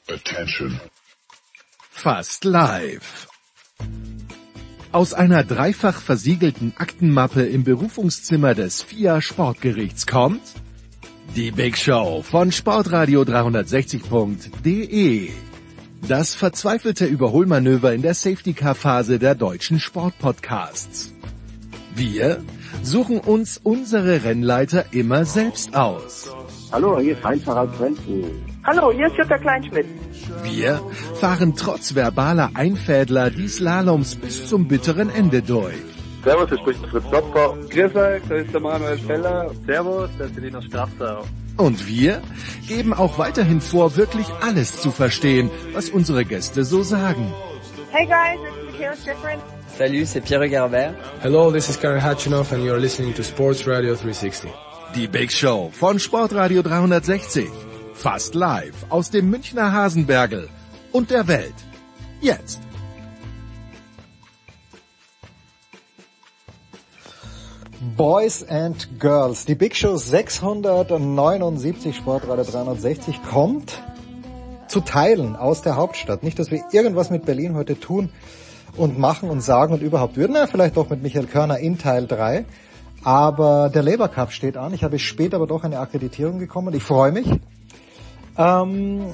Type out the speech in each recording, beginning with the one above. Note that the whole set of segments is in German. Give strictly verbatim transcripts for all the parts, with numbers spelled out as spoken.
Attention. Fast live. Aus einer dreifach versiegelten Aktenmappe im Berufungszimmer des F I A Sportgerichts kommt die Big Show von sportradio dreihundertsechzig punkt de. Das verzweifelte Überholmanöver in der Safety-Car-Phase der deutschen Sportpodcasts. Wir suchen uns unsere Rennleiter immer selbst aus. Hallo, hier ist Heinz-Harald Frenzen. Hallo, hier ist Jutta Kleinschmidt. Wir fahren trotz verbaler Einfädler die Slaloms bis zum bitteren Ende durch. Servus, hier spricht Fritz Klopfer. Grüß euch, das ist der Manuel Feller. Servus, das ist Linus Strafter. Und wir geben auch weiterhin vor, wirklich alles zu verstehen, was unsere Gäste so sagen. Hey guys, it's Michaela Schifrin. Salut, c'est Pierre Garbert. Hello, this is Karen Hatchinoff and you're listening to Sports Radio dreihundertsechzig. Die Big Show von Sportradio dreihundertsechzig. Fast live aus dem Münchner Hasenbergl und der Welt. Jetzt. Boys and Girls, die Big Show sechshundertneunundsiebzig, Sportradio dreihundertsechzig, kommt zu Teilen aus der Hauptstadt. Nicht, dass wir irgendwas mit Berlin heute tun und machen und sagen und überhaupt würden. Na, vielleicht doch mit Michael Körner in Teil drei. Aber der Labour Cup steht an. Ich habe später aber doch eine Akkreditierung bekommen und ich freue mich. Ähm,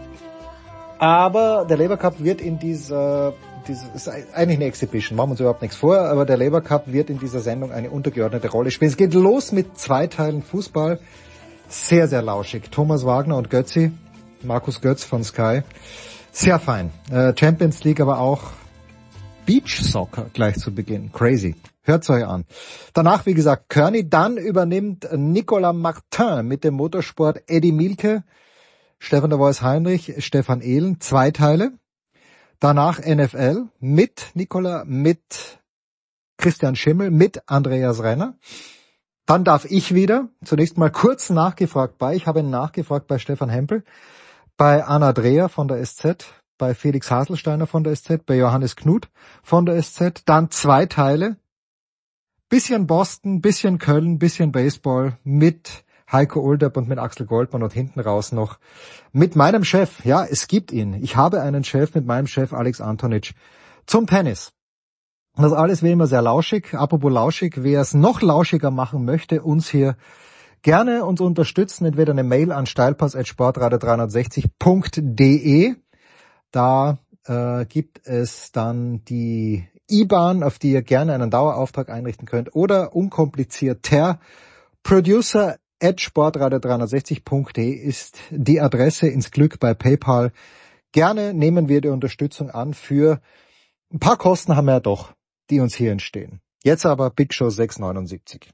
aber der Labour Cup wird in dieser, dieser ist eigentlich eine Exhibition, machen wir uns überhaupt nichts vor, aber der Labour Cup wird in dieser Sendung eine untergeordnete Rolle spielen. Es geht los mit zwei Teilen Fußball. Sehr, sehr lauschig. Thomas Wagner und Götzi, Markus Götz von Sky. Sehr fein. Äh, Champions League, aber auch Beach Soccer gleich zu Beginn. Crazy. Hört's euch an. Danach, wie gesagt, Körny. Dann übernimmt Nicolas Martin mit dem Motorsport Eddie Mielke, Stefan de Vois Heinrich, Stefan Ehlen. Zwei Teile. Danach N F L mit Nicolas, mit Christian Schimmel, mit Andreas Renner. Dann darf ich wieder zunächst mal kurz nachgefragt bei, ich habe nachgefragt bei Stefan Hempel, bei Anna Dreher von der S Z, bei Felix Haselsteiner von der S Z, bei Johannes Knut von der S Z. Dann zwei Teile. Bisschen Boston, bisschen Köln, bisschen Baseball mit Heiko Olderb und mit Axel Goldmann und hinten raus noch mit meinem Chef. Ja, es gibt ihn. Ich habe einen Chef mit meinem Chef Alex Antonic zum Tennis. Und das alles wie immer sehr lauschig. Apropos lauschig, wer es noch lauschiger machen möchte, uns hier gerne uns unterstützen. Entweder eine Mail an steilpass at sportradio dreihundertsechzig punkt de. Da äh, gibt es dann die I B A N, auf die ihr gerne einen Dauerauftrag einrichten könnt, oder unkomplizierter Producer at sportradio dreihundertsechzig punkt de ist die Adresse ins Glück bei PayPal. Gerne nehmen wir die Unterstützung an für ein paar Kosten haben wir ja doch, die uns hier entstehen. Jetzt aber Big Show sechshundertneunundsiebzig.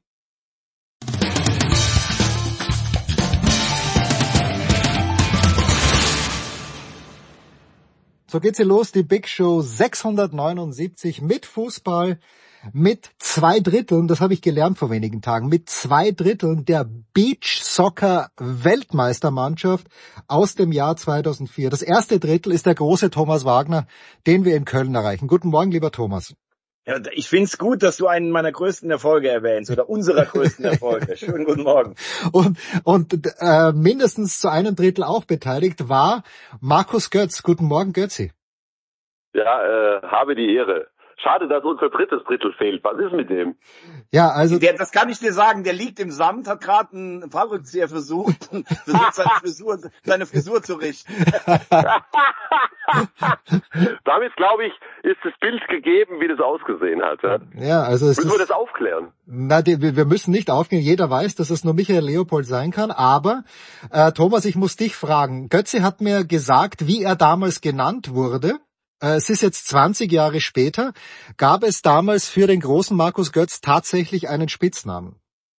So geht's hier los, die Big Show sechshundertneunundsiebzig mit Fußball, mit zwei Dritteln, das habe ich gelernt vor wenigen Tagen, mit zwei Dritteln der Beach Soccer Weltmeistermannschaft aus dem Jahr zweitausendvier. Das erste Drittel ist der große Thomas Wagner, den wir in Köln erreichen. Guten Morgen, lieber Thomas. Ja, ich find's gut, dass du einen meiner größten Erfolge erwähnst oder unserer größten Erfolge. Schönen guten Morgen. Und, und äh, mindestens zu einem Drittel auch beteiligt war Markus Götz. Guten Morgen, Götzi. Ja, äh, habe die Ehre. Schade, dass unser drittes Drittel fehlt. Was ist mit dem? Ja, also der, das kann ich dir sagen. Der liegt im Sand, hat gerade einen Fallrückzieher versucht und versucht seine Frisur, seine Frisur zu richten. Damit, glaube ich, ist das Bild gegeben, wie das ausgesehen hat. Ja, ja also es müssen ist, wir das aufklären? Na, die, wir müssen nicht aufklären. Jeder weiß, dass es nur Michael Leopold sein kann. Aber äh, Thomas, ich muss dich fragen. Götzi hat mir gesagt, wie er damals genannt wurde. Es ist jetzt zwanzig Jahre später. Gab es damals für den großen Markus Götz tatsächlich einen Spitznamen?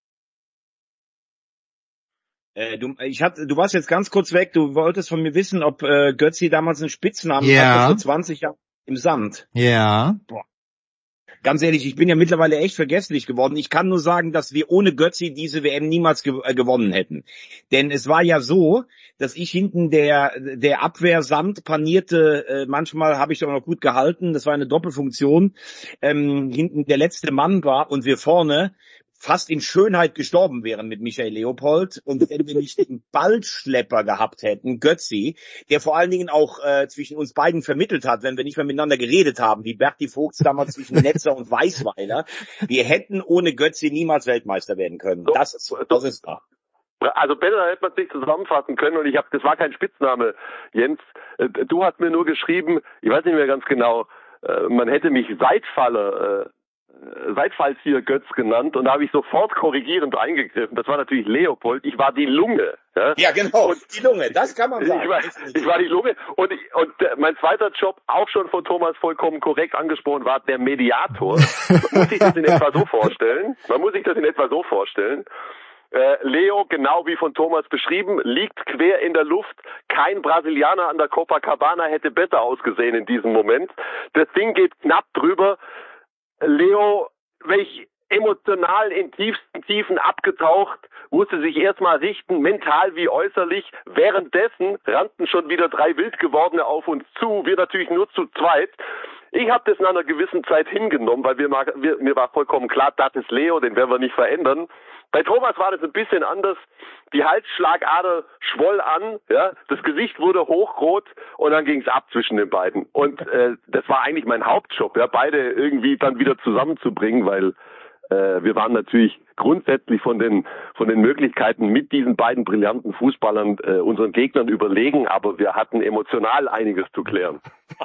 Äh, du, ich hab, du warst jetzt ganz kurz weg. Du wolltest von mir wissen, ob äh, Götzi damals einen Spitznamen ja. hatte vor zwanzig Jahren im Sand. Ja. Boah. Ganz ehrlich, ich bin ja mittlerweile echt vergesslich geworden. Ich kann nur sagen, dass wir ohne Götzi diese W M niemals ge- äh, gewonnen hätten. Denn es war ja so, dass ich hinten der der Abwehr Sand panierte, äh, manchmal habe ich doch noch gut gehalten, das war eine Doppelfunktion, ähm, hinten der letzte Mann war und wir vorne fast in Schönheit gestorben wären mit Michael Leopold und wenn wir nicht den Ballschlepper gehabt hätten, Götzi, der vor allen Dingen auch äh, zwischen uns beiden vermittelt hat, wenn wir nicht mehr miteinander geredet haben, wie Berti Vogts damals zwischen Netzer und Weißweiler, wir hätten ohne Götzi niemals Weltmeister werden können. Das ist, das ist wahr. Also besser hätte man es nicht zusammenfassen können und ich habe, das war kein Spitzname, Jens. Du hast mir nur geschrieben, ich weiß nicht mehr ganz genau, man hätte mich Seitfaller, Seitfallzieher Götz genannt und da habe ich sofort korrigierend eingegriffen. Das war natürlich Leopold, ich war die Lunge. Ja, ja genau, und die Lunge, das kann man sagen. Ich war, ich war die Lunge und, ich, und mein zweiter Job, auch schon von Thomas vollkommen korrekt angesprochen, war der Mediator. Man muss sich das in etwa so vorstellen, man muss sich das in etwa so vorstellen. Äh, Leo, genau wie von Thomas beschrieben, liegt quer in der Luft. Kein Brasilianer an der Copacabana hätte besser ausgesehen in diesem Moment. Das Ding geht knapp drüber. Leo, welch emotional in tiefsten Tiefen abgetaucht, musste sich erstmal richten, mental wie äußerlich. Währenddessen rannten schon wieder drei wild gewordene auf uns zu, wir natürlich nur zu zweit. Ich habe das nach einer gewissen Zeit hingenommen, weil wir, wir, mir war vollkommen klar, das ist Leo, den werden wir nicht verändern. Bei Thomas war das ein bisschen anders. Die Halsschlagader schwoll an, ja, das Gesicht wurde hochrot und dann ging es ab zwischen den beiden. Und äh, das war eigentlich mein Hauptjob, ja, beide irgendwie dann wieder zusammenzubringen, weil äh, wir waren natürlich grundsätzlich von den von den Möglichkeiten mit diesen beiden brillanten Fußballern äh, unseren Gegnern überlegen, aber wir hatten emotional einiges zu klären.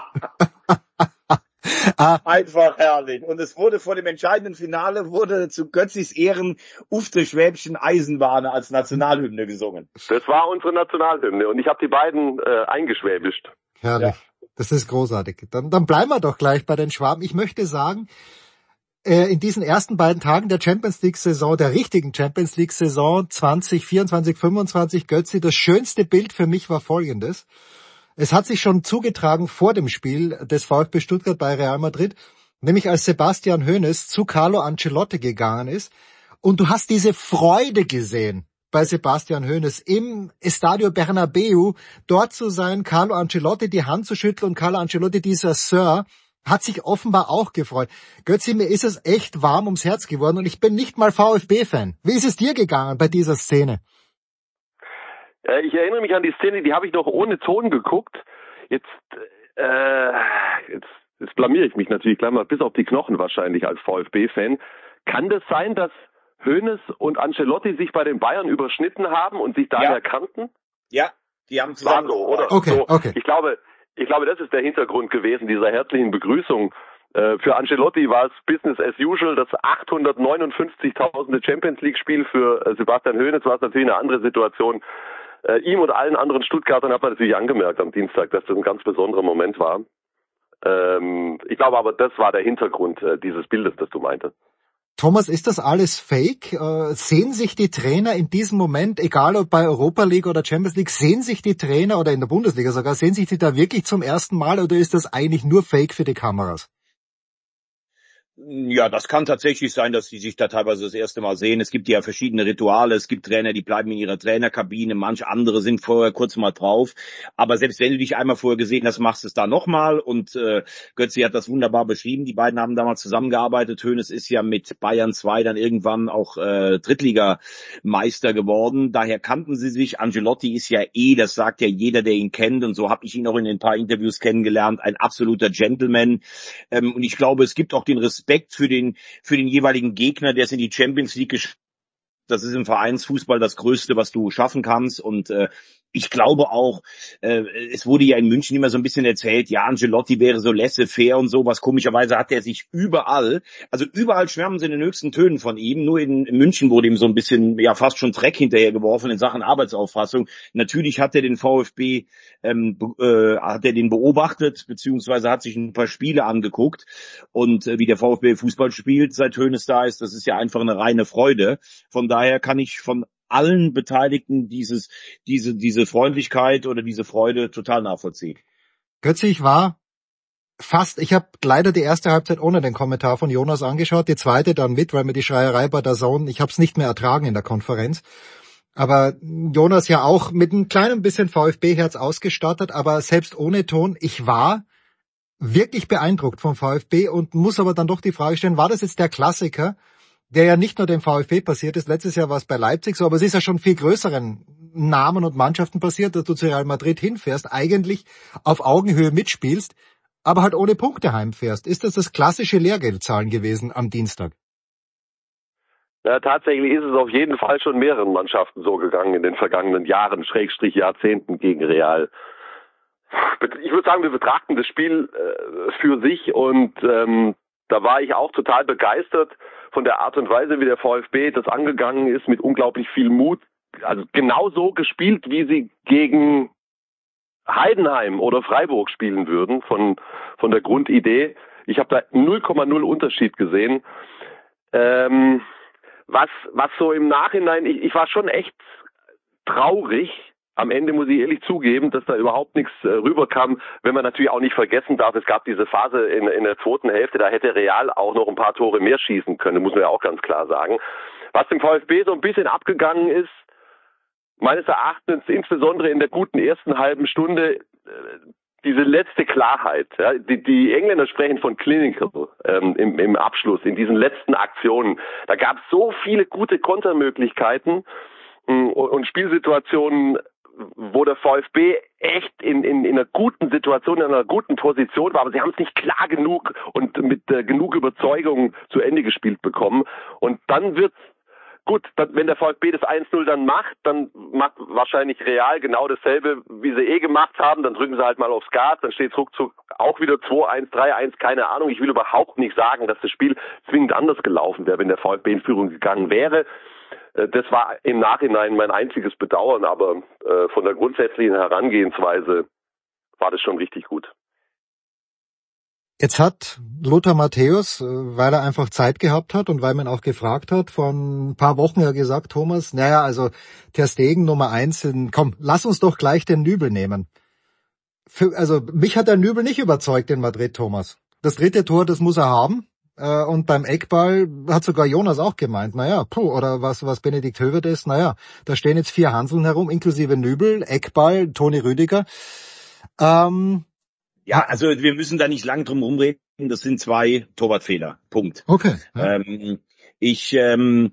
Einfach herrlich. Und es wurde vor dem entscheidenden Finale, wurde zu Götzis Ehren Uf der Schwäbischen Eisenbahner als Nationalhymne gesungen. Das war unsere Nationalhymne und ich habe die beiden äh, eingeschwäbischt. Herrlich. Ja. Das ist großartig. Dann, dann bleiben wir doch gleich bei den Schwaben. Ich möchte sagen, äh, in diesen ersten beiden Tagen der Champions League Saison, der richtigen Champions League Saison zwanzig vierundzwanzig fünfundzwanzig, Götzi, das schönste Bild für mich war folgendes. Es hat sich schon zugetragen vor dem Spiel des VfB Stuttgart bei Real Madrid, nämlich als Sebastian Hoeneß zu Carlo Ancelotti gegangen ist. Und du hast diese Freude gesehen bei Sebastian Hoeneß im Estadio Bernabeu, dort zu sein, Carlo Ancelotti die Hand zu schütteln und Carlo Ancelotti, dieser Sir, hat sich offenbar auch gefreut. Götzi, mir ist es echt warm ums Herz geworden und ich bin nicht mal VfB-Fan. Wie ist es dir gegangen bei dieser Szene? Ich erinnere mich an die Szene, die habe ich noch ohne Ton geguckt. Jetzt, äh, jetzt, jetzt blamiere ich mich natürlich gleich mal bis auf die Knochen wahrscheinlich als VfB-Fan. Kann das sein, dass Hoeneß und Ancelotti sich bei den Bayern überschnitten haben und sich daher ja. kannten? Ja, die haben zusammen. War so, oder? Okay, so, okay. Ich glaube, ich glaube, das ist der Hintergrund gewesen dieser herzlichen Begrüßung. Äh, für Ancelotti war es Business as usual. Das achthundertneunundfünfzigtausende Champions League Spiel für äh, Sebastian Hoeneß war es natürlich eine andere Situation. Äh, ihm und allen anderen Stuttgartern hat man natürlich angemerkt am Dienstag, dass das ein ganz besonderer Moment war. Ähm, ich glaube aber, das war der Hintergrund äh, dieses Bildes, das du meintest. Thomas, ist das alles fake? Äh, sehen sich die Trainer in diesem Moment, egal ob bei Europa League oder Champions League, sehen sich die Trainer oder in der Bundesliga sogar, sehen sich die da wirklich zum ersten Mal oder ist das eigentlich nur fake für die Kameras? Ja, das kann tatsächlich sein, dass die sich da teilweise das erste Mal sehen. Es gibt ja verschiedene Rituale. Es gibt Trainer, die bleiben in ihrer Trainerkabine. Manche andere sind vorher kurz mal drauf. Aber selbst wenn du dich einmal vorher gesehen hast, machst du es da nochmal. Und äh, Götzi hat das wunderbar beschrieben. Die beiden haben damals zusammengearbeitet. Hoeneß ist ja mit Bayern zwei dann irgendwann auch äh, Drittligameister geworden. Daher kannten sie sich. Ancelotti ist ja eh, das sagt ja jeder, der ihn kennt. Und so habe ich ihn auch in ein paar Interviews kennengelernt. Ein absoluter Gentleman. Ähm, und ich glaube, es gibt auch den Respekt für den für den jeweiligen Gegner, der es in die Champions League geschafft hat. Das ist im Vereinsfußball das Größte, was du schaffen kannst. Und äh, ich glaube auch, äh, es wurde ja in München immer so ein bisschen erzählt, ja, Ancelotti wäre so laissez-faire und so, was komischerweise hat er sich überall, also überall schwärmen sie in den höchsten Tönen von ihm, nur in, in München wurde ihm so ein bisschen, ja, fast schon Dreck hinterhergeworfen in Sachen Arbeitsauffassung. Natürlich hat er den VfB, ähm, äh, hat er den beobachtet, beziehungsweise hat sich ein paar Spiele angeguckt und äh, wie der VfB Fußball spielt, seit Hoeneß da ist, das ist ja einfach eine reine Freude. Von daher kann ich von allen Beteiligten dieses, diese, diese Freundlichkeit oder diese Freude total nachvollziehen. Götzi, ich war fast, ich habe leider die erste Halbzeit ohne den Kommentar von Jonas angeschaut, die zweite dann mit, weil mir die Schreierei bei der Zone, ich habe es nicht mehr ertragen in der Konferenz. Aber Jonas ja auch mit einem kleinen bisschen VfB-Herz ausgestattet, aber selbst ohne Ton, ich war wirklich beeindruckt vom VfB und muss aber dann doch die Frage stellen, war das jetzt der Klassiker, der ja nicht nur dem VfB passiert ist, letztes Jahr war es bei Leipzig so, aber es ist ja schon viel größeren Namen und Mannschaften passiert, dass du zu Real Madrid hinfährst, eigentlich auf Augenhöhe mitspielst, aber halt ohne Punkte heimfährst. Ist das das klassische Lehrgeldzahlen gewesen am Dienstag? Ja, tatsächlich ist es auf jeden Fall schon mehreren Mannschaften so gegangen in den vergangenen Jahren, Schrägstrich Jahrzehnten gegen Real. Ich würde sagen, wir betrachten das Spiel äh, für sich und ähm, da war ich auch total begeistert von der Art und Weise, wie der VfB das angegangen ist, mit unglaublich viel Mut. Also genau so gespielt, wie sie gegen Heidenheim oder Freiburg spielen würden, von von der Grundidee. Ich habe da null Komma null Unterschied gesehen. Ähm, was was so im Nachhinein, ich, ich war schon echt traurig. Am Ende muss ich ehrlich zugeben, dass da überhaupt nichts äh, rüberkam, wenn man natürlich auch nicht vergessen darf, es gab diese Phase in, in der zweiten Hälfte, da hätte Real auch noch ein paar Tore mehr schießen können, muss man ja auch ganz klar sagen. Was dem VfB so ein bisschen abgegangen ist, meines Erachtens insbesondere in der guten ersten halben Stunde, äh, diese letzte Klarheit. Ja, die, die Engländer sprechen von clinical ähm, im, im Abschluss, in diesen letzten Aktionen. Da gab es so viele gute Kontermöglichkeiten mh, und Spielsituationen, wo der VfB echt in, in, in einer guten Situation, in einer guten Position war, aber sie haben es nicht klar genug und mit äh, genug Überzeugung zu Ende gespielt bekommen. Und dann wird's gut, dann, wenn der VfB das eins null dann macht, dann macht wahrscheinlich Real genau dasselbe, wie sie eh gemacht haben, dann drücken sie halt mal aufs Gas, dann steht ruckzuck auch wieder zwei eins, drei eins, keine Ahnung. Ich will überhaupt nicht sagen, dass das Spiel zwingend anders gelaufen wäre, wenn der VfB in Führung gegangen wäre. Das war im Nachhinein mein einziges Bedauern, aber äh, von der grundsätzlichen Herangehensweise war das schon richtig gut. Jetzt hat Lothar Matthäus, weil er einfach Zeit gehabt hat und weil man auch gefragt hat, vor ein paar Wochen ja gesagt, Thomas, naja, also Ter Stegen Nummer eins, in, komm, lass uns doch gleich den Nübel nehmen. Für, also mich hat der Nübel nicht überzeugt in Madrid, Thomas. Das dritte Tor, das muss er haben. Und beim Eckball hat sogar Jonas auch gemeint, naja, puh, oder was, was Benedikt Höwedes, naja, da stehen jetzt vier Hanseln herum, inklusive Nübel, Eckball, Toni Rüdiger. Ähm, ja, also wir müssen da nicht lang drum rumreden, das sind zwei Torwartfehler, Punkt. Okay. Ja. Ähm, ich ähm,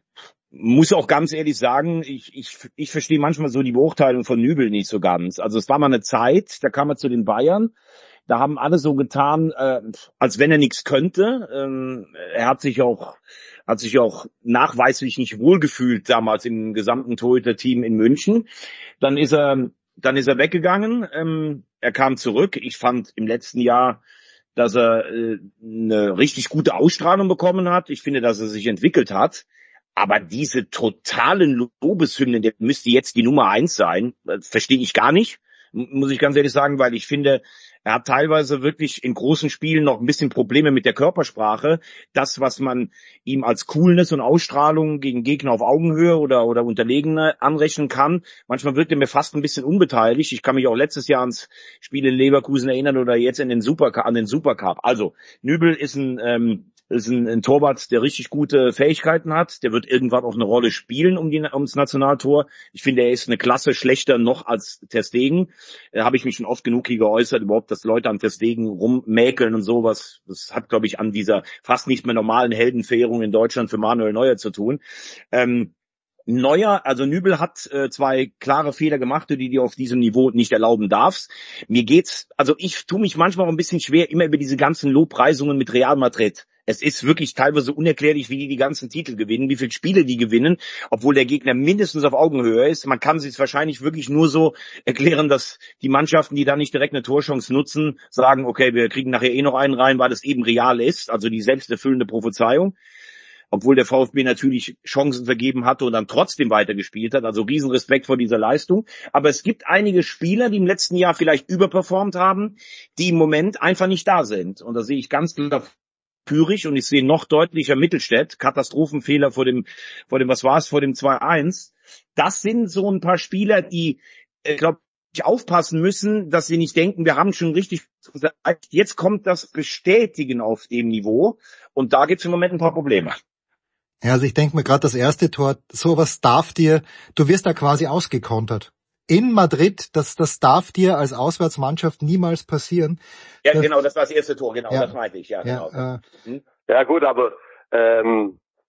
muss auch ganz ehrlich sagen, ich, ich, ich verstehe manchmal so die Beurteilung von Nübel nicht so ganz. Also es war mal eine Zeit, da kam er zu den Bayern. Da haben alle so getan, äh, als wenn er nichts könnte. Ähm, er hat sich auch hat sich auch nachweislich nicht wohlgefühlt damals im gesamten Torhüter-Team in München. Dann ist er dann ist er weggegangen. Ähm, er kam zurück. Ich fand im letzten Jahr, dass er äh, eine richtig gute Ausstrahlung bekommen hat. Ich finde, dass er sich entwickelt hat. Aber diese totalen Lobeshymnen, der müsste jetzt die Nummer eins sein. Das verstehe ich gar nicht, muss ich ganz ehrlich sagen, weil ich finde, er hat teilweise wirklich in großen Spielen noch ein bisschen Probleme mit der Körpersprache. Das, was man ihm als Coolness und Ausstrahlung gegen Gegner auf Augenhöhe oder oder Unterlegene anrechnen kann, manchmal wirkt er mir fast ein bisschen unbeteiligt. Ich kann mich auch letztes Jahr ans Spiel in Leverkusen erinnern oder jetzt in den Supercup, an den Supercup. Also Nübel ist ein ähm, ist ein, ein Torwart, der richtig gute Fähigkeiten hat. Der wird irgendwann auch eine Rolle spielen um die, ums Nationaltor. Ich finde, er ist eine Klasse schlechter noch als Ter Stegen. Da habe ich mich schon oft genug hier geäußert, überhaupt, dass Leute an Ter Stegen rummäkeln und sowas. Das hat, glaube ich, an dieser fast nicht mehr normalen Heldenverehrung in Deutschland für Manuel Neuer zu tun. Ähm, Neuer, also Nübel hat äh, zwei klare Fehler gemacht, die du auf diesem Niveau nicht erlauben darfst. Mir geht's, also ich tue mich manchmal auch ein bisschen schwer, immer über diese ganzen Lobpreisungen mit Real Madrid. Es ist wirklich teilweise unerklärlich, wie die die ganzen Titel gewinnen, wie viele Spiele die gewinnen, obwohl der Gegner mindestens auf Augenhöhe ist. Man kann sich wahrscheinlich wirklich nur so erklären, dass die Mannschaften, die da nicht direkt eine Torchance nutzen, sagen, okay, wir kriegen nachher eh noch einen rein, weil es eben real ist, also die selbsterfüllende Prophezeiung. Obwohl der VfB natürlich Chancen vergeben hatte und dann trotzdem weitergespielt hat. Also Riesenrespekt vor dieser Leistung. Aber es gibt einige Spieler, die im letzten Jahr vielleicht überperformt haben, die im Moment einfach nicht da sind. Und da sehe ich ganz klar Pürich und ich sehe noch deutlicher Mittelstädt. Katastrophenfehler vor dem, vor dem, was war es, vor dem zwei eins. Das sind so ein paar Spieler, die, ich glaube, aufpassen müssen, dass sie nicht denken, wir haben schon richtig, jetzt kommt das Bestätigen auf dem Niveau. Und da gibt es im Moment ein paar Probleme. Ja, also ich denke mir gerade das erste Tor, sowas darf dir, du wirst da quasi ausgekontert. In Madrid, das, das darf dir als Auswärtsmannschaft niemals passieren. Ja, das, genau, das war das erste Tor, genau, ja, das meinte ich, ja, genau. Ja, äh, ja gut, aber ähm,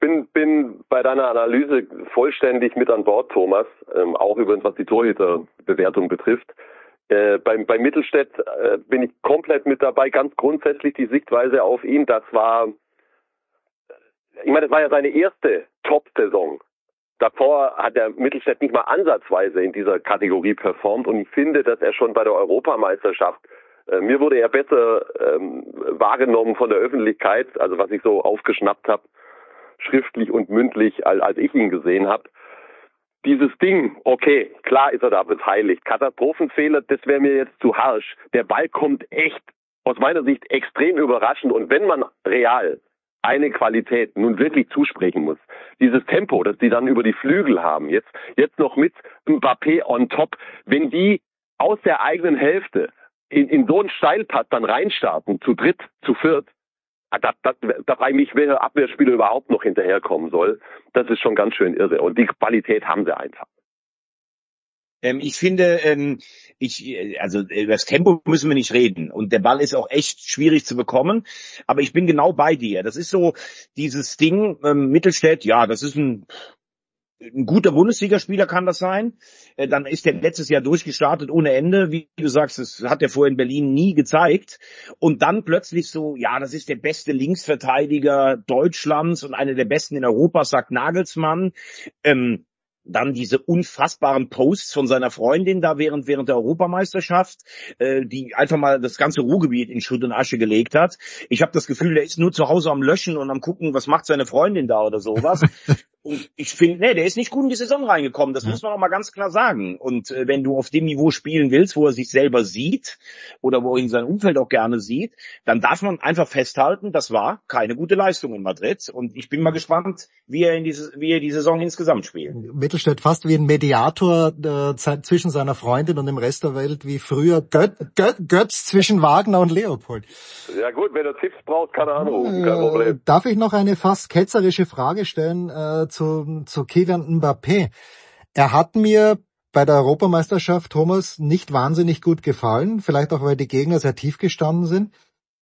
bin, bin bei deiner Analyse vollständig mit an Bord, Thomas, ähm, auch übrigens was die Torhüterbewertung betrifft. Äh, beim, bei Mittelstädt äh, bin ich komplett mit dabei. Ganz grundsätzlich die Sichtweise auf ihn, das war, ich meine, das war ja seine erste Top-Saison. Davor hat der Mittelstädt nicht mal ansatzweise in dieser Kategorie performt und ich finde, dass er schon bei der Europameisterschaft, äh, mir wurde er besser ähm, wahrgenommen von der Öffentlichkeit, also was ich so aufgeschnappt habe, schriftlich und mündlich, als, als ich ihn gesehen habe. Dieses Ding, okay, klar ist er da beteiligt. Katastrophenfehler, das wäre mir jetzt zu harsch. Der Ball kommt echt, aus meiner Sicht, extrem überraschend. Und wenn man Real eine Qualität nun wirklich zusprechen muss, dieses Tempo, das die dann über die Flügel haben, jetzt, jetzt noch mit Mbappé on top, wenn die aus der eigenen Hälfte in, in so einen Steilpass dann reinstarten, zu dritt, zu viert, Da, da, da frage ich mich, welcher Abwehrspieler überhaupt noch hinterherkommen soll. Das ist schon ganz schön irre. Und die Qualität haben sie einfach. Ähm, ich finde, ähm, ich, also über das Tempo müssen wir nicht reden. Und der Ball ist auch echt schwierig zu bekommen. Aber ich bin genau bei dir. Das ist so dieses Ding, ähm, Mittelstädt, ja, das ist ein... Ein guter Bundesligaspieler kann das sein. Äh, dann ist der letztes Jahr durchgestartet ohne Ende. Wie du sagst, das hat er vorher in Berlin nie gezeigt. Und dann plötzlich so, ja, das ist der beste Linksverteidiger Deutschlands und einer der besten in Europa, sagt Nagelsmann. Ähm, dann diese unfassbaren Posts von seiner Freundin da während während der Europameisterschaft, äh, die einfach mal das ganze Ruhrgebiet in Schutt und Asche gelegt hat. Ich habe das Gefühl, der ist nur zu Hause am Löschen und am gucken, was macht seine Freundin da oder sowas. Und ich finde, nee, der ist nicht gut in die Saison reingekommen, das ja. muss man auch mal ganz klar sagen. Und äh, wenn du auf dem Niveau spielen willst, wo er sich selber sieht oder wo er in sein Umfeld auch gerne sieht, dann darf man einfach festhalten, das war keine gute Leistung in Madrid. Und ich bin mal gespannt, wie er in diese, wie er die Saison insgesamt spielt. Mittelstädt fast wie ein Mediator äh, zwischen seiner Freundin und dem Rest der Welt, wie früher Göt, Göt, Götz zwischen Wagner und Leopold. Ja gut, wenn er Tipps braucht, kann er anrufen, kein Problem. Äh, darf ich noch eine fast ketzerische Frage stellen äh, zu, zu Kylian Mbappé? Er hat mir bei der Europameisterschaft, Thomas, nicht wahnsinnig gut gefallen, vielleicht auch, weil die Gegner sehr tief gestanden sind.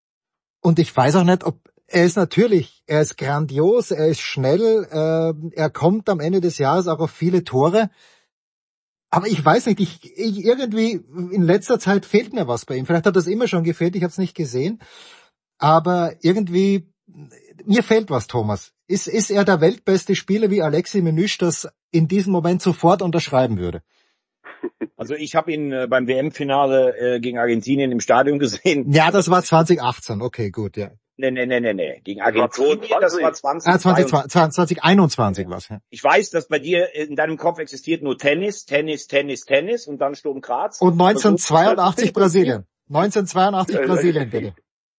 Und ich weiß auch nicht, ob er ist natürlich, er ist grandios, er ist schnell, äh, er kommt am Ende des Jahres auch auf viele Tore. Aber ich weiß nicht, ich, ich irgendwie in letzter Zeit fehlt mir was bei ihm. Vielleicht hat das immer schon gefehlt, ich habe es nicht gesehen. Aber irgendwie, mir fehlt was, Thomas. Ist, ist er der weltbeste Spieler, wie Alexis Menüsch das in diesem Moment sofort unterschreiben würde? Also ich habe ihn äh, beim W M-Finale äh, gegen Argentinien im Stadion gesehen. Ja, das war zwanzig achtzehn, okay, gut, ja. Nee, nee, nee, nee, nee. Gegen Argentinien, das war zwanzig ah, zwanzig, zwanzig einundzwanzig was. Ja. Ich weiß, dass bei dir in deinem Kopf existiert nur Tennis, Tennis, Tennis, Tennis und dann Sturm Graz. Und neunzehnhundertzweiundachtzig Brasilien. neunzehnhundertzweiundachtzig Brasilien, bitte.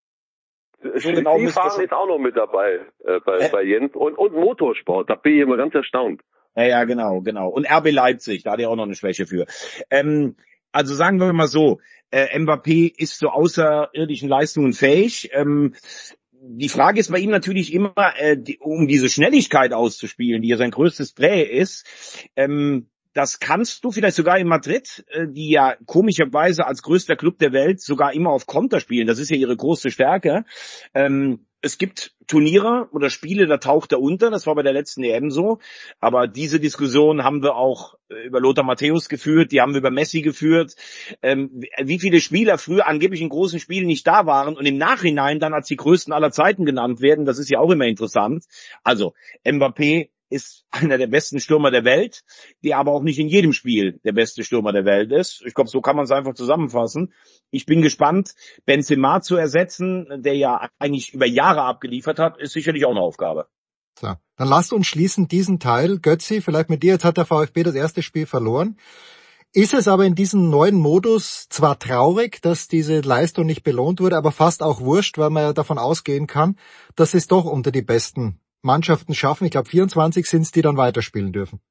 So genau Skifahren ist auch noch mit dabei äh, bei, äh? bei Jens. Und, und Motorsport, da bin ich immer ganz erstaunt. Ja, ja, genau, genau. Und R B Leipzig, da hat er auch noch eine Schwäche für. Ähm, also sagen wir mal so, äh, Mbappé ist zu außerirdischen Leistungen fähig. Ähm, die Frage ist bei ihm natürlich immer, äh, die, um diese Schnelligkeit auszuspielen, die ja sein größtes Play ist. Ähm, das kannst du vielleicht sogar in Madrid, äh, die ja komischerweise als größter Club der Welt sogar immer auf Konter spielen. Das ist ja ihre große Stärke. Ähm, Es gibt Turniere oder Spiele, da taucht er unter. Das war bei der letzten E M so. Aber diese Diskussion haben wir auch über Lothar Matthäus geführt. Die haben wir über Messi geführt. Ähm, wie viele Spieler früher angeblich in großen Spielen nicht da waren und im Nachhinein dann als die größten aller Zeiten genannt werden. Das ist ja auch immer interessant. Also Mbappé ist einer der besten Stürmer der Welt, der aber auch nicht in jedem Spiel der beste Stürmer der Welt ist. Ich glaube, so kann man es einfach zusammenfassen. Ich bin gespannt, Benzema zu ersetzen, der ja eigentlich über Jahre abgeliefert hat, ist sicherlich auch eine Aufgabe. So, dann lasst uns schließen diesen Teil. Götzi, vielleicht mit dir, jetzt hat der VfB das erste Spiel verloren. Ist es aber in diesem neuen Modus zwar traurig, dass diese Leistung nicht belohnt wurde, aber fast auch wurscht, weil man ja davon ausgehen kann, dass es doch unter die besten Mannschaften schaffen. Ich glaube, vierundzwanzig sind es, die dann weiterspielen dürfen.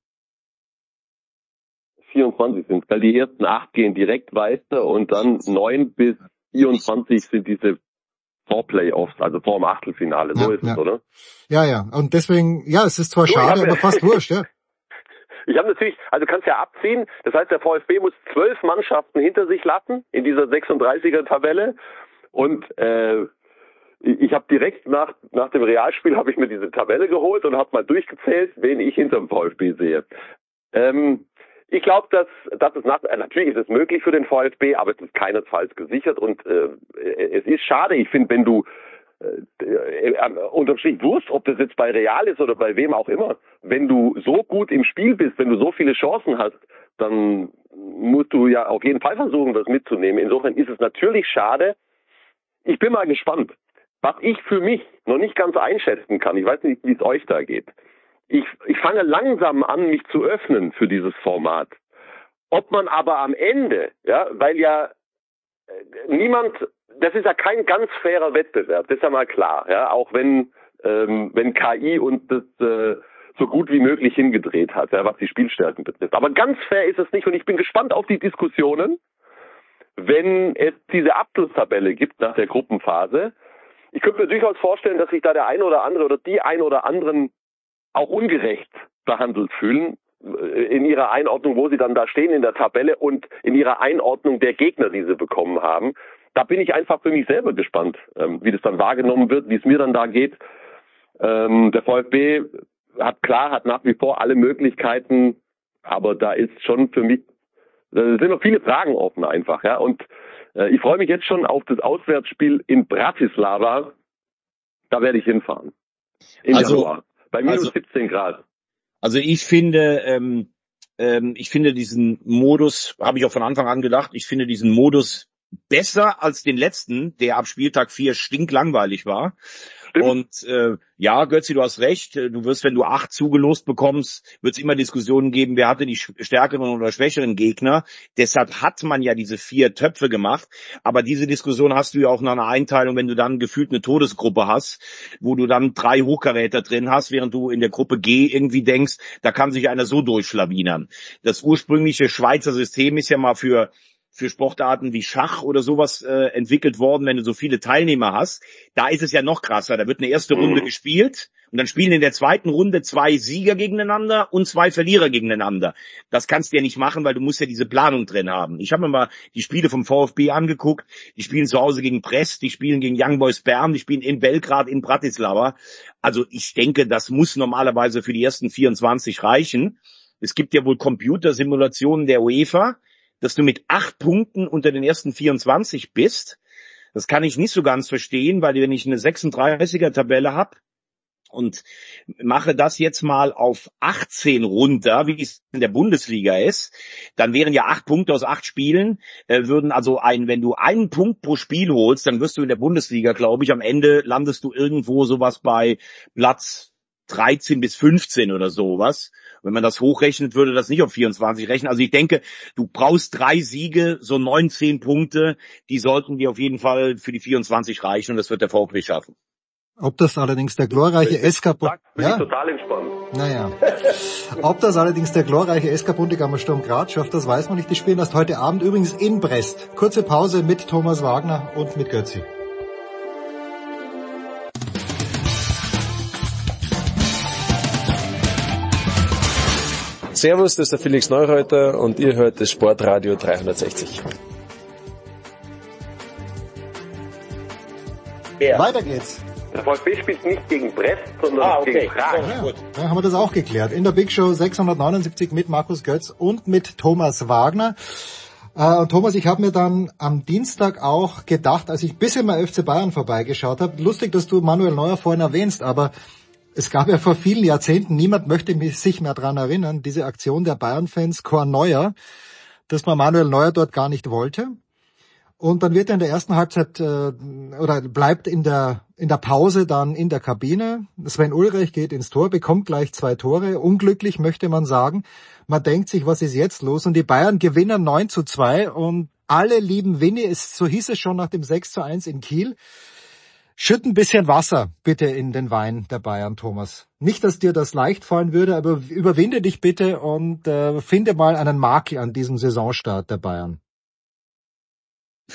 vierundzwanzig sind es, weil die ersten acht gehen direkt weiter und dann neun bis vierundzwanzig sind diese Vor-Playoffs, also vor dem Achtelfinale. So ja, ist ja. es, oder? Ja, ja. Und deswegen, ja, es ist zwar so, schade, aber fast wurscht, ja. Ich habe natürlich, also kannst ja abziehen, das heißt, der VfB muss zwölf Mannschaften hinter sich lassen in dieser sechsunddreißiger Tabelle und äh, ich habe direkt nach nach dem Realspiel habe ich mir diese Tabelle geholt und habe mal durchgezählt, wen ich hinterm VfB sehe. Ähm, ich glaube, dass dass es nach, natürlich ist es möglich für den VfB, aber es ist keinesfalls gesichert und äh, es ist schade. Ich finde, wenn du äh, äh, unterm Strich Wurst, ob das jetzt bei Real ist oder bei wem auch immer, wenn du so gut im Spiel bist, wenn du so viele Chancen hast, dann musst du ja auf jeden Fall versuchen, das mitzunehmen. Insofern ist es natürlich schade. Ich bin mal gespannt. Was ich für mich noch nicht ganz einschätzen kann, ich weiß nicht, wie es euch da geht. Ich, ich fange langsam an, mich zu öffnen für dieses Format. Ob man aber am Ende, ja, weil ja niemand, das ist ja kein ganz fairer Wettbewerb, das ist ja mal klar, ja, auch wenn ähm, wenn K I uns das äh, so gut wie möglich hingedreht hat, ja, was die Spielstärken betrifft. Aber ganz fair ist es nicht und ich bin gespannt auf die Diskussionen, wenn es diese Abschlusstabelle gibt nach der Gruppenphase. Ich könnte mir durchaus vorstellen, dass sich da der ein oder andere oder die ein oder anderen auch ungerecht behandelt fühlen in ihrer Einordnung, wo sie dann da stehen in der Tabelle und in ihrer Einordnung der Gegner, die sie bekommen haben. Da bin ich einfach für mich selber gespannt, wie das dann wahrgenommen wird, wie es mir dann da geht. Der VfB hat klar, hat nach wie vor alle Möglichkeiten, aber da ist schon für mich, da sind noch viele Fragen offen einfach, ja, und äh, ich freue mich jetzt schon auf das Auswärtsspiel in Bratislava, da werde ich hinfahren. In also, Januar, bei minus also, siebzehn Grad. Also ich finde, ähm, ähm, ich finde diesen Modus, habe ich auch von Anfang an gedacht, ich finde diesen Modus besser als den letzten, der ab Spieltag vier stinklangweilig war. Stimmt. Und äh, ja, Götzi, du hast recht. Du wirst, wenn du acht zugelost bekommst, wird es immer Diskussionen geben, wer hatte die stärkeren oder schwächeren Gegner. Deshalb hat man ja diese vier Töpfe gemacht. Aber diese Diskussion hast du ja auch nach einer Einteilung, wenn du dann gefühlt eine Todesgruppe hast, wo du dann drei Hochkaräter drin hast, während du in der Gruppe G irgendwie denkst, da kann sich einer so durchschlawinern. Das ursprüngliche Schweizer System ist ja mal für für Sportarten wie Schach oder sowas äh, entwickelt worden, wenn du so viele Teilnehmer hast. Da ist es ja noch krasser. Da wird eine erste mhm. Runde gespielt und dann spielen in der zweiten Runde zwei Sieger gegeneinander und zwei Verlierer gegeneinander. Das kannst du ja nicht machen, weil du musst ja diese Planung drin haben. Ich habe mir mal die Spiele vom VfB angeguckt. Die spielen zu Hause gegen Brest, die spielen gegen Young Boys Bern, die spielen in Belgrad, in Bratislava. Also ich denke, das muss normalerweise für die ersten vierundzwanzig reichen. Es gibt ja wohl Computersimulationen der UEFA, dass du mit acht Punkten unter den ersten vierundzwanzig bist. Das kann ich nicht so ganz verstehen, weil wenn ich eine sechsunddreißiger-Tabelle habe und mache das jetzt mal auf achtzehn runter, wie es in der Bundesliga ist, dann wären ja acht Punkte aus acht Spielen, äh, würden also ein, wenn du einen Punkt pro Spiel holst, dann wirst du in der Bundesliga, glaube ich, am Ende landest du irgendwo sowas bei Platz dreizehn bis fünfzehn oder sowas. Wenn man das hochrechnet, würde das nicht auf vierundzwanzig rechnen. Also ich denke, du brauchst drei Siege, so neunzehn Punkte, die sollten dir auf jeden Fall für die vierundzwanzig reichen und das wird der VfB schaffen. Ob das allerdings der glorreiche S K Bund... Ja? Total entspannt. Naja. Ob das allerdings der glorreiche S K Bundegammer Sturm Graz schafft, das weiß man nicht. Die spielen erst heute Abend übrigens in Brest. Kurze Pause mit Thomas Wagner und mit Götzi. Servus, das ist der Felix Neureuter und ihr hört das Sportradio dreihundertsechzig. Ja. Weiter geht's. Der VfB spielt nicht gegen Brest, sondern ah, okay. gegen Prag. Ja, gut. Dann haben wir das auch geklärt. In der Big Show sechshundertneunundsiebzig mit Markus Götz und mit Thomas Wagner. Äh, Thomas, ich habe mir dann am Dienstag auch gedacht, als ich ein bisschen mal F C Bayern vorbeigeschaut habe, lustig, dass du Manuel Neuer vorhin erwähnst, aber es gab ja vor vielen Jahrzehnten, niemand möchte sich mehr dran erinnern, diese Aktion der Bayern-Fans, Chor Neuer, dass man Manuel Neuer dort gar nicht wollte. Und dann wird er in der ersten Halbzeit äh, oder bleibt in der in der Pause dann in der Kabine. Sven Ulreich geht ins Tor, bekommt gleich zwei Tore. Unglücklich möchte man sagen. Man denkt sich, was ist jetzt los? Und die Bayern gewinnen neun zu zwei und alle lieben Winnie. Es, so hieß es schon nach dem sechs zu eins in Kiel. Schütt ein bisschen Wasser bitte in den Wein der Bayern, Thomas. Nicht, dass dir das leicht fallen würde, aber überwinde dich bitte und äh, finde mal einen Makel an diesem Saisonstart der Bayern.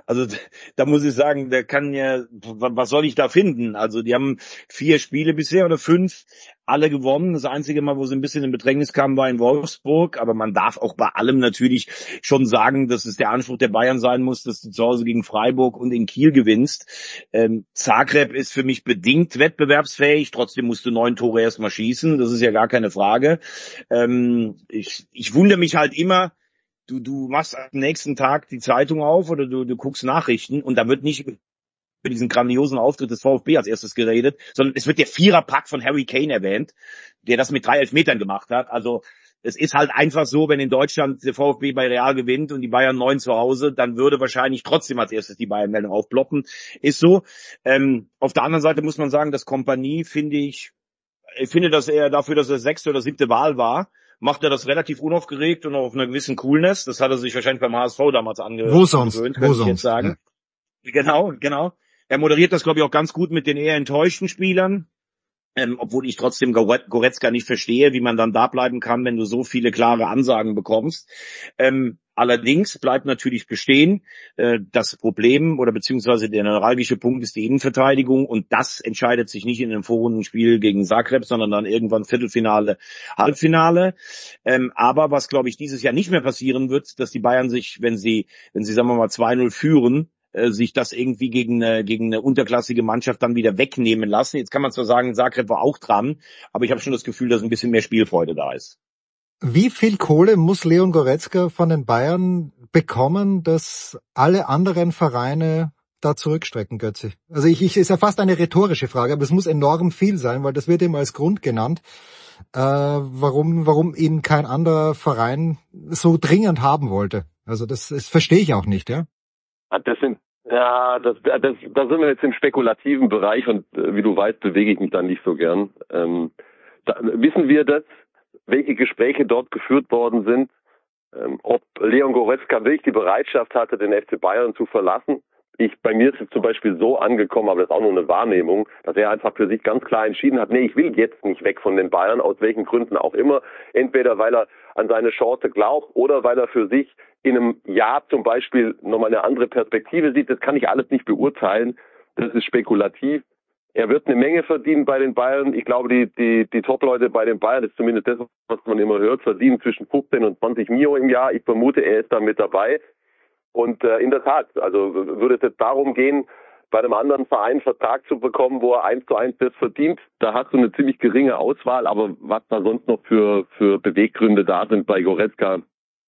Also da muss ich sagen, der kann ja, was soll ich da finden? Also die haben vier Spiele bisher oder fünf, alle gewonnen. Das einzige Mal, wo sie ein bisschen in Bedrängnis kamen, war in Wolfsburg. Aber man darf auch bei allem natürlich schon sagen, dass es der Anspruch der Bayern sein muss, dass du zu Hause gegen Freiburg und in Kiel gewinnst. Ähm, Zagreb ist für mich bedingt wettbewerbsfähig. Trotzdem musst du neun Tore erstmal schießen. Das ist ja gar keine Frage. Ähm, ich, ich wundere mich halt immer, Du, du machst am nächsten Tag die Zeitung auf oder du, du guckst Nachrichten und da wird nicht über diesen grandiosen Auftritt des VfB als erstes geredet, sondern es wird der Viererpack von Harry Kane erwähnt, der das mit drei Elfmetern gemacht hat. Also es ist halt einfach so, wenn in Deutschland der VfB bei Real gewinnt und die Bayern neun zu Hause, dann würde wahrscheinlich trotzdem als erstes die Bayern-Meldung aufploppen. Ist so. Ähm, auf der anderen Seite muss man sagen, dass Kompanie, finde ich, ich finde, dass er dafür, dass er sechste oder siebte Wahl war, macht er das relativ unaufgeregt und auch auf einer gewissen Coolness. Das hat er sich wahrscheinlich beim H S V damals ange- Wo sonst? angewöhnt, Wo könnte ich sonst? jetzt sagen. Ja. Genau, genau. Er moderiert das, glaube ich, auch ganz gut mit den eher enttäuschten Spielern. Ähm, obwohl ich trotzdem Goretzka nicht verstehe, wie man dann da bleiben kann, wenn du so viele klare Ansagen bekommst. Ähm, allerdings bleibt natürlich bestehen, äh, das Problem oder beziehungsweise der neuralgische Punkt ist die Innenverteidigung und das entscheidet sich nicht in einem Vorrundenspiel gegen Zagreb, sondern dann irgendwann Viertelfinale, Halbfinale. Ähm, aber was, glaube ich, dieses Jahr nicht mehr passieren wird, dass die Bayern sich, wenn sie, wenn sie, sagen wir mal, zwei null führen, sich das irgendwie gegen eine, gegen eine unterklassige Mannschaft dann wieder wegnehmen lassen. Jetzt kann man zwar sagen, Zagreb war auch dran, aber ich habe schon das Gefühl, dass ein bisschen mehr Spielfreude da ist. Wie viel Kohle muss Leon Goretzka von den Bayern bekommen, dass alle anderen Vereine da zurückstrecken, Götzi? Also ich, ich ist ja fast eine rhetorische Frage, aber es muss enorm viel sein, weil das wird ihm als Grund genannt, äh, warum, warum ihn kein anderer Verein so dringend haben wollte. Also das, das verstehe ich auch nicht, ja. Das sind Ja, das, das, da sind wir jetzt im spekulativen Bereich und äh, wie du weißt, bewege ich mich da nicht so gern. Ähm, da, wissen wir das, welche Gespräche dort geführt worden sind, ähm, ob Leon Goretzka wirklich die Bereitschaft hatte, den F C Bayern zu verlassen? Ich, bei mir ist es zum Beispiel so angekommen, aber das ist auch nur eine Wahrnehmung, dass er einfach für sich ganz klar entschieden hat, nee, ich will jetzt nicht weg von den Bayern, aus welchen Gründen auch immer. Entweder weil er an seine Chance glaubt oder weil er für sich in einem Jahr zum Beispiel nochmal eine andere Perspektive sieht. Das kann ich alles nicht beurteilen. Das ist spekulativ. Er wird eine Menge verdienen bei den Bayern. Ich glaube, die, die, die Top-Leute bei den Bayern, das ist zumindest das, was man immer hört, verdienen zwischen fünfzehn und zwanzig Mio im Jahr. Ich vermute, er ist da mit dabei. Und äh, in der Tat, also würde es jetzt darum gehen, bei einem anderen Verein einen Vertrag zu bekommen, wo er eins zu eins das verdient, da hast du eine ziemlich geringe Auswahl, aber was da sonst noch für für Beweggründe da sind bei Goretzka,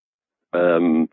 ähm,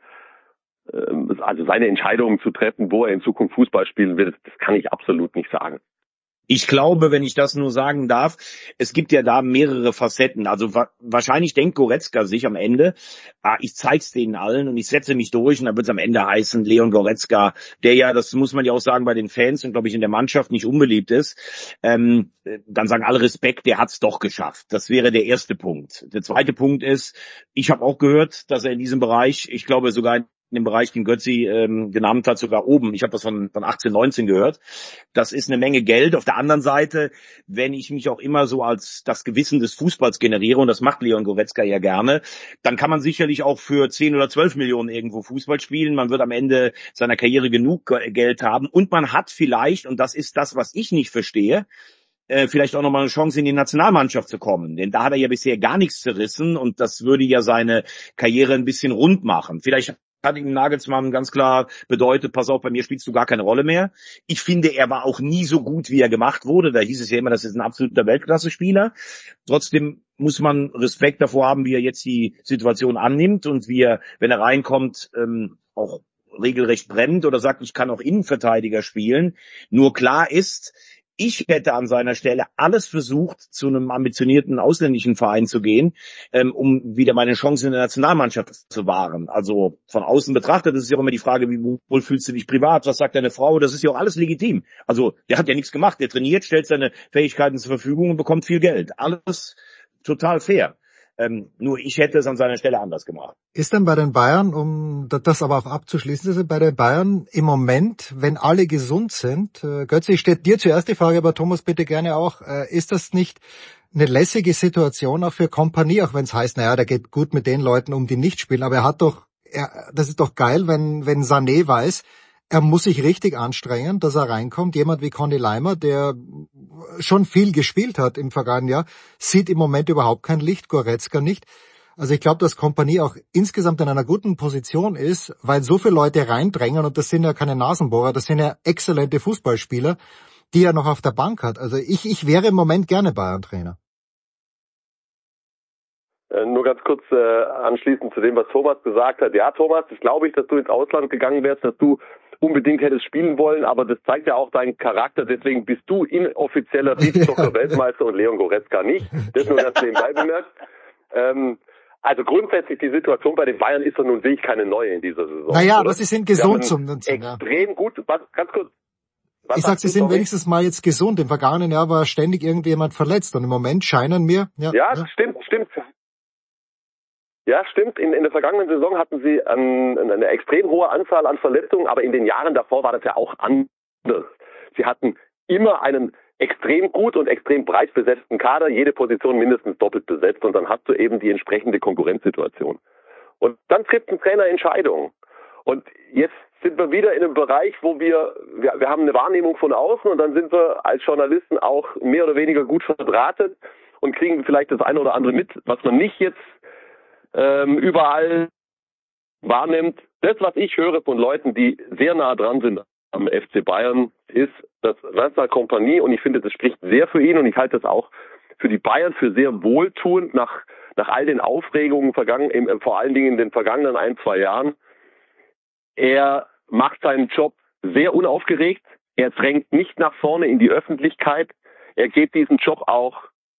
äh, also seine Entscheidungen zu treffen, wo er in Zukunft Fußball spielen will, das kann ich absolut nicht sagen. Ich glaube, wenn ich das nur sagen darf, es gibt ja da mehrere Facetten. Also wa- wahrscheinlich denkt Goretzka sich am Ende, ah, ich zeig's denen allen und ich setze mich durch und dann wird's am Ende heißen, Leon Goretzka, der ja, das muss man ja auch sagen, bei den Fans und glaube ich in der Mannschaft nicht unbeliebt ist, ähm, dann sagen alle Respekt, der hat's doch geschafft. Das wäre der erste Punkt. Der zweite Punkt ist, ich habe auch gehört, dass er in diesem Bereich, ich glaube sogar in dem Bereich, den Götzi ähm, genannt hat, sogar oben. Ich habe das von, von achtzehn, neunzehn gehört. Das ist eine Menge Geld. Auf der anderen Seite, wenn ich mich auch immer so als das Gewissen des Fußballs generiere, und das macht Leon Goretzka ja gerne, dann kann man sicherlich auch für zehn oder zwölf Millionen irgendwo Fußball spielen. Man wird am Ende seiner Karriere genug Geld haben. Und man hat vielleicht, und das ist das, was ich nicht verstehe, äh, vielleicht auch nochmal eine Chance in die Nationalmannschaft zu kommen. Denn da hat er ja bisher gar nichts zerrissen und das würde ja seine Karriere ein bisschen rund machen. Vielleicht hat ihm Nagelsmann ganz klar bedeutet, pass auf, bei mir spielst du gar keine Rolle mehr. Ich finde, er war auch nie so gut, wie er gemacht wurde. Da hieß es ja immer, das ist ein absoluter Weltklasse-Spieler. Trotzdem muss man Respekt davor haben, wie er jetzt die Situation annimmt und wie er, wenn er reinkommt, ähm, auch regelrecht brennt oder sagt, ich kann auch Innenverteidiger spielen. Nur klar ist, ich hätte an seiner Stelle alles versucht, zu einem ambitionierten ausländischen Verein zu gehen, ähm, um wieder meine Chance in der Nationalmannschaft zu wahren. Also von außen betrachtet, das ist ja auch immer die Frage, wie wohl fühlst du dich privat, was sagt deine Frau, das ist ja auch alles legitim. Also der hat ja nichts gemacht, der trainiert, stellt seine Fähigkeiten zur Verfügung und bekommt viel Geld. Alles total fair. Ähm, nur ich hätte es an seiner Stelle anders gemacht. Ist denn bei den Bayern, um das aber auch abzuschließen, ist bei den Bayern im Moment, wenn alle gesund sind, äh, Götze, ich stelle dir zuerst die Frage, aber Thomas bitte gerne auch, äh, ist das nicht eine lässige Situation auch für Kompanie, auch wenn es heißt, naja, der geht gut mit den Leuten um, die nicht spielen, aber er hat doch, er, das ist doch geil, wenn wenn Sané weiß, er muss sich richtig anstrengen, dass er reinkommt. Jemand wie Conny Leimer, der schon viel gespielt hat im vergangenen Jahr, sieht im Moment überhaupt kein Licht, Goretzka nicht. Also ich glaube, dass Kompanie auch insgesamt in einer guten Position ist, weil so viele Leute reindrängen, und das sind ja keine Nasenbohrer, das sind ja exzellente Fußballspieler, die er noch auf der Bank hat. Also ich, ich wäre im Moment gerne Bayern-Trainer. Äh, nur ganz kurz äh, anschließend zu dem, was Thomas gesagt hat. Ja, Thomas, das glaube ich, dass du ins Ausland gegangen wärst, dass du unbedingt hättest spielen wollen, aber das zeigt ja auch deinen Charakter, deswegen bist du inoffizieller Beachsoccer-Weltmeister und Leon Goretzka nicht. Das nur ganz nebenbei bemerkt. Ähm, Also grundsätzlich die Situation bei den Bayern ist doch nun wirklich keine neue in dieser Saison. Naja, oder? aber sie sind gesund zum Nutzen. Extrem ja. gut. Was, ganz kurz. Was ich sag, sie sind sorry? wenigstens mal jetzt gesund. Im vergangenen Jahr war ständig irgendjemand verletzt und im Moment scheinen mir... Ja, ja, ja. stimmt, stimmt. Ja, stimmt. In, in der vergangenen Saison hatten sie an, eine extrem hohe Anzahl an Verletzungen, aber in den Jahren davor war das ja auch anders. Sie hatten immer einen extrem gut und extrem breit besetzten Kader, jede Position mindestens doppelt besetzt, und dann hast du eben die entsprechende Konkurrenzsituation. Und dann trifft ein Trainer Entscheidungen. Und jetzt sind wir wieder in einem Bereich, wo wir, wir, wir haben eine Wahrnehmung von außen, und dann sind wir als Journalisten auch mehr oder weniger gut verdrahtet und kriegen vielleicht das eine oder andere mit, was man nicht jetzt ähm, überall wahrnimmt. Das, was ich höre von Leuten, die sehr nah dran sind am F C Bayern, ist, dass Vincent Kompany, und ich finde, das spricht sehr für ihn, und ich halte das auch für die Bayern für sehr wohltuend nach nach all den Aufregungen vergangen, im, vor allen Dingen in den vergangenen ein, zwei Jahren. Er macht seinen Job sehr unaufgeregt, er drängt nicht nach vorne in die Öffentlichkeit, er geht diesen Job auch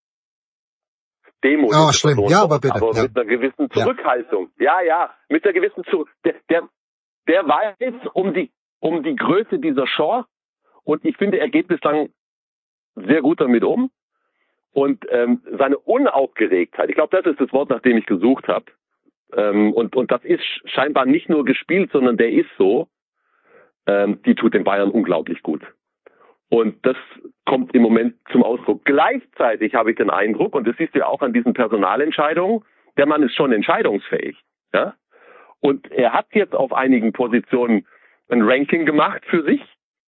Demo. Oh, schlimm. Ja, aber bitte. Aber ja. mit einer gewissen Zurückhaltung. Ja, ja, ja mit einer gewissen Zurückhaltung. Der, der, der weiß um die um die Größe dieser Chance, und ich finde, er geht bislang sehr gut damit um. Und ähm, seine Unaufgeregtheit, ich glaube, das ist das Wort, nach dem ich gesucht habe. Ähm, und, und das ist scheinbar nicht nur gespielt, sondern der ist so. Ähm, die tut den Bayern unglaublich gut. Und das kommt im Moment zum Ausdruck. Gleichzeitig habe ich den Eindruck, und das siehst du ja auch an diesen Personalentscheidungen, der Mann ist schon entscheidungsfähig. Ja? Und er hat jetzt auf einigen Positionen ein Ranking gemacht für sich.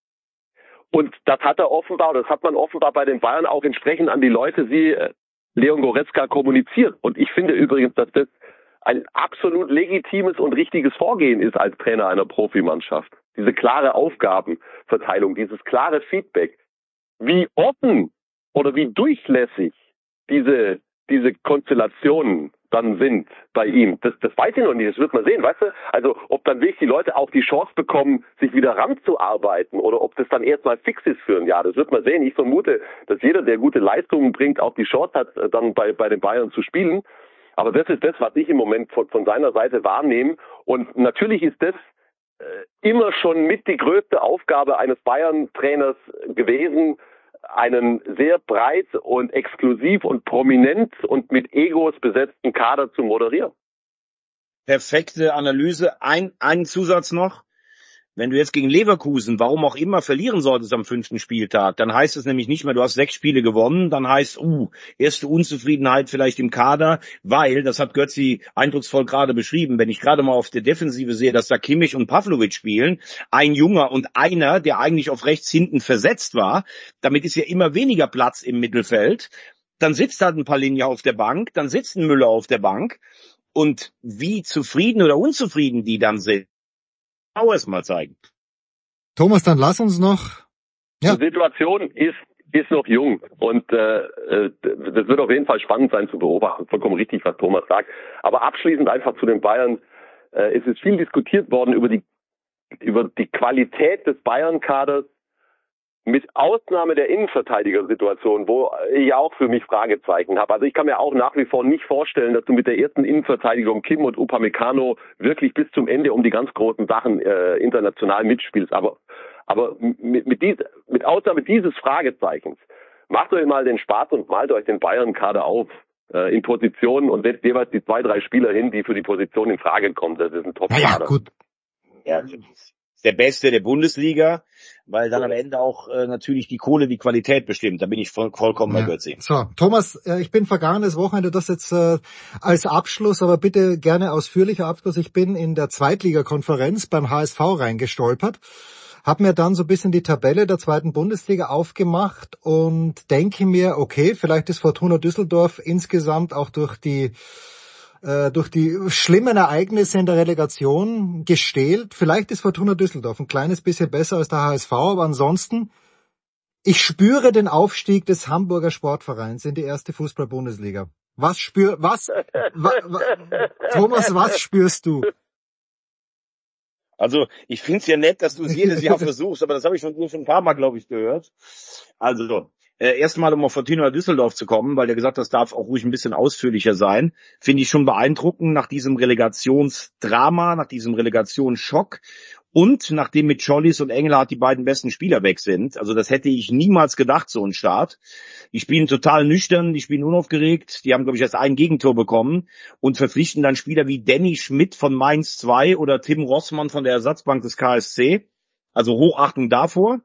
Und das hat er offenbar, das hat man offenbar bei den Bayern auch entsprechend an die Leute wie Leon Goretzka kommuniziert. Und ich finde übrigens, dass das ein absolut legitimes und richtiges Vorgehen ist als Trainer einer Profimannschaft. Diese klare Aufgabenverteilung, dieses klare Feedback. Wie offen oder wie durchlässig diese, diese Konstellationen dann sind bei ihm, das, das weiß ich noch nicht, das wird man sehen, weißt du? Also ob dann wirklich die Leute auch die Chance bekommen, sich wieder ranzuarbeiten, oder ob das dann erstmal fix ist für ein Jahr, das wird man sehen. Ich vermute, dass jeder, der gute Leistungen bringt, auch die Chance hat, dann bei, bei den Bayern zu spielen. Aber das ist das, was ich im Moment von, von seiner Seite wahrnehme. Und natürlich ist das äh, immer schon mit die größte Aufgabe eines Bayern-Trainers gewesen, einen sehr breit und exklusiv und prominent und mit Egos besetzten Kader zu moderieren. Perfekte Analyse. Ein, ein Zusatz noch. Wenn du jetzt gegen Leverkusen, warum auch immer, verlieren solltest am fünften Spieltag, dann heißt es nämlich nicht mehr, du hast sechs Spiele gewonnen, dann heißt, uh, erste Unzufriedenheit vielleicht im Kader, weil, das hat Götzi eindrucksvoll gerade beschrieben, wenn ich gerade mal auf der Defensive sehe, dass da Kimmich und Pavlovic spielen, ein Junger und einer, der eigentlich auf rechts hinten versetzt war, damit ist ja immer weniger Platz im Mittelfeld, dann sitzt halt ein Palinja auf der Bank, dann sitzt ein Müller auf der Bank, und wie zufrieden oder unzufrieden die dann sind, auch erstmal zeigen. Thomas, dann lass uns noch... Ja. Die Situation ist ist noch jung, und äh, das wird auf jeden Fall spannend sein zu beobachten. Vollkommen richtig, was Thomas sagt. Aber abschließend einfach zu den Bayern. Äh, es ist viel diskutiert worden über die über die Qualität des Bayern-Kaders, mit Ausnahme der Innenverteidigersituation, wo ich auch für mich Fragezeichen habe. Also ich kann mir auch nach wie vor nicht vorstellen, dass du mit der ersten Innenverteidigung Kim und Upamecano wirklich bis zum Ende um die ganz großen Sachen äh, international mitspielst. Aber aber mit, mit, dies, mit Ausnahme dieses Fragezeichens, macht euch mal den Spaß und malt euch den Bayern-Kader auf äh, in Positionen und setzt jeweils die zwei, drei Spieler hin, die für die Position in Frage kommen. Das ist ein Top-Kader. Ja, gut. Ja, Ist der Beste der Bundesliga, weil dann am Ende auch äh, natürlich die Kohle die Qualität bestimmt. Da bin ich voll, vollkommen bei Ja. Götzi. So, Thomas, äh, ich bin vergangenes Wochenende, das jetzt äh, als Abschluss, aber bitte gerne ausführlicher Abschluss. Ich bin in der Zweitligakonferenz beim H S V reingestolpert, habe mir dann so ein bisschen die Tabelle der zweiten Bundesliga aufgemacht und denke mir, okay, vielleicht ist Fortuna Düsseldorf insgesamt auch durch die äh, durch die schlimmen Ereignisse in der Relegation gestählt. Vielleicht ist Fortuna Düsseldorf ein kleines bisschen besser als der H S V, aber ansonsten, ich spüre den Aufstieg des Hamburger Sportvereins in die erste Fußball-Bundesliga. Was spür, was, wa, wa, Thomas, was spürst du? Also ich find's ja nett, dass du es jedes Jahr versuchst, aber das habe ich schon, schon ein paar Mal, glaube ich, gehört. Also äh, erstmal, um auf Fortuna Düsseldorf zu kommen, weil der gesagt hat, das darf auch ruhig ein bisschen ausführlicher sein, finde ich schon beeindruckend nach diesem Relegationsdrama, nach diesem Relegationsschock. Und nachdem mit Schollis und Engelhardt die beiden besten Spieler weg sind, also das hätte ich niemals gedacht, so ein Start. Die spielen total nüchtern, die spielen unaufgeregt, die haben, glaube ich, erst ein Gegentor bekommen und verpflichten dann Spieler wie Danny Schmidt von Mainz zwei oder Tim Rossmann von der Ersatzbank des K S C. Also Hochachtung davor.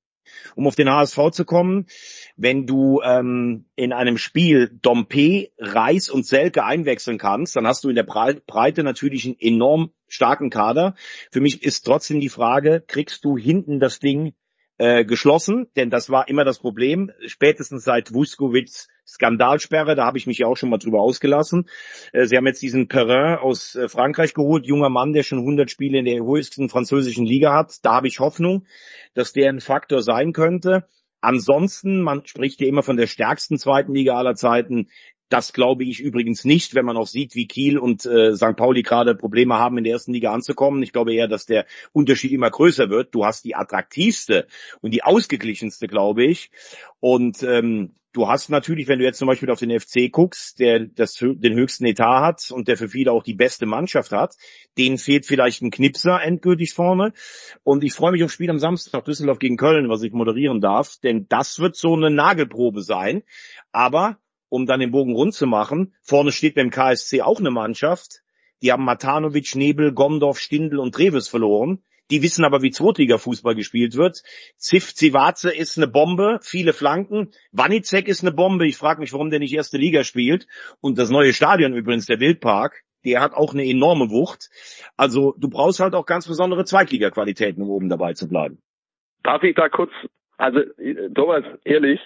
Um auf den H S V zu kommen, wenn du ähm, in einem Spiel Dompe, Reis und Selke einwechseln kannst, dann hast du in der Breite natürlich einen enorm starken Kader. Für mich ist trotzdem die Frage, kriegst du hinten das Ding äh, geschlossen? Denn das war immer das Problem, spätestens seit Vuskovics Skandalsperre, da habe ich mich ja auch schon mal drüber ausgelassen. Äh, sie haben jetzt diesen Perrin aus äh, Frankreich geholt, junger Mann, der schon hundert Spiele in der höchsten französischen Liga hat. Da habe ich Hoffnung, dass der ein Faktor sein könnte. Ansonsten, man spricht ja immer von der stärksten zweiten Liga aller Zeiten. Das glaube ich übrigens nicht, wenn man auch sieht, wie Kiel und äh, Sankt Pauli gerade Probleme haben, in der ersten Liga anzukommen. Ich glaube eher, dass der Unterschied immer größer wird. Du hast die attraktivste und die ausgeglichenste, glaube ich. Und ähm, du hast natürlich, wenn du jetzt zum Beispiel auf den F C guckst, der das, den höchsten Etat hat und der für viele auch die beste Mannschaft hat, denen fehlt vielleicht ein Knipser endgültig vorne. Und ich freue mich aufs Spiel am Samstag, Düsseldorf gegen Köln, was ich moderieren darf, denn das wird so eine Nagelprobe sein. Aber um dann den Bogen rund zu machen, vorne steht beim K S C auch eine Mannschaft. Die haben Matanovic, Nebel, Gomdorf, Stindl und Treves verloren. Die wissen aber, wie Zweitliga-Fußball gespielt wird. Ziv Zivace ist eine Bombe, viele Flanken. Wanicek ist eine Bombe. Ich frage mich, warum der nicht erste Liga spielt. Und das neue Stadion übrigens, der Wildpark, der hat auch eine enorme Wucht. Also du brauchst halt auch ganz besondere Zweitliga-Qualitäten, um oben dabei zu bleiben. Darf ich da kurz, also Thomas, ehrlich,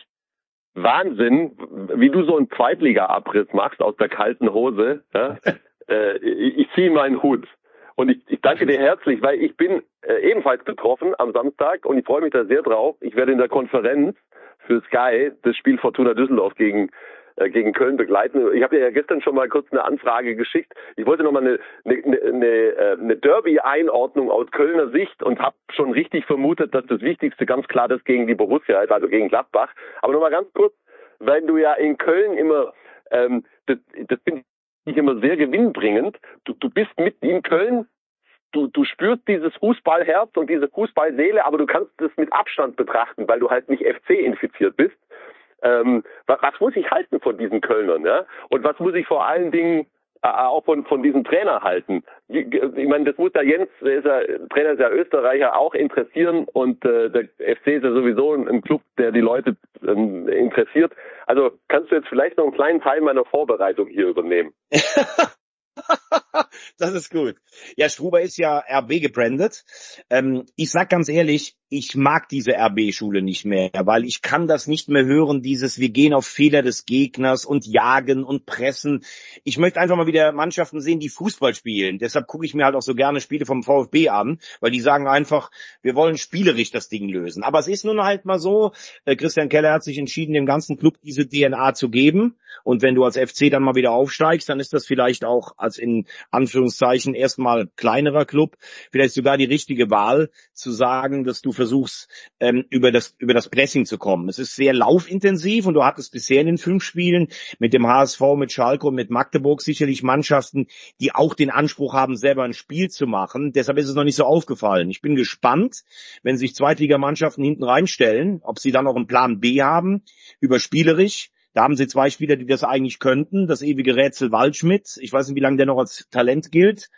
Wahnsinn, wie du so einen Zweitliga-Abriss machst aus der kalten Hose. Ja? äh, ich ich ziehe meinen Hut. Und ich, ich danke dir herzlich, weil ich bin äh, ebenfalls betroffen am Samstag und ich freue mich da sehr drauf. Ich werde in der Konferenz für Sky das Spiel Fortuna Düsseldorf gegen äh, gegen Köln begleiten. Ich habe dir ja gestern schon mal kurz eine Anfrage geschickt. Ich wollte nochmal eine, eine, eine, eine Derby-Einordnung aus Kölner Sicht und habe schon richtig vermutet, dass das Wichtigste ganz klar das gegen die Borussia ist, also gegen Gladbach. Aber nochmal ganz kurz, weil du ja in Köln immer, ähm, das, das finde ich immer sehr gewinnbringend. Du, du bist mitten in Köln, du, du spürst dieses Fußballherz und diese Fußballseele, aber du kannst das mit Abstand betrachten, weil du halt nicht F C infiziert bist. Ähm, was, was muss ich halten von diesen Kölnern, ja? Und was muss ich vor allen Dingen äh, auch von von diesem Trainer halten? Ich, ich meine, das muss der Jens, der ist ja, Trainer ist ja Österreicher, auch interessieren und äh, der F C ist ja sowieso ein, ein Club, der die Leute ähm, interessiert. Also kannst du jetzt vielleicht noch einen kleinen Teil meiner Vorbereitung hier übernehmen? Das ist gut. Ja, Struber ist ja R B gebrandet. Ähm, ich sag ganz ehrlich, ich mag diese R B-Schule nicht mehr, weil ich kann das nicht mehr hören, dieses wir gehen auf Fehler des Gegners und jagen und pressen. Ich möchte einfach mal wieder Mannschaften sehen, die Fußball spielen. Deshalb gucke ich mir halt auch so gerne Spiele vom VfB an, weil die sagen einfach, wir wollen spielerisch das Ding lösen. Aber es ist nun halt mal so, äh, Christian Keller hat sich entschieden, dem ganzen Club diese D N A zu geben. Und wenn du als F C dann mal wieder aufsteigst, dann ist das vielleicht auch als in Anführungszeichen erstmal kleinerer Club vielleicht sogar die richtige Wahl, zu sagen, dass du versuchst, ähm, über das über das Pressing zu kommen. Es ist sehr laufintensiv und du hattest bisher in den fünf Spielen mit dem H S V, mit Schalke und mit Magdeburg sicherlich Mannschaften, die auch den Anspruch haben, selber ein Spiel zu machen. Deshalb ist es noch nicht so aufgefallen. Ich bin gespannt, wenn sich Zweitligamannschaften hinten reinstellen, ob sie dann auch einen Plan B haben, über spielerisch. Da haben sie zwei Spieler, die das eigentlich könnten. Das ewige Rätsel Waldschmidt. Ich weiß nicht, wie lange der noch als Talent gilt.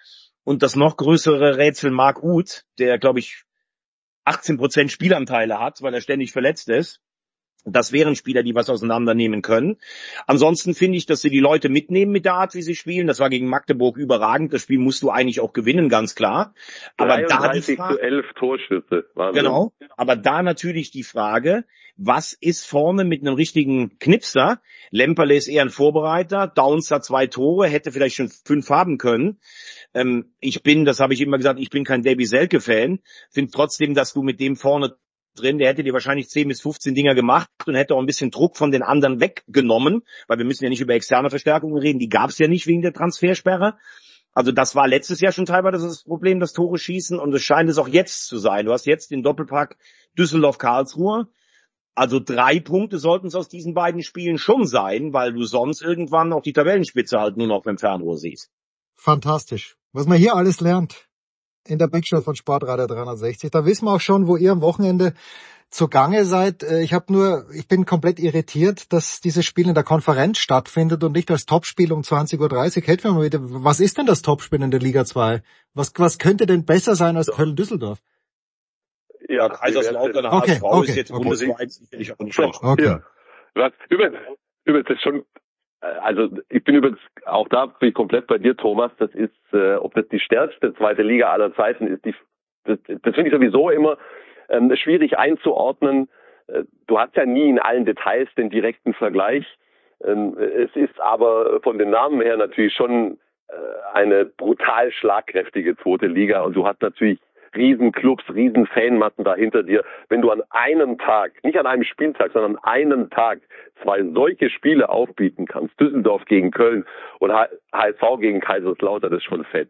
und das noch größere Rätsel Marc Uth, der, glaube ich, achtzehn Prozent Spielanteile hat, weil er ständig verletzt ist. Das wären Spieler, die was auseinandernehmen können. Ansonsten finde ich, dass sie die Leute mitnehmen mit der Art, wie sie spielen. Das war gegen Magdeburg überragend. Das Spiel musst du eigentlich auch gewinnen, ganz klar. Aber da die Frage, zu elf Torschüsse. Wahnsinn. Genau. Aber da natürlich die Frage, was ist vorne mit einem richtigen Knipser? Lemperle ist eher ein Vorbereiter. Downs hat zwei Tore, hätte vielleicht schon fünf haben können. Ähm, ich bin, das habe ich immer gesagt, ich bin kein Davy Selke-Fan. Finde trotzdem, dass du mit dem vorne drin, der hätte dir wahrscheinlich zehn bis fünfzehn Dinger gemacht und hätte auch ein bisschen Druck von den anderen weggenommen, weil wir müssen ja nicht über externe Verstärkungen reden, die gab es ja nicht wegen der Transfersperre. Also das war letztes Jahr schon teilweise das Problem, das Tore schießen, und es scheint es auch jetzt zu sein. Du hast jetzt den Doppelpack Düsseldorf-Karlsruhe. Also drei Punkte sollten es aus diesen beiden Spielen schon sein, weil du sonst irgendwann auch die Tabellenspitze halt nur noch beim Fernrohr siehst. Fantastisch. Was man hier alles lernt in der Big Show von Sportradio dreihundertsechzig. Da wissen wir auch schon, wo ihr am Wochenende zugange seid. Ich habe nur, ich bin komplett irritiert, dass dieses Spiel in der Konferenz stattfindet und nicht als Topspiel um zwanzig Uhr dreißig. Helfen wir mal wieder. Was ist denn das Topspiel in der Liga zwei? Was, was könnte denn besser sein als Köln-Düsseldorf? Ja, Kaiserslautern okay, H S V okay, ist jetzt okay. bundesweit sicherlich auch nicht schlecht. Okay. Ja. Was, übrigens, übrigens, das ist schon, also ich bin übrigens, auch da bin ich komplett bei dir, Thomas. Das ist, äh, ob das die stärkste zweite Liga aller Zeiten ist, die, das, das finde ich sowieso immer ähm, schwierig einzuordnen. Äh, du hast ja nie in allen Details den direkten Vergleich. Ähm, es ist aber von den Namen her natürlich schon äh, eine brutal schlagkräftige zweite Liga, und du hast natürlich Riesenclubs, riesen Fanmassen da hinter dir. Wenn du an einem Tag, nicht an einem Spieltag, sondern an einem Tag zwei solche Spiele aufbieten kannst, Düsseldorf gegen Köln und H S V gegen Kaiserslautern, das ist schon fett.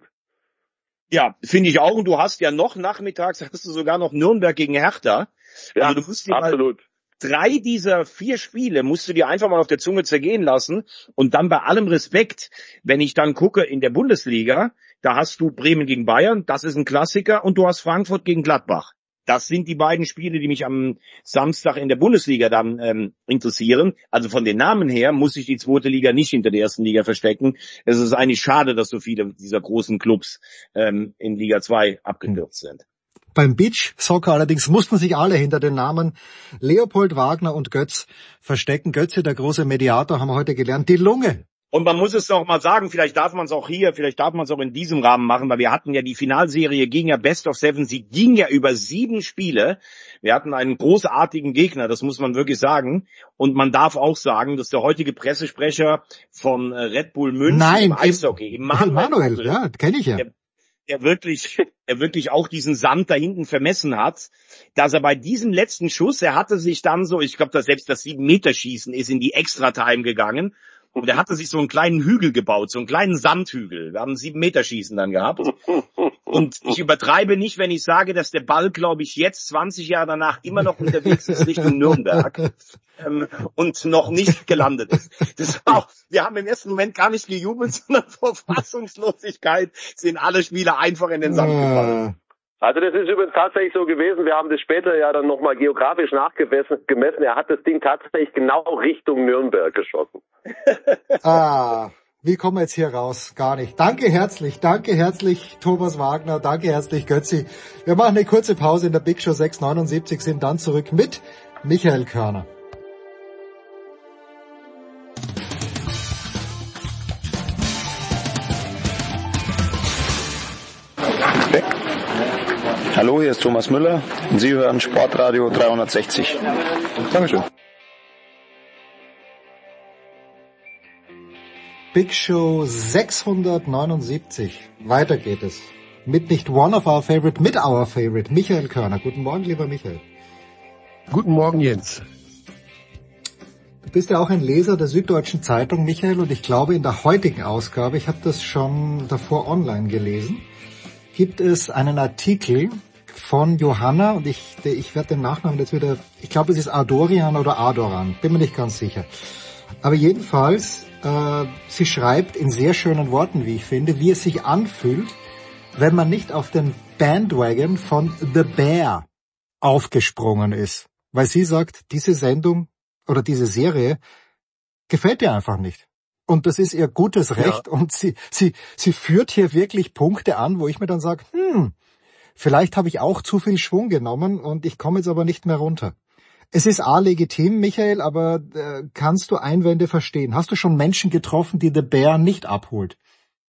Ja, finde ich auch. Und du hast ja noch nachmittags, hast du sogar noch Nürnberg gegen Hertha. Ja, also du musst dir absolut. Mal drei dieser vier Spiele musst du dir einfach mal auf der Zunge zergehen lassen. Und dann bei allem Respekt, wenn ich dann gucke in der Bundesliga, da hast du Bremen gegen Bayern, das ist ein Klassiker, und du hast Frankfurt gegen Gladbach. Das sind die beiden Spiele, die mich am Samstag in der Bundesliga dann ähm, interessieren. Also von den Namen her muss sich die zweite Liga nicht hinter der ersten Liga verstecken. Es ist eigentlich schade, dass so viele dieser großen Clubs ähm, in Liga zwei abgekürzt sind. Beim Beach Soccer allerdings mussten sich alle hinter den Namen Leopold, Wagner und Götz verstecken. Götze, der große Mediator, haben wir heute gelernt, die Lunge. Und man muss es auch mal sagen, vielleicht darf man es auch hier, vielleicht darf man es auch in diesem Rahmen machen, weil wir hatten ja die Finalserie, ging ja Best of Seven, sie ging ja über sieben Spiele. Wir hatten einen großartigen Gegner, das muss man wirklich sagen. Und man darf auch sagen, dass der heutige Pressesprecher von Red Bull München Nein, im Eishockey, Emanuel, Emanuel ja, kenne ich ja. Der, der wirklich, er wirklich auch diesen Sand da hinten vermessen hat, dass er bei diesem letzten Schuss, er hatte sich dann so, ich glaube, dass selbst das sieben-Meter-Schießen ist in die Extra-Time gegangen. Und er hatte sich so einen kleinen Hügel gebaut, so einen kleinen Sandhügel. Wir haben sieben Meter Schießen dann gehabt. Und ich übertreibe nicht, wenn ich sage, dass der Ball, glaube ich, jetzt zwanzig Jahre danach immer noch unterwegs ist Richtung Nürnberg ähm, und noch nicht gelandet ist. Das war auch, wir haben im ersten Moment gar nicht gejubelt, sondern vor Fassungslosigkeit sind alle Spieler einfach in den Sand gefallen. Also das ist übrigens tatsächlich so gewesen. Wir haben das später ja dann nochmal geografisch nachgemessen. Er hat das Ding tatsächlich genau Richtung Nürnberg geschossen. Ah, wie kommen wir jetzt hier raus? Gar nicht. Danke herzlich, danke herzlich Thomas Wagner, danke herzlich Götzi. Wir machen eine kurze Pause in der Big Show sechs neunundsiebzig, sind dann zurück mit Michael Körner. Hallo, hier ist Thomas Müller und Sie hören Sportradio dreihundertsechzig. Dankeschön. Big Show sechshundertneunundsiebzig. Weiter geht es. Mit nicht one of our favorite, mit our favorite, Michael Körner. Guten Morgen, lieber Michael. Guten Morgen, Jens. Du bist ja auch ein Leser der Süddeutschen Zeitung, Michael, und ich glaube in der heutigen Ausgabe, ich habe das schon davor online gelesen, gibt es einen Artikel von Johanna, und ich, ich werde den Nachnamen jetzt wieder, ich glaube es ist Adorian oder Adoran, bin mir nicht ganz sicher. Aber jedenfalls, äh, sie schreibt in sehr schönen Worten, wie ich finde, wie es sich anfühlt, wenn man nicht auf den Bandwagon von The Bear aufgesprungen ist. Weil sie sagt, diese Sendung oder diese Serie gefällt dir einfach nicht. Und das ist ihr gutes Recht. Ja. Und sie, sie, sie führt hier wirklich Punkte an, wo ich mir dann sage, hm, vielleicht habe ich auch zu viel Schwung genommen und ich komme jetzt aber nicht mehr runter. Es ist A legitim, Michael, aber äh, kannst du Einwände verstehen? Hast du schon Menschen getroffen, die The Bear nicht abholt?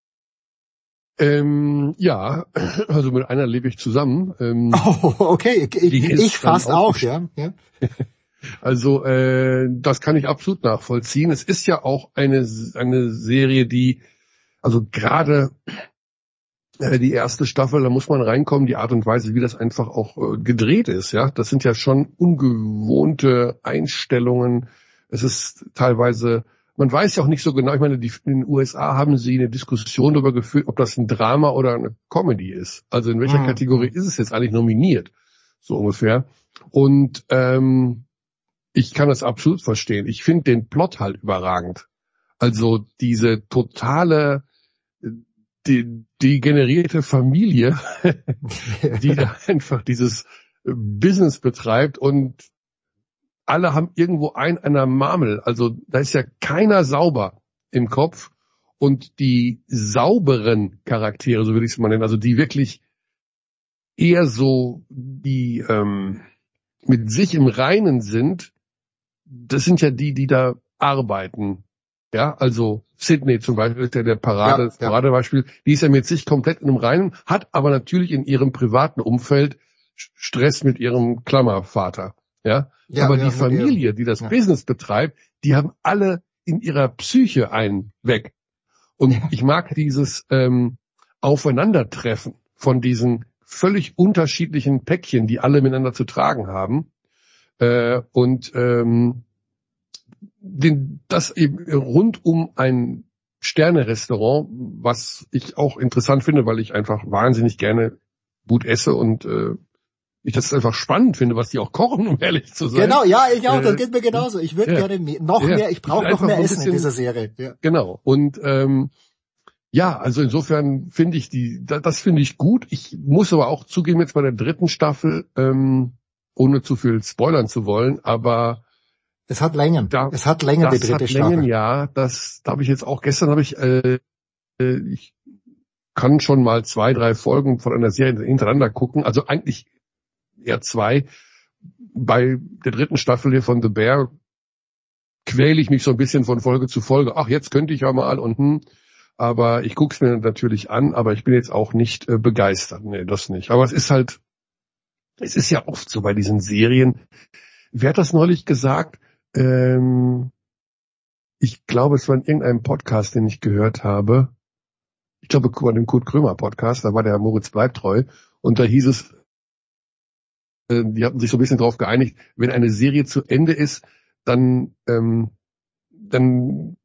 Ähm, ja, also mit einer lebe ich zusammen. Ähm, oh, okay, ich, ich fast auch, ja. ja. Also äh, das kann ich absolut nachvollziehen. Es ist ja auch eine eine Serie, die, also gerade äh, die erste Staffel, da muss man reinkommen, die Art und Weise, wie das einfach auch äh, gedreht ist. Ja, das sind ja schon ungewohnte Einstellungen. Es ist teilweise, man weiß ja auch nicht so genau, ich meine, die, in den U S A haben sie eine Diskussion darüber geführt, ob das ein Drama oder eine Comedy ist. Also in welcher mhm. Kategorie ist es jetzt eigentlich nominiert? So ungefähr. Und ähm, ich kann das absolut verstehen. Ich finde den Plot halt überragend. Also diese totale, die, die generierte Familie, die da einfach dieses Business betreibt und alle haben irgendwo ein einer Marmel. Also da ist ja keiner sauber im Kopf. Und die sauberen Charaktere, so würde ich es mal nennen, also die wirklich eher so, die ähm, mit sich im Reinen sind, das sind ja die, die da arbeiten. Ja, also Sydney zum Beispiel ist ja der Parade, ja, ja. Paradebeispiel. Die ist ja mit sich komplett in einem Reinen, hat aber natürlich in ihrem privaten Umfeld Stress mit ihrem Klammervater. Ja, ja aber ja, die Familie, die das ja. Business betreibt, die haben alle in ihrer Psyche einen weg. Und ja. ich mag dieses ähm, Aufeinandertreffen von diesen völlig unterschiedlichen Päckchen, die alle miteinander zu tragen haben. Äh, und ähm, den, das eben rund um ein Sterne-Restaurant, was ich auch interessant finde, weil ich einfach wahnsinnig gerne gut esse und äh, ich das einfach spannend finde, was die auch kochen, um ehrlich zu sein. Genau, ja, ich auch, das geht mir genauso. Ich würde ja, gerne mehr, noch ja, mehr, ich brauche noch mehr Essen bisschen, in dieser Serie. Ja. Genau, und ähm, ja, also insofern finde ich die, das, das finde ich gut. Ich muss aber auch zugeben, jetzt bei der dritten Staffel, ähm, ohne zu viel spoilern zu wollen, aber es hat Längen. Da, es hat Längen, die dritte Staffel. Längen, ja, das da habe ich jetzt auch, gestern habe ich, äh, ich kann schon mal zwei, drei Folgen von einer Serie hintereinander gucken, also eigentlich eher zwei. Bei der dritten Staffel hier von The Bear quäle ich mich so ein bisschen von Folge zu Folge. Ach, jetzt könnte ich ja mal und hm, aber ich gucke es mir natürlich an, aber ich bin jetzt auch nicht äh, begeistert. Nee, das nicht. Aber es ist halt, es ist ja oft so bei diesen Serien. Wer hat das neulich gesagt? Ähm, ich glaube, es war in irgendeinem Podcast, den ich gehört habe. Ich glaube, bei dem Kurt Krömer Podcast, da war der Moritz Bleibtreu. Und da hieß es, äh, die hatten sich so ein bisschen drauf geeinigt, wenn eine Serie zu Ende ist, dann, ähm, dann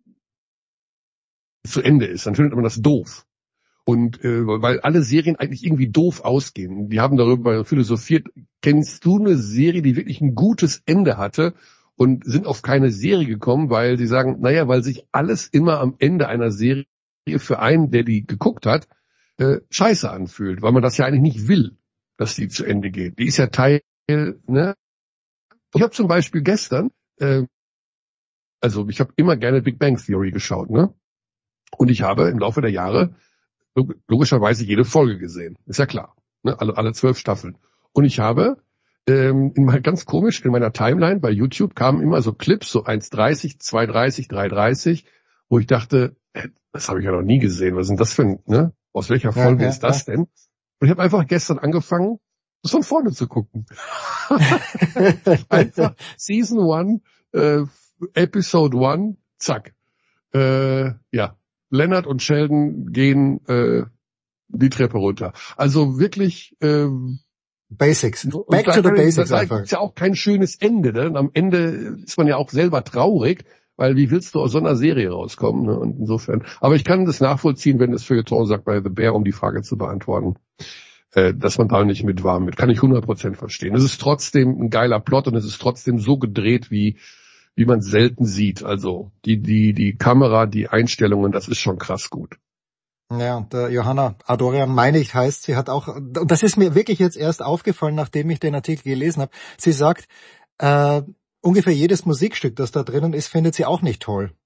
zu Ende ist, dann findet man das doof. Und äh, weil alle Serien eigentlich irgendwie doof ausgehen. Die haben darüber philosophiert, kennst du eine Serie, die wirklich ein gutes Ende hatte und sind auf keine Serie gekommen, weil sie sagen, naja, weil sich alles immer am Ende einer Serie für einen, der die geguckt hat, äh, scheiße anfühlt, weil man das ja eigentlich nicht will, dass die zu Ende geht. Die ist ja Teil, ne? Ich habe zum Beispiel gestern, äh, also ich habe immer gerne Big Bang Theory geschaut, ne? Und ich habe im Laufe der Jahre logischerweise jede Folge gesehen. Ist ja klar. Ne? Alle, alle zwölf Staffeln. Und ich habe, ähm, in, ganz komisch, in meiner Timeline bei YouTube kamen immer so Clips, so eins dreißig, zwei dreißig, drei dreißig, wo ich dachte, äh, das habe ich ja noch nie gesehen. Was ist denn das für ein, ne? Aus welcher Folge ja, ja, ist das ja. denn? Und ich habe einfach gestern angefangen, das von vorne zu gucken. Einfach Season one, äh, Episode one, zack. Äh, ja. Leonard und Sheldon gehen äh, die Treppe runter. Also wirklich ähm, Basics. Back to the Basics da einfach. Das ist ja auch kein schönes Ende. Ne? Und am Ende ist man ja auch selber traurig, weil wie willst du aus so einer Serie rauskommen? Ne? Und insofern. Aber ich kann das nachvollziehen, wenn das Feuilleton sagt bei The Bear, um die Frage zu beantworten, äh, dass man da nicht mit warm wird. Kann ich hundert Prozent verstehen. Es ist trotzdem ein geiler Plot und es ist trotzdem so gedreht, wie wie man selten sieht. Also die die die Kamera, die Einstellungen, das ist schon krass gut. Ja, und äh, Johanna Adorian, meine ich, heißt, sie hat auch, und das ist mir wirklich jetzt erst aufgefallen, nachdem ich den Artikel gelesen habe, sie sagt, äh, ungefähr jedes Musikstück, das da drinnen ist, findet sie auch nicht toll.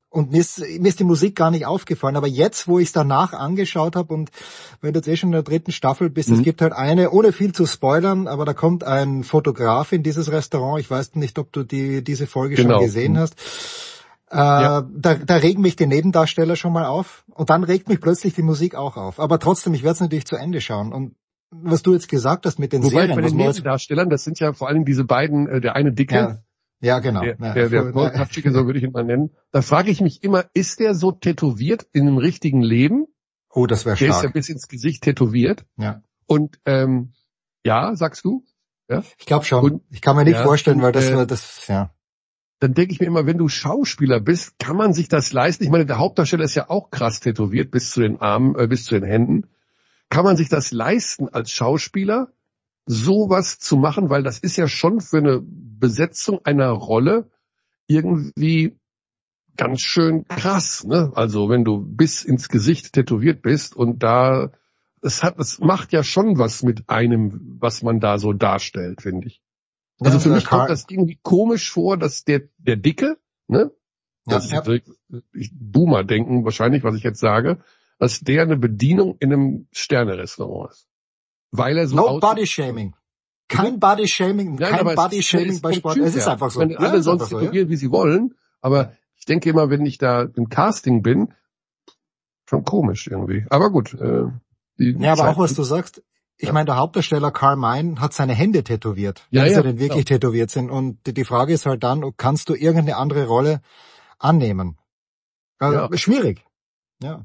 Und mir ist, mir ist die Musik gar nicht aufgefallen. Aber jetzt, wo ich es danach angeschaut habe und wenn du jetzt eh schon in der dritten Staffel bist, mhm. es gibt halt eine, ohne viel zu spoilern, aber da kommt ein Fotograf in dieses Restaurant. Ich weiß nicht, ob du die diese Folge genau. schon gesehen mhm. hast. Äh, ja. da, da regen mich die Nebendarsteller schon mal auf. Und dann regt mich plötzlich die Musik auch auf. Aber trotzdem, ich werde es natürlich zu Ende schauen. Und was du jetzt gesagt hast mit den Wobei Serien. Bei den Nebendarstellern, das sind ja vor allem diese beiden, äh, der eine Dicke. Ja. Ja, genau. Der, ja, der, der Goldkaffschicke, so würde ich ihn mal nennen. Da frage ich mich immer, ist der so tätowiert in einem richtigen Leben? Oh, das wäre stark. Der ist ja bis ins Gesicht tätowiert. Ja. Und ähm, ja, sagst du? Ja. Ich glaube schon. Und, ich kann mir nicht ja, vorstellen, weil das, äh, das, ja. Dann denke ich mir immer, wenn du Schauspieler bist, kann man sich das leisten? Ich meine, der Hauptdarsteller ist ja auch krass tätowiert bis zu den Armen, äh, bis zu den Händen. Kann man sich das leisten als Schauspieler, sowas zu machen? Weil das ist ja schon für eine Besetzung einer Rolle irgendwie ganz schön krass, ne? Also wenn du bis ins Gesicht tätowiert bist und da, es hat, es macht ja schon was mit einem, was man da so darstellt, finde ich. Also ja, für mich kommt das irgendwie komisch vor, dass der, der Dicke, ne? Das ja, ist ja. Ich, Boomer denken wahrscheinlich, was ich jetzt sage, dass der eine Bedienung in einem Sterne-Restaurant ist. Weil er so No Body-Shaming. Kein Body-Shaming, kein Body-Shaming bei Sport. Es ist einfach so. Wenn alle sonst tätowieren, wie sie wollen, aber ich denke immer, wenn ich da im Casting bin, schon komisch irgendwie. Aber gut. Äh, die ja, aber Zeit auch was du sagst, ich ja. meine, der Hauptdarsteller Karl Mein hat seine Hände tätowiert, wenn ja, sie ja, denn wirklich genau. tätowiert sind. Und die Frage ist halt dann, kannst du irgendeine andere Rolle annehmen? Also, ja. Schwierig. Ja.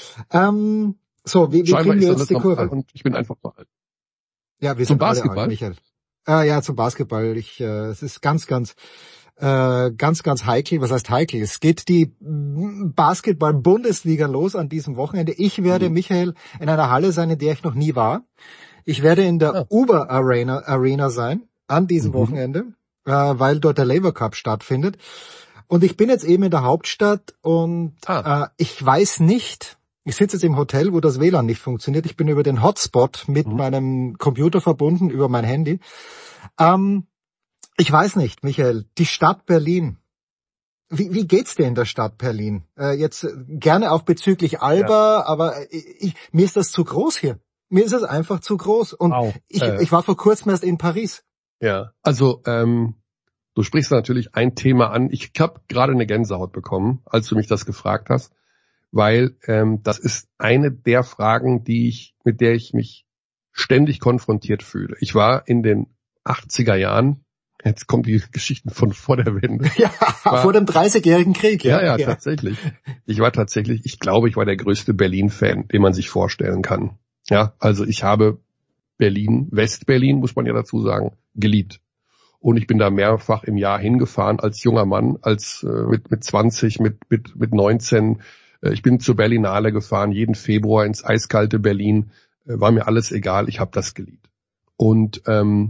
Ähm, so, wie, wie kriegen wir jetzt die Kurve? Und ich bin einfach mal alt. Ja, wir zum sind Basketball. Alt, Michael. Äh, ja, zum Basketball. Ich, äh, es ist ganz, ganz, äh, ganz, ganz heikel. Was heißt heikel? Es geht die Basketball-Bundesliga los an diesem Wochenende. Ich werde, mhm. Michael, in einer Halle sein, in der ich noch nie war. Ich werde in der ah. Uber Arena, Arena sein an diesem mhm. Wochenende, äh, weil dort der Labour Cup stattfindet. Und ich bin jetzt eben in der Hauptstadt und ah. äh, ich weiß nicht, ich sitze jetzt im Hotel, wo das W L A N nicht funktioniert. Ich bin über den Hotspot mit mhm. meinem Computer verbunden, über mein Handy. Ähm, ich weiß nicht, Michael, die Stadt Berlin. Wie, wie geht's dir in der Stadt Berlin? Äh, jetzt äh, gerne auch bezüglich Alba, ja. aber ich, ich, mir ist das zu groß hier. Mir ist es einfach zu groß. Und wow. ich, äh. ich war vor kurzem erst in Paris. Ja, also ähm, du sprichst natürlich ein Thema an. Ich habe gerade eine Gänsehaut bekommen, als du mich das gefragt hast, weil ähm, das ist eine der Fragen, die ich, mit der ich mich ständig konfrontiert fühle. Ich war in den achtziger Jahren, jetzt kommen die Geschichten von vor der Wende. Ja, war, vor dem dreißigjährigen Krieg. Ja, ja, ja, tatsächlich. Ich war tatsächlich, ich glaube, ich war der größte Berlin-Fan, den man sich vorstellen kann. Ja, also ich habe Berlin, West-Berlin, muss man ja dazu sagen, geliebt. Und ich bin da mehrfach im Jahr hingefahren als junger Mann, als äh, mit mit zwanzig, mit mit mit neunzehn. Äh, ich bin zur Berlinale gefahren, jeden Februar ins eiskalte Berlin. Äh, war mir alles egal, ich habe das geliebt. Und ähm,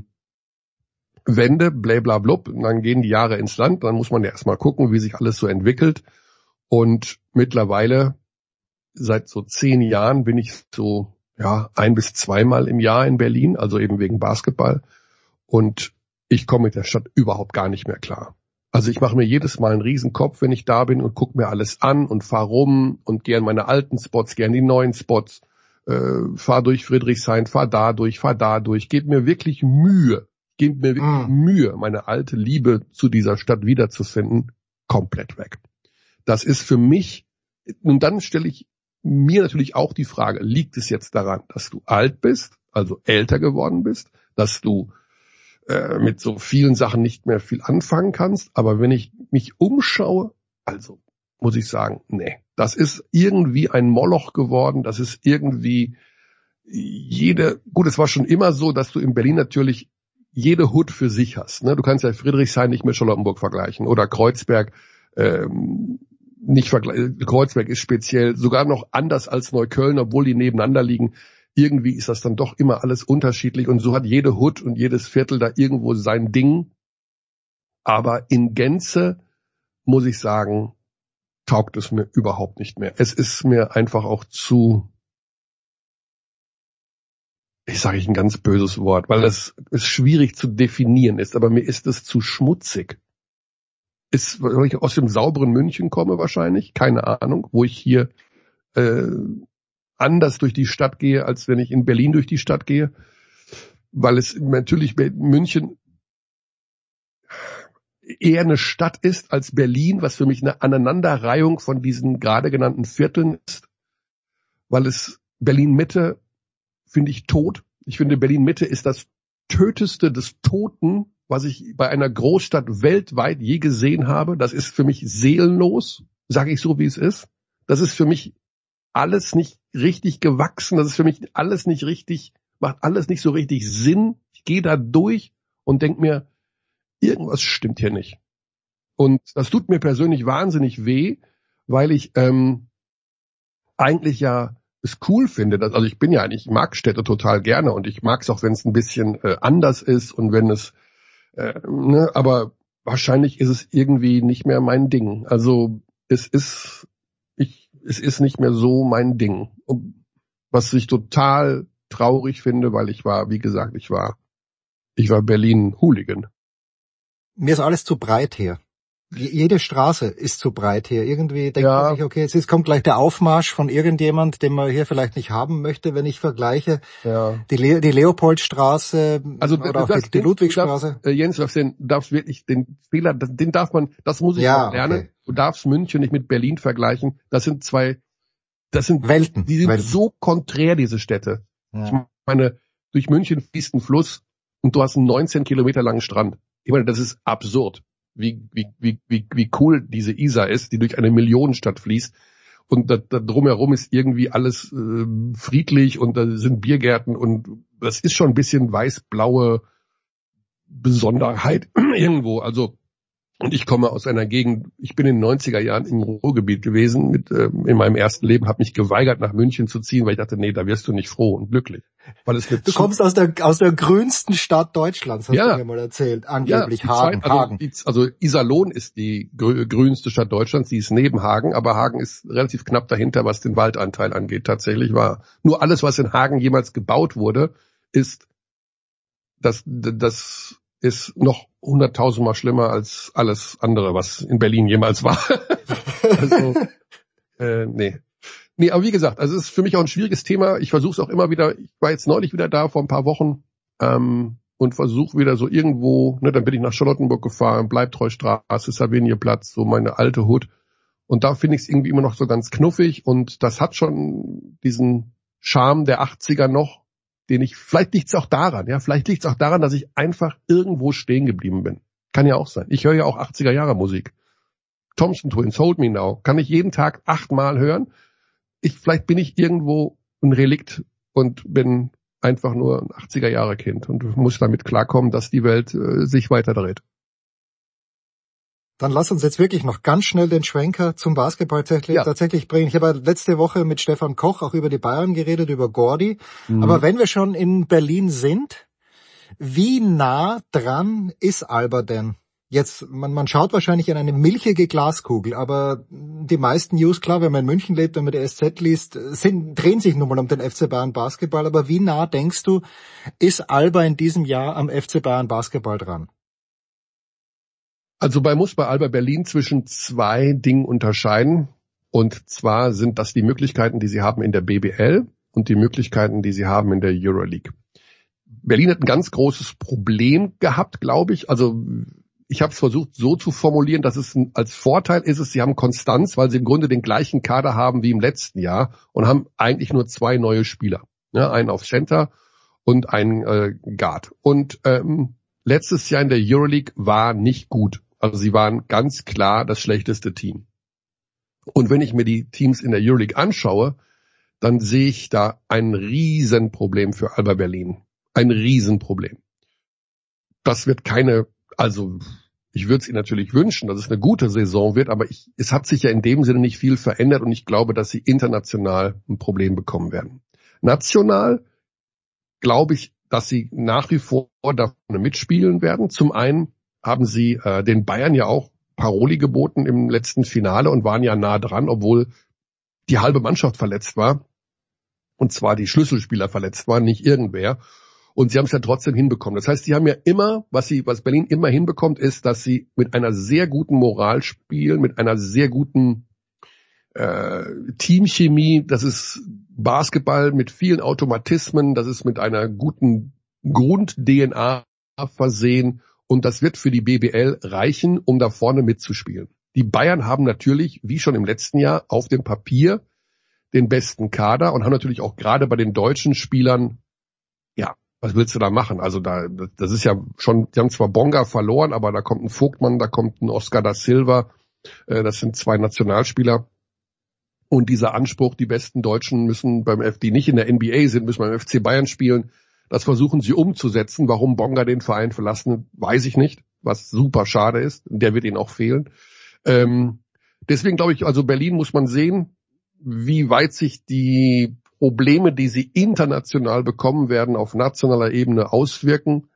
Wende, blablablub, und dann gehen die Jahre ins Land, dann muss man ja erstmal gucken, wie sich alles so entwickelt. Und mittlerweile, seit so zehn Jahren, bin ich so ja ein bis zweimal im Jahr in Berlin, also eben wegen Basketball. Und ich komme mit der Stadt überhaupt gar nicht mehr klar. Also ich mache mir jedes Mal einen Riesenkopf, wenn ich da bin und gucke mir alles an und fahre rum und gehe an meine alten Spots, gehe an die neuen Spots, äh, fahre durch Friedrichshain, fahre da durch, fahre da durch, gebe mir wirklich Mühe, gebe mir wirklich mm. Mühe, meine alte Liebe zu dieser Stadt wiederzufinden, komplett weg. Das ist für mich, und dann stelle ich mir natürlich auch die Frage, liegt es jetzt daran, dass du alt bist, also älter geworden bist, dass du äh, mit so vielen Sachen nicht mehr viel anfangen kannst, aber wenn ich mich umschaue, also muss ich sagen, nee, das ist irgendwie ein Moloch geworden, das ist irgendwie jede, gut, es war schon immer so, dass du in Berlin natürlich jede Hood für sich hast, ne? Du kannst ja Friedrichshain nicht mit Charlottenburg vergleichen oder Kreuzberg, ähm, nicht vergleichen. Kreuzberg ist speziell sogar noch anders als Neukölln, obwohl die nebeneinander liegen. Irgendwie ist das dann doch immer alles unterschiedlich und so hat jede Hood und jedes Viertel da irgendwo sein Ding. Aber in Gänze, muss ich sagen, taugt es mir überhaupt nicht mehr. Es ist mir einfach auch zu, ich sage ich ein ganz böses Wort, weil es, es schwierig zu definieren ist, aber mir ist es zu schmutzig. ist, weil ich aus dem sauberen München komme wahrscheinlich, keine Ahnung, wo ich hier äh, anders durch die Stadt gehe, als wenn ich in Berlin durch die Stadt gehe, weil es natürlich München eher eine Stadt ist als Berlin, was für mich eine Aneinanderreihung von diesen gerade genannten Vierteln ist, weil es Berlin-Mitte finde ich tot. Ich finde, Berlin-Mitte ist das Töteste des Toten, was ich bei einer Großstadt weltweit je gesehen habe. Das ist für mich seelenlos, sage ich so, wie es ist. Das ist für mich alles nicht richtig gewachsen. Das ist für mich alles nicht richtig, macht alles nicht so richtig Sinn. Ich gehe da durch und denke mir, irgendwas stimmt hier nicht. Und das tut mir persönlich wahnsinnig weh, weil ich ähm, eigentlich ja es cool finde. Dass, also ich bin ja eigentlich, ich mag Städte total gerne und ich mag es auch, wenn es ein bisschen äh, anders ist und wenn es, äh, ne, aber wahrscheinlich ist es irgendwie nicht mehr mein Ding. Also es ist, ich, es ist nicht mehr so mein Ding. Und was ich total traurig finde, weil ich war, wie gesagt, ich war, ich war Berlin-Hooligan. Mir ist alles zu breit hier. Jede Straße ist zu breit hier. Irgendwie denkt ja. man sich, okay, jetzt kommt gleich der Aufmarsch von irgendjemand, den man hier vielleicht nicht haben möchte, wenn ich vergleiche. Ja. Die, Le- die Leopoldstraße also, oder auch das, die, die Ludwigstraße. Darfst, äh, Jens, du darfst, den, darfst wirklich den Fehler, den darf man, das muss ich ja, lernen. Okay. Du darfst München nicht mit Berlin vergleichen. Das sind zwei, das sind Welten. Die sind Welten. so konträr, diese Städte. Ja. Ich meine, durch München fließt ein Fluss und du hast einen neunzehn Kilometer langen Strand. Ich meine, das ist absurd, wie, wie, wie, wie, wie cool diese Isar ist, die durch eine Millionenstadt fließt. Und da, da drumherum ist irgendwie alles äh, friedlich und da sind Biergärten und das ist schon ein bisschen weiß-blaue Besonderheit irgendwo. Also, und ich komme aus einer Gegend, ich bin in den neunziger Jahren im Ruhrgebiet gewesen, mit äh, in meinem ersten Leben, habe mich geweigert, nach München zu ziehen, weil ich dachte, nee, da wirst du nicht froh und glücklich. Weil es du kommst aus der aus der grünsten Stadt Deutschlands, hast ja. du mir mal erzählt, angeblich ja, Hagen. Zeit, also, Hagen. Die, also Iserlohn ist die grü- grünste Stadt Deutschlands, die ist neben Hagen, aber Hagen ist relativ knapp dahinter, was den Waldanteil angeht. Tatsächlich war nur alles, was in Hagen jemals gebaut wurde, ist das das ist noch hunderttausendmal schlimmer als alles andere, was in Berlin jemals war. also, äh, nee. Nee, aber wie gesagt, also es ist für mich auch ein schwieriges Thema. Ich versuche es auch immer wieder, ich war jetzt neulich wieder da vor ein paar Wochen ähm, und versuche wieder so irgendwo, ne, dann bin ich nach Charlottenburg gefahren, Bleibtreustraße, Savignyplatz, so meine alte Hut. Und da finde ich es irgendwie immer noch so ganz knuffig und das hat schon diesen Charme der achtziger noch, den ich, vielleicht liegt es auch daran, ja, vielleicht liegt es auch daran, dass ich einfach irgendwo stehen geblieben bin. Kann ja auch sein. Ich höre ja auch achtziger Jahre Musik. Thompson Twins, Hold Me Now, kann ich jeden Tag achtmal hören. Ich, vielleicht bin ich irgendwo ein Relikt und bin einfach nur ein achtziger Jahre Kind und muss damit klarkommen, dass die Welt äh, sich weiter dreht. Dann lass uns jetzt wirklich noch ganz schnell den Schwenker zum Basketball tatsächlich, ja. tatsächlich bringen. Ich habe letzte Woche mit Stefan Koch auch über die Bayern geredet, über Gordy. Mhm. Aber wenn wir schon in Berlin sind, wie nah dran ist Alba denn? Jetzt, man, man schaut wahrscheinlich in eine milchige Glaskugel, aber die meisten News, klar, wenn man in München lebt, wenn man die S Z liest, sind, drehen sich nun mal um den F C Bayern Basketball. Aber wie nah, denkst du, ist Alba in diesem Jahr am F C Bayern Basketball dran? Also man muss bei Alba Berlin zwischen zwei Dingen unterscheiden. Und zwar sind das die Möglichkeiten, die sie haben in der B B L und die Möglichkeiten, die sie haben in der Euroleague. Berlin hat ein ganz großes Problem gehabt, glaube ich. Also ich habe es versucht so zu formulieren, dass es als Vorteil ist, es, sie haben Konstanz, weil sie im Grunde den gleichen Kader haben wie im letzten Jahr und haben eigentlich nur zwei neue Spieler. Ja, einen auf Center und einen äh, Guard. Und ähm, letztes Jahr in der Euroleague war nicht gut. Also sie waren ganz klar das schlechteste Team. Und wenn ich mir die Teams in der Euroleague anschaue, dann sehe ich da ein Riesenproblem für Alba Berlin. Ein Riesenproblem. Das wird keine, also ich würde es ihnen natürlich wünschen, dass es eine gute Saison wird, aber ich, es hat sich ja in dem Sinne nicht viel verändert und ich glaube, dass sie international ein Problem bekommen werden. National glaube ich, dass sie nach wie vor davon mitspielen werden. Zum einen haben sie äh, den Bayern ja auch Paroli geboten im letzten Finale und waren ja nah dran, obwohl die halbe Mannschaft verletzt war. Und zwar die Schlüsselspieler verletzt waren, nicht irgendwer. Und sie haben es ja trotzdem hinbekommen. Das heißt, sie haben ja immer, was sie, was Berlin immer hinbekommt, ist, dass sie mit einer sehr guten Moral spielen, mit einer sehr guten äh, Teamchemie. Das ist Basketball mit vielen Automatismen. Das ist mit einer guten Grund-D N A versehen. Und das wird für die B B L reichen, um da vorne mitzuspielen. Die Bayern haben natürlich, wie schon im letzten Jahr, auf dem Papier den besten Kader und haben natürlich auch gerade bei den deutschen Spielern, ja, was willst du da machen? Also da, das ist ja schon, die haben zwar Bonga verloren, aber da kommt ein Vogtmann, da kommt ein Oscar da Silva, äh, das sind zwei Nationalspieler. Und dieser Anspruch, die besten Deutschen müssen beim F, die nicht in der N B A sind, müssen beim F C Bayern spielen, das versuchen sie umzusetzen. Warum Bonga den Verein verlassen, weiß ich nicht, was super schade ist. Der wird ihnen auch fehlen. Ähm, deswegen glaube ich, also Berlin muss man sehen, wie weit sich die Probleme, die sie international bekommen werden, auf nationaler Ebene auswirken.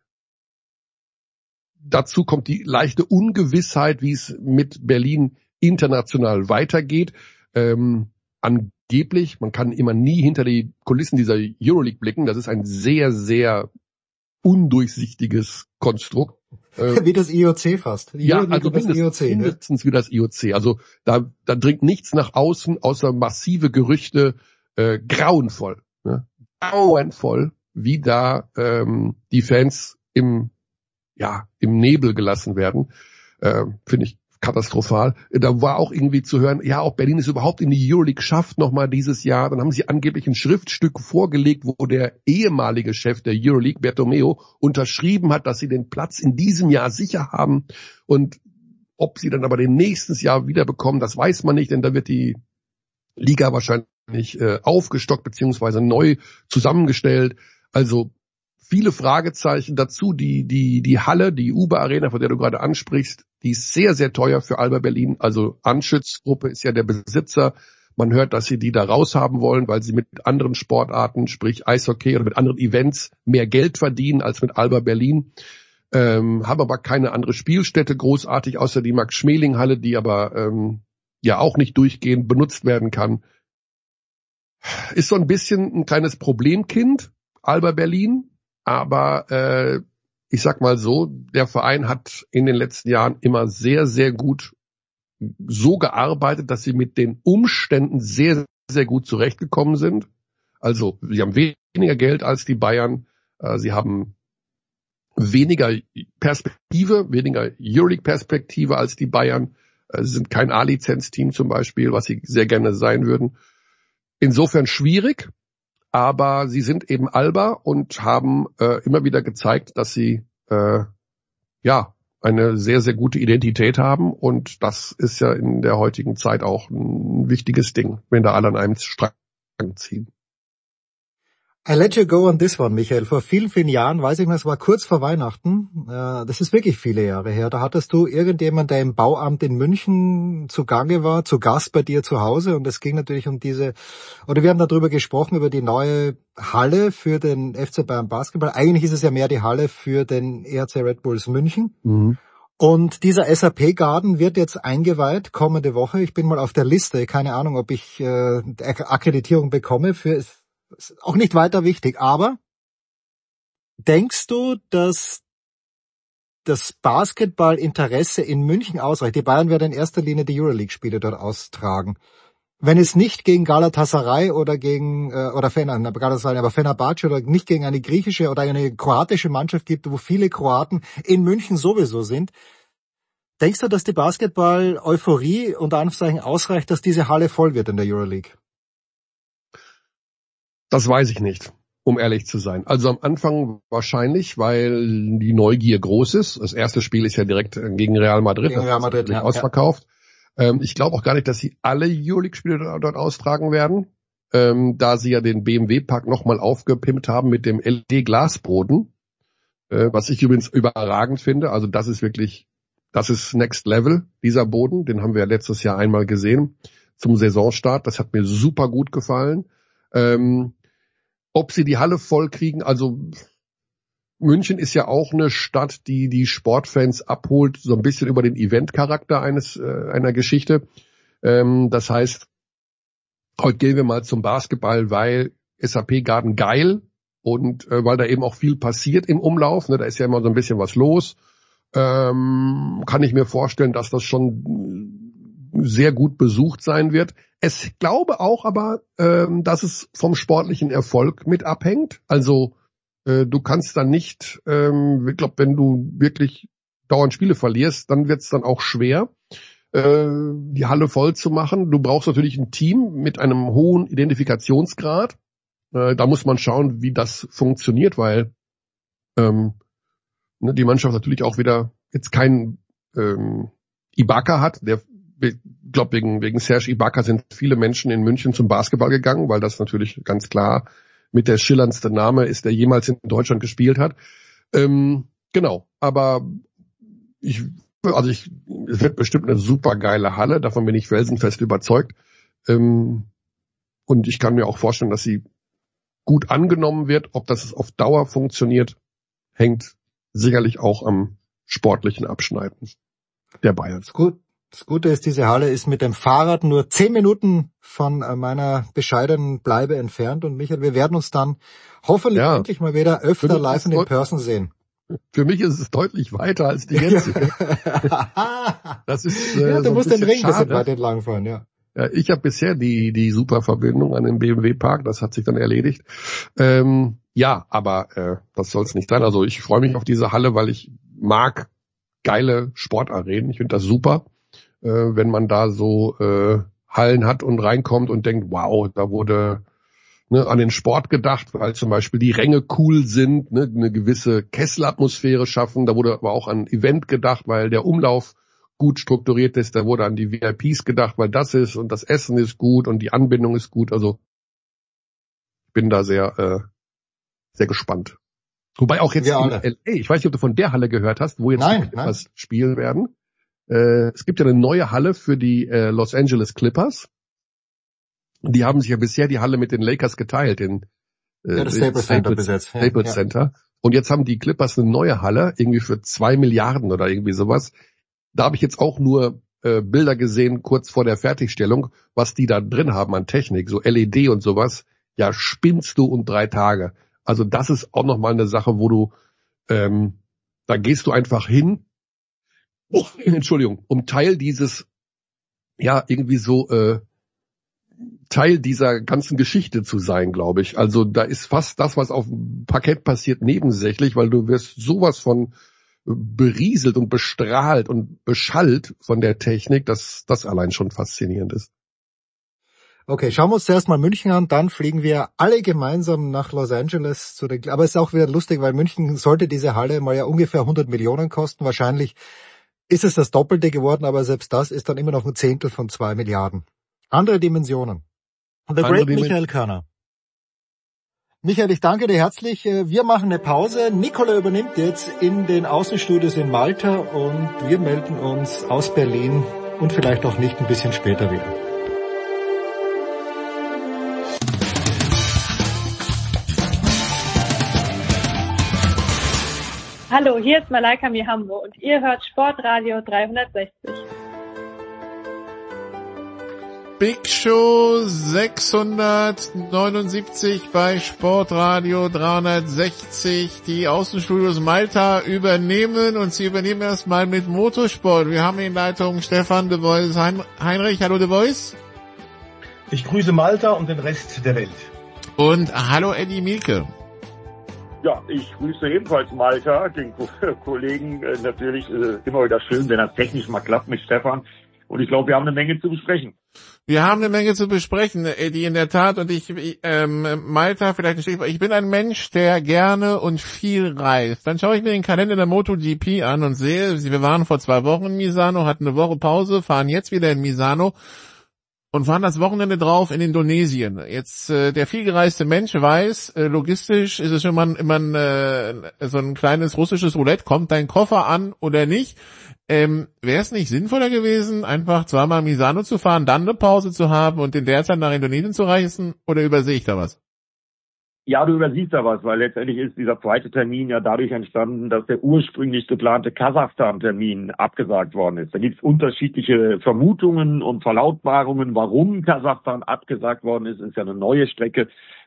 Dazu kommt die leichte Ungewissheit, wie es mit Berlin international weitergeht. Ähm, angeblich, man kann immer nie hinter die Kulissen dieser Euroleague blicken, das ist ein sehr, sehr undurchsichtiges Konstrukt. Äh, wie das I O C fast. Die ja, also mindestens, I O C, mindestens ne? wie das I O C. Also da, da dringt nichts nach außen, außer massive Gerüchte, äh, grauenvoll, ne? grauenvoll, wie da ähm, die Fans im ja im Nebel gelassen werden. Äh, finde ich katastrophal. Da war auch irgendwie zu hören, ja, ob Berlin es überhaupt in die Euroleague schafft nochmal dieses Jahr. Dann haben sie angeblich ein Schriftstück vorgelegt, wo der ehemalige Chef der Euroleague, Bertomeu, unterschrieben hat, dass sie den Platz in diesem Jahr sicher haben. Und ob sie dann aber den nächsten Jahr wieder bekommen, das weiß man nicht, denn da wird die Liga wahrscheinlich äh, aufgestockt beziehungsweise neu zusammengestellt. Also viele Fragezeichen dazu. Die, die, die Halle, die Uber Arena, von der du gerade ansprichst, die ist sehr, sehr teuer für Alba Berlin. Also Anschütz-Gruppe ist ja der Besitzer. Man hört, dass sie die da raushaben wollen, weil sie mit anderen Sportarten, sprich Eishockey oder mit anderen Events, mehr Geld verdienen als mit Alba Berlin. Ähm, haben aber keine andere Spielstätte großartig, außer die Max-Schmeling-Halle, die aber ähm, ja auch nicht durchgehend benutzt werden kann. Ist so ein bisschen ein kleines Problemkind, Alba Berlin. Aber äh, ich sag mal so, der Verein hat in den letzten Jahren immer sehr, sehr gut so gearbeitet, dass sie mit den Umständen sehr, sehr gut zurechtgekommen sind. Also sie haben weniger Geld als die Bayern, äh, sie haben weniger Perspektive, weniger Euroleague-Perspektive als die Bayern. Äh, sie sind kein A-Lizenz-Team zum Beispiel, was sie sehr gerne sein würden. Insofern schwierig. Aber sie sind eben Alba und haben äh, immer wieder gezeigt, dass sie äh, ja eine sehr, sehr gute Identität haben. Und das ist ja in der heutigen Zeit auch ein wichtiges Ding, wenn da alle an einem Strang ziehen. I let you go on this one, Michael. Vor vielen, vielen Jahren, weiß ich noch, es war kurz vor Weihnachten, äh, das ist wirklich viele Jahre her, da hattest du irgendjemand, der im Bauamt in München zugange war, zu Gast bei dir zu Hause, und es ging natürlich um diese, oder wir haben darüber gesprochen, über die neue Halle für den F C Bayern Basketball. Eigentlich ist es ja mehr die Halle für den E H C Red Bulls München. Mhm. Und dieser S A P-Garden wird jetzt eingeweiht kommende Woche. Ich bin mal auf der Liste, keine Ahnung, ob ich äh, Akkreditierung bekomme für... Ist auch nicht weiter wichtig, aber denkst du, dass das Basketballinteresse in München ausreicht? Die Bayern werden in erster Linie die Euroleague-Spiele dort austragen. Wenn es nicht gegen Galatasaray oder gegen äh, oder Fener, Galatasaray, aber Fenerbahce oder nicht gegen eine griechische oder eine kroatische Mannschaft gibt, wo viele Kroaten in München sowieso sind, denkst du, dass die Basketball-Euphorie unter Anführungszeichen ausreicht, dass diese Halle voll wird in der Euroleague? Das weiß ich nicht, um ehrlich zu sein. Also am Anfang wahrscheinlich, weil die Neugier groß ist. Das erste Spiel ist ja direkt gegen Real Madrid, gegen Real Madrid ja, ausverkauft. Ja. Ähm, ich glaube auch gar nicht, dass sie alle Euroleague-Spiele dort austragen werden, ähm, da sie ja den B M W-Park nochmal aufgepimpt haben mit dem L E D-Glasboden, äh, was ich übrigens überragend finde. Also das ist wirklich, das ist Next Level, dieser Boden. Den haben wir ja letztes Jahr einmal gesehen zum Saisonstart. Das hat mir super gut gefallen. Ähm, Ob sie die Halle voll kriegen, also München ist ja auch eine Stadt, die die Sportfans abholt, so ein bisschen über den Eventcharakter eines äh, einer Geschichte. Ähm, das heißt, heute gehen wir mal zum Basketball, weil S A P Garden geil, Und äh, weil da eben auch viel passiert im Umlauf, ne, da ist ja immer so ein bisschen was los, ähm, kann ich mir vorstellen, dass das schon sehr gut besucht sein wird. Es glaube auch aber, ähm, dass es vom sportlichen Erfolg mit abhängt. Also äh, du kannst dann nicht, ähm, ich glaube, wenn du wirklich dauernd Spiele verlierst, dann wird es dann auch schwer, äh, die Halle voll zu machen. Du brauchst natürlich ein Team mit einem hohen Identifikationsgrad. Äh, da muss man schauen, wie das funktioniert, weil ähm, ne, die Mannschaft natürlich auch wieder jetzt keinen ähm, Ibaka hat. Der, ich glaube, wegen, wegen Serge Ibaka sind viele Menschen in München zum Basketball gegangen, weil das natürlich ganz klar mit der schillerndste Name ist, der jemals in Deutschland gespielt hat. Ähm, genau, aber ich, also ich, es wird bestimmt eine super geile Halle, davon bin ich felsenfest überzeugt. Ähm, und ich kann mir auch vorstellen, dass sie gut angenommen wird. Ob das auf Dauer funktioniert, hängt sicherlich auch am sportlichen Abschneiden der Bayern. Das, gut, das Gute ist, diese Halle ist mit dem Fahrrad nur zehn Minuten von meiner bescheidenen Bleibe entfernt. Und Michael, wir werden uns dann hoffentlich ja. endlich mal wieder öfter live und in person sehen. Für mich ist es deutlich weiter als die jetzige. Das ist, äh, ja, du so musst den Ring ein bisschen weit entlang fahren, ja. Ja, ich habe bisher die die super Verbindung an den B M W Park, das hat sich dann erledigt. Ähm, ja, aber äh, das soll es nicht sein. Also ich freue mich auf diese Halle, weil ich mag geile Sportarenen. Ich finde das super, äh, wenn man da so äh, Hallen hat und reinkommt und denkt, wow, da wurde ne, an den Sport gedacht, weil zum Beispiel die Ränge cool sind, ne, eine gewisse Kesselatmosphäre schaffen. Da wurde aber auch an Event gedacht, weil der Umlauf gut strukturiert ist. Da wurde an die V I Ps gedacht, weil das ist und das Essen ist gut und die Anbindung ist gut. Also ich bin da sehr äh, sehr gespannt. Wobei auch jetzt in L A, ich weiß nicht, ob du von der Halle gehört hast, wo jetzt nein, die Clippers nein. spielen werden. Äh, es gibt ja eine neue Halle für die äh, Los Angeles Clippers. Die haben sich ja bisher die Halle mit den Lakers geteilt, in äh, ja, das Staples Center besetzt. Staples ja. Center. Und jetzt haben die Clippers eine neue Halle, irgendwie für zwei Milliarden oder irgendwie sowas. Da habe ich jetzt auch nur äh, Bilder gesehen, kurz vor der Fertigstellung, was die da drin haben an Technik, so L E D und sowas. Ja, spinnst du um drei Tage. Also das ist auch nochmal eine Sache, wo du, ähm, da gehst du einfach hin, oh, Entschuldigung, um Teil dieses, ja, irgendwie so, äh, Teil dieser ganzen Geschichte zu sein, glaube ich. Also da ist fast das, was auf dem Parkett passiert, nebensächlich, weil du wirst sowas von berieselt und bestrahlt und beschallt von der Technik, dass das allein schon faszinierend ist. Okay, schauen wir uns zuerst mal München an, dann fliegen wir alle gemeinsam nach Los Angeles zu den, aber es ist auch wieder lustig, weil München sollte diese Halle mal ja ungefähr hundert Millionen kosten. Wahrscheinlich ist es das Doppelte geworden, aber selbst das ist dann immer noch ein Zehntel von zwei Milliarden. Andere Dimensionen. The Great Michael Körner. Michael, ich danke dir herzlich. Wir machen eine Pause. Nicola übernimmt jetzt in den Außenstudios in Malta und wir melden uns aus Berlin und vielleicht auch nicht ein bisschen später wieder. Hallo, hier ist Malaika Mihambo und ihr hört Sportradio dreihundertsechzig. Big Show sechshundertneunundsiebzig bei Sportradio dreihundertsechzig. Die Außenstudios Malta übernehmen und sie übernehmen erstmal mit Motorsport. Wir haben in Leitung Stefan de Vois Heinrich. Hallo de Vois. Ich grüße Malta und den Rest der Welt. Und hallo Eddie Mielke. Ja, ich grüße ebenfalls Malta, den Kollegen äh, natürlich äh, immer wieder schön, wenn das technisch mal klappt mit Stefan. Und ich glaube, wir haben eine Menge zu besprechen. Wir haben eine Menge zu besprechen, Eddie, in der Tat. Und ich, ähm, Malta, vielleicht ein Stichwort. Ich bin ein Mensch, der gerne und viel reist. Dann schaue ich mir den Kalender der MotoGP an und sehe, wir waren vor zwei Wochen in Misano, hatten eine Woche Pause, fahren jetzt wieder in Misano und fahren das Wochenende drauf in Indonesien. Jetzt äh, der vielgereiste Mensch weiß, äh, logistisch ist es schon mal immer ein, äh, so ein kleines russisches Roulette. Kommt dein Koffer an oder nicht? Ähm, wäre es nicht sinnvoller gewesen, einfach zweimal Misano zu fahren, dann eine Pause zu haben und in der Zeit nach Indonesien zu reisen? Oder übersehe ich da was? Ja, du übersiehst da was, weil letztendlich ist dieser zweite Termin ja dadurch entstanden, dass der ursprünglich geplante Kasachstan-Termin abgesagt worden ist. Da gibt es unterschiedliche Vermutungen und Verlautbarungen, warum Kasachstan abgesagt worden ist. Ist ja eine neue Strecke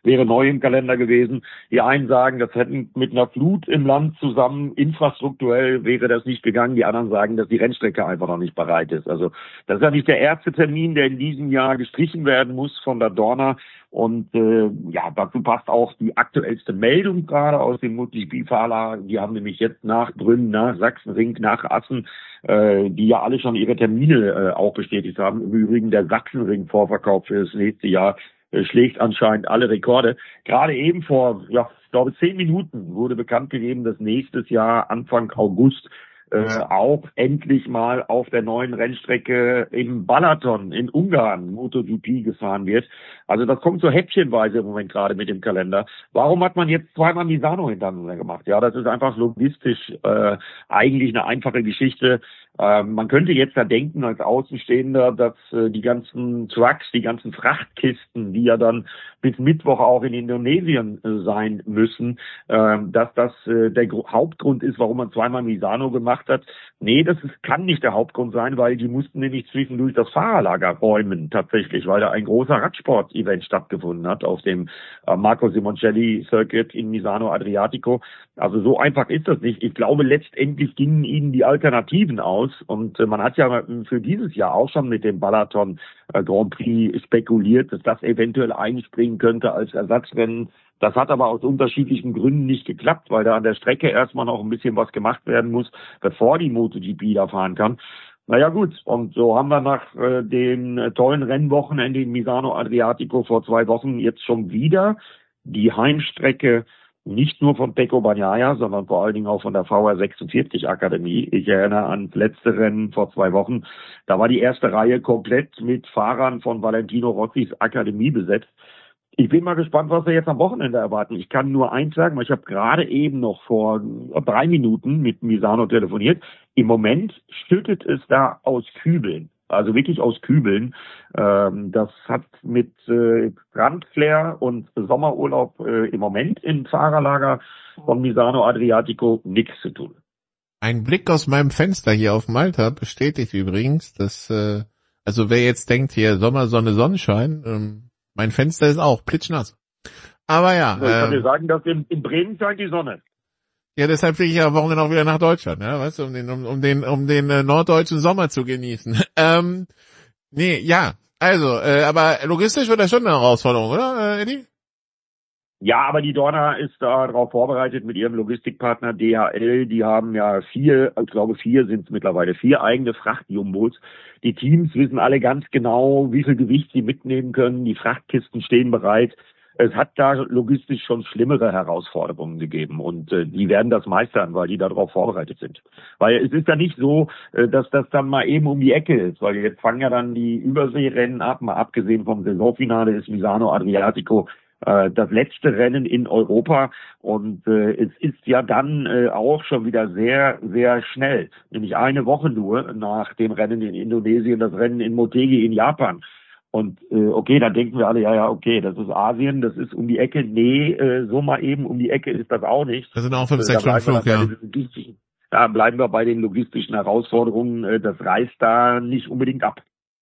wäre neu im Kalender gewesen. Die einen sagen, das hätten mit einer Flut im Land zusammen, infrastrukturell wäre das nicht gegangen. Die anderen sagen, dass die Rennstrecke einfach noch nicht bereit ist. Also das ist ja nicht der erste Termin, der in diesem Jahr gestrichen werden muss von der Dorna. Und äh, ja, dazu passt auch die aktuellste Meldung gerade aus dem MotoGP-Fahrlager. Die haben nämlich jetzt nach Brünn, nach Sachsenring, nach Assen, äh, die ja alle schon ihre Termine äh, auch bestätigt haben. Im Übrigen der Sachsenring-Vorverkauf für das nächste Jahr äh, schlägt anscheinend alle Rekorde. Gerade eben vor, ja, ich glaube, zehn Minuten wurde bekannt gegeben, dass nächstes Jahr Anfang August Äh, auch endlich mal auf der neuen Rennstrecke im Balaton in Ungarn MotoGP gefahren wird. Also das kommt so häppchenweise im Moment gerade mit dem Kalender. Warum hat man jetzt zweimal Misano hintereinander gemacht? Ja, das ist einfach logistisch äh, eigentlich eine einfache Geschichte. Äh, man könnte jetzt da denken als Außenstehender, dass äh, die ganzen Trucks, die ganzen Frachtkisten, die ja dann bis Mittwoch auch in Indonesien äh, sein müssen, äh, dass das äh, der Gro- Hauptgrund ist, warum man zweimal Misano gemacht hat. Nee, das ist, kann nicht der Hauptgrund sein, weil die mussten nämlich zwischendurch das Fahrerlager räumen tatsächlich, weil da ein großer Radsport-Event stattgefunden hat auf dem äh, Marco Simoncelli Circuit in Misano Adriatico. Also so einfach ist das nicht. Ich glaube, letztendlich gingen ihnen die Alternativen aus und äh, man hat ja für dieses Jahr auch schon mit dem Balaton äh, Grand Prix spekuliert, dass das eventuell einspringen könnte als Ersatzrennen. Das hat aber aus unterschiedlichen Gründen nicht geklappt, weil da an der Strecke erstmal noch ein bisschen was gemacht werden muss, bevor die MotoGP da fahren kann. Naja gut, und so haben wir nach äh, dem äh, tollen Rennwochenende in Misano Adriatico vor zwei Wochen jetzt schon wieder die Heimstrecke nicht nur von Pecco Bagnaia, sondern vor allen Dingen auch von der V R sechsundvierzig Akademie. Ich erinnere an das letzte Rennen vor zwei Wochen. Da war die erste Reihe komplett mit Fahrern von Valentino Rossis Akademie besetzt. Ich bin mal gespannt, was wir jetzt am Wochenende erwarten. Ich kann nur eins sagen, weil ich habe gerade eben noch vor drei Minuten mit Misano telefoniert. Im Moment schüttet es da aus Kübeln, also wirklich aus Kübeln. Ähm, das hat mit äh, Strandflair und Sommerurlaub äh, im Moment im Fahrerlager von Misano Adriatico nichts zu tun. Ein Blick aus meinem Fenster hier auf Malta bestätigt übrigens, dass, äh, also wer jetzt denkt hier Sommer, Sonne, Sonnenschein, ähm, mein Fenster ist auch plitschnass. Aber ja. Ich kann äh, dir sagen, dass in, in Bremen scheint die Sonne. Ja, deshalb fliege ich ja am Wochenende auch wieder nach Deutschland, ja, weißt du, um den, um, um den, um den äh, norddeutschen Sommer zu genießen. ähm, nee, ja, also, äh, aber logistisch wird das schon eine Herausforderung, oder, äh, Eddie? Ja, aber die Dorna ist da darauf vorbereitet mit ihrem Logistikpartner D H L. Die haben ja vier, ich glaube vier sind es mittlerweile, vier eigene Frachtjumbos. Die Teams wissen alle ganz genau, wie viel Gewicht sie mitnehmen können. Die Frachtkisten stehen bereit. Es hat da logistisch schon schlimmere Herausforderungen gegeben und äh, die werden das meistern, weil die darauf vorbereitet sind. Weil es ist ja nicht so, äh, dass das dann mal eben um die Ecke ist, weil jetzt fangen ja dann die Überseerennen ab, mal abgesehen vom Saisonfinale ist Misano Adriatico das letzte Rennen in Europa und äh, es ist ja dann äh, auch schon wieder sehr, sehr schnell, nämlich eine Woche nur nach dem Rennen in Indonesien, das Rennen in Motegi in Japan. Und äh, okay, dann denken wir alle, ja, ja, okay, das ist Asien, das ist um die Ecke. Nee, äh, so mal eben um die Ecke ist das auch nicht. Das sind auch fünf, sechs Stunden Flug, ja. Da bleiben wir bei den logistischen Herausforderungen, äh, das reißt da nicht unbedingt ab.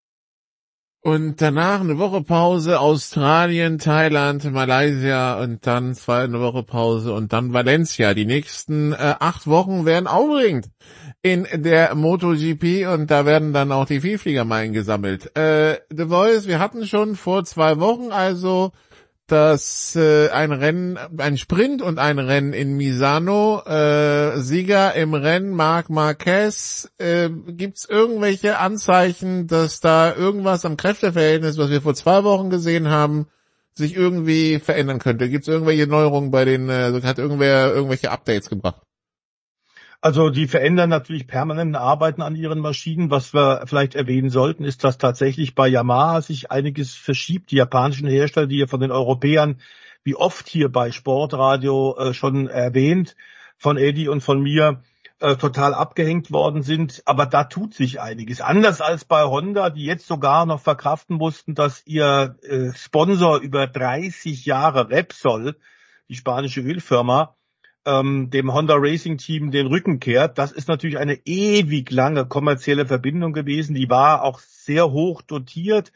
Und danach eine Woche Pause, Australien, Thailand, Malaysia und dann zwei eine Woche Pause und dann Valencia. Die nächsten äh, acht Wochen werden aufregend in der MotoGP und da werden dann auch die Vielfliegermeilen gesammelt. Äh, The Voice, wir hatten schon vor zwei Wochen also das äh, ein Rennen, ein Sprint und ein Rennen in Misano, äh, Sieger im Rennen Marc Marquez. Äh, gibt's irgendwelche Anzeichen, dass da irgendwas am Kräfteverhältnis, was wir vor zwei Wochen gesehen haben, sich irgendwie verändern könnte? Gibt's irgendwelche Neuerungen bei den, äh, hat irgendwer irgendwelche Updates gebracht? Also die verändern natürlich permanent Arbeiten an ihren Maschinen. Was wir vielleicht erwähnen sollten, ist, dass tatsächlich bei Yamaha sich einiges verschiebt. Die japanischen Hersteller, die ja von den Europäern, wie oft hier bei Sportradio äh, schon erwähnt, von Eddie und von mir, äh, total abgehängt worden sind. Aber da tut sich einiges. Anders als bei Honda, die jetzt sogar noch verkraften mussten, dass ihr äh, Sponsor über dreißig Jahre Repsol, die spanische Ölfirma, Ähm, dem Honda Racing Team den Rücken kehrt. Das ist natürlich eine ewig lange kommerzielle Verbindung gewesen. Die war auch sehr hoch dotiert.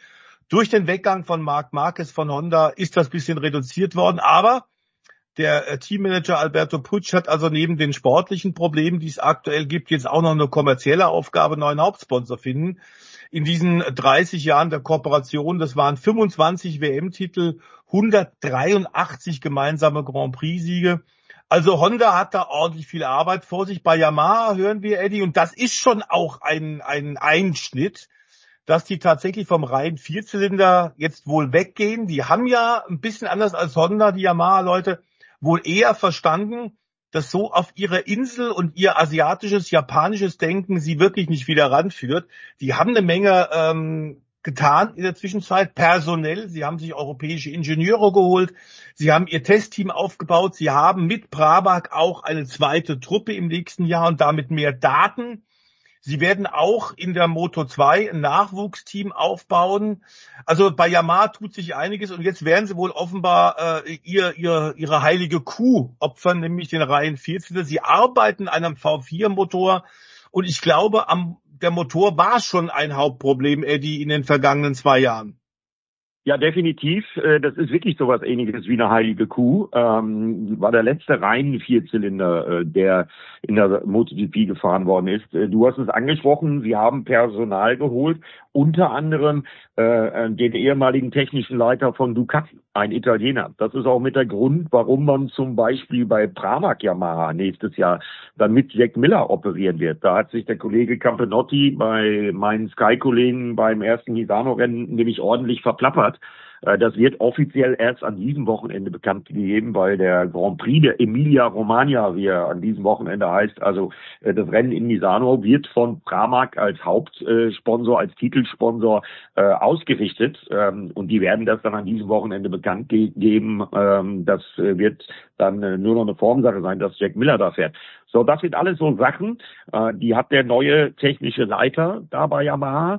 Durch den Weggang von Marc Marquez von Honda ist das bisschen reduziert worden, aber der äh, Teammanager Alberto Puig hat also neben den sportlichen Problemen, die es aktuell gibt, jetzt auch noch eine kommerzielle Aufgabe, einen neuen Hauptsponsor finden. In diesen dreißig Jahren der Kooperation, das waren fünfundzwanzig W M-Titel, hundertdreiundachtzig gemeinsame Grand Prix-Siege. Also Honda hat da ordentlich viel Arbeit vor sich. Bei Yamaha hören wir, Eddie, und das ist schon auch ein, ein Einschnitt, dass die tatsächlich vom reinen Vierzylinder jetzt wohl weggehen. Die haben ja ein bisschen anders als Honda, die Yamaha-Leute, wohl eher verstanden, dass so auf ihre Insel und ihr asiatisches, japanisches Denken sie wirklich nicht wieder ranführt. Die haben eine Menge ähm, getan in der Zwischenzeit, personell. Sie haben sich europäische Ingenieure geholt. Sie haben ihr Testteam aufgebaut. Sie haben mit Pramac auch eine zweite Truppe im nächsten Jahr und damit mehr Daten. Sie werden auch in der Moto zwei ein Nachwuchsteam aufbauen. Also bei Yamaha tut sich einiges und jetzt werden sie wohl offenbar äh, ihr, ihr, ihre heilige Kuh opfern, nämlich den Reihen Vierzylinder. Sie arbeiten an einem V vier Motor und ich glaube, am, der Motor war schon ein Hauptproblem, Eddie, in den vergangenen zwei Jahren. Ja, definitiv. Das ist wirklich sowas Ähnliches wie eine heilige Kuh. Ähm, war der letzte reine Vierzylinder, der in der MotoGP gefahren worden ist. Du hast es angesprochen, sie haben Personal geholt, unter anderem äh, den ehemaligen technischen Leiter von Ducati, ein Italiener. Das ist auch mit der Grund, warum man zum Beispiel bei Pramac Yamaha nächstes Jahr dann mit Jack Miller operieren wird. Da hat sich der Kollege Campenotti bei meinen Sky-Kollegen beim ersten Misano-Rennen nämlich ordentlich verplappert. Das wird offiziell erst an diesem Wochenende bekannt gegeben, bei der Grand Prix der Emilia-Romagna, wie er an diesem Wochenende heißt. Also das Rennen in Misano wird von Pramac als Hauptsponsor, als Titelsponsor äh, ausgerichtet. Ähm, und die werden das dann an diesem Wochenende bekannt ge- geben. Ähm, das wird dann äh, nur noch eine Formsache sein, dass Jack Miller da fährt. So, das sind alles so Sachen, äh, die hat der neue technische Leiter da bei Yamaha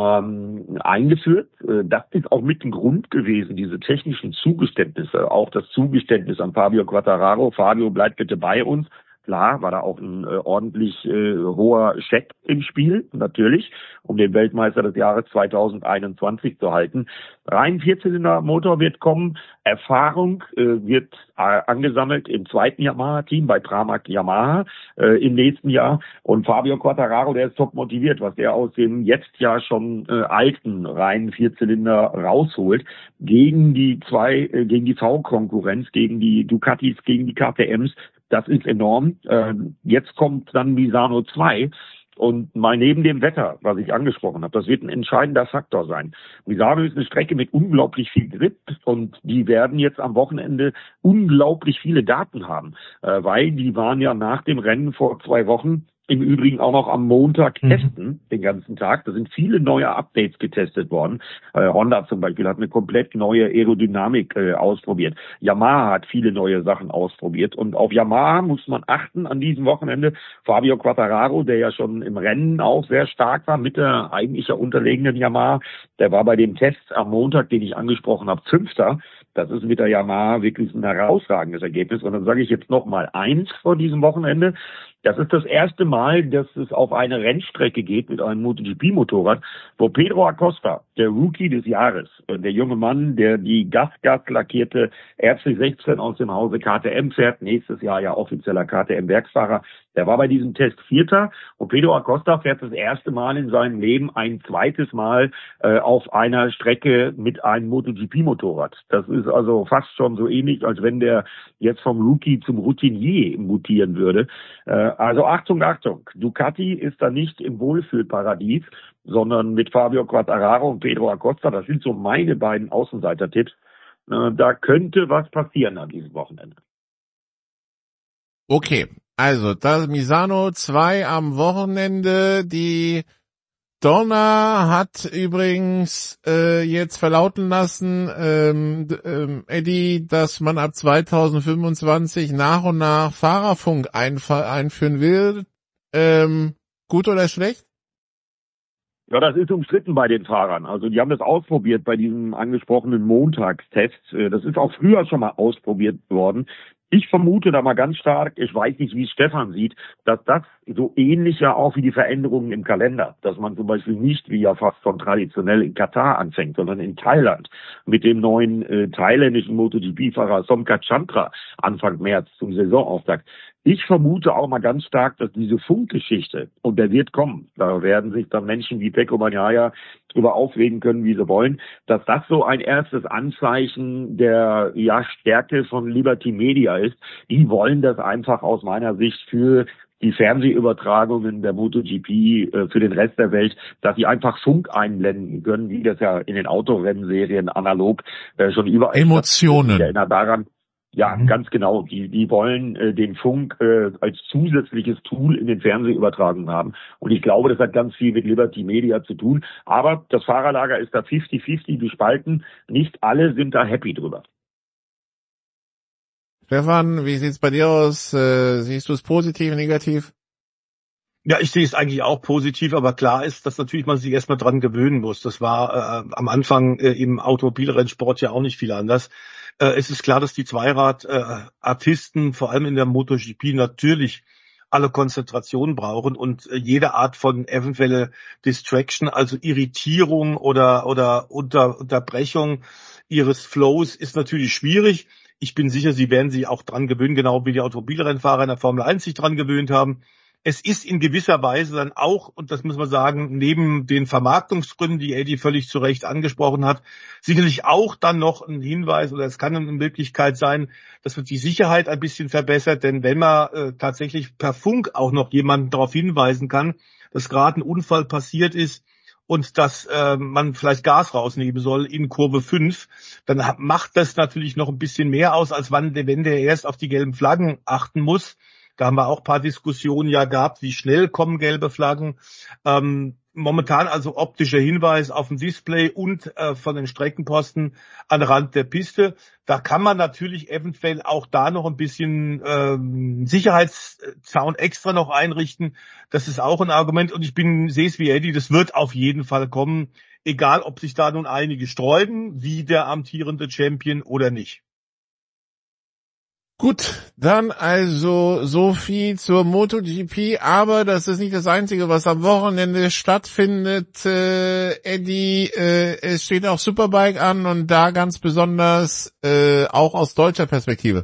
ähm, eingeführt. Äh, das ist auch mit ein Grund gewesen, diese technischen Zugeständnisse, auch das Zugeständnis an Fabio Quartararo. Fabio bleibt bitte bei uns. Klar, war da auch ein äh, ordentlich äh, hoher Scheck im Spiel, natürlich, um den Weltmeister des Jahres zweitausendeinundzwanzig zu halten. Rein Vierzylinder-Motor wird kommen, Erfahrung äh, wird äh, angesammelt im zweiten Yamaha-Team bei Pramac Yamaha äh, im nächsten Jahr. Und Fabio Quartararo, der ist top motiviert, was der aus dem jetzt ja schon äh, alten reinen Vierzylinder rausholt, gegen die zwei, äh, gegen die V-Konkurrenz, gegen die Ducatis, gegen die K T Ms. Das ist enorm. Ähm, jetzt kommt dann Misano zwei. Und mal neben dem Wetter, was ich angesprochen habe, das wird ein entscheidender Faktor sein. Misano ist eine Strecke mit unglaublich viel Grip und die werden jetzt am Wochenende unglaublich viele Daten haben, äh, weil die waren ja nach dem Rennen vor zwei Wochen im Übrigen auch noch am Montag testen, mhm. den ganzen Tag. Da sind viele neue Updates getestet worden. Äh, Honda zum Beispiel hat eine komplett neue Aerodynamik äh, ausprobiert. Yamaha hat viele neue Sachen ausprobiert. Und auf Yamaha muss man achten an diesem Wochenende. Fabio Quartararo, der ja schon im Rennen auch sehr stark war, mit der eigentlich ja unterlegenen Yamaha, der war bei dem Test am Montag, den ich angesprochen habe, Fünfter. Das ist mit der Yamaha wirklich ein herausragendes Ergebnis. Und dann sage ich jetzt noch mal eins vor diesem Wochenende. Das ist das erste Mal, dass es auf eine Rennstrecke geht mit einem MotoGP-Motorrad, wo Pedro Acosta, der Rookie des Jahres, der junge Mann, der die Gas-Gas lackierte R C sechzehn aus dem Hause K T M fährt, nächstes Jahr ja offizieller K T M-Werksfahrer, der war bei diesem Test Vierter. Und Pedro Acosta fährt das erste Mal in seinem Leben ein zweites Mal äh, auf einer Strecke mit einem MotoGP-Motorrad. Das ist also fast schon so ähnlich, als wenn der jetzt vom Rookie zum Routinier mutieren würde. Äh, also Achtung, Achtung, Ducati ist da nicht im Wohlfühlparadies, sondern mit Fabio Quartararo und Pedro Acosta, das sind so meine beiden Außenseiter-Tipps. Äh, da könnte was passieren an diesem Wochenende. Okay, also das Misano zwei am Wochenende. Die Dorna hat übrigens äh, jetzt verlauten lassen, ähm, ähm, Eddie, dass man ab zweitausendfünfundzwanzig nach und nach Fahrerfunk einf- einführen will. Ähm, gut oder schlecht? Ja, das ist umstritten bei den Fahrern. Also die haben das ausprobiert bei diesem angesprochenen Montagstest. Das ist auch früher schon mal ausprobiert worden. Ich vermute da mal ganz stark, ich weiß nicht, wie es Stefan sieht, dass das so ähnlich ja auch wie die Veränderungen im Kalender, dass man zum Beispiel nicht wie ja fast schon traditionell in Katar anfängt, sondern in Thailand mit dem neuen äh, thailändischen MotoGP-Fahrer Somkat Chandra Anfang März zum Saisonauftakt. Ich vermute auch mal ganz stark, dass diese Funkgeschichte, und der wird kommen, da werden sich dann Menschen wie Pecco Bagnaia drüber aufregen können, wie sie wollen, dass das so ein erstes Anzeichen der ja Stärke von Liberty Media ist. Die wollen das einfach aus meiner Sicht für die Fernsehübertragungen der MotoGP äh, für den Rest der Welt, dass sie einfach Funk einblenden können, wie das ja in den Autorennserien analog äh, schon überall Emotionen. Ich erinnere daran, ja, mhm. ganz genau. Die, die wollen äh, den Funk äh, als zusätzliches Tool in den Fernsehübertragungen haben. Und ich glaube, das hat ganz viel mit Liberty Media zu tun. Aber das Fahrerlager ist da fifty fifty gespalten. Nicht alle sind da happy drüber. Stefan, wie sieht's bei dir aus? Äh, siehst du es positiv, negativ? Ja, ich sehe es eigentlich auch positiv, aber klar ist, dass natürlich man sich erstmal dran gewöhnen muss. Das war äh, am Anfang äh, im Automobilrennsport ja auch nicht viel anders. Äh, es ist klar, dass die Zweirad-Artisten, äh, vor allem in der MotoGP, natürlich alle Konzentration brauchen und äh, jede Art von eventuelle Distraction, also Irritierung oder oder Unter, Unterbrechung ihres Flows ist natürlich schwierig. Ich bin sicher, sie werden sich auch dran gewöhnen, genau wie die Automobilrennfahrer in der Formel eins sich dran gewöhnt haben. Es ist in gewisser Weise dann auch, und das muss man sagen, neben den Vermarktungsgründen, die Eddie völlig zu Recht angesprochen hat, sicherlich auch dann noch ein Hinweis oder es kann eine Möglichkeit sein, dass man die Sicherheit ein bisschen verbessert, denn wenn man äh, tatsächlich per Funk auch noch jemanden darauf hinweisen kann, dass gerade ein Unfall passiert ist und dass äh, man vielleicht Gas rausnehmen soll in Kurve fünf, dann macht das natürlich noch ein bisschen mehr aus, als wann, wenn der erst auf die gelben Flaggen achten muss. Da haben wir auch ein paar Diskussionen ja gehabt, wie schnell kommen gelbe Flaggen. Ähm, momentan also optischer Hinweis auf dem Display und äh, von den Streckenposten an Rand der Piste. Da kann man natürlich eventuell auch da noch ein bisschen ähm, Sicherheitszaun extra noch einrichten. Das ist auch ein Argument und ich bin sehe es wie Eddie, das wird auf jeden Fall kommen, egal ob sich da nun einige sträuben, wie der amtierende Champion oder nicht. Gut, dann also so viel zur MotoGP, aber das ist nicht das Einzige, was am Wochenende stattfindet. Äh, Eddie, äh, es steht auch Superbike an und da ganz besonders äh, auch aus deutscher Perspektive.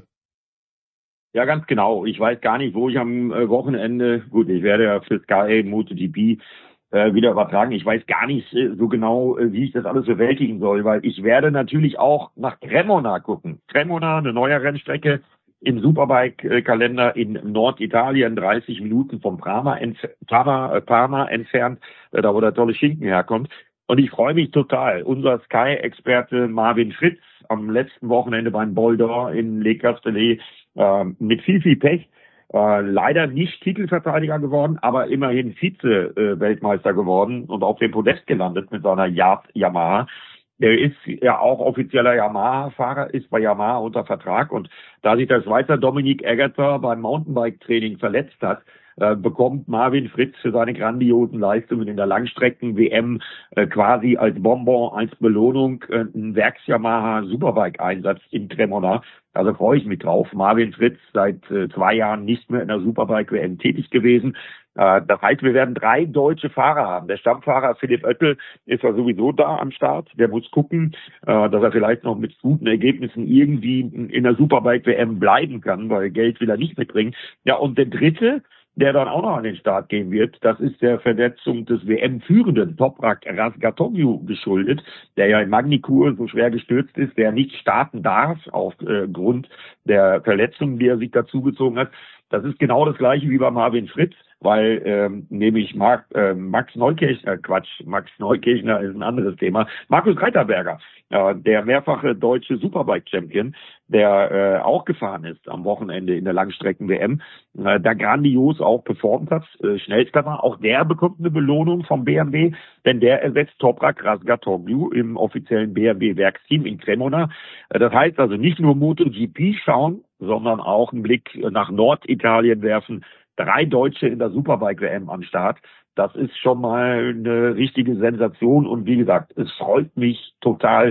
Ja, ganz genau. Ich weiß gar nicht, wo ich am äh, Wochenende, gut, ich werde ja für Sky MotoGP äh, wieder übertragen. Ich weiß gar nicht äh, so genau, äh, wie ich das alles bewältigen soll, weil ich werde natürlich auch nach Cremona gucken. Cremona, eine neue Rennstrecke im Superbike-Kalender in Norditalien, dreißig Minuten vom Parma, entf- Parma, äh, Parma entfernt, äh, da wo der tolle Schinken herkommt. Und ich freue mich total. Unser Sky-Experte Marvin Fritz am letzten Wochenende beim Bol d'Or in Le Castellet äh, mit viel, viel Pech. Äh, leider nicht Titelverteidiger geworden, aber immerhin Vize-Weltmeister geworden und auf dem Podest gelandet mit seiner Yard Yamaha. Der ist ja auch offizieller Yamaha-Fahrer, ist bei Yamaha unter Vertrag und da sich der Schweizer Dominik Eggerter beim Mountainbike-Training verletzt hat, äh, bekommt Marvin Fritz für seine grandiosen Leistungen in der Langstrecken-W M äh, quasi als Bonbon, als Belohnung äh, einen Werks-Yamaha-Superbike-Einsatz in Cremona. Also freue ich mich drauf. Marvin Fritz seit äh, zwei Jahren nicht mehr in der Superbike-W M tätig gewesen. Äh, das heißt, wir werden drei deutsche Fahrer haben. Der Stammfahrer Philipp Oettel ist ja sowieso da am Start. Der muss gucken, äh, dass er vielleicht noch mit guten Ergebnissen irgendwie in der Superbike-W M bleiben kann, weil Geld will er nicht mitbringen. Ja, und der dritte, der dann auch noch an den Start gehen wird, das ist der Verletzung des W M-führenden Toprak Razgatoglu geschuldet, der ja in Magny-Cours so schwer gestürzt ist, der nicht starten darf aufgrund äh, der Verletzung, die er sich dazugezogen hat. Das ist genau das gleiche wie bei Marvin Fritz, weil ähm, nämlich Mark, äh, Max Neukirchner, Quatsch, Max Neukirchner ist ein anderes Thema, Markus Reiterberger, äh, der mehrfache deutsche Superbike-Champion, der äh, auch gefahren ist am Wochenende in der Langstrecken-W M, äh, da grandios auch performt hat, äh, Schnellstepper, auch der bekommt eine Belohnung vom B M W, denn der ersetzt Toprak Razgatoglu im offiziellen B M W-Werksteam in Cremona. Äh, das heißt also nicht nur MotoGP schauen, sondern auch einen Blick nach Norditalien werfen. Drei Deutsche in der Superbike-W M am Start. Das ist schon mal eine richtige Sensation und wie gesagt, es freut mich total,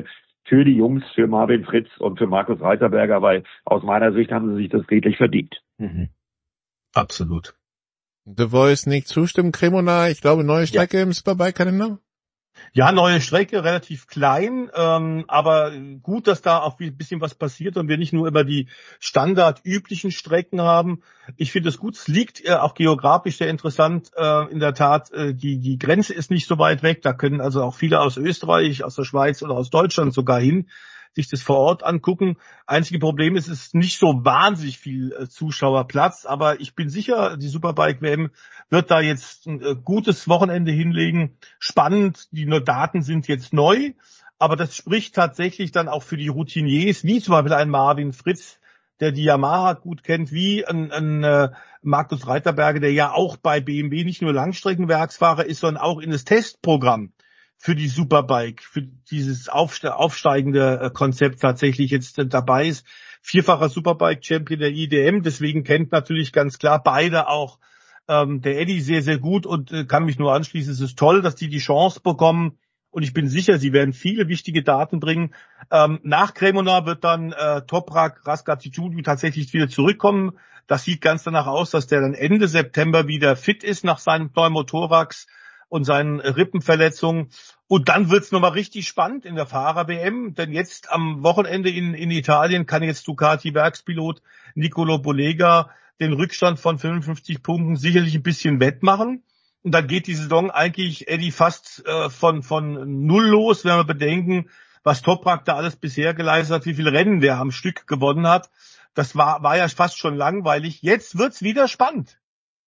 für die Jungs, für Marvin Fritz und für Markus Reiterberger, weil aus meiner Sicht haben sie sich das redlich verdient. Mhm. Absolut. The Voice nickt zustimmen. Cremona, ich glaube, neue Strecke ja. im Superbike-Kalender? Ja, neue Strecke, relativ klein, ähm, aber gut, dass da auch ein bisschen was passiert und wir nicht nur immer die standardüblichen Strecken haben. Ich finde es gut, es liegt äh, auch geografisch sehr interessant. Äh, in der Tat, äh, die die Grenze ist nicht so weit weg, da können also auch viele aus Österreich, aus der Schweiz oder aus Deutschland sogar hin, sich das vor Ort angucken. Einzige Problem ist, es ist nicht so wahnsinnig viel äh, Zuschauerplatz, aber ich bin sicher, die Superbike-W M wird da jetzt ein äh, gutes Wochenende hinlegen. Spannend, die Daten sind jetzt neu, aber das spricht tatsächlich dann auch für die Routiniers, wie zum Beispiel ein Marvin Fritz, der die Yamaha gut kennt, wie ein, ein äh, Markus Reiterberger, der ja auch bei B M W nicht nur Langstreckenwerksfahrer ist, sondern auch in das Testprogramm für die Superbike, für dieses aufsteigende Konzept tatsächlich jetzt dabei ist. Vierfacher Superbike-Champion der I D M, deswegen kennt natürlich ganz klar beide auch ähm, der Eddie sehr, sehr gut und äh, kann mich nur anschließen. Es ist toll, dass die die Chance bekommen und ich bin sicher, sie werden viele wichtige Daten bringen. Ähm, nach Cremona wird dann äh, Toprak Razgatlioglu tatsächlich wieder zurückkommen. Das sieht ganz danach aus, dass der dann Ende September wieder fit ist nach seinem Pneumothorax und seinen Rippenverletzungen. Und dann wird's nochmal richtig spannend in der Fahrer-W M, denn jetzt am Wochenende in, in Italien kann jetzt Ducati-Werkspilot Nicolo Bolega den Rückstand von fünfundfünfzig Punkten sicherlich ein bisschen wettmachen. Und dann geht die Saison eigentlich, Eddie, fast äh, von von null los, wenn wir bedenken, was Toprak da alles bisher geleistet hat, wie viele Rennen der am Stück gewonnen hat. Das war war ja fast schon langweilig. Jetzt wird's wieder spannend.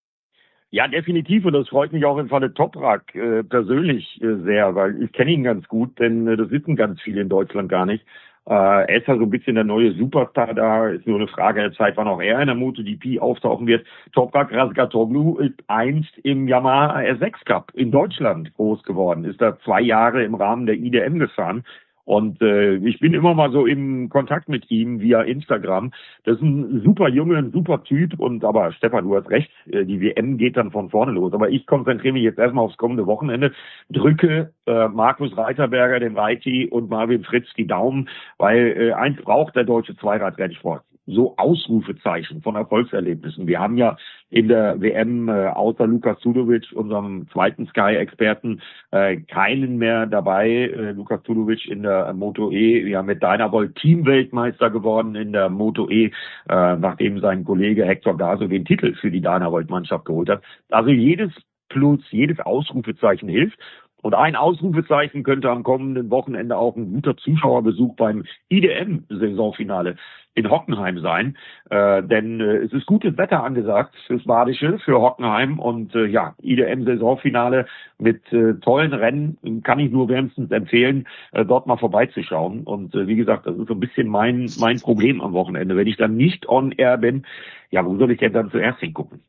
Ja, definitiv. Und das freut mich auch im Falle Toprak äh, persönlich äh, sehr, weil ich kenne ihn ganz gut, denn äh, das wissen ganz viele in Deutschland gar nicht. Äh, er ist ja so ein bisschen der neue Superstar da. Ist nur eine Frage der Zeit, wann auch er in der MotoGP auftauchen wird. Toprak Razgatlioglu ist einst im Yamaha R sechs Cup in Deutschland groß geworden. Ist da zwei Jahre im Rahmen der I D M gefahren. Und äh, ich bin immer mal so im Kontakt mit ihm via Instagram. Das ist ein super Junge, ein super Typ. Und aber Stefan, du hast recht, äh, die W M geht dann von vorne los. Aber ich konzentriere mich jetzt erstmal aufs kommende Wochenende. Drücke äh, Markus Reiterberger, dem Reiti und Marvin Fritz die Daumen, weil äh, eins braucht der deutsche Zweiradrennsport. So Ausrufezeichen von Erfolgserlebnissen. Wir haben ja in der W M äh, außer Lukas Tudovic, unserem zweiten Sky-Experten, äh, keinen mehr dabei. Äh, Lukas Tudovic in der Moto E, ja mit Dynavolt Teamweltmeister geworden in der Moto E, äh, nachdem sein Kollege Hector Gaso den Titel für die Dynavolt-Mannschaft geholt hat. Also jedes Plus, jedes Ausrufezeichen hilft. Und ein Ausrufezeichen könnte am kommenden Wochenende auch ein guter Zuschauerbesuch beim I D M-Saisonfinale in Hockenheim sein. Äh, denn äh, es ist gutes Wetter angesagt fürs Badische, für Hockenheim. Und äh, ja, I D M-Saisonfinale mit äh, tollen Rennen kann ich nur wärmstens empfehlen, äh, dort mal vorbeizuschauen. Und äh, wie gesagt, das ist so ein bisschen mein mein Problem am Wochenende. Wenn ich dann nicht on air bin, ja, wo soll ich denn dann zuerst hingucken?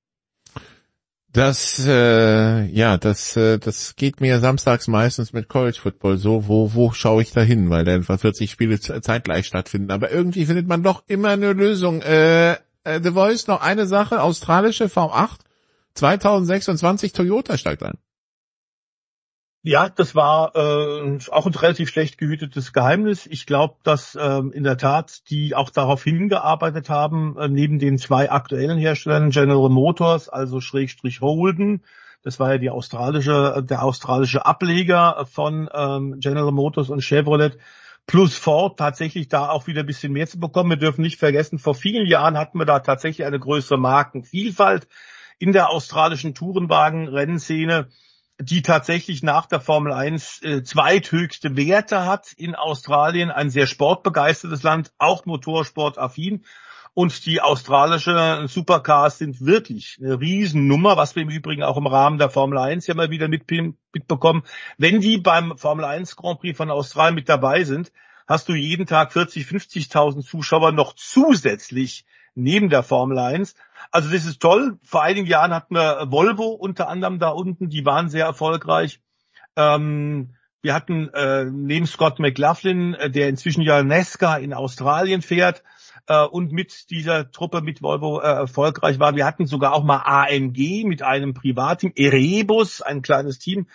Das, äh, ja, das, äh, das geht mir samstags meistens mit College Football so, wo, wo schaue ich da hin, weil da einfach vierzig Spiele zeitgleich stattfinden. Aber irgendwie findet man doch immer eine Lösung. Äh, äh, The Voice, noch eine Sache, australische V acht, zwanzig sechsundzwanzig Toyota steigt ein. Ja, das war äh, auch ein relativ schlecht gehütetes Geheimnis. Ich glaube, dass äh, in der Tat die auch darauf hingearbeitet haben, äh, neben den zwei aktuellen Herstellern, General Motors, also Schrägstrich Holden, das war ja die australische, der australische Ableger von ähm, General Motors und Chevrolet, plus Ford, tatsächlich da auch wieder ein bisschen mehr zu bekommen. Wir dürfen nicht vergessen, vor vielen Jahren hatten wir da tatsächlich eine größere Markenvielfalt in der australischen Tourenwagen-Rennszene, die tatsächlich nach der Formel eins äh, zweithöchste Werte hat in Australien, ein sehr sportbegeistertes Land, auch motorsportaffin. Und die australische Supercars sind wirklich eine Riesennummer, was wir im Übrigen auch im Rahmen der Formel eins ja mal wieder mit, mitbekommen. Wenn die beim Formel eins Grand Prix von Australien mit dabei sind, hast du jeden Tag vierzig, fünfzigtausend Zuschauer noch zusätzlich neben der Formel eins. Also das ist toll. Vor einigen Jahren hatten wir Volvo unter anderem da unten, die waren sehr erfolgreich. Ähm, wir hatten äh, neben Scott McLaughlin, äh, der inzwischen ja NASCAR in Australien fährt äh, und mit dieser Truppe mit Volvo äh, erfolgreich war. Wir hatten sogar auch mal A M G mit einem Privatteam, Erebus, ein kleines Team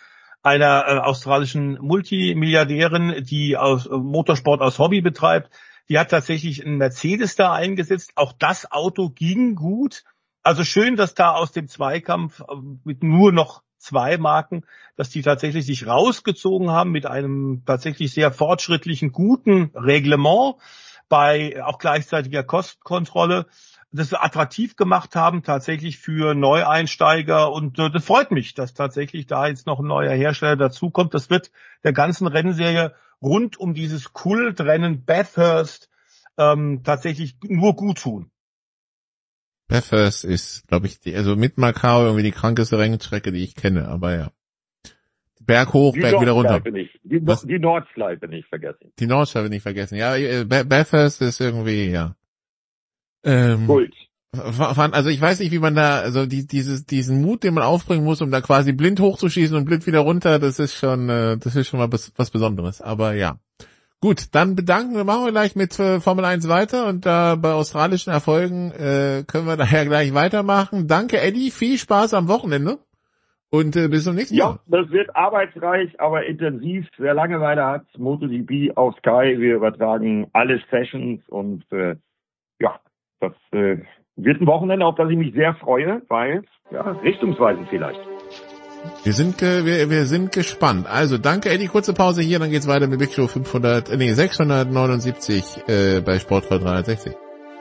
einer äh, australischen Multimilliardärin, die aus äh, Motorsport aus Hobby betreibt. Die hat tatsächlich einen Mercedes da eingesetzt. Auch das Auto ging gut. Also schön, dass da aus dem Zweikampf äh, mit nur noch zwei Marken, dass die tatsächlich sich rausgezogen haben mit einem tatsächlich sehr fortschrittlichen, guten Reglement bei auch gleichzeitiger Kostenkontrolle, das wir attraktiv gemacht haben, tatsächlich für Neueinsteiger. Und äh, das freut mich, dass tatsächlich da jetzt noch ein neuer Hersteller dazukommt. Das wird der ganzen Rennserie rund um dieses Kultrennen Bathurst ähm, tatsächlich nur gut tun. Bathurst ist, glaube ich, die, also mit Macau irgendwie die krankeste Rennstrecke, die ich kenne, aber ja. Berg hoch, die Berg wieder runter. Nicht. Die, no- die Nordschleife nicht vergessen. Die Nordschleife nicht vergessen. Ja, Bathurst ist irgendwie, ja. Ähm, Kult. Also ich weiß nicht, wie man da, also die, dieses, diesen Mut, den man aufbringen muss, um da quasi blind hochzuschießen und blind wieder runter, das ist schon, das ist schon mal was Besonderes. Aber ja. Gut, dann bedanken wir, machen wir gleich mit äh, Formel eins weiter und da äh, bei australischen Erfolgen äh, können wir daher gleich weitermachen. Danke, Eddie, viel Spaß am Wochenende und äh, bis zum nächsten Mal. Ja, das wird arbeitsreich, aber intensiv. Wer Langeweile hat, MotoGP auf Sky, wir übertragen alle Sessions und äh, ja, das äh, wird ein Wochenende, auf das ich mich sehr freue, weil, ja, richtungsweisend vielleicht. Wir sind, äh, wir, wir sind gespannt. Also, danke, Eddie. Kurze Pause hier, dann geht's weiter mit Big Show fünfhundert, äh, nee, sechshundertneunundsiebzig, äh, bei Sportradio dreihundertsechzig.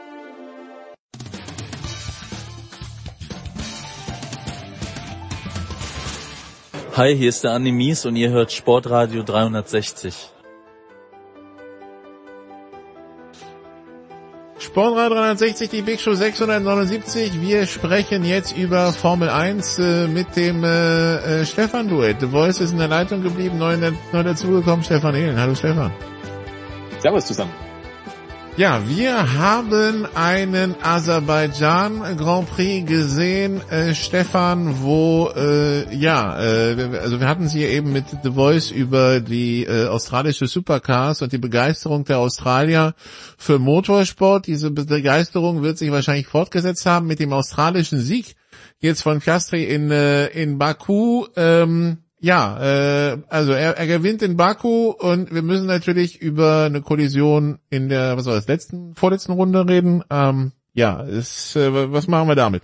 Hi, hier ist der Andi Mies und ihr hört Sportradio dreihundertsechzig. Sportradio dreihundertsechzig, die Big Show sechshundertneunundsiebzig. Wir sprechen jetzt über Formel eins äh, mit dem äh, äh, Stefan-Duett. The Voice ist in der Leitung geblieben, neu, neu dazugekommen, Stefan Ehlen. Hallo Stefan. Servus zusammen. Ja, wir haben einen Aserbaidschan Grand Prix gesehen, äh, Stefan, wo, äh, ja, äh, also wir hatten es hier eben mit The Voice über die äh, australische Supercars und die Begeisterung der Australier für Motorsport. Diese Begeisterung wird sich wahrscheinlich fortgesetzt haben mit dem australischen Sieg jetzt von Piastri in, äh, in Baku. Ähm, Ja, äh, also er, er gewinnt in Baku und wir müssen natürlich über eine Kollision in der, was war das, letzten, vorletzten Runde reden. Ähm, ja, ist, äh, was machen wir damit?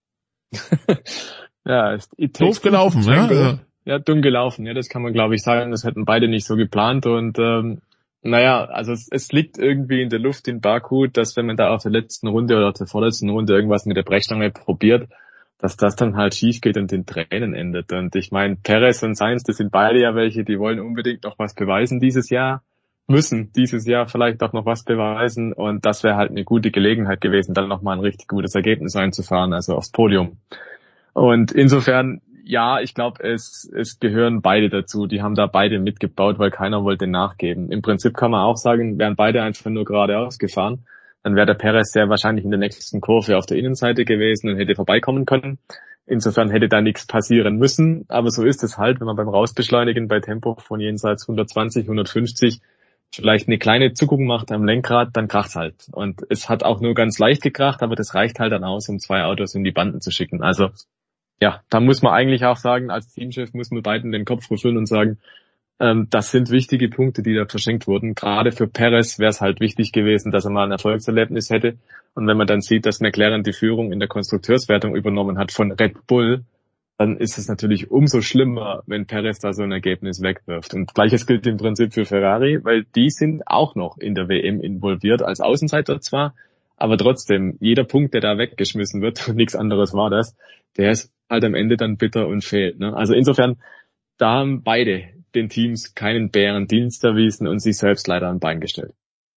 ja, es doof gelaufen, ja? Ja, ja, dumm gelaufen, ja, das kann man glaube ich sagen. Das hätten beide nicht so geplant und ähm, naja, also es, es liegt irgendwie in der Luft in Baku, dass wenn man da auf der letzten Runde oder auf der vorletzten Runde irgendwas mit der Brechstange probiert, dass das dann halt schief geht und in Tränen endet. Und ich meine, Perez und Sainz, das sind beide ja welche, die wollen unbedingt noch was beweisen dieses Jahr, müssen dieses Jahr vielleicht auch noch was beweisen und das wäre halt eine gute Gelegenheit gewesen, dann nochmal ein richtig gutes Ergebnis einzufahren, also aufs Podium. Und insofern, ja, ich glaube, es, es gehören beide dazu. Die haben da beide mitgebaut, weil keiner wollte nachgeben. Im Prinzip kann man auch sagen, wären beide einfach nur geradeaus gefahren, dann wäre der Perez sehr wahrscheinlich in der nächsten Kurve auf der Innenseite gewesen und hätte vorbeikommen können. Insofern hätte da nichts passieren müssen. Aber so ist es halt, wenn man beim Rausbeschleunigen bei Tempo von jenseits hundertzwanzig, hundertfünfzig vielleicht eine kleine Zuckung macht am Lenkrad, dann kracht's halt. Und es hat auch nur ganz leicht gekracht, aber das reicht halt dann aus, um zwei Autos in die Banden zu schicken. Also ja, da muss man eigentlich auch sagen, als Teamchef muss man beiden den Kopf rütteln und sagen, Ähm, das sind wichtige Punkte, die da verschenkt wurden. Gerade für Perez wäre es halt wichtig gewesen, dass er mal ein Erfolgserlebnis hätte. Und wenn man dann sieht, dass McLaren die Führung in der Konstrukteurswertung übernommen hat von Red Bull, dann ist es natürlich umso schlimmer, wenn Perez da so ein Ergebnis wegwirft. Und Gleiches gilt im Prinzip für Ferrari, weil die sind auch noch in der W M involviert, als Außenseiter zwar, aber trotzdem, jeder Punkt, der da weggeschmissen wird, und nichts anderes war das, der ist halt am Ende dann bitter und fehlt. Ne? Also insofern, da haben beide den Teams keinen Bärendienst erwiesen und sich selbst leider am Bein gestellt.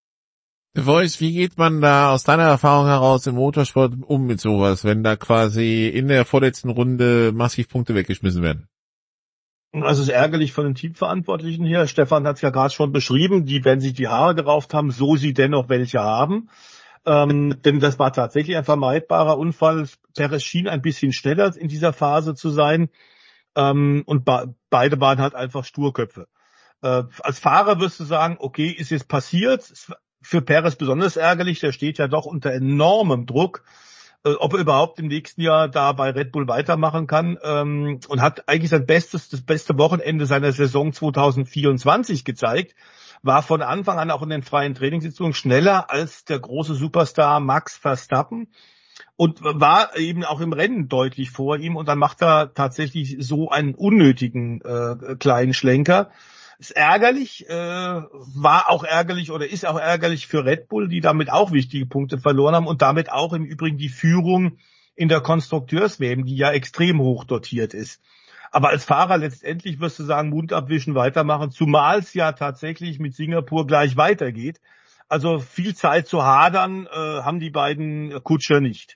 Voice, wie geht man da aus deiner Erfahrung heraus im Motorsport um mit sowas, wenn da quasi in der vorletzten Runde massiv Punkte weggeschmissen werden? Also es ist ärgerlich von den Teamverantwortlichen hier. Stefan hat es ja gerade schon beschrieben, die werden sich die Haare gerauft haben, so sie dennoch welche haben. Ähm, denn das war tatsächlich ein vermeidbarer Unfall. Perez schien ein bisschen schneller in dieser Phase zu sein. Ähm, und ba- beide waren halt einfach Sturköpfe. Äh, als Fahrer wirst du sagen, okay, ist jetzt passiert. Für Perez besonders ärgerlich, der steht ja doch unter enormem Druck. äh, ob er überhaupt im nächsten Jahr da bei Red Bull weitermachen kann, ähm, und hat eigentlich sein bestes, das beste Wochenende seiner Saison zwanzig vierundzwanzig gezeigt, war von Anfang an auch in den freien Trainingssitzungen schneller als der große Superstar Max Verstappen und war eben auch im Rennen deutlich vor ihm, und dann macht er tatsächlich so einen unnötigen äh, kleinen Schlenker. Ist ärgerlich, äh, war auch ärgerlich oder ist auch ärgerlich für Red Bull, die damit auch wichtige Punkte verloren haben und damit auch im Übrigen die Führung in der Konstrukteurs-W M, die ja extrem hoch dotiert ist. Aber als Fahrer letztendlich wirst du sagen, Mund abwischen, weitermachen, zumal es ja tatsächlich mit Singapur gleich weitergeht. Also viel Zeit zu hadern äh, haben die beiden Kutscher nicht.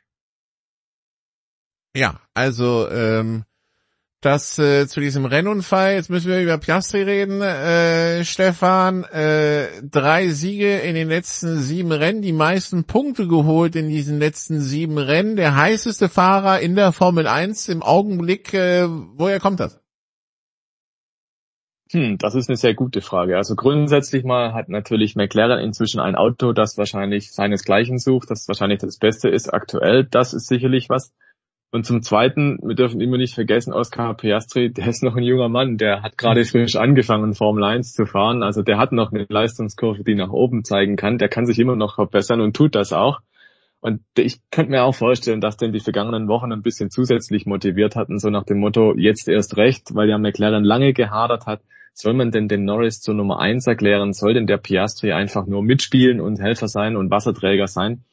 Ja, also ähm, das äh, zu diesem Rennunfall, jetzt müssen wir über Piastri reden, äh, Stefan, äh, drei Siege in den letzten sieben Rennen, die meisten Punkte geholt in diesen letzten sieben Rennen, der heißeste Fahrer in der Formel eins im Augenblick, äh, woher kommt das? Hm, das ist eine sehr gute Frage. Also grundsätzlich mal hat natürlich McLaren inzwischen ein Auto, das wahrscheinlich seinesgleichen sucht, das wahrscheinlich das Beste ist aktuell, das ist sicherlich was. Und zum Zweiten, wir dürfen immer nicht vergessen, Oscar Piastri, der ist noch ein junger Mann, der hat gerade frisch angefangen, Formel eins zu fahren. Also der hat noch eine Leistungskurve, die nach oben zeigen kann. Der kann sich immer noch verbessern und tut das auch. Und ich könnte mir auch vorstellen, dass den die vergangenen Wochen ein bisschen zusätzlich motiviert hatten, so nach dem Motto, jetzt erst recht, weil ja McLaren lange gehadert hat. Soll man denn den Norris zur Nummer eins erklären? Soll denn der Piastri einfach nur mitspielen und Helfer sein und Wasserträger sein?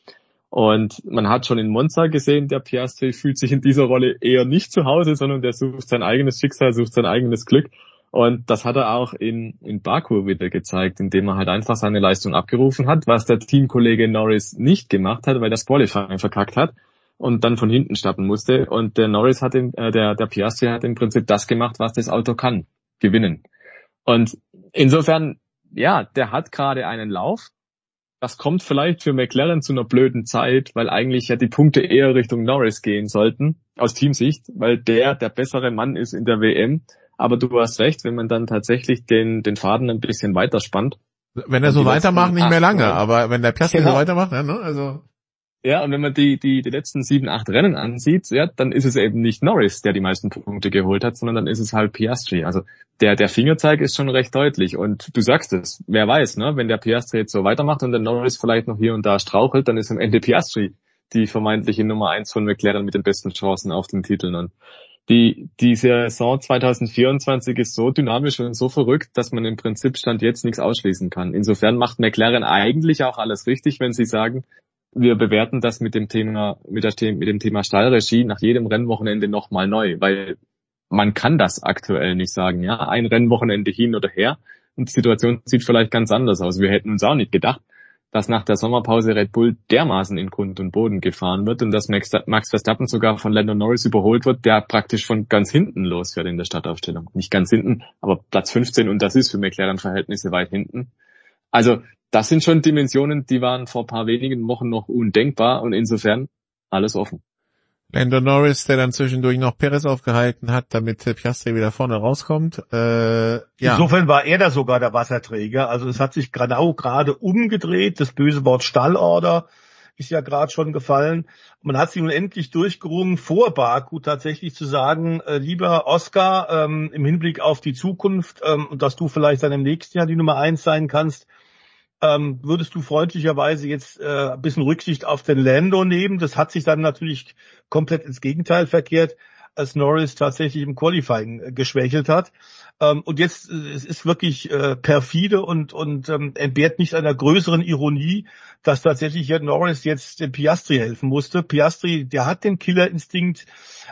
Und man hat schon in Monza gesehen, der Piastri fühlt sich in dieser Rolle eher nicht zu Hause, sondern der sucht sein eigenes Schicksal, sucht sein eigenes Glück. Und das hat er auch in, in Baku wieder gezeigt, indem er halt einfach seine Leistung abgerufen hat, was der Teamkollege Norris nicht gemacht hat, weil das Qualifying verkackt hat und dann von hinten starten musste. Und der Norris hat, im, äh, der, der Piastri hat im Prinzip das gemacht, was das Auto kann, gewinnen. Und insofern, ja, der hat gerade einen Lauf. Das kommt vielleicht für McLaren zu einer blöden Zeit, weil eigentlich ja die Punkte eher Richtung Norris gehen sollten, aus Teamsicht, weil der der bessere Mann ist in der W M. Aber du hast recht, wenn man dann tatsächlich den den Faden ein bisschen weiterspannt. Wenn er so weitermacht, nicht mehr lange, aber wenn der Piastri genau so weitermacht, ja, ne, also... Ja, und wenn man die die die letzten sieben, acht Rennen ansieht, ja, dann ist es eben nicht Norris, der die meisten Punkte geholt hat, sondern dann ist es halt Piastri. Also der der Fingerzeig ist schon recht deutlich. Und du sagst es, wer weiß, ne, wenn der Piastri jetzt so weitermacht und der Norris vielleicht noch hier und da strauchelt, dann ist am Ende Piastri die vermeintliche Nummer eins von McLaren mit den besten Chancen auf den Titeln. Und die die Saison zwanzig vierundzwanzig ist so dynamisch und so verrückt, dass man im Prinzip Stand jetzt nichts ausschließen kann. Insofern macht McLaren eigentlich auch alles richtig, wenn sie sagen, wir bewerten das mit dem Thema, mit, der, mit dem Thema Stallregie nach jedem Rennwochenende nochmal neu, weil man kann das aktuell nicht sagen, ja, ein Rennwochenende hin oder her und die Situation sieht vielleicht ganz anders aus. Wir hätten uns auch nicht gedacht, dass nach der Sommerpause Red Bull dermaßen in Grund und Boden gefahren wird und dass Max, Max Verstappen sogar von Lando Norris überholt wird, der praktisch von ganz hinten losfährt in der Startaufstellung. Nicht ganz hinten, aber Platz fünfzehn und das ist für McLaren-Verhältnisse weit hinten. Also das sind schon Dimensionen, die waren vor ein paar wenigen Wochen noch undenkbar und insofern alles offen. Lando Norris, der dann zwischendurch noch Perez aufgehalten hat, damit Piastri wieder vorne rauskommt. Äh, ja. Insofern war er da sogar der Wasserträger. Also es hat sich genau gerade umgedreht. Das böse Wort Stallorder ist ja gerade schon gefallen. Man hat sich nun endlich durchgerungen, vor Baku tatsächlich zu sagen, äh, lieber Oscar, ähm, im Hinblick auf die Zukunft, ähm, und dass du vielleicht dann im nächsten Jahr die Nummer eins sein kannst, Ähm, würdest du freundlicherweise jetzt äh, ein bisschen Rücksicht auf den Lando nehmen? Das hat sich dann natürlich komplett ins Gegenteil verkehrt, als Norris tatsächlich im Qualifying äh, geschwächelt hat. Ähm, und jetzt, äh, es ist wirklich äh, perfide und und ähm, entbehrt nicht einer größeren Ironie, dass tatsächlich hier Norris jetzt dem Piastri helfen musste. Piastri, der hat den Killerinstinkt,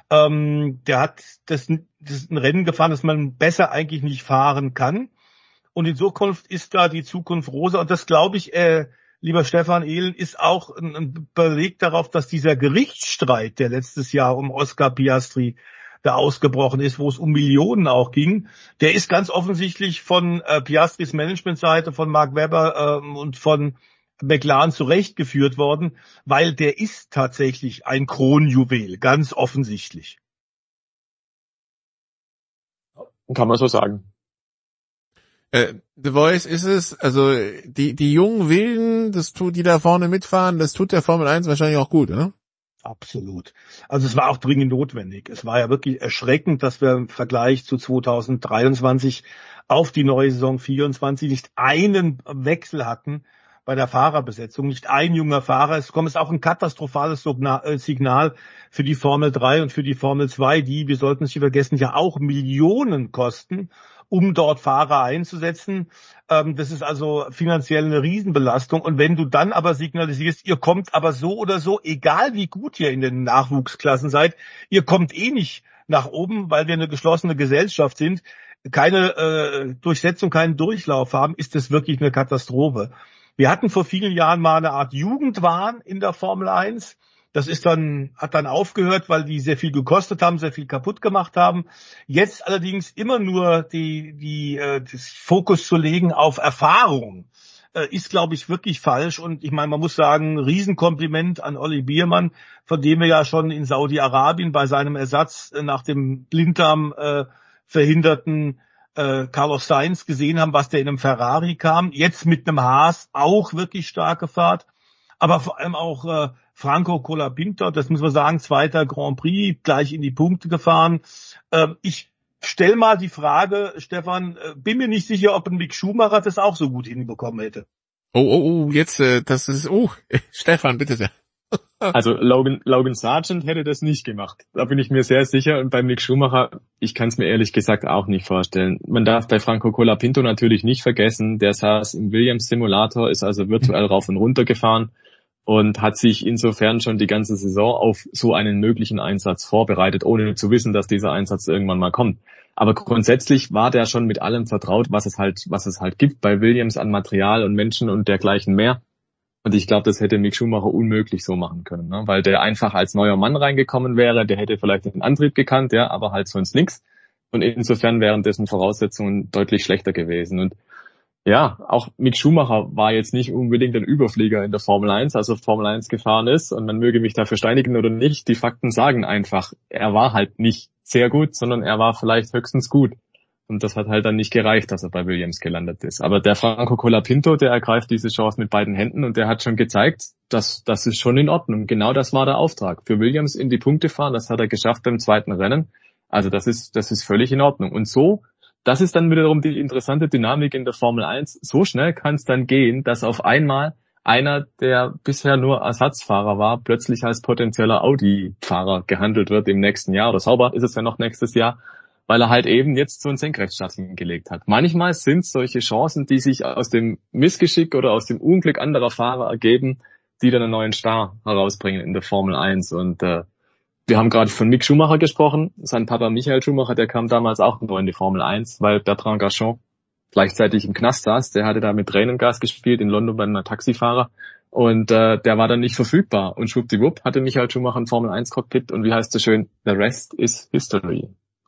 ähm, der hat das, das ein Rennen gefahren, das man besser eigentlich nicht fahren kann. Und in Zukunft ist da die Zukunft rosa. Und das glaube ich, äh, lieber Stefan Ehlen, ist auch ein, ein Beleg darauf, dass dieser Gerichtsstreit, der letztes Jahr um Oscar Piastri da ausgebrochen ist, wo es um Millionen auch ging, der ist ganz offensichtlich von äh, Piastris Managementseite, von Mark Webber ähm, und von McLaren zurechtgeführt worden, weil der ist tatsächlich ein Kronjuwel, ganz offensichtlich. Kann man so sagen. Äh, The Voice ist es, also die die jungen Wilden, das tut die da vorne mitfahren, das tut der Formel eins wahrscheinlich auch gut, oder? Absolut. Also es war auch dringend notwendig. Es war ja wirklich erschreckend, dass wir im Vergleich zu zweitausenddreiundzwanzig auf die neue Saison vierundzwanzig nicht einen Wechsel hatten bei der Fahrerbesetzung, nicht ein junger Fahrer. Es kommt, ist auch ein katastrophales Signal für die Formel drei und für die Formel zwei, die, wir sollten es nicht vergessen, ja auch Millionen kosten, um dort Fahrer einzusetzen. Ähm, das ist also finanziell eine Riesenbelastung. Und wenn du dann aber signalisierst, ihr kommt aber so oder so, egal wie gut ihr in den Nachwuchsklassen seid, ihr kommt eh nicht nach oben, weil wir eine geschlossene Gesellschaft sind, keine äh, Durchsetzung, keinen Durchlauf haben, ist das wirklich eine Katastrophe. Wir hatten vor vielen Jahren mal eine Art Jugendwahn in der Formel eins. Das ist dann, hat dann aufgehört, weil die sehr viel gekostet haben, sehr viel kaputt gemacht haben. Jetzt allerdings immer nur die, die, äh, das Fokus zu legen auf Erfahrung, äh, ist, glaube ich, wirklich falsch. Und ich meine, man muss sagen, Riesenkompliment an Olli Biermann, von dem wir ja schon in Saudi-Arabien bei seinem Ersatz äh, nach dem Blinddarm äh, verhinderten äh, Carlos Sainz gesehen haben, was der in einem Ferrari kam. Jetzt mit einem Haas auch wirklich starke Fahrt. Aber vor allem auch äh, Franco Colapinto, das muss man sagen, zweiter Grand Prix, gleich in die Punkte gefahren. Äh, ich stell mal die Frage, Stefan, äh, bin mir nicht sicher, ob ein Mick Schumacher das auch so gut hinbekommen hätte. Oh, oh, oh, jetzt, äh, das ist, oh, Stefan, bitte sehr. Also Logan, Logan Sargent hätte das nicht gemacht. Da bin ich mir sehr sicher. Und bei Mick Schumacher, ich kann es mir ehrlich gesagt auch nicht vorstellen. Man darf bei Franco Colapinto natürlich nicht vergessen, der saß im Williams Simulator, ist also virtuell rauf und runter gefahren und hat sich insofern schon die ganze Saison auf so einen möglichen Einsatz vorbereitet, ohne zu wissen, dass dieser Einsatz irgendwann mal kommt. Aber grundsätzlich war der schon mit allem vertraut, was es halt, was es halt gibt bei Williams an Material und Menschen und dergleichen mehr. Und ich glaube, das hätte Mick Schumacher unmöglich so machen können, ne? Weil der einfach als neuer Mann reingekommen wäre, der hätte vielleicht den Antrieb gekannt, ja, aber halt sonst nichts. Und insofern wären dessen Voraussetzungen deutlich schlechter gewesen. Und ja, auch Mick Schumacher war jetzt nicht unbedingt ein Überflieger in der Formel eins, als er Formel eins gefahren ist. Und man möge mich dafür steinigen oder nicht, die Fakten sagen einfach, er war halt nicht sehr gut, sondern er war vielleicht höchstens gut. Und das hat halt dann nicht gereicht, dass er bei Williams gelandet ist. Aber der Franco Colapinto, der ergreift diese Chance mit beiden Händen und der hat schon gezeigt, dass das ist schon in Ordnung. Genau das war der Auftrag. Für Williams in die Punkte fahren, das hat er geschafft beim zweiten Rennen. Also das ist, das ist völlig in Ordnung. Und so, das ist dann wiederum die interessante Dynamik in der Formel eins. So schnell kann es dann gehen, dass auf einmal einer, der bisher nur Ersatzfahrer war, plötzlich als potenzieller Audi-Fahrer gehandelt wird im nächsten Jahr. Oder sauber ist es ja noch nächstes Jahr, weil er halt eben jetzt so einen Senkrechtstarter hingelegt hat. Manchmal sind solche Chancen, die sich aus dem Missgeschick oder aus dem Unglück anderer Fahrer ergeben, die dann einen neuen Star herausbringen in der Formel eins. Und äh, wir haben gerade von Mick Schumacher gesprochen. Sein Papa Michael Schumacher, der kam damals auch nur in die Formel eins, weil Bertrand Gachon gleichzeitig im Knast saß. Der hatte da mit Tränengas gespielt in London bei einem Taxifahrer. Und äh, der war dann nicht verfügbar. Und schwuppdiwupp hatte Michael Schumacher ein Formel eins Cockpit. Und wie heißt es schön? The rest is history.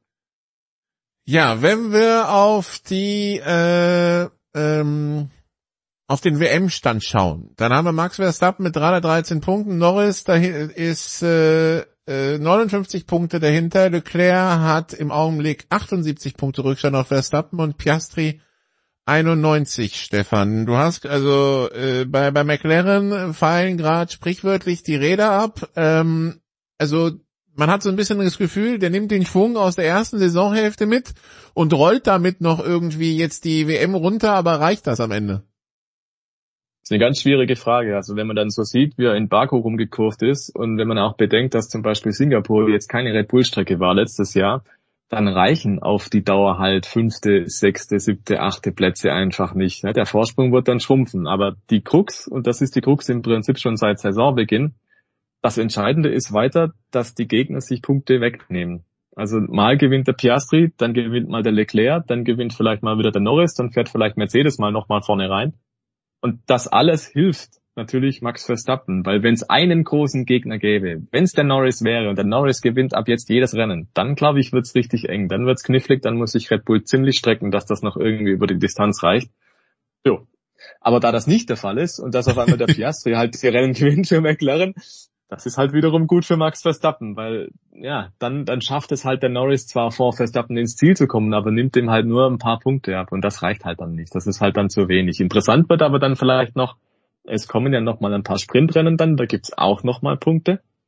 Ja, wenn wir auf die äh, ähm, auf den W M-Stand schauen, dann haben wir Max Verstappen mit dreihundertdreizehn Punkten, Norris da ist äh, äh, neunundfünfzig Punkte dahinter, Leclerc hat im Augenblick achtundsiebzig Punkte Rückstand auf Verstappen und Piastri einundneunzig. Stefan, du hast also äh, bei bei McLaren fallen gerade sprichwörtlich die Räder ab. Ähm, also man hat so ein bisschen das Gefühl, der nimmt den Schwung aus der ersten Saisonhälfte mit und rollt damit noch irgendwie jetzt die W M runter, aber reicht das am Ende? Das ist eine ganz schwierige Frage. Also wenn man dann so sieht, wie er in Baku rumgekurvt ist und wenn man auch bedenkt, dass zum Beispiel Singapur jetzt keine Red Bull-Strecke war letztes Jahr, dann reichen auf die Dauer halt fünfte, sechste, siebte, achte Plätze einfach nicht. Der Vorsprung wird dann schrumpfen. Aber die Krux, und das ist die Krux im Prinzip schon seit Saisonbeginn, das Entscheidende ist weiter, dass die Gegner sich Punkte wegnehmen. Also mal gewinnt der Piastri, dann gewinnt mal der Leclerc, dann gewinnt vielleicht mal wieder der Norris, dann fährt vielleicht Mercedes mal nochmal vorne rein. Und das alles hilft natürlich Max Verstappen, weil wenn es einen großen Gegner gäbe, wenn es der Norris wäre und der Norris gewinnt ab jetzt jedes Rennen, dann glaube ich, wird's richtig eng, dann wird's knifflig, dann muss sich Red Bull ziemlich strecken, dass das noch irgendwie über die Distanz reicht. Jo. Aber da das nicht der Fall ist und dass auf einmal der Piastri halt die Rennen gewinnt für McLaren, das ist halt wiederum gut für Max Verstappen, weil ja, dann dann schafft es halt der Norris zwar vor Verstappen ins Ziel zu kommen, aber nimmt ihm halt nur ein paar Punkte ab und das reicht halt dann nicht. Das ist halt dann zu wenig. Interessant wird aber dann vielleicht noch, es kommen ja noch mal ein paar Sprintrennen dann, da gibt's auch noch mal Punkte.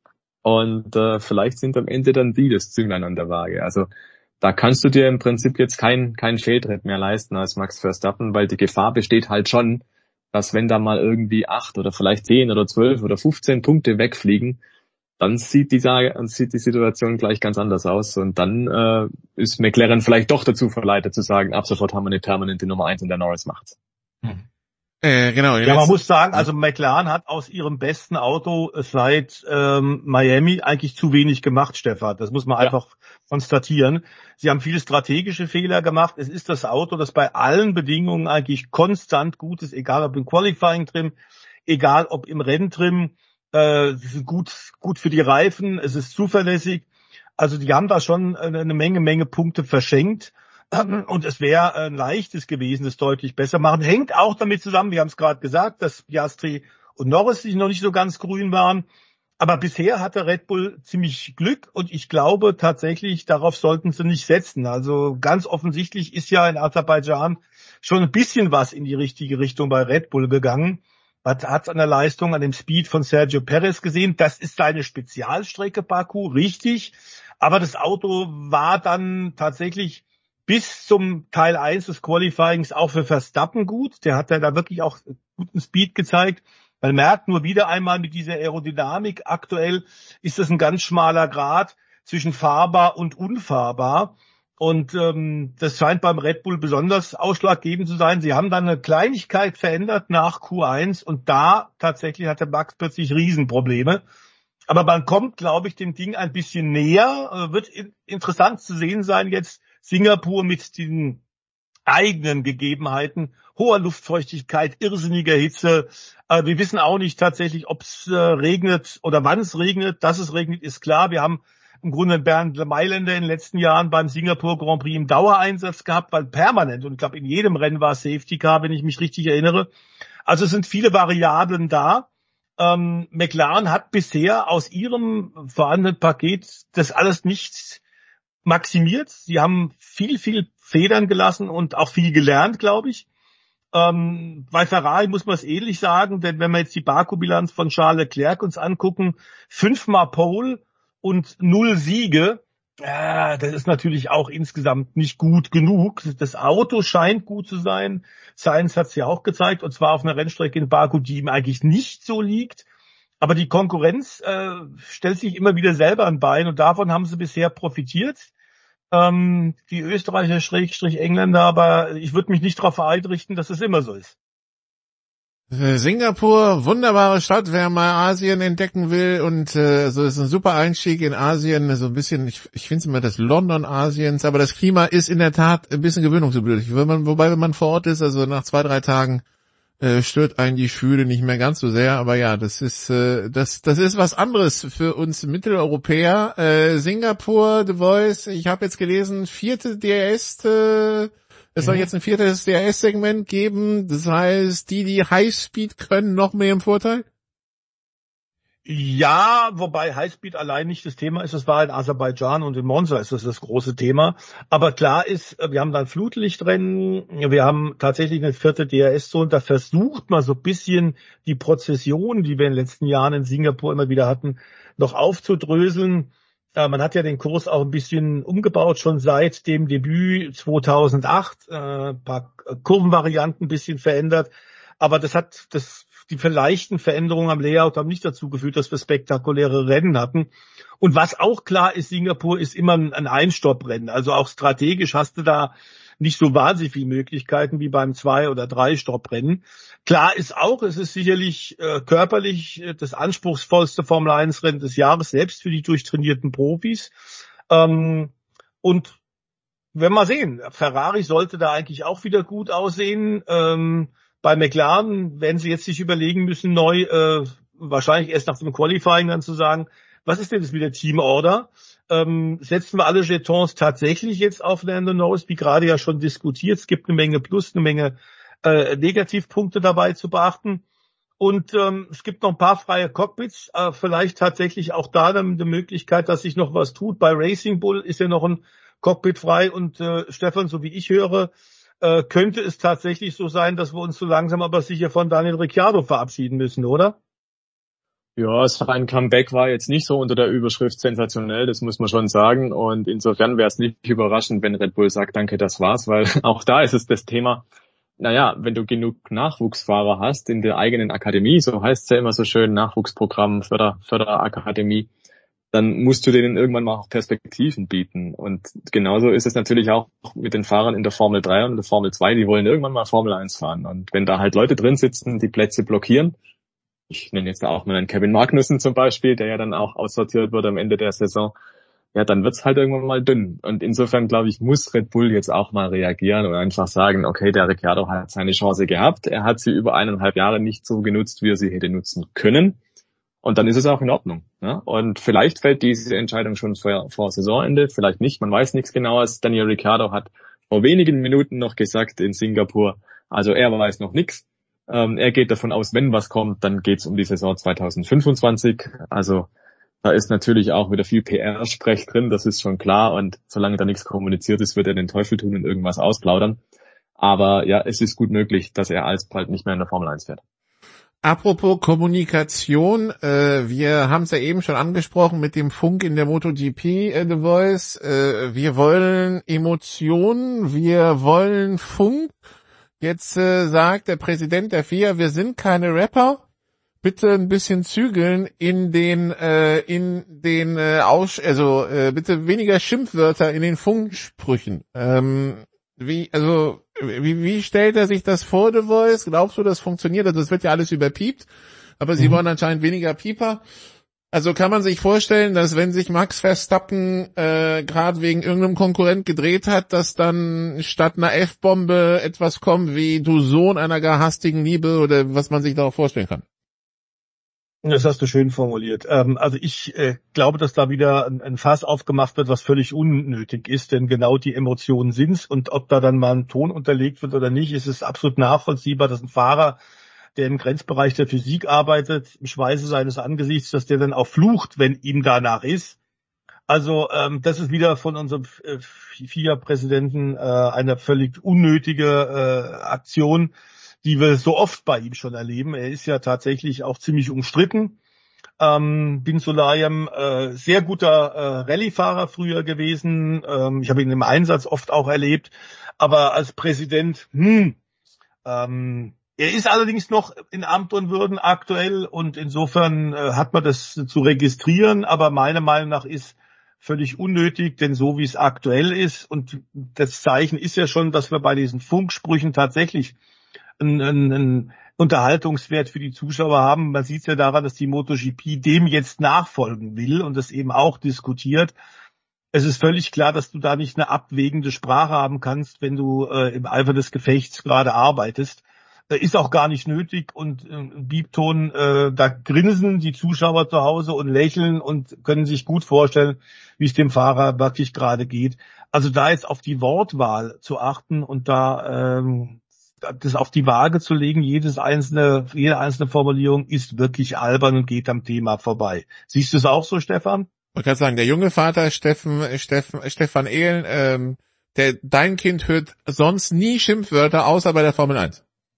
Und äh, vielleicht sind am Ende dann die das Zünglein an der Waage. Also da kannst du dir im Prinzip jetzt keinen keinen Fehltritt mehr leisten als Max Verstappen, weil die Gefahr besteht halt schon, dass wenn da mal irgendwie acht oder vielleicht zehn oder zwölf oder fünfzehn Punkte wegfliegen, dann sieht die, sieht die Situation gleich ganz anders aus. Und dann äh, ist McLaren vielleicht doch dazu verleitet zu sagen, ab sofort haben wir eine permanente Nummer eins und der Norris macht's. Hm. Äh, genau. Ja, man muss sagen, also McLaren hat aus ihrem besten Auto seit ähm, Miami eigentlich zu wenig gemacht, Stefan. Das muss man ja. einfach konstatieren. Sie haben viele strategische Fehler gemacht. Es ist das Auto, das bei allen Bedingungen eigentlich konstant gut ist, egal ob im Qualifying-Trim, egal ob im Renntrim. Äh, es ist gut, gut für die Reifen, es ist zuverlässig. Also die haben da schon eine Menge, Menge Punkte verschenkt. Und es wäre ein leichtes gewesen, es deutlich besser machen. Hängt auch damit zusammen, wir haben es gerade gesagt, dass Piastri und Norris sich noch nicht so ganz grün waren. Aber bisher hatte Red Bull ziemlich Glück und ich glaube tatsächlich, darauf sollten sie nicht setzen. Also ganz offensichtlich ist ja in Aserbaidschan schon ein bisschen was in die richtige Richtung bei Red Bull gegangen. Man hat es an der Leistung, an dem Speed von Sergio Perez gesehen. Das ist seine Spezialstrecke, Baku, richtig. Aber das Auto war dann tatsächlich bis zum Teil eins des Qualifyings auch für Verstappen gut. Der hat ja da wirklich auch guten Speed gezeigt. Man merkt nur wieder einmal mit dieser Aerodynamik, aktuell ist das ein ganz schmaler Grat zwischen fahrbar und unfahrbar. Und ähm, das scheint beim Red Bull besonders ausschlaggebend zu sein. Sie haben dann eine Kleinigkeit verändert nach Q eins und da tatsächlich hatte Max plötzlich Riesenprobleme. Aber man kommt, glaube ich, dem Ding ein bisschen näher. Äh, wird in- interessant zu sehen sein jetzt Singapur mit den eigenen Gegebenheiten, hoher Luftfeuchtigkeit, irrsinniger Hitze. Äh, wir wissen auch nicht tatsächlich, ob es äh, regnet oder wann es regnet. Dass es regnet, ist klar. Wir haben im Grunde Bernd Mailänder in den letzten Jahren beim Singapur Grand Prix im Dauereinsatz gehabt, weil permanent, und ich glaube in jedem Rennen war es Safety Car, wenn ich mich richtig erinnere. Also es sind viele Variablen da. Ähm, McLaren hat bisher aus ihrem vorhandenen Paket das alles nicht maximiert. Sie haben viel, viel Federn gelassen und auch viel gelernt, glaube ich. Ähm, bei Ferrari muss man es ähnlich sagen, denn wenn wir jetzt die Baku-Bilanz von Charles Leclerc uns angucken, fünfmal Pole und null Siege, äh, das ist natürlich auch insgesamt nicht gut genug. Das Auto scheint gut zu sein. Sainz hat es ja auch gezeigt, und zwar auf einer Rennstrecke in Baku, die ihm eigentlich nicht so liegt. Aber die Konkurrenz äh, stellt sich immer wieder selber ein Bein und davon haben sie bisher profitiert. Ähm, die Österreicher, Schrägstrich Engländer, aber ich würde mich nicht darauf einrichten, dass es immer so ist. Singapur, wunderbare Stadt, wer mal Asien entdecken will und äh, so ist ein super Einstieg in Asien, so ein bisschen, ich, ich finde es immer das London Asiens, aber das Klima ist in der Tat ein bisschen gewöhnungsbedürftig. Wenn man, wobei, wenn man vor Ort ist, also nach zwei, drei Tagen äh, stört einen die Schwüle nicht mehr ganz so sehr, aber ja, das ist äh, das das ist was anderes für uns Mitteleuropäer. Äh, Singapur, The Voice, ich habe jetzt gelesen, vierte D R S, äh, es soll jetzt ein viertes D R S-Segment geben, das heißt, die, die Highspeed können, noch mehr im Vorteil? Ja, wobei Highspeed allein nicht das Thema ist. Das war in Aserbaidschan und in Monza ist das das große Thema. Aber klar ist, wir haben dann Flutlichtrennen, wir haben tatsächlich eine vierte D R S-Zone. Da versucht man so ein bisschen die Prozession, die wir in den letzten Jahren in Singapur immer wieder hatten, noch aufzudröseln. Äh, man hat ja den Kurs auch ein bisschen umgebaut, schon seit dem Debüt zweitausendacht. Äh, ein paar Kurvenvarianten ein bisschen verändert. Aber das hat das die leichten Veränderungen am Layout haben nicht dazu geführt, dass wir spektakuläre Rennen hatten. Und was auch klar ist, Singapur ist immer ein Einstopprennen. Also auch strategisch hast du da nicht so wahnsinnig viele Möglichkeiten wie beim Zwei- oder Drei-Stopp-Rennen. Klar ist auch, es ist sicherlich äh, körperlich äh, das anspruchsvollste Formel eins Rennen des Jahres, selbst für die durchtrainierten Profis. Ähm, und wenn wir sehen, Ferrari sollte da eigentlich auch wieder gut aussehen. Ähm, Bei McLaren werden sie jetzt sich überlegen müssen, neu, äh, wahrscheinlich erst nach dem Qualifying dann zu sagen, was ist denn das mit der Teamorder? Ähm, setzen wir alle Jetons tatsächlich jetzt auf Lando Norris, wie gerade ja schon diskutiert. Es gibt eine Menge Plus, eine Menge äh, Negativpunkte dabei zu beachten. Und ähm, es gibt noch ein paar freie Cockpits, äh, vielleicht tatsächlich auch da dann die Möglichkeit, dass sich noch was tut. Bei Racing Bull ist ja noch ein Cockpit frei und äh, Stefan, so wie ich höre, könnte es tatsächlich so sein, dass wir uns so langsam aber sicher von Daniel Ricciardo verabschieden müssen, oder? Ja, sein Comeback war jetzt nicht so unter der Überschrift sensationell, das muss man schon sagen. Und insofern wäre es nicht überraschend, wenn Red Bull sagt, danke, das war's, weil auch da ist es das Thema, naja, wenn du genug Nachwuchsfahrer hast in der eigenen Akademie, so heißt es ja immer so schön, Nachwuchsprogramm, Förder, Förderakademie, dann musst du denen irgendwann mal auch Perspektiven bieten. Und genauso ist es natürlich auch mit den Fahrern in der Formel drei und der Formel zwei, die wollen irgendwann mal Formel eins fahren. Und wenn da halt Leute drin sitzen, die Plätze blockieren, ich nenne jetzt auch mal einen Kevin Magnussen zum Beispiel, der ja dann auch aussortiert wird am Ende der Saison, ja, dann wird's halt irgendwann mal dünn. Und insofern, glaube ich, muss Red Bull jetzt auch mal reagieren und einfach sagen, okay, der Ricciardo hat seine Chance gehabt, er hat sie über eineinhalb Jahre nicht so genutzt, wie er sie hätte nutzen können. Und dann ist es auch in Ordnung. Ja? Und vielleicht fällt diese Entscheidung schon vor, vor Saisonende, vielleicht nicht, man weiß nichts Genaues. Daniel Ricciardo hat vor wenigen Minuten noch gesagt in Singapur, also er weiß noch nichts. Ähm, er geht davon aus, wenn was kommt, dann geht's um die Saison zwanzig fünfundzwanzig. Also da ist natürlich auch wieder viel P R-Sprech drin, das ist schon klar. Und solange da nichts kommuniziert ist, wird er den Teufel tun und irgendwas ausplaudern. Aber ja, es ist gut möglich, dass er alsbald nicht mehr in der Formel eins fährt. Apropos Kommunikation, äh, wir haben es ja eben schon angesprochen mit dem Funk in der MotoGP, äh, The Voice. Äh, wir wollen Emotionen, wir wollen Funk. Jetzt äh, sagt der Präsident der F I A, wir sind keine Rapper. Bitte ein bisschen zügeln in den äh, in den äh, Aus also äh, bitte weniger Schimpfwörter in den Funksprüchen. Ähm, wie also wie wie stellt er sich das vor, The Voice? Glaubst du, das funktioniert? Also es wird ja alles überpiept, aber sie mhm. wollen anscheinend weniger Pieper. Also kann man sich vorstellen, dass wenn sich Max Verstappen äh, gerade wegen irgendeinem Konkurrent gedreht hat, dass dann statt einer F-Bombe etwas kommt wie du Sohn einer gar hastigen Liebe oder was man sich darauf vorstellen kann? Das hast du schön formuliert. Ähm, also ich äh, glaube, dass da wieder ein, ein Fass aufgemacht wird, was völlig unnötig ist, denn genau die Emotionen sind's. Und ob da dann mal ein Ton unterlegt wird oder nicht, ist es absolut nachvollziehbar, dass ein Fahrer, der im Grenzbereich der Physik arbeitet, im Schweiße seines Angesichts, dass der dann auch flucht, wenn ihm danach ist. Also ähm, das ist wieder von unserem äh, F I A-Präsidenten äh, eine völlig unnötige äh, Aktion, die wir so oft bei ihm schon erleben. Er ist ja tatsächlich auch ziemlich umstritten. Ähm, Bin Sulayem, äh, sehr guter äh, Rallye-Fahrer früher gewesen. Ähm, ich habe ihn im Einsatz oft auch erlebt. Aber als Präsident, hm, ähm, er ist allerdings noch in Amt und Würden aktuell und insofern äh, hat man das zu registrieren. Aber meiner Meinung nach ist völlig unnötig, denn so wie es aktuell ist und das Zeichen ist ja schon, dass wir bei diesen Funksprüchen tatsächlich einen, einen Unterhaltungswert für die Zuschauer haben. Man sieht ja daran, dass die MotoGP dem jetzt nachfolgen will und das eben auch diskutiert. Es ist völlig klar, dass du da nicht eine abwägende Sprache haben kannst, wenn du äh, im Eifer des Gefechts gerade arbeitest. Äh, ist auch gar nicht nötig und äh, Biebton, äh, da grinsen die Zuschauer zu Hause und lächeln und können sich gut vorstellen, wie es dem Fahrer wirklich gerade geht. Also da jetzt auf die Wortwahl zu achten und da ähm, das auf die Waage zu legen, jedes einzelne, jede einzelne Formulierung ist wirklich albern und geht am Thema vorbei. Siehst du es auch so, Stefan? Ich kann sagen, der junge Vater Steffen, Steffen, Stefan Ehlen, ähm, der, dein Kind hört sonst nie Schimpfwörter, außer bei der Formel eins.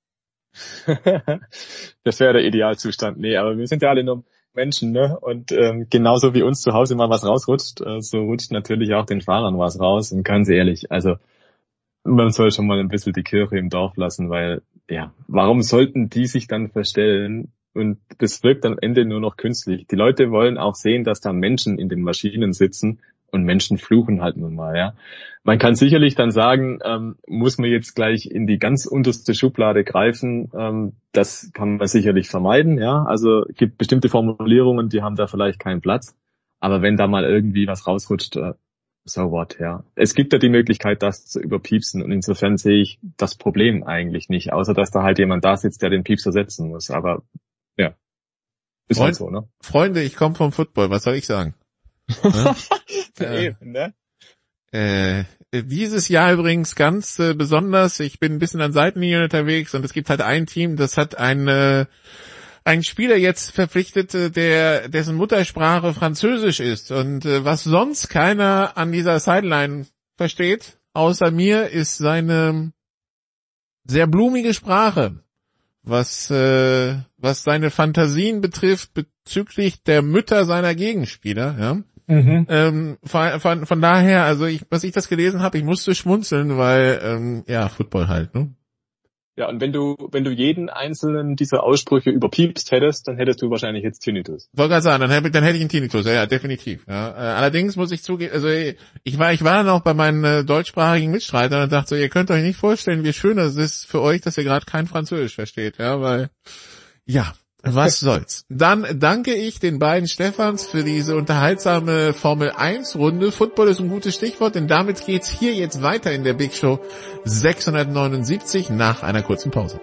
Das wäre der Idealzustand. Nee, aber wir sind ja alle nur Menschen, ne? Und ähm, genauso wie uns zu Hause mal was rausrutscht, äh, so rutscht natürlich auch den Fahrern was raus. Und ganz ehrlich, also man soll schon mal ein bisschen die Kirche im Dorf lassen, weil, ja, warum sollten die sich dann verstellen? Und das wirkt am Ende nur noch künstlich. Die Leute wollen auch sehen, dass da Menschen in den Maschinen sitzen und Menschen fluchen halt nun mal, ja. Man kann sicherlich dann sagen, ähm, muss man jetzt gleich in die ganz unterste Schublade greifen, ähm, das kann man sicherlich vermeiden, ja. Also gibt bestimmte Formulierungen, die haben da vielleicht keinen Platz. Aber wenn da mal irgendwie was rausrutscht, äh, so what, ja. Es gibt ja die Möglichkeit, das zu überpiepsen und insofern sehe ich das Problem eigentlich nicht, außer dass da halt jemand da sitzt, der den Piepser setzen muss, aber ja, ist Freund, halt so, ne? Freunde, ich komme vom Football, was soll ich sagen? äh, Eben, ne? Äh, dieses Jahr übrigens ganz äh, besonders, ich bin ein bisschen an Seitenlinien unterwegs und es gibt halt ein Team, das hat eine ein Spieler jetzt verpflichtet, der dessen Muttersprache Französisch ist und äh, was sonst keiner an dieser Sideline versteht, außer mir, ist seine sehr blumige Sprache. was äh, was seine Fantasien betrifft bezüglich der Mütter seiner Gegenspieler, ja. Mhm. Ähm, von, von, von daher, also ich, was ich das gelesen habe, ich musste schmunzeln, weil ähm, ja, Football halt, ne? Ja, und wenn du wenn du jeden einzelnen dieser Aussprüche überpiepst hättest, dann hättest du wahrscheinlich jetzt Tinnitus. Wollte gerade sagen, dann hätte, dann hätte ich einen Tinnitus, ja, ja, definitiv. Ja. Äh, allerdings muss ich zugeben, also ich war ich war noch bei meinen äh, deutschsprachigen Mitstreitern und dachte so, ihr könnt euch nicht vorstellen, wie schön es ist für euch, dass ihr gerade kein Französisch versteht, ja, weil ja, was soll's. Dann danke ich den beiden Stefans für diese unterhaltsame Formel eins Runde. Football ist ein gutes Stichwort, denn damit geht's hier jetzt weiter in der Big Show sechshundertneunundsiebzig nach einer kurzen Pause.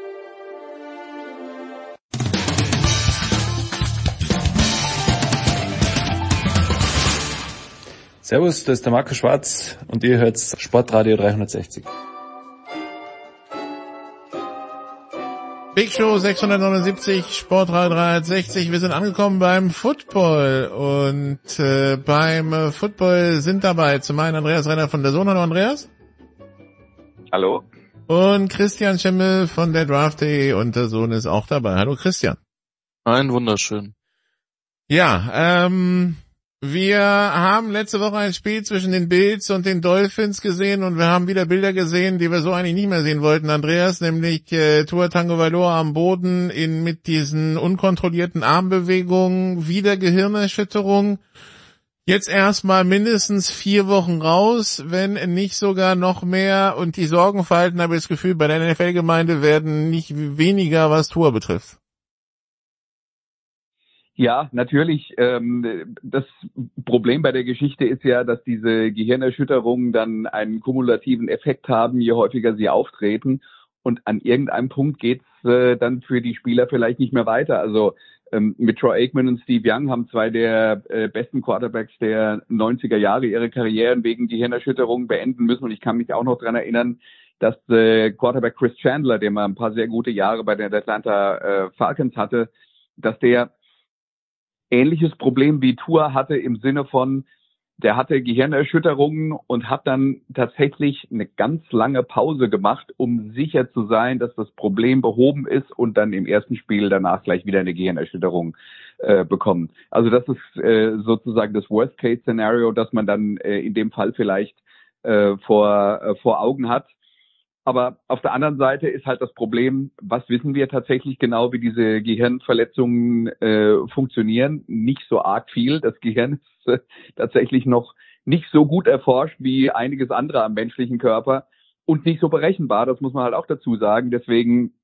Servus, das ist der Marco Schwarz und ihr hört Sportradio dreihundertsechzig. Big Show sechshundertneunundsiebzig, Sportradio dreihundertsechzig. Wir sind angekommen beim Football und äh, beim äh, Football sind dabei zum einen Andreas Renner von der Sohn. Hallo Andreas. Hallo. Und Christian Schimmel von der Draft punkt de und der Sohn ist auch dabei. Hallo Christian. Ein wunderschön. Ja, ähm... wir haben letzte Woche ein Spiel zwischen den Bills und den Dolphins gesehen und wir haben wieder Bilder gesehen, die wir so eigentlich nicht mehr sehen wollten, Andreas, nämlich äh, Tua Tagovailoa am Boden in mit diesen unkontrollierten Armbewegungen, wieder Gehirnerschütterung. Jetzt erstmal mindestens vier Wochen raus, wenn nicht sogar noch mehr, und die Sorgenfalten, habe ich das Gefühl, bei der N F L-Gemeinde werden nicht weniger, was Tua betrifft. Ja, natürlich. Ähm, das Problem bei der Geschichte ist ja, dass diese Gehirnerschütterungen dann einen kumulativen Effekt haben, je häufiger sie auftreten. Und an irgendeinem Punkt geht's äh, dann für die Spieler vielleicht nicht mehr weiter. Also ähm, mit Troy Aikman und Steve Young haben zwei der äh, besten Quarterbacks der neunziger Jahre ihre Karrieren wegen Gehirnerschütterungen beenden müssen. Und ich kann mich auch noch dran erinnern, dass äh, Quarterback Chris Chandler, der mal ein paar sehr gute Jahre bei den Atlanta äh, Falcons hatte, dass der ähnliches Problem wie Tua hatte im Sinne von, der hatte Gehirnerschütterungen und hat dann tatsächlich eine ganz lange Pause gemacht, um sicher zu sein, dass das Problem behoben ist und dann im ersten Spiel danach gleich wieder eine Gehirnerschütterung äh, bekommen. Also das ist äh, sozusagen das Worst-Case-Szenario, das man dann äh, in dem Fall vielleicht äh, vor, äh, vor Augen hat. Aber auf der anderen Seite ist halt das Problem, was wissen wir tatsächlich genau, wie diese Gehirnverletzungen äh, funktionieren? Nicht so arg viel. Das Gehirn ist äh, tatsächlich noch nicht so gut erforscht wie einiges andere am menschlichen Körper und nicht so berechenbar. Das muss man halt auch dazu sagen. Deswegen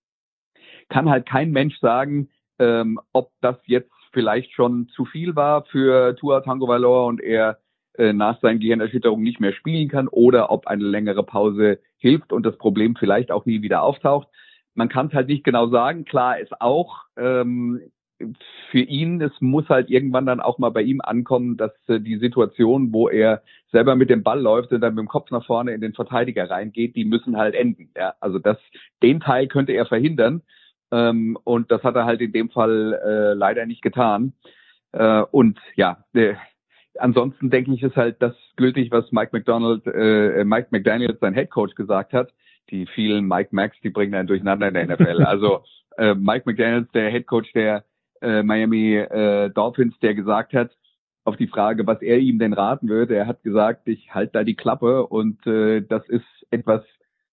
kann halt kein Mensch sagen, ähm, ob das jetzt vielleicht schon zu viel war für Tua Tagovailoa und er nach seinen Gehirnerschütterungen nicht mehr spielen kann oder ob eine längere Pause hilft und das Problem vielleicht auch nie wieder auftaucht. Man kann es halt nicht genau sagen. Klar ist auch ähm, für ihn, es muss halt irgendwann dann auch mal bei ihm ankommen, dass äh, die Situation, wo er selber mit dem Ball läuft und dann mit dem Kopf nach vorne in den Verteidiger reingeht, die müssen halt enden. Ja? Also das, den Teil könnte er verhindern ähm, und das hat er halt in dem Fall äh, leider nicht getan. Äh, und ja, der Ansonsten denke ich, ist halt das gültig, was Mike McDonald, äh, Mike McDaniels, sein Headcoach, gesagt hat. Die vielen Mike Max, die bringen einen durcheinander in der N F L. Also äh, Mike McDaniels, der Headcoach der äh, Miami äh, Dolphins, der gesagt hat, auf die Frage, was er ihm denn raten würde, er hat gesagt, ich halte da die Klappe und äh, das ist etwas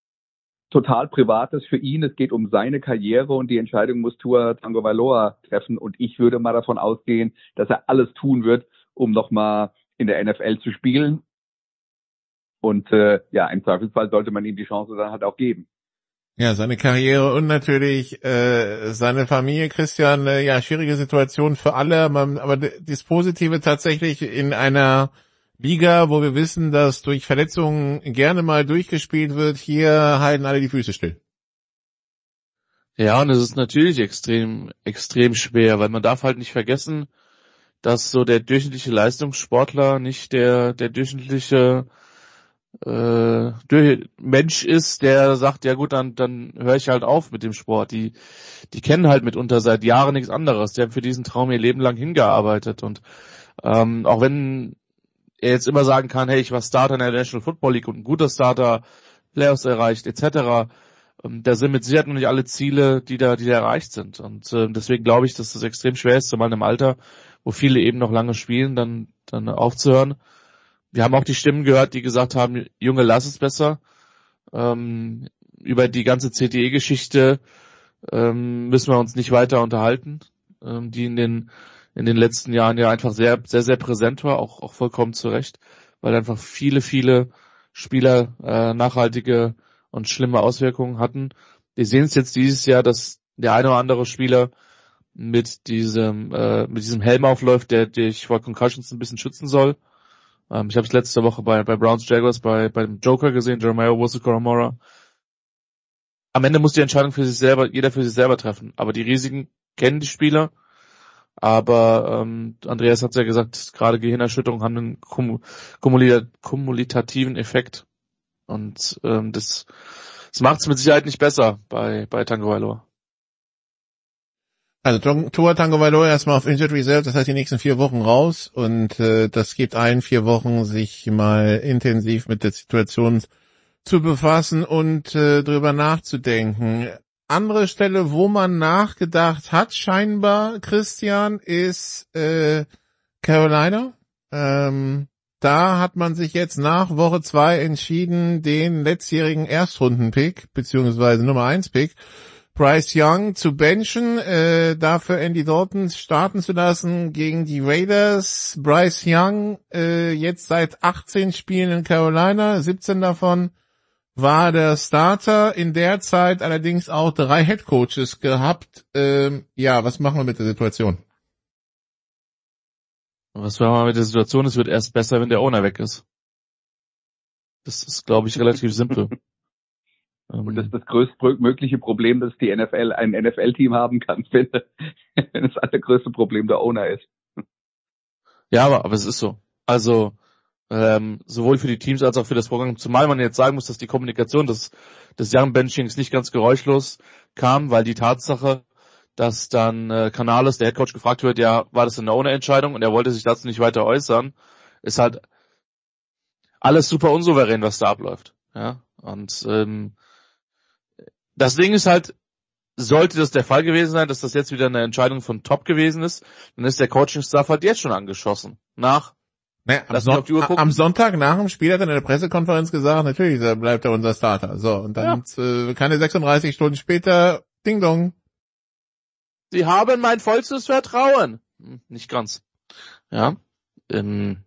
total Privates für ihn. Es geht um seine Karriere und die Entscheidung muss Tua Tagovailoa treffen und ich würde mal davon ausgehen, dass er alles tun wird, um nochmal in der N F L zu spielen. Und äh, ja, im Zweifelsfall sollte man ihm die Chance dann halt auch geben. Ja, seine Karriere und natürlich äh, seine Familie, Christian, äh, ja, schwierige Situation für alle, man, aber das Positive tatsächlich in einer Liga, wo wir wissen, dass durch Verletzungen gerne mal durchgespielt wird, hier halten alle die Füße still. Ja, und es ist natürlich extrem, extrem schwer, weil man darf halt nicht vergessen, dass so der durchschnittliche Leistungssportler nicht der der durchschnittliche äh, durch, Mensch ist, der sagt, ja gut, dann dann höre ich halt auf mit dem Sport. Die die kennen halt mitunter seit Jahren nichts anderes. Die haben für diesen Traum ihr Leben lang hingearbeitet. Und ähm, auch wenn er jetzt immer sagen kann, hey, ich war Starter in der National Football League und ein guter Starter, Playoffs erreicht, et cetera, ähm, da sind mit Sicherheit noch nicht alle Ziele, die da, die da erreicht sind. Und äh, deswegen glaube ich, dass das extrem schwer ist, zumal im Alter, wo viele eben noch lange spielen, dann, dann aufzuhören. Wir haben auch die Stimmen gehört, die gesagt haben, Junge, lass es besser. Ähm, über die ganze C T E-Geschichte ähm, müssen wir uns nicht weiter unterhalten, ähm, die in den in den letzten Jahren ja einfach sehr, sehr, sehr präsent war, auch, auch vollkommen zu Recht, weil einfach viele, viele Spieler äh, nachhaltige und schlimme Auswirkungen hatten. Wir sehen es jetzt dieses Jahr, dass der eine oder andere Spieler mit diesem äh, mit diesem Helm aufläuft, der dich vor Concussions ein bisschen schützen soll. Ähm, ich habe es letzte Woche bei bei Browns Jaguars bei beim Joker gesehen, Jeremiah Owusu-Koramoah. Am Ende muss die Entscheidung für sich selber, jeder für sich selber treffen. Aber die Risiken kennen die Spieler. Aber ähm, Andreas hat ja gesagt, gerade Gehirnerschütterungen haben einen kum- kumuli- kumulativen Effekt. Und ähm, das, das macht es mit Sicherheit nicht besser bei bei Tagovailoa. Also Tua Tagovailoa erstmal auf Injured Reserve, das heißt die nächsten vier Wochen raus. Und äh, das gibt allen vier Wochen, sich mal intensiv mit der Situation zu befassen und äh, drüber nachzudenken. Andere Stelle, wo man nachgedacht hat, scheinbar, Christian, ist äh, Carolina. Ähm, da hat man sich jetzt nach Woche zwei entschieden, den letztjährigen Erstrunden-Pick, beziehungsweise Nummer eins Pick, Bryce Young zu benchen, äh, dafür Andy Dalton starten zu lassen gegen die Raiders. Bryce Young äh, jetzt seit achtzehn Spielen in Carolina, siebzehn davon war der Starter, in der Zeit allerdings auch drei Headcoaches gehabt. Ähm, ja, was machen wir mit der Situation? Was machen wir mit der Situation? Es wird erst besser, wenn der Owner weg ist. Das ist, glaube ich, relativ simpel. Und das ist das größtmögliche Problem, dass die N F L ein N F L-Team haben kann, wenn, wenn das allergrößte Problem der Owner ist. Ja, aber, aber es ist so. Also ähm, sowohl für die Teams als auch für das Programm, zumal man jetzt sagen muss, dass die Kommunikation des, des Young Benchings nicht ganz geräuschlos kam, weil die Tatsache, dass dann äh, Canales, der Headcoach, gefragt wird, ja, war das eine Owner-Entscheidung und er wollte sich dazu nicht weiter äußern, ist halt alles super unsouverän, was da abläuft. Ja, und ähm, das Ding ist halt, sollte das der Fall gewesen sein, dass das jetzt wieder eine Entscheidung von Top gewesen ist, dann ist der Coaching-Staff halt jetzt schon angeschossen. Nach naja, am, Son- am Sonntag nach dem Spiel hat er in der Pressekonferenz gesagt, natürlich bleibt er unser Starter. So, und dann ja. äh, keine sechsunddreißig Stunden später, Ding Dong. Sie haben mein vollstes Vertrauen. Hm, nicht ganz. Ja. Ähm,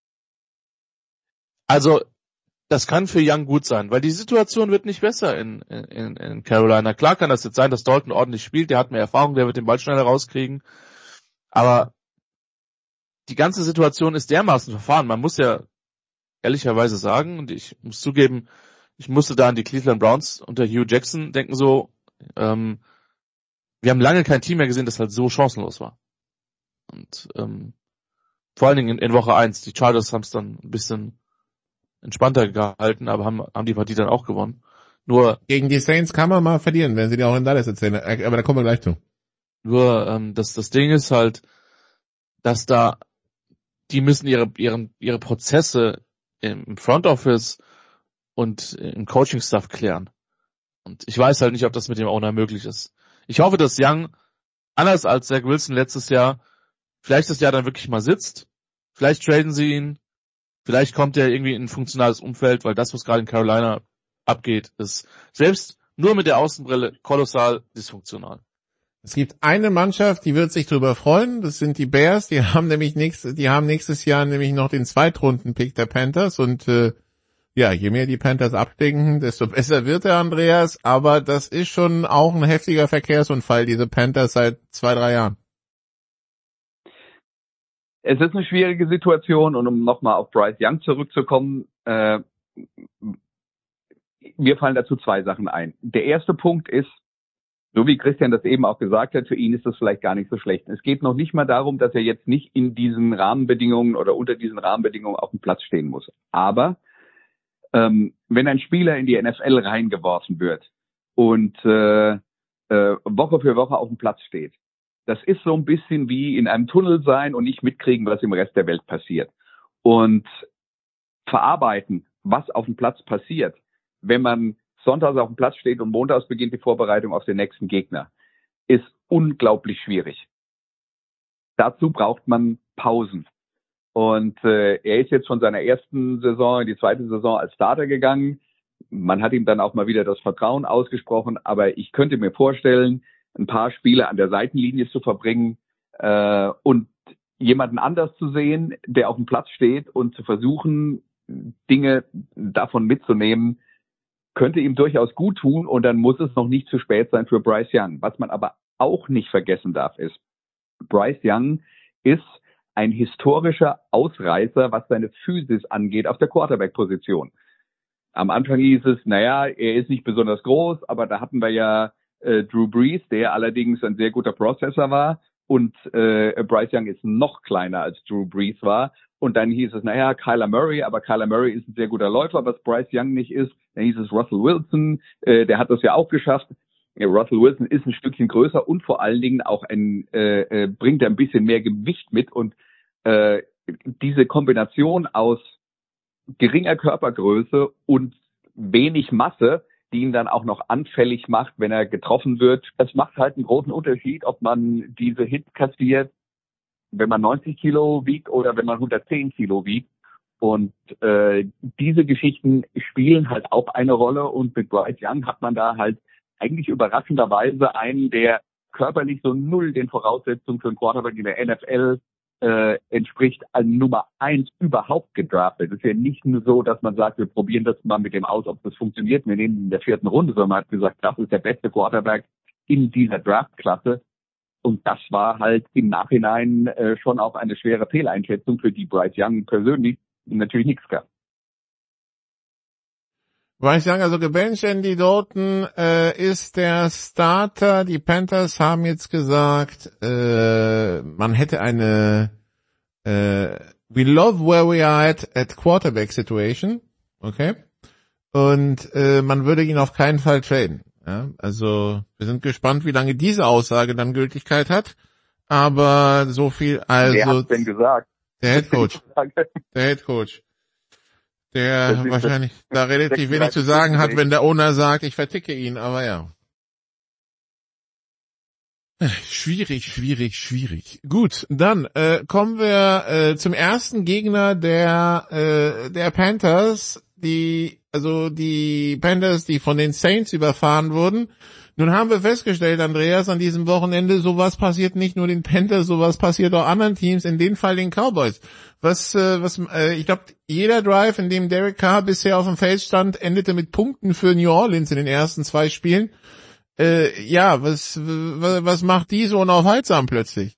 also, das kann für Young gut sein, weil die Situation wird nicht besser in, in, in Carolina. Klar kann das jetzt sein, dass Dalton ordentlich spielt, der hat mehr Erfahrung, der wird den Ball schneller rauskriegen. Aber die ganze Situation ist dermaßen verfahren. Man muss ja ehrlicherweise sagen, und ich muss zugeben, ich musste da an die Cleveland Browns unter Hugh Jackson denken, so, ähm, wir haben lange kein Team mehr gesehen, das halt so chancenlos war. Und ähm, vor allen Dingen in, in Woche eins, die Chargers haben es dann ein bisschen entspannter gehalten, aber haben, haben die Partie dann auch gewonnen. Nur gegen die Saints kann man mal verlieren, wenn sie die auch in Dallas erzählen, aber da kommen wir gleich zu. Nur ähm, das, das Ding ist halt, dass da die müssen ihre ihren ihre Prozesse im Front Office und im Coaching Staff klären. Und ich weiß halt nicht, ob das mit dem Owner möglich ist. Ich hoffe, dass Young, anders als Zach Wilson letztes Jahr, vielleicht das Jahr dann wirklich mal sitzt. Vielleicht traden sie ihn. Vielleicht kommt er irgendwie in ein funktionales Umfeld, weil das, was gerade in Carolina abgeht, ist selbst nur mit der Außenbrille kolossal dysfunktional. Es gibt eine Mannschaft, die wird sich darüber freuen, das sind die Bears, die haben nämlich nächstes, die haben nächstes Jahr nämlich noch den Zweitrunden-Pick der Panthers und äh, ja, je mehr die Panthers abdenken, desto besser wird der Andreas, aber das ist schon auch ein heftiger Verkehrsunfall, diese Panthers seit zwei, drei Jahren. Es ist eine schwierige Situation und um nochmal auf Bryce Young zurückzukommen, äh, mir fallen dazu zwei Sachen ein. Der erste Punkt ist, so wie Christian das eben auch gesagt hat, für ihn ist das vielleicht gar nicht so schlecht. Es geht noch nicht mal darum, dass er jetzt nicht in diesen Rahmenbedingungen oder unter diesen Rahmenbedingungen auf dem Platz stehen muss. Aber ähm, wenn ein Spieler in die N F L reingeworfen wird und äh, äh, Woche für Woche auf dem Platz steht, das ist so ein bisschen wie in einem Tunnel sein und nicht mitkriegen, was im Rest der Welt passiert. Und verarbeiten, was auf dem Platz passiert, wenn man sonntags auf dem Platz steht und montags beginnt die Vorbereitung auf den nächsten Gegner, ist unglaublich schwierig. Dazu braucht man Pausen. Und äh, er ist jetzt von seiner ersten Saison in die zweite Saison als Starter gegangen. Man hat ihm dann auch mal wieder das Vertrauen ausgesprochen, aber ich könnte mir vorstellen, ein paar Spiele an der Seitenlinie zu verbringen äh, und jemanden anders zu sehen, der auf dem Platz steht und zu versuchen, Dinge davon mitzunehmen, könnte ihm durchaus gut tun und dann muss es noch nicht zu spät sein für Bryce Young. Was man aber auch nicht vergessen darf, ist, Bryce Young ist ein historischer Ausreißer, was seine Physis angeht auf der Quarterback-Position. Am Anfang hieß es, naja, er ist nicht besonders groß, aber da hatten wir ja äh, Drew Brees, der allerdings ein sehr guter Processor war und äh, Bryce Young ist noch kleiner als Drew Brees war. Und dann hieß es, naja, Kyler Murray, aber Kyler Murray ist ein sehr guter Läufer, was Bryce Young nicht ist. Dann hieß es Russell Wilson, äh, der hat das ja auch geschafft. Ja, Russell Wilson ist ein Stückchen größer und vor allen Dingen auch ein äh, äh, bringt ein bisschen mehr Gewicht mit und äh, diese Kombination aus geringer Körpergröße und wenig Masse, die ihn dann auch noch anfällig macht, wenn er getroffen wird. Das macht halt einen großen Unterschied, ob man diese Hits kassiert, wenn man neunzig Kilo wiegt oder wenn man hundertzehn Kilo wiegt. Und äh, diese Geschichten spielen halt auch eine Rolle und mit Bryce Young hat man da halt eigentlich überraschenderweise einen, der körperlich so null den Voraussetzungen für einen Quarterback in der N F L äh, entspricht, als Nummer eins überhaupt gedraftet. Es ist ja nicht nur so, dass man sagt, wir probieren das mal mit dem aus, ob das funktioniert. Wir nehmen ihn in der vierten Runde, sondern man hat gesagt, das ist der beste Quarterback in dieser Draftklasse. Und das war halt im Nachhinein äh, schon auch eine schwere Fehleinschätzung, für die Bryce Young persönlich natürlich nichts gab. Bryce Young, also gebencht Andy Dalton, äh, ist der Starter. Die Panthers haben jetzt gesagt, äh, man hätte eine äh, we love where we are at, at quarterback situation, okay? Und äh, man würde ihn auf keinen Fall traden. Ja? Also wir sind gespannt, wie lange diese Aussage dann Gültigkeit hat. Aber so viel, also wer hat's denn gesagt? Der Head Coach. Der Head Coach. Der wahrscheinlich da relativ wenig zu sagen hat, wenn der Owner sagt, ich verticke ihn, aber ja. Schwierig, schwierig, schwierig. Gut, dann äh, kommen wir äh, zum ersten Gegner der äh, der Panthers, die also die Panthers, die von den Saints überfahren wurden. Nun haben wir festgestellt, Andreas, an diesem Wochenende, sowas passiert nicht nur den Panthers, sowas passiert auch anderen Teams, in dem Fall den Cowboys. Was, äh, was, äh, ich glaube, jeder Drive, in dem Derek Carr bisher auf dem Feld stand, endete mit Punkten für New Orleans in den ersten zwei Spielen. Äh, ja, was, was, was macht die so unaufhaltsam plötzlich?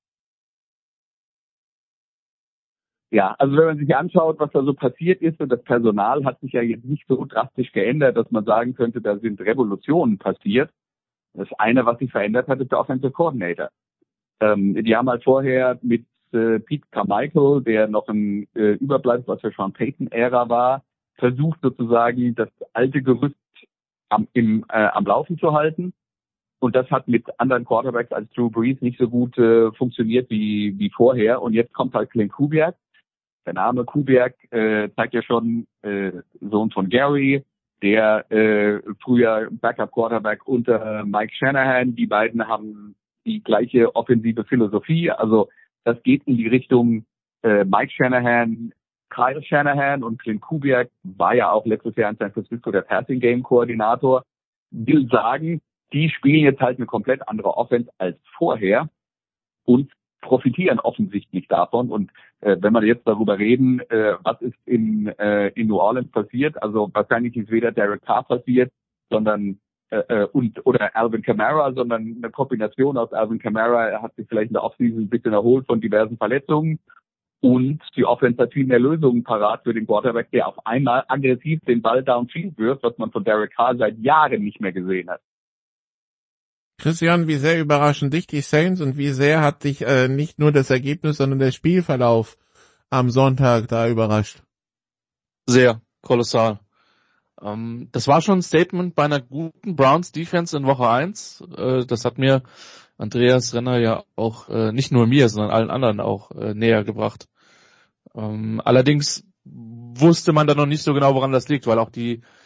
Ja, also wenn man sich anschaut, was da so passiert ist, und das Personal hat sich ja jetzt nicht so drastisch geändert, dass man sagen könnte, da sind Revolutionen passiert. Das eine, was sich verändert hat, ist der Offensive Coordinator. Ähm, die haben halt vorher mit äh, Pete Carmichael, der noch ein äh, Überbleibsel aus der Sean Payton-Ära war, versucht sozusagen das alte Gerüst am, im, äh, am Laufen zu halten. Und das hat mit anderen Quarterbacks als Drew Brees nicht so gut äh, funktioniert wie, wie vorher. Und jetzt kommt halt Clint Kubiak. Der Name Kubiak äh, zeigt ja schon, äh, Sohn von Gary, der äh, früher Backup-Quarterback unter Mike Shanahan. Die beiden haben die gleiche offensive Philosophie. Also das geht in die Richtung äh, Mike Shanahan, Kyle Shanahan, und Clint Kubiak war ja auch letztes Jahr in San Francisco der Passing-Game-Koordinator. Will sagen, die spielen jetzt halt eine komplett andere Offense als vorher und profitieren offensichtlich davon. Und äh, wenn wir jetzt darüber reden, äh, was ist in, äh, in New Orleans passiert, also wahrscheinlich ist weder Derek Carr passiert, sondern äh, und oder Alvin Kamara, sondern eine Kombination aus Alvin Kamara. Er hat sich vielleicht in der Offseason ein bisschen erholt von diversen Verletzungen und die Offense hat viel mehr Lösungen parat für den Quarterback, der auf einmal aggressiv den Ball downfield wirft, was man von Derek Carr seit Jahren nicht mehr gesehen hat. Christian, wie sehr überraschen dich die Saints und wie sehr hat dich äh, nicht nur das Ergebnis, sondern der Spielverlauf am Sonntag da überrascht? Sehr, kolossal. Ähm, das war schon ein Statement bei einer guten Browns Defense in Woche eins. Äh, das hat mir Andreas Renner ja auch äh, nicht nur mir, sondern allen anderen auch äh, näher gebracht. Ähm, allerdings wusste man da noch nicht so genau, woran das liegt, weil auch die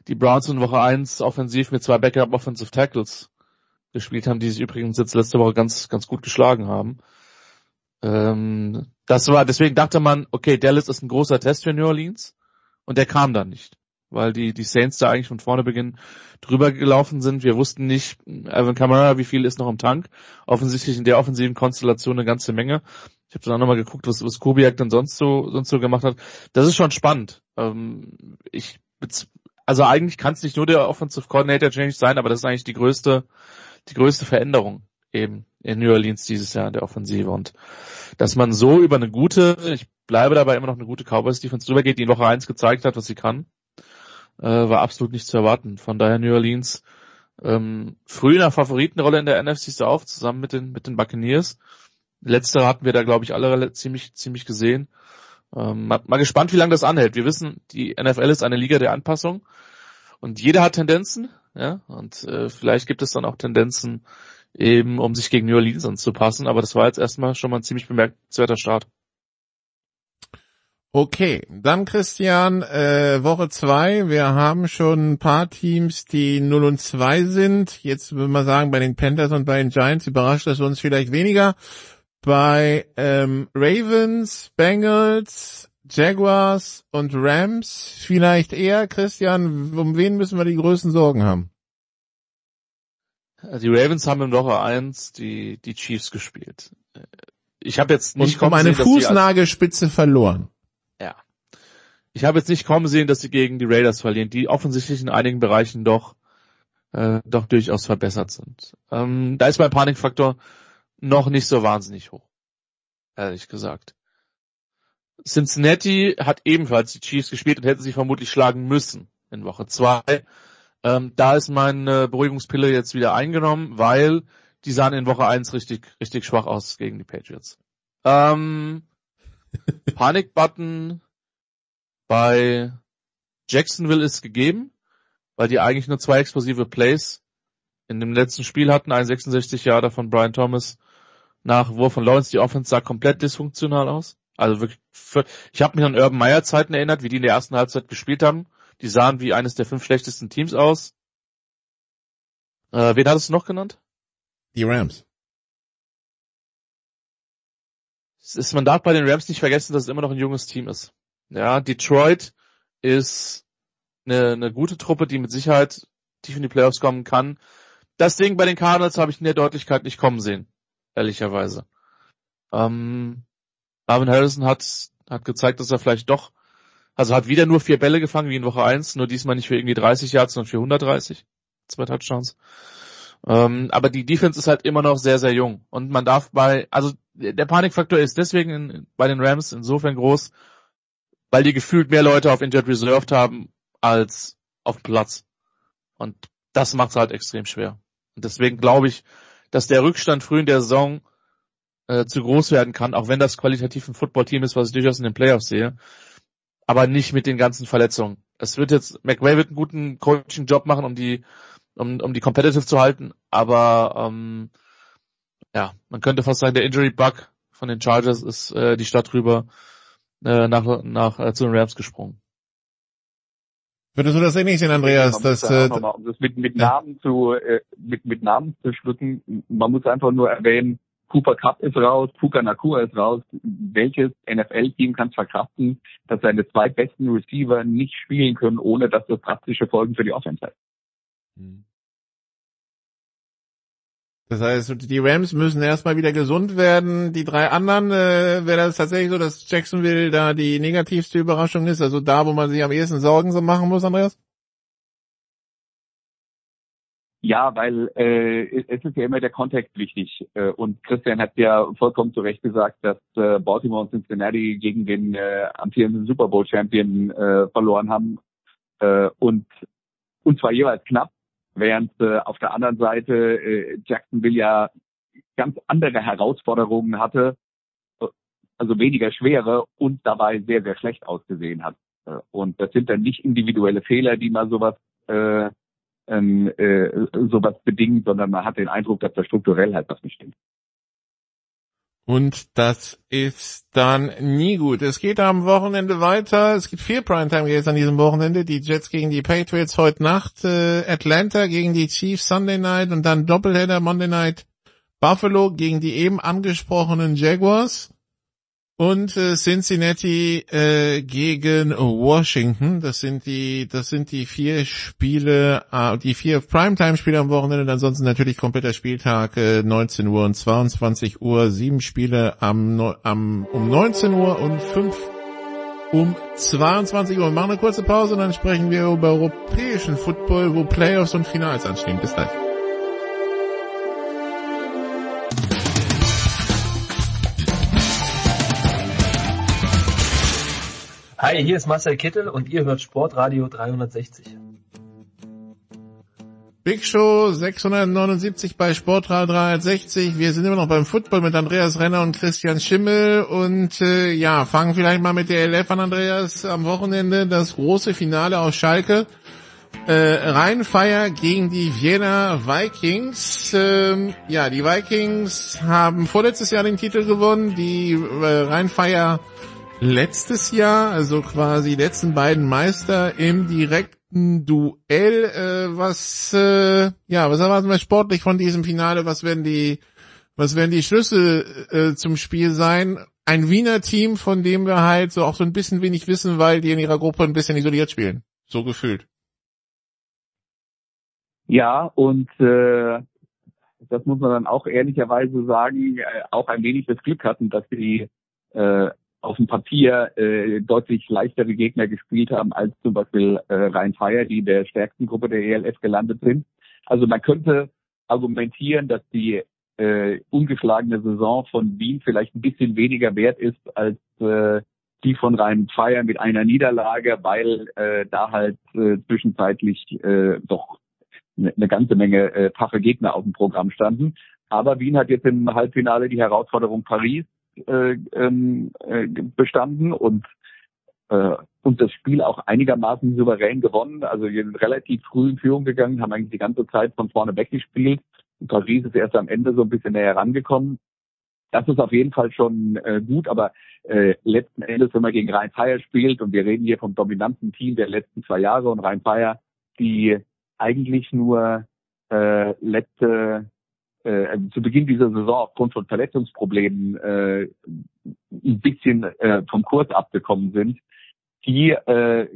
die Browns in Woche eins offensiv mit zwei Backup Offensive Tackles gespielt haben, die sich übrigens jetzt letzte Woche ganz, ganz gut geschlagen haben. Ähm, das war, deswegen dachte man, okay, Dallas ist ein großer Test für New Orleans und der kam dann nicht, weil die, die Saints da eigentlich von vorne Beginn drüber gelaufen sind. Wir wussten nicht, Alvin Kamara, wie viel ist noch im Tank. Offensichtlich in der offensiven Konstellation eine ganze Menge. Ich habe dann auch nochmal geguckt, was, was Kubiak dann sonst so, sonst so gemacht hat. Das ist schon spannend. Ähm, ich, also eigentlich kann es nicht nur der Offensive Coordinator Change sein, aber das ist eigentlich die größte, die größte Veränderung eben in New Orleans dieses Jahr in der Offensive. Und dass man so über eine gute, ich bleibe dabei immer noch eine gute Cowboys-Defense drüber geht, die in Woche eins gezeigt hat, was sie kann, äh, war absolut nicht zu erwarten. Von daher New Orleans ähm, früh in der Favoritenrolle in der N F C South zusammen mit den mit den Buccaneers. Letztere hatten wir da, glaube ich, alle ziemlich ziemlich gesehen. Ähm, mal, mal gespannt, wie lange das anhält. Wir wissen, die N F L ist eine Liga der Anpassung und jeder hat Tendenzen, ja, und äh, vielleicht gibt es dann auch Tendenzen, eben um sich gegen New Orleans anzupassen, aber das war jetzt erstmal schon mal ein ziemlich bemerkenswerter Start. Okay, dann Christian, äh, Woche zwei, wir haben schon ein paar Teams, die null und zwei sind. Jetzt würde man sagen, bei den Panthers und bei den Giants überrascht das uns vielleicht weniger. Bei ähm, Ravens, Bengals, Jaguars und Rams vielleicht eher. Christian, um wen müssen wir die größten Sorgen haben? Die Ravens haben in Woche eins die die Chiefs gespielt. Ich habe jetzt nicht und um eine Fußnagelspitze verloren. Ja. Ich habe jetzt nicht kommen sehen, dass sie gegen die Raiders verlieren, die offensichtlich in einigen Bereichen doch äh, doch durchaus verbessert sind. Ähm, da ist mein Panikfaktor noch nicht so wahnsinnig hoch, ehrlich gesagt. Cincinnati hat ebenfalls die Chiefs gespielt und hätte sie vermutlich schlagen müssen in Woche zwei. Ähm, da ist meine Beruhigungspille jetzt wieder eingenommen, weil die sahen in Woche eins richtig richtig schwach aus gegen die Patriots. Ähm, Panikbutton bei Jacksonville ist gegeben, weil die eigentlich nur zwei explosive Plays in dem letzten Spiel hatten. Ein sechsundsechzig Yarder von Brian Thomas nach Wurf von Lawrence. Die Offense sah komplett dysfunktional aus. Also wirklich, für, ich habe mich an Urban Meyer Zeiten erinnert, wie die in der ersten Halbzeit gespielt haben. Die sahen wie eines der fünf schlechtesten Teams aus. Äh, wen hattest du noch genannt? Die Rams. Es ist, man darf bei den Rams nicht vergessen, dass es immer noch ein junges Team ist. Ja, Detroit ist eine, eine gute Truppe, die mit Sicherheit tief in die Playoffs kommen kann. Das Ding bei den Cardinals habe ich in der Deutlichkeit nicht kommen sehen, ehrlicherweise. Ähm, Marvin Harrison hat hat gezeigt, dass er vielleicht doch, also hat wieder nur vier Bälle gefangen wie in Woche eins, nur diesmal nicht für irgendwie dreißig Yards, sondern für hundertdreißig. Zwei Touchdowns. Ähm, aber die Defense ist halt immer noch sehr, sehr jung. Und man darf bei, also der Panikfaktor ist deswegen in, bei den Rams insofern groß, weil die gefühlt mehr Leute auf Injured Reserved haben als auf dem Platz. Und das macht es halt extrem schwer. Und deswegen glaube ich, dass der Rückstand früh in der Saison äh, zu groß werden kann, auch wenn das qualitativ ein Footballteam ist, was ich durchaus in den Playoffs sehe. Aber nicht mit den ganzen Verletzungen. Es wird jetzt, McVay wird einen guten Coaching-Job machen, um die um um die competitive zu halten, aber ähm, ja, man könnte fast sagen, der Injury-Bug von den Chargers ist äh, die Stadt rüber äh, nach nach äh, zu den Rams gesprungen. Würdest du das ähnlich sehen, Andreas? Das, dass, äh, äh, mal, um das mit mit Namen zu äh, mit mit Namen zu schlucken, man muss einfach nur erwähnen, Cooper Kupp ist raus, Puka Nacua ist raus. Welches N F L-Team kann es verkraften, dass seine zwei besten Receiver nicht spielen können, ohne dass das drastische Folgen für die Offense hat? Das heißt, die Rams müssen erstmal wieder gesund werden. Die drei anderen, äh, wäre das tatsächlich so, dass Jacksonville da die negativste Überraschung ist? Also da, wo man sich am ehesten Sorgen so machen muss, Andreas? Ja, weil äh, es ist ja immer der Kontext wichtig. Äh, und Christian hat ja vollkommen zu Recht gesagt, dass äh, Baltimore und Cincinnati gegen den äh, amtierenden Super Bowl Champion äh, verloren haben. Äh, und, und zwar jeweils knapp. Während äh, auf der anderen Seite äh, Jacksonville ja ganz andere Herausforderungen hatte, also weniger schwere und dabei sehr, sehr schlecht ausgesehen hat. Äh, und das sind dann nicht individuelle Fehler, die mal sowas äh, äh, sowas bedingen, sondern man hat den Eindruck, dass da strukturell halt was nicht stimmt. Und das ist dann nie gut. Es geht am Wochenende weiter. Es gibt vier Primetime-Games an diesem Wochenende. Die Jets gegen die Patriots heute Nacht, äh, Atlanta gegen die Chiefs Sunday Night und dann Doppelheader Monday Night Buffalo gegen die eben angesprochenen Jaguars und äh, Cincinnati äh, gegen Washington. Das sind die, das sind die vier Spiele, äh, die vier Primetime-Spiele am Wochenende. Und ansonsten natürlich kompletter Spieltag, äh, neunzehn Uhr und zweiundzwanzig Uhr, sieben Spiele am, am um neunzehn Uhr und fünf um zweiundzwanzig Uhr. Wir machen eine kurze Pause und dann sprechen wir über europäischen Football, wo Playoffs und Finals anstehen. Bis gleich. Hi, hier ist Marcel Kittel und ihr hört Sportradio dreihundertsechzig. Big Show sechshundertneunundsiebzig bei Sportradio dreihundertsechzig. Wir sind immer noch beim Football mit Andreas Renner und Christian Schimmel und äh, ja, fangen vielleicht mal mit der L F an, Andreas. Am Wochenende das große Finale aus Schalke. Äh, Rhein-Fire gegen die Vienna Vikings. Ähm, ja, die Vikings haben vorletztes Jahr den Titel gewonnen. Die äh, Rhein-Fire letztes Jahr, also quasi letzten beiden Meister im direkten Duell. Äh, was, äh, ja, was erwarten wir sportlich von diesem Finale? Was werden die, was werden die Schlüssel äh, zum Spiel sein? Ein Wiener Team, von dem wir halt so auch so ein bisschen wenig wissen, weil die in ihrer Gruppe ein bisschen isoliert spielen. So gefühlt. Ja, und äh, das muss man dann auch ehrlicherweise sagen, äh, auch ein wenig das Glück hatten, dass sie äh, auf dem Papier äh, deutlich leichtere Gegner gespielt haben als zum Beispiel äh, Rhein-Fire, die in der stärksten Gruppe der E L F gelandet sind. Also man könnte argumentieren, dass die äh, ungeschlagene Saison von Wien vielleicht ein bisschen weniger wert ist als äh, die von Rhein-Fire mit einer Niederlage, weil äh, da halt äh, zwischenzeitlich äh, doch eine, eine ganze Menge äh, taffe Gegner auf dem Programm standen. Aber Wien hat jetzt im Halbfinale die Herausforderung Paris Äh, äh, bestanden und äh, und das Spiel auch einigermaßen souverän gewonnen. Also wir sind relativ früh in Führung gegangen, haben eigentlich die ganze Zeit von vorne weggespielt. Und Paris ist erst am Ende so ein bisschen näher rangekommen. Das ist auf jeden Fall schon äh, gut, aber äh, letzten Endes, wenn man gegen Rhein-Fire spielt, und wir reden hier vom dominanten Team der letzten zwei Jahre und Rhein-Fire, die eigentlich nur äh, letzte Äh, zu Beginn dieser Saison aufgrund von Verletzungsproblemen äh, ein bisschen äh, vom Kurs abgekommen sind, die äh,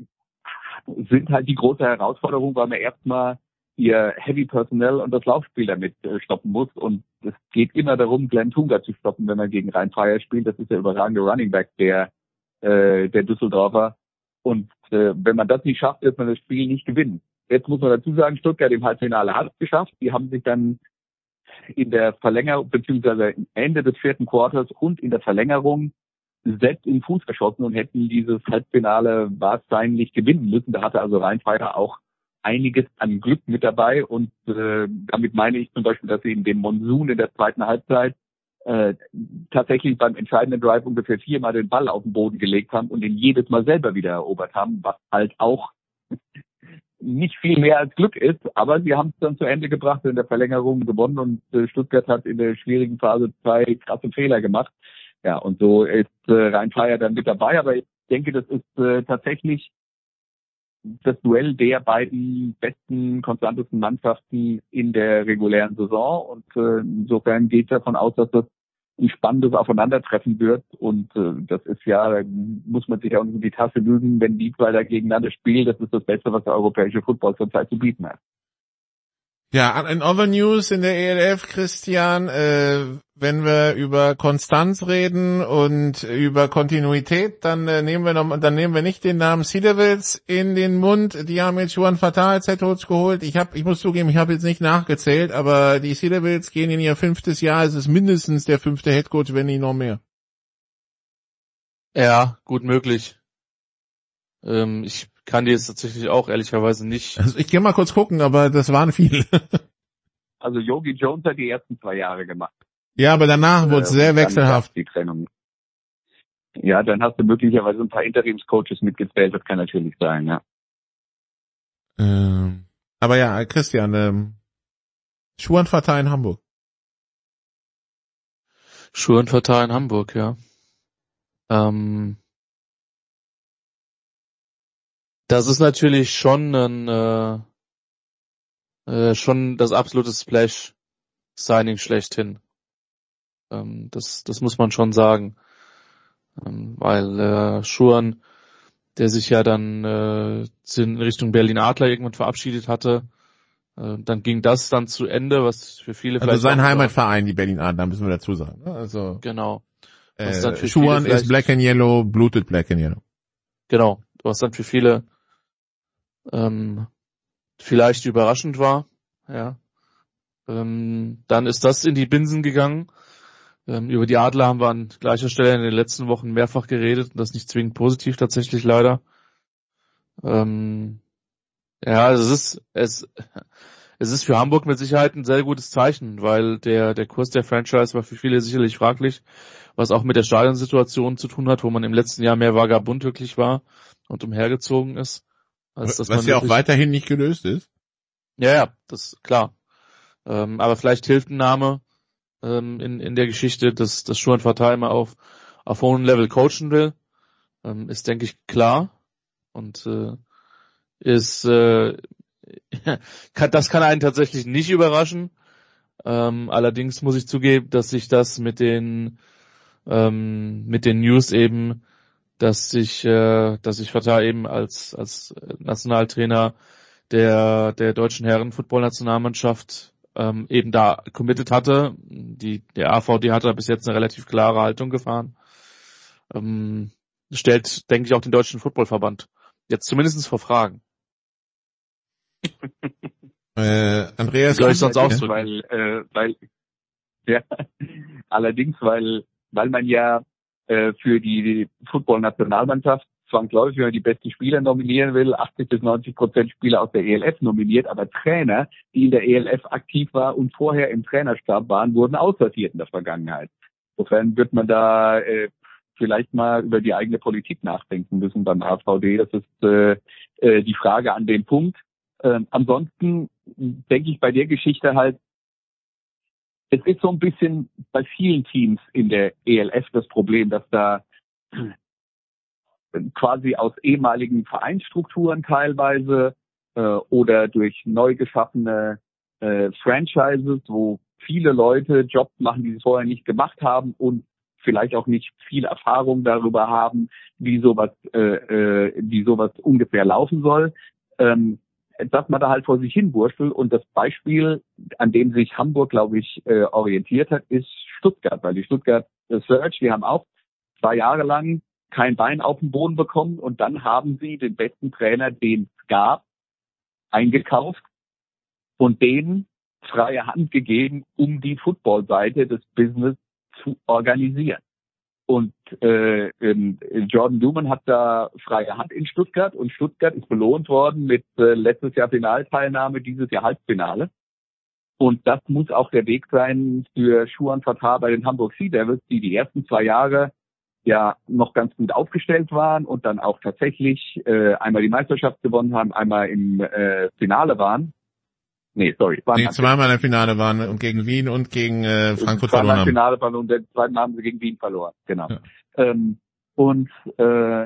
sind halt die große Herausforderung, weil man erstmal ihr Heavy Personnel und das Laufspiel damit äh, stoppen muss. Und es geht immer darum, Glenn Tunga zu stoppen, wenn man gegen Rhein-Fire spielt. Das ist der überragende Running Back der, äh, der Düsseldorfer. Und äh, wenn man das nicht schafft, wird man das Spiel nicht gewinnen. Jetzt muss man dazu sagen, Stuttgart im Halbfinale hat es geschafft. Die haben sich dann in der Verlängerung, beziehungsweise Ende des vierten Quarters und in der Verlängerung selbst in den Fuß geschossen und hätten dieses Halbfinale wahrscheinlich gewinnen müssen. Da hatte also Rhein-Fire auch einiges an Glück mit dabei und äh, damit meine ich zum Beispiel, dass sie in dem Monsun in der zweiten Halbzeit äh, tatsächlich beim entscheidenden Drive ungefähr viermal den Ball auf den Boden gelegt haben und den jedes Mal selber wieder erobert haben, was halt auch nicht viel mehr als Glück ist, aber sie haben es dann zu Ende gebracht, in der Verlängerung gewonnen und äh, Stuttgart hat in der schwierigen Phase zwei krasse Fehler gemacht. Ja, und so ist äh, Rhein-Fire dann mit dabei, aber ich denke, das ist äh, tatsächlich das Duell der beiden besten, konstantesten Mannschaften in der regulären Saison und äh, insofern geht ich davon aus, dass das ein spannendes Aufeinandertreffen wird und äh, das ist ja, da muss man sich auch nicht in die Tasche lügen, wenn die zwei da gegeneinander spielen, das ist das Beste, was der europäische Football zurzeit zu bieten hat. Ja, in Other News in der E L F, Christian, äh, wenn wir über Konstanz reden und über Kontinuität, dann äh, nehmen wir noch, dann nehmen wir nicht den Namen Sea Devils in den Mund. Die haben jetzt Juan Fatah als Head Coach geholt. Ich habe, ich muss zugeben, ich habe jetzt nicht nachgezählt, aber die Sea Devils gehen in ihr fünftes Jahr. Es ist mindestens der fünfte Head Coach, wenn nicht noch mehr. Ja, gut möglich. Ähm, ich kann die jetzt tatsächlich auch ehrlicherweise nicht. Also ich gehe mal kurz gucken, aber das waren viele. Also Yogi Jones hat die ersten zwei Jahre gemacht. Ja, aber danach wurde es äh, sehr wechselhaft. Die Trennung. Ja, dann hast du möglicherweise ein paar Interimscoaches mitgezählt, das kann natürlich sein, ja. Ähm, aber ja, Christian, ähm, Juan Fatah in Hamburg. Schuhe und Fatah in Hamburg, ja. Ähm, das ist natürlich schon ein, äh, äh, schon das absolute Splash-Signing schlechthin. Ähm, das, das muss man schon sagen. Ähm, weil äh, Schuhan, der sich ja dann äh, in Richtung Berlin Adler irgendwann verabschiedet hatte, äh, dann ging das dann zu Ende, was für viele Also vielleicht... sein Heimatverein, die Berlin Adler, müssen wir dazu sagen. Ne? Also Genau. Äh, Schuhan ist Black and Yellow, blutet Black and Yellow. Genau, was dann für viele ähm, vielleicht überraschend war. Ja. Ähm, dann ist das in die Binsen gegangen. Ähm, über die Adler haben wir an gleicher Stelle in den letzten Wochen mehrfach geredet und das nicht zwingend positiv tatsächlich leider. Ähm, ja, es ist es es ist für Hamburg mit Sicherheit ein sehr gutes Zeichen, weil der der Kurs der Franchise war für viele sicherlich fraglich, was auch mit der Stadionsituation zu tun hat, wo man im letzten Jahr mehr vagabund wirklich war und umhergezogen ist. Als dass was man ja auch weiterhin nicht gelöst ist. Ja, ja, das ist klar. Ähm, aber vielleicht hilft ein Name ähm, in in der Geschichte, dass dass Schuhan Fatah immer auf auf hohem Level coachen will, ähm, ist denke ich klar und äh, ist äh, kann, das kann einen tatsächlich nicht überraschen. Ähm, allerdings muss ich zugeben, dass sich das mit den ähm, mit den News eben, dass sich äh, dass sich Fatah eben als als Nationaltrainer der der deutschen Herren-Football-Nationalmannschaft ähm, eben da committed hatte. Die der A V D hat da bis jetzt eine relativ klare Haltung gefahren. Ähm, stellt, denke ich, auch den deutschen Footballverband jetzt zumindest vor Fragen. Äh, Andreas, soll ich sonst ausdrücken? Weil, äh, weil, ja, allerdings, weil, weil man ja äh, für die Football-Nationalmannschaft zwangsläufig, wenn man die besten Spieler nominieren will, achtzig bis neunzig Prozent Spieler aus der E L F nominiert, aber Trainer, die in der E L F aktiv waren und vorher im Trainerstab waren, wurden aussortiert in der Vergangenheit. Insofern wird man da äh, vielleicht mal über die eigene Politik nachdenken müssen beim A V D. Das ist äh, äh, die Frage an den Punkt. Ähm, ansonsten denke ich bei der Geschichte halt, es ist so ein bisschen bei vielen Teams in der E L F das Problem, dass da quasi aus ehemaligen Vereinsstrukturen teilweise äh, oder durch neu geschaffene äh, Franchises, wo viele Leute Jobs machen, die sie vorher nicht gemacht haben und vielleicht auch nicht viel Erfahrung darüber haben, wie sowas, äh, äh, wie sowas ungefähr laufen soll. Ähm, dass man da halt vor sich hin wurschtelt. Und das Beispiel, an dem sich Hamburg, glaube ich, äh, orientiert hat, ist Stuttgart. Weil die Stuttgart Search, die haben auch zwei Jahre lang kein Bein auf den Boden bekommen und dann haben sie den besten Trainer, den es gab, eingekauft und denen freie Hand gegeben, um die Football-Seite des Business zu organisieren. Und äh, Jordan Newman hat da freie Hand in Stuttgart und Stuttgart ist belohnt worden mit äh, letztes Jahr Finalteilnahme, dieses Jahr Halbfinale. Und das muss auch der Weg sein für Schuhan Fatah bei den Hamburg Sea Devils, die die ersten zwei Jahre ja noch ganz gut aufgestellt waren und dann auch tatsächlich äh, einmal die Meisterschaft gewonnen haben, einmal im äh, Finale waren. Nee, sorry. Nee, zweimal im Finale waren und gegen Wien und gegen äh, Frankfurt verloren haben. Zweimal im Finale verloren und den zweiten haben sie gegen Wien verloren, genau. Ja. Ähm, und äh,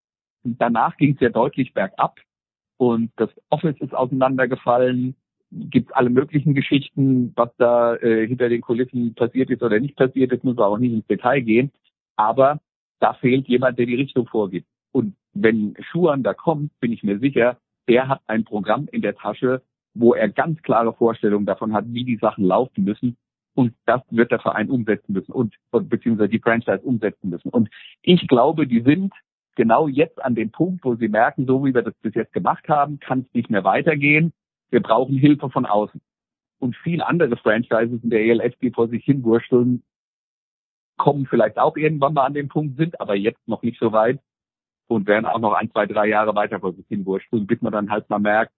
danach ging es ja deutlich bergab und das Office ist auseinandergefallen. Gibt alle möglichen Geschichten, was da äh, hinter den Kulissen passiert ist oder nicht passiert ist, muss man auch nicht ins Detail gehen. Aber da fehlt jemand, der die Richtung vorgibt. Und wenn Schuhan da kommt, bin ich mir sicher, der hat ein Programm in der Tasche, wo er ganz klare Vorstellungen davon hat, wie die Sachen laufen müssen. Und das wird der Verein umsetzen müssen und, und beziehungsweise die Franchise umsetzen müssen. Und ich glaube, die sind genau jetzt an dem Punkt, wo sie merken, so wie wir das bis jetzt gemacht haben, kann es nicht mehr weitergehen. Wir brauchen Hilfe von außen. Und viele andere Franchises in der E L F, die vor sich hin wursteln, kommen vielleicht auch irgendwann mal an den Punkt, sind aber jetzt noch nicht so weit und werden auch noch ein, zwei, drei Jahre weiter vor sich hin wursteln, bis man dann halt mal merkt,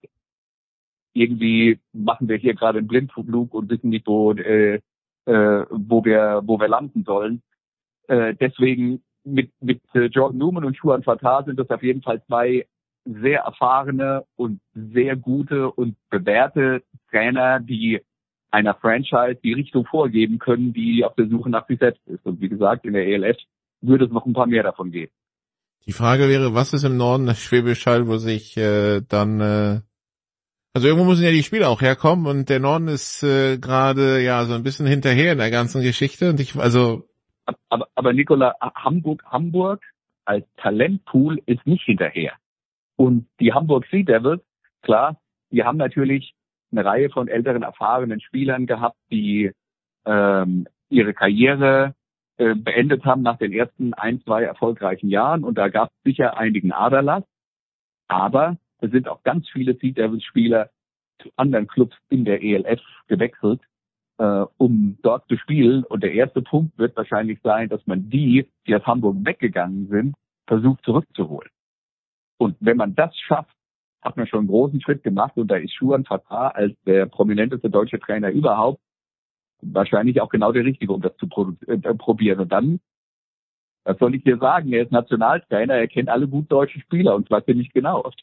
irgendwie machen wir hier gerade einen Blindflug und wissen nicht, wo, äh, äh, wo wir, wo wir landen sollen. Äh, deswegen mit, mit äh, Jordan Newman und Schuhan Fatah sind das auf jeden Fall zwei sehr erfahrene und sehr gute und bewährte Trainer, die einer Franchise die Richtung vorgeben können, die auf der Suche nach sich selbst ist. Und wie gesagt, in der E L F würde es noch ein paar mehr davon geben. Die Frage wäre, was ist im Norden das Schwäbisch Hall, wo sich äh, dann, äh, also irgendwo müssen ja die Spiele auch herkommen und der Norden ist äh, gerade ja so ein bisschen hinterher in der ganzen Geschichte und ich, also aber, aber Nicola, Hamburg, Hamburg als Talentpool ist nicht hinterher. Und die Hamburg Sea Devils, klar, die haben natürlich eine Reihe von älteren, erfahrenen Spielern gehabt, die ähm, ihre Karriere äh, beendet haben nach den ersten ein, zwei erfolgreichen Jahren. Und da gab es sicher einigen Aderlass. Aber es sind auch ganz viele Sea Devils-Spieler zu anderen Clubs in der E L F gewechselt, äh, um dort zu spielen. Und der erste Punkt wird wahrscheinlich sein, dass man die, die aus Hamburg weggegangen sind, versucht zurückzuholen. Und wenn man das schafft, hat man schon einen großen Schritt gemacht und da ist Schuhan Fatah als der prominenteste deutsche Trainer überhaupt wahrscheinlich auch genau der Richtige, um das zu produ- äh, probieren. Und dann, was soll ich dir sagen, er ist Nationaltrainer, er kennt alle gut deutsche Spieler und zwar ziemlich genau.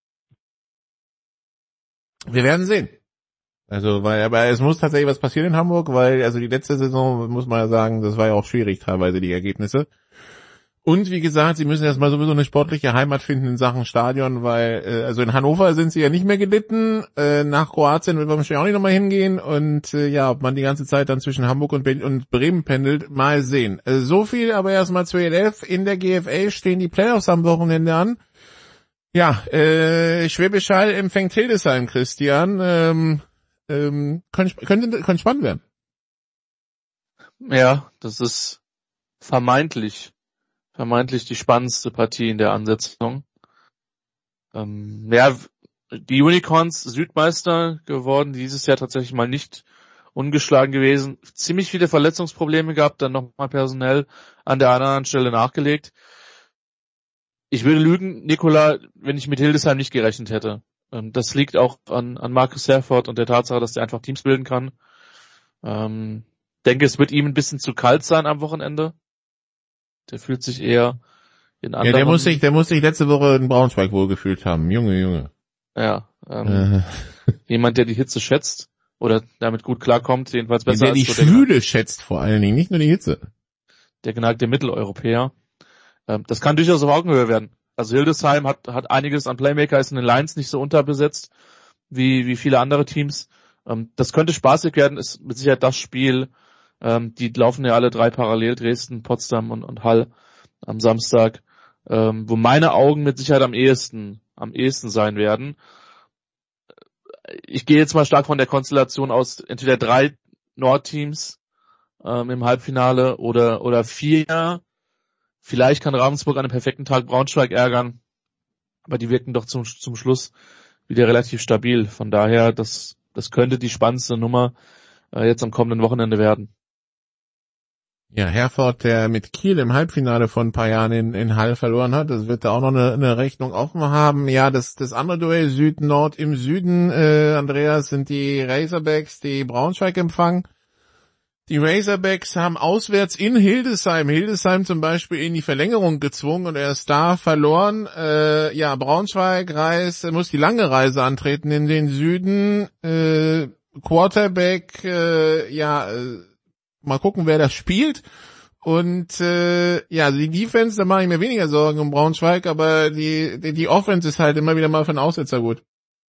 wir werden sehen. Also, weil, aber es muss tatsächlich was passieren in Hamburg, weil, also die letzte Saison, muss man ja sagen, das war ja auch schwierig teilweise, die Ergebnisse. Und wie gesagt, sie müssen erstmal sowieso eine sportliche Heimat finden in Sachen Stadion, weil, äh, also in Hannover sind sie ja nicht mehr gelitten, äh, nach Kroatien wird man wahrscheinlich auch nicht nochmal hingehen und äh, ja, ob man die ganze Zeit dann zwischen Hamburg und, Be- und Bremen pendelt, mal sehen. Äh, so viel aber erstmal zur E L F. In der G F L stehen die Playoffs am Wochenende an. Ja, äh, Schwäbisch Hall empfängt Hildesheim, Christian. Ähm, ähm, könnte, könnte, könnte spannend werden. Ja, das ist vermeintlich vermeintlich die spannendste Partie in der Ansetzung. Ähm, ja, die Unicorns Südmeister geworden, dieses Jahr tatsächlich mal nicht ungeschlagen gewesen. Ziemlich viele Verletzungsprobleme gehabt, dann nochmal personell an der anderen Stelle nachgelegt. Ich würde lügen, Nicola, wenn ich mit Hildesheim nicht gerechnet hätte. Ähm, das liegt auch an, an Marcus Herford und der Tatsache, dass er einfach Teams bilden kann. Ähm, denke, es wird ihm ein bisschen zu kalt sein am Wochenende. Der fühlt sich eher in anderen... Ja, der muss sich, der muss sich letzte Woche in Braunschweig wohlgefühlt haben. Junge, Junge. Ja, ähm, äh. jemand, der die Hitze schätzt oder damit gut klarkommt, jedenfalls besser der als... Der die Schwüle schätzt vor allen Dingen, nicht nur die Hitze. Der geneigte Mitteleuropäer. Ähm, das kann durchaus auf Augenhöhe werden. Also Hildesheim hat, hat einiges an Playmaker, ist in den Lines nicht so unterbesetzt wie, wie viele andere Teams. Ähm, das könnte spaßig werden, ist mit Sicherheit das Spiel. Ähm, die laufen ja alle drei parallel, Dresden, Potsdam und, und Hall am Samstag, ähm, wo meine Augen mit Sicherheit am ehesten, am ehesten sein werden. Ich gehe jetzt mal stark von der Konstellation aus, entweder drei Nordteams ähm, im Halbfinale oder, oder vier. Vielleicht kann Ravensburg an einem perfekten Tag Braunschweig ärgern, aber die wirken doch zum, zum Schluss wieder relativ stabil. Von daher, das, das könnte die spannendste Nummer äh, jetzt am kommenden Wochenende werden. Ja, Herford, der mit Kiel im Halbfinale vor ein paar Jahren in, in Hall verloren hat, das wird da auch noch eine, eine Rechnung offen haben. Ja, das, das andere Duell Süd-Nord im Süden, äh, Andreas, sind die Razorbacks, die Braunschweig empfangen. Die Razorbacks haben auswärts in Hildesheim, Hildesheim zum Beispiel in die Verlängerung gezwungen und erst da verloren. Äh, ja, Braunschweig reist, muss die lange Reise antreten in den Süden. Äh, Quarterback, äh, ja, äh, mal gucken, wer das spielt. Und äh, ja, also die Defense, da mache ich mir weniger Sorgen um Braunschweig, aber die, die die Offense ist halt immer wieder mal für einen Aussetzer gut.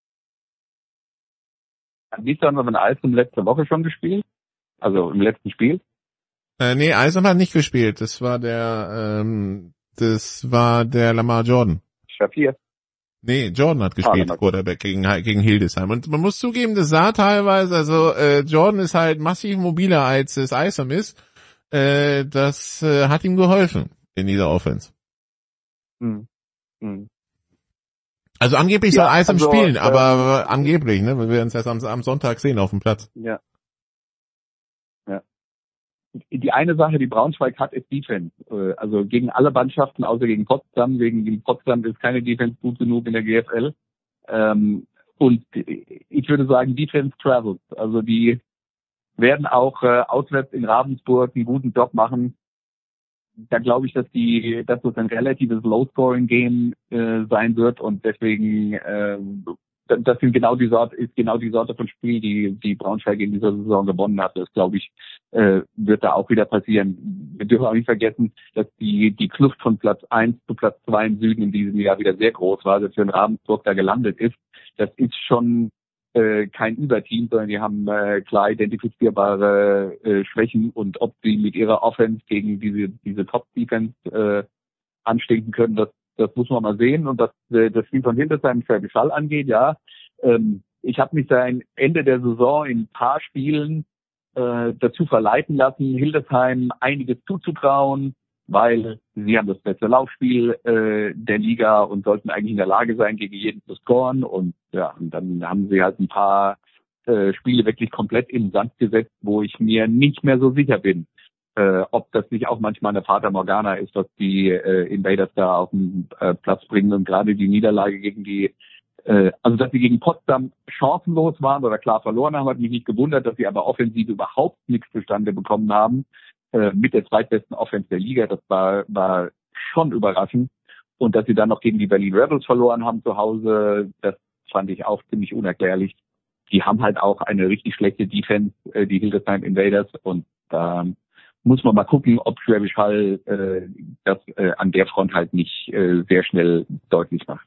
Hat Wiesbaden von Alstom letzte Woche schon gespielt? Also im letzten Spiel? Äh, nee, Alstom hat nicht gespielt. Das war der ähm, das war der Lamar Jordan. Shafir. Nee, Jordan hat gespielt, ah, Quarterback gegen, gegen Hildesheim. Und man muss zugeben, das sah teilweise, also äh, Jordan ist halt massiv mobiler, als es Alstom ist. Äh, das äh, hat ihm geholfen in dieser Offense. Hm. Hm. Also angeblich ja, soll Alstom also, spielen, äh, aber äh, angeblich, ne? Wir werden es erst am, am Sonntag sehen auf dem Platz. Ja. Ja. Die eine Sache, die Braunschweig hat, ist Defense. Also gegen alle Mannschaften, außer gegen Potsdam. Gegen Potsdam ist keine Defense gut genug in der G F L. Und ich würde sagen, Defense travels. Also die werden auch auswärts in Ravensburg einen guten Job machen. Da glaube ich, dass die, dass das ein relatives Low-Scoring-Game sein wird und deswegen das sind genau die Sorte, ist genau die Sorte von Spiel, die, die Braunschweig in dieser Saison gewonnen hat. Das, glaube ich, äh, wird da auch wieder passieren. Wir dürfen auch nicht vergessen, dass die, die Kluft von Platz eins zu Platz zwei im Süden in diesem Jahr wieder sehr groß war, dass für den Ravensburg da gelandet ist. Das ist schon äh, kein Überteam, sondern die haben äh, klar identifizierbare äh, Schwächen, und ob sie mit ihrer Offense gegen diese, diese Top-Defense äh, anstinken können, das Das muss man mal sehen. Und was äh, das Spiel von Hildesheim Schwäbisch Hall angeht, ja, ähm, ich habe mich da Ende der Saison in ein paar Spielen äh, dazu verleiten lassen, Hildesheim einiges zuzutrauen, weil sie haben das beste Laufspiel äh, der Liga und sollten eigentlich in der Lage sein, gegen jeden zu scoren. Und ja, und dann haben sie halt ein paar äh, Spiele wirklich komplett in den Sand gesetzt, wo ich mir nicht mehr so sicher bin, Äh, ob das nicht auch manchmal eine Fata Morgana ist, was die äh, Invaders da auf den äh, Platz bringen. Und gerade die Niederlage gegen die, äh, also dass sie gegen Potsdam chancenlos waren oder klar verloren haben, hat mich nicht gewundert, dass sie aber offensiv überhaupt nichts zustande bekommen haben, äh, mit der zweitbesten Offense der Liga. Das war, war schon überraschend. Und dass sie dann noch gegen die Berlin Rebels verloren haben zu Hause, das fand ich auch ziemlich unerklärlich. Die haben halt auch eine richtig schlechte Defense, äh, die Hildesheim Invaders, und da äh, muss man mal gucken, ob Schwäbisch Hall äh, das äh, an der Front halt nicht äh, sehr schnell deutlich macht.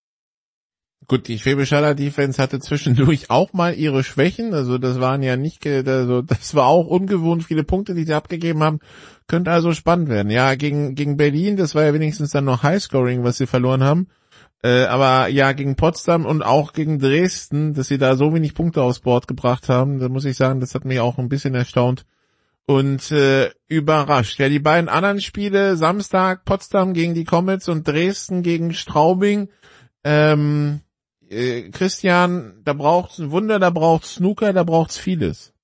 Gut, die Schwäbisch Haller Defense hatte zwischendurch auch mal ihre Schwächen, also das waren ja nicht, also das war auch ungewohnt viele Punkte, die sie abgegeben haben, könnte also spannend werden. Ja, gegen gegen Berlin, das war ja wenigstens dann noch Highscoring, was sie verloren haben, äh, aber ja, gegen Potsdam und auch gegen Dresden, dass sie da so wenig Punkte aufs Board gebracht haben, da muss ich sagen, das hat mich auch ein bisschen erstaunt und äh, überrascht. Ja, die beiden anderen Spiele, Samstag Potsdam gegen die Comets und Dresden gegen Straubing. Ähm, äh, Christian, da braucht's ein Wunder, da braucht's Snooker, da braucht's vieles.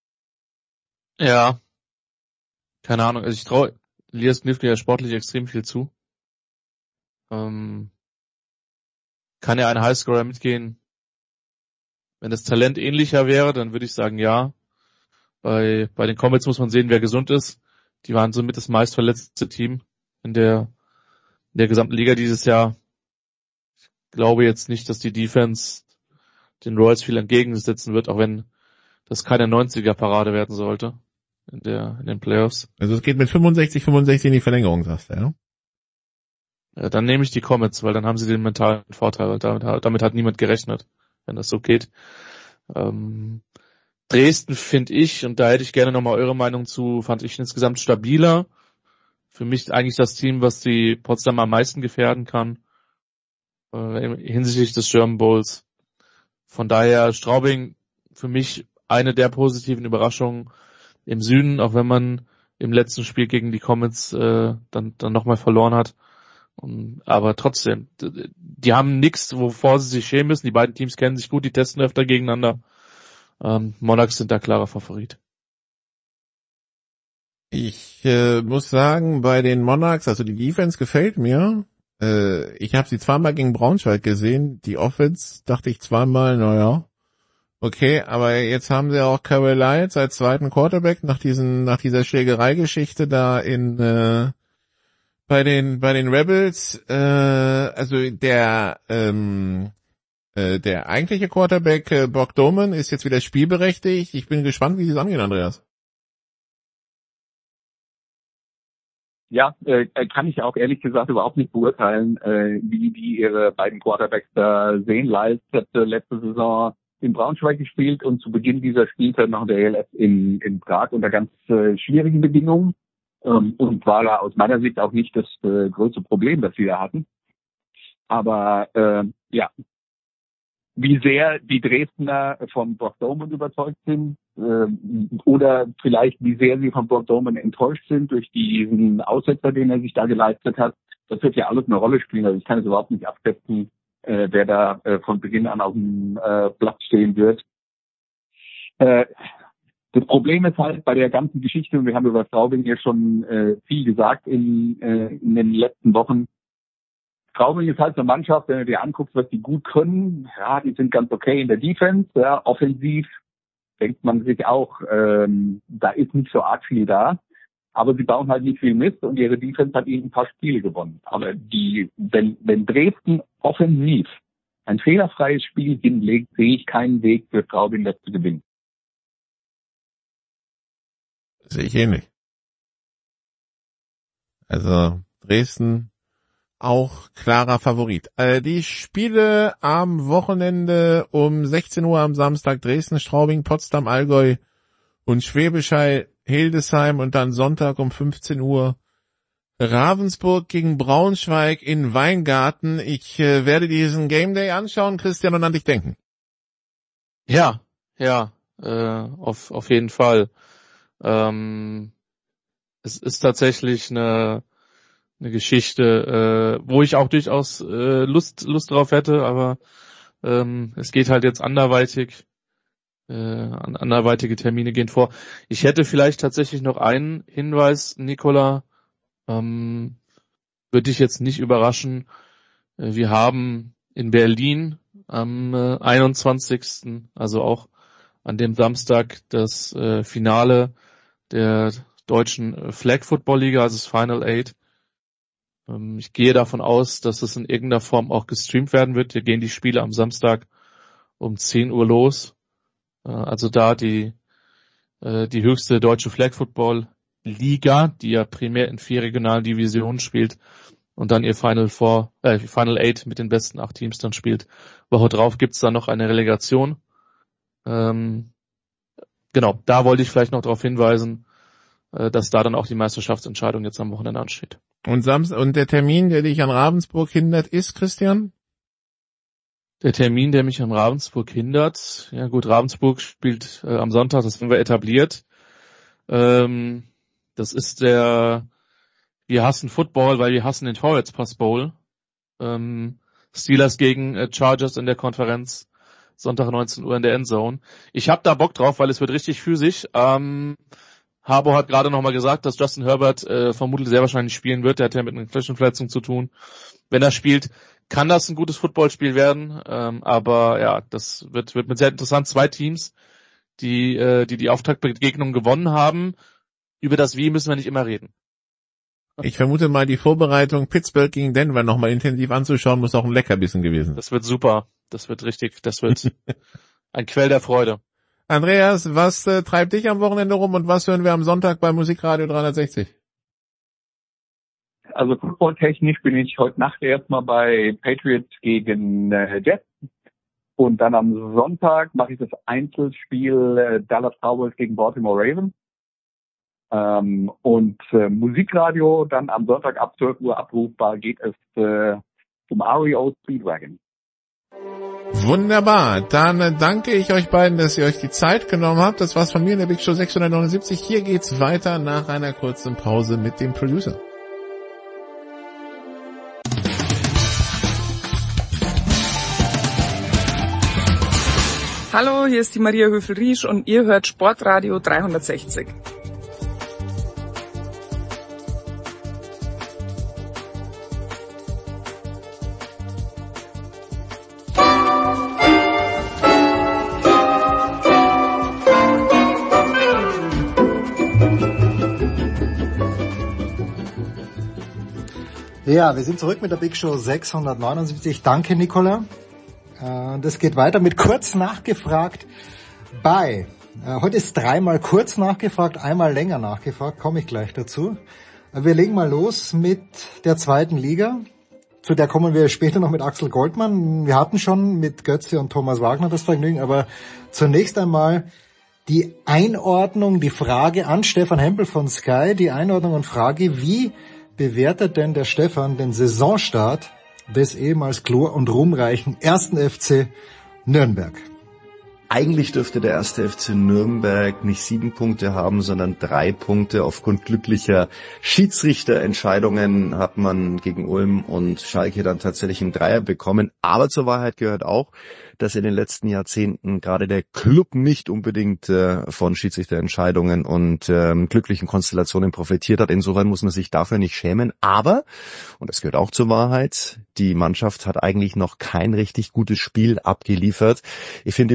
Ja, keine Ahnung. Also ich traue Elias Kniffli ja sportlich extrem viel zu. Ähm, kann ja ein Highscorer mitgehen? Wenn das Talent ähnlicher wäre, dann würde ich sagen ja. Bei, bei den Comets muss man sehen, wer gesund ist. Die waren somit das meistverletzte Team in der, in der gesamten Liga dieses Jahr. Ich glaube jetzt nicht, dass die Defense den Royals viel entgegensetzen wird, auch wenn das keine neunziger-Parade werden sollte in der, in den Playoffs. Also es geht mit fünfundsechzig fünfundsechzig in die Verlängerung, sagst du, ja? Ja, dann nehme ich die Comets, weil dann haben sie den mentalen Vorteil, weil damit, damit hat niemand gerechnet, wenn das so geht. Ähm, Dresden finde ich, und da hätte ich gerne nochmal eure Meinung zu, fand ich insgesamt stabiler. Für mich eigentlich das Team, was die Potsdam am meisten gefährden kann, äh, hinsichtlich des German Bowls. Von daher Straubing für mich eine der positiven Überraschungen im Süden, auch wenn man im letzten Spiel gegen die Comets äh, dann, dann nochmal verloren hat. Um, aber trotzdem, die haben nichts, wovor sie sich schämen müssen. Die beiden Teams kennen sich gut, die testen öfter gegeneinander. Ähm, Monarchs sind da klarer Favorit. Ich äh, muss sagen, bei den Monarchs, also die Defense gefällt mir. Äh, ich habe sie zweimal gegen Braunschweig gesehen. Die Offense dachte ich zweimal, naja, okay, aber jetzt haben sie auch Carey Lyles als zweiten Quarterback nach diesen, nach dieser Schlägerei-Geschichte da in äh, bei den bei den Rebels. Äh, also der ähm, äh, der eigentliche Quarterback äh, Brock Doman ist jetzt wieder spielberechtigt. Ich bin gespannt, wie sie es angehen, Andreas. Ja, äh, kann ich auch ehrlich gesagt überhaupt nicht beurteilen, äh, wie die ihre beiden Quarterbacks da sehen. Lyles hat äh, letzte Saison in Braunschweig gespielt und zu Beginn dieser spielte noch der E L F in, in Prag unter ganz äh, schwierigen Bedingungen ähm, und war da aus meiner Sicht auch nicht das äh, größte Problem, das wir da hatten. Aber äh, ja, wie sehr die Dresdner von Brock Doman überzeugt sind äh, oder vielleicht wie sehr sie von Brock Doman enttäuscht sind durch diesen Aussetzer, den er sich da geleistet hat, das wird ja alles eine Rolle spielen. Also ich kann es überhaupt nicht abschätzen, äh, wer da äh, von Beginn an auf dem äh, Platz stehen wird. Äh, das Problem ist halt bei der ganzen Geschichte, und wir haben über Straubing ja schon äh, viel gesagt in, äh, in den letzten Wochen, Straubing ist halt eine Mannschaft, wenn du dir anguckst, was die gut können, ja, die sind ganz okay in der Defense, ja, offensiv denkt man sich auch, ähm, da ist nicht so arg viel da, aber sie bauen halt nicht viel Mist und ihre Defense hat ihnen ein paar Spiele gewonnen. Aber die, wenn, wenn Dresden offensiv ein fehlerfreies Spiel hinlegt, sehe ich keinen Weg für Straubing, das zu gewinnen. Sehe ich ähnlich. Also Dresden auch klarer Favorit. Äh, die Spiele am Wochenende um sechzehn Uhr am Samstag: Dresden, Straubing, Potsdam, Allgäu und Schwäbisch Hall, Hildesheim, und dann Sonntag um fünfzehn Uhr Ravensburg gegen Braunschweig in Weingarten. Ich äh, werde diesen Game Day anschauen, Christian, und an dich denken. Ja, ja, äh, auf auf jeden Fall. Ähm, es ist tatsächlich eine eine Geschichte, äh, wo ich auch durchaus äh, Lust Lust drauf hätte, aber ähm, es geht halt jetzt anderweitig. Äh, anderweitige Termine gehen vor. Ich hätte vielleicht tatsächlich noch einen Hinweis, Nicola, ähm, würde dich jetzt nicht überraschen. Äh, wir haben in Berlin am äh, einundzwanzigsten, also auch an dem Samstag, das äh, Finale der deutschen Flag Football Liga, also das Final Eight. Ähm, ich gehe davon aus, dass es in irgendeiner Form auch gestreamt werden wird. Wir gehen die Spiele am Samstag um zehn Uhr los. Also da die äh, die höchste deutsche Flag Football Liga, die ja primär in vier regionalen Divisionen spielt und dann ihr Final Four, äh, Final Eight mit den besten acht Teams dann spielt. Woche drauf gibt's dann noch eine Relegation. Ähm, genau, da wollte ich vielleicht noch darauf hinweisen, äh, dass da dann auch die Meisterschaftsentscheidung jetzt am Wochenende ansteht. Und Samstag, und der Termin, der dich an Ravensburg hindert, ist, Christian? Der Termin, der mich an Ravensburg hindert, ja gut, Ravensburg spielt äh, am Sonntag, das haben wir etabliert. Ähm, das ist der, wir hassen Football, weil wir hassen den Torrance Pass Bowl. Ähm, Steelers gegen äh, Chargers in der Konferenz, Sonntag neunzehn Uhr in der Endzone. Ich habe da Bock drauf, weil es wird richtig physisch. Ähm, Harbaugh hat gerade nochmal gesagt, dass Justin Herbert äh, vermutlich sehr wahrscheinlich spielen wird. Der hat ja mit einer Knöchelverletzung zu tun. Wenn er spielt, kann das ein gutes Footballspiel werden, ähm, aber ja, das wird wird mit sehr interessant. Zwei Teams, die äh, die die Auftaktbegegnung gewonnen haben. Über das Wie müssen wir nicht immer reden. Ich vermute mal, die Vorbereitung Pittsburgh gegen Denver nochmal intensiv anzuschauen, muss auch ein Leckerbissen gewesen sein. Das wird super, das wird richtig, das wird ein Quell der Freude. Andreas, was äh, treibt dich am Wochenende rum und was hören wir am Sonntag bei Musikradio dreihundertsechzig? Also footballtechnisch bin ich heute Nacht erstmal bei Patriots gegen äh, Jets. Und dann am Sonntag mache ich das Einzelspiel äh, Dallas Cowboys gegen Baltimore Ravens. Ähm, und äh, Musikradio dann am Sonntag ab zwölf Uhr abrufbar geht es äh, zum R E O Speedwagon. Wunderbar, dann äh, danke ich euch beiden, dass ihr euch die Zeit genommen habt. Das war's von mir in der Big Show sechshundertneunundsiebzig. Hier geht's weiter nach einer kurzen Pause mit dem Producer. Hallo, hier ist die Maria Höfel-Riesch und ihr hört Sportradio dreihundertsechzig. Ja, wir sind zurück mit der Big Show sechshundertneunundsiebzig. Danke, Nicola. Das geht weiter mit kurz nachgefragt bei, äh, heute ist dreimal kurz nachgefragt, einmal länger nachgefragt, komme ich gleich dazu. Wir legen mal los mit der zweiten Liga, zu der kommen wir später noch mit Axel Goldmann. Wir hatten schon mit Götze und Thomas Wagner das Vergnügen, aber zunächst einmal die Einordnung, die Frage an Stefan Hempel von Sky, die Einordnung und Frage, wie bewertet denn der Stefan den Saisonstart des ehemals glor- und ruhmreichen ersten F C Nürnberg? Eigentlich dürfte der erste F C Nürnberg nicht sieben Punkte haben, sondern drei Punkte. Aufgrund glücklicher Schiedsrichterentscheidungen hat man gegen Ulm und Schalke dann tatsächlich einen Dreier bekommen. Aber zur Wahrheit gehört auch, dass in den letzten Jahrzehnten gerade der Club nicht unbedingt äh, von Schiedsrichterentscheidungen und ähm, glücklichen Konstellationen profitiert hat. Insofern muss man sich dafür nicht schämen. Aber, und das gehört auch zur Wahrheit, die Mannschaft hat eigentlich noch kein richtig gutes Spiel abgeliefert. Ich finde, die Personalien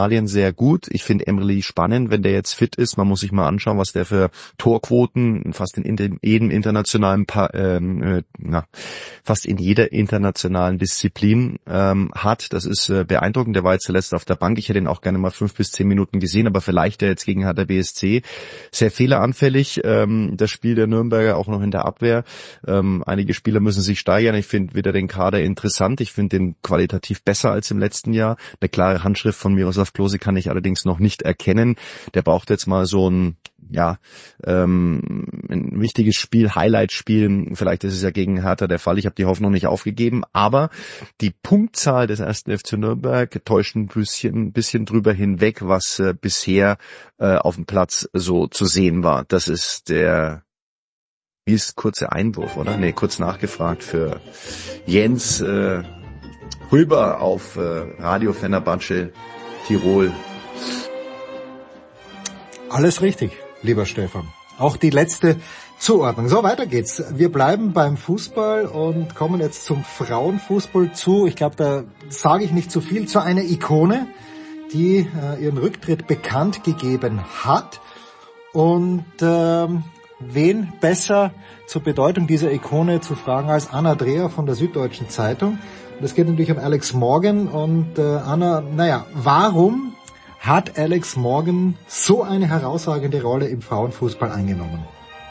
Italien sehr gut. Ich finde Emery spannend, wenn der jetzt fit ist. Man muss sich mal anschauen, was der für Torquoten fast in jedem internationalen, pa- ähm, äh, na, fast in jeder internationalen Disziplin ähm, hat. Das ist äh, beeindruckend. Der war jetzt zuletzt auf der Bank. Ich hätte ihn auch gerne mal fünf bis zehn Minuten gesehen, aber vielleicht der jetzt gegen Hertha B S C sehr fehleranfällig. Ähm, das Spiel der Nürnberger auch noch in der Abwehr. Ähm, einige Spieler müssen sich steigern. Ich finde wieder den Kader interessant. Ich finde den qualitativ besser als im letzten Jahr. Eine klare Handschrift von Miroslav Klose kann ich allerdings noch nicht erkennen. Der braucht jetzt mal so ein, ja, ähm, ein wichtiges Spiel, Highlight-Spiel. Vielleicht ist es ja gegen Hertha der Fall. Ich habe die Hoffnung nicht aufgegeben. Aber die Punktzahl des ersten F C Nürnberg täuscht ein bisschen, ein bisschen drüber hinweg, was äh, bisher äh, auf dem Platz so zu sehen war. Das ist der, wie ist kurzer Einwurf, oder? Nee, kurz nachgefragt für Jens äh, Rüber auf äh, Radio Fenerbahce Tirol. Alles richtig, lieber Stefan. Auch die letzte Zuordnung. So, weiter geht's. Wir bleiben beim Fußball und kommen jetzt zum Frauenfußball zu. Ich glaube, da sage ich nicht zu viel, zu einer Ikone, die äh, ihren Rücktritt bekannt gegeben hat. Und ähm, wen besser zur Bedeutung dieser Ikone zu fragen als Anna Dreher von der Süddeutschen Zeitung. Und es geht natürlich um Alex Morgan. Und äh, Anna, naja, warum hat Alex Morgan so eine herausragende Rolle im Frauenfußball eingenommen?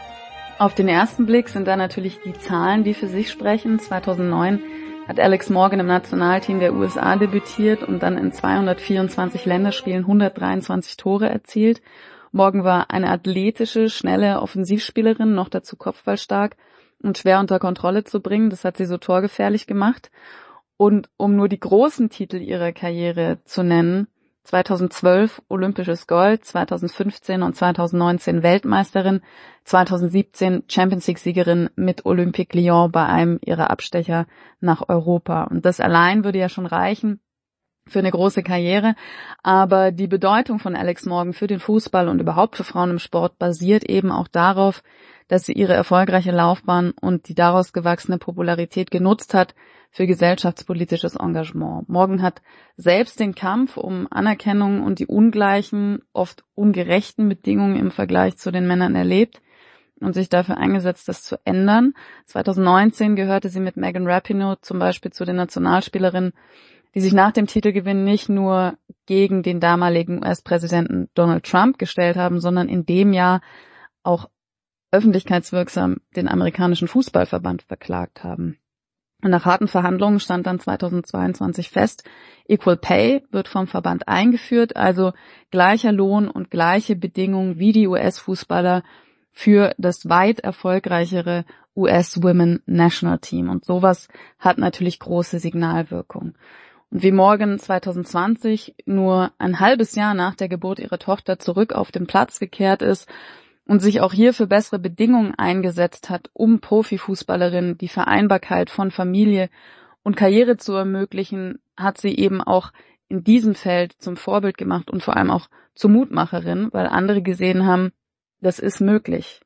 Auf den ersten Blick sind da natürlich die Zahlen, die für sich sprechen. zweitausendneun hat Alex Morgan im Nationalteam der U S A debütiert und dann in zweihundertvierundzwanzig Länderspielen hundertdreiundzwanzig Tore erzielt. Morgan war eine athletische, schnelle Offensivspielerin, noch dazu kopfballstark und schwer unter Kontrolle zu bringen. Das hat sie so torgefährlich gemacht. Und um nur die großen Titel ihrer Karriere zu nennen, zweitausendzwölf olympisches Gold, zweitausendfünfzehn und zweitausendneunzehn Weltmeisterin, zweitausendsiebzehn Champions League Siegerin mit Olympique Lyon bei einem ihrer Abstecher nach Europa. Und das allein würde ja schon reichen für eine große Karriere, aber die Bedeutung von Alex Morgan für den Fußball und überhaupt für Frauen im Sport basiert eben auch darauf, dass sie ihre erfolgreiche Laufbahn und die daraus gewachsene Popularität genutzt hat für gesellschaftspolitisches Engagement. Morgan hat selbst den Kampf um Anerkennung und die ungleichen, oft ungerechten Bedingungen im Vergleich zu den Männern erlebt und sich dafür eingesetzt, das zu ändern. zweitausendneunzehn gehörte sie mit Megan Rapinoe zum Beispiel zu den Nationalspielerinnen, die sich nach dem Titelgewinn nicht nur gegen den damaligen U S-Präsidenten Donald Trump gestellt haben, sondern in dem Jahr auch öffentlichkeitswirksam den amerikanischen Fußballverband verklagt haben. Und nach harten Verhandlungen stand dann zweitausendzweiundzwanzig fest, Equal Pay wird vom Verband eingeführt, also gleicher Lohn und gleiche Bedingungen wie die U S-Fußballer für das weit erfolgreichere U S Women National Team. Und sowas hat natürlich große Signalwirkung. Und wie Morgan zweitausendzwanzig nur ein halbes Jahr nach der Geburt ihrer Tochter zurück auf den Platz gekehrt ist und sich auch hier für bessere Bedingungen eingesetzt hat, um Profifußballerinnen die Vereinbarkeit von Familie und Karriere zu ermöglichen, hat sie eben auch in diesem Feld zum Vorbild gemacht und vor allem auch zur Mutmacherin, weil andere gesehen haben, das ist möglich.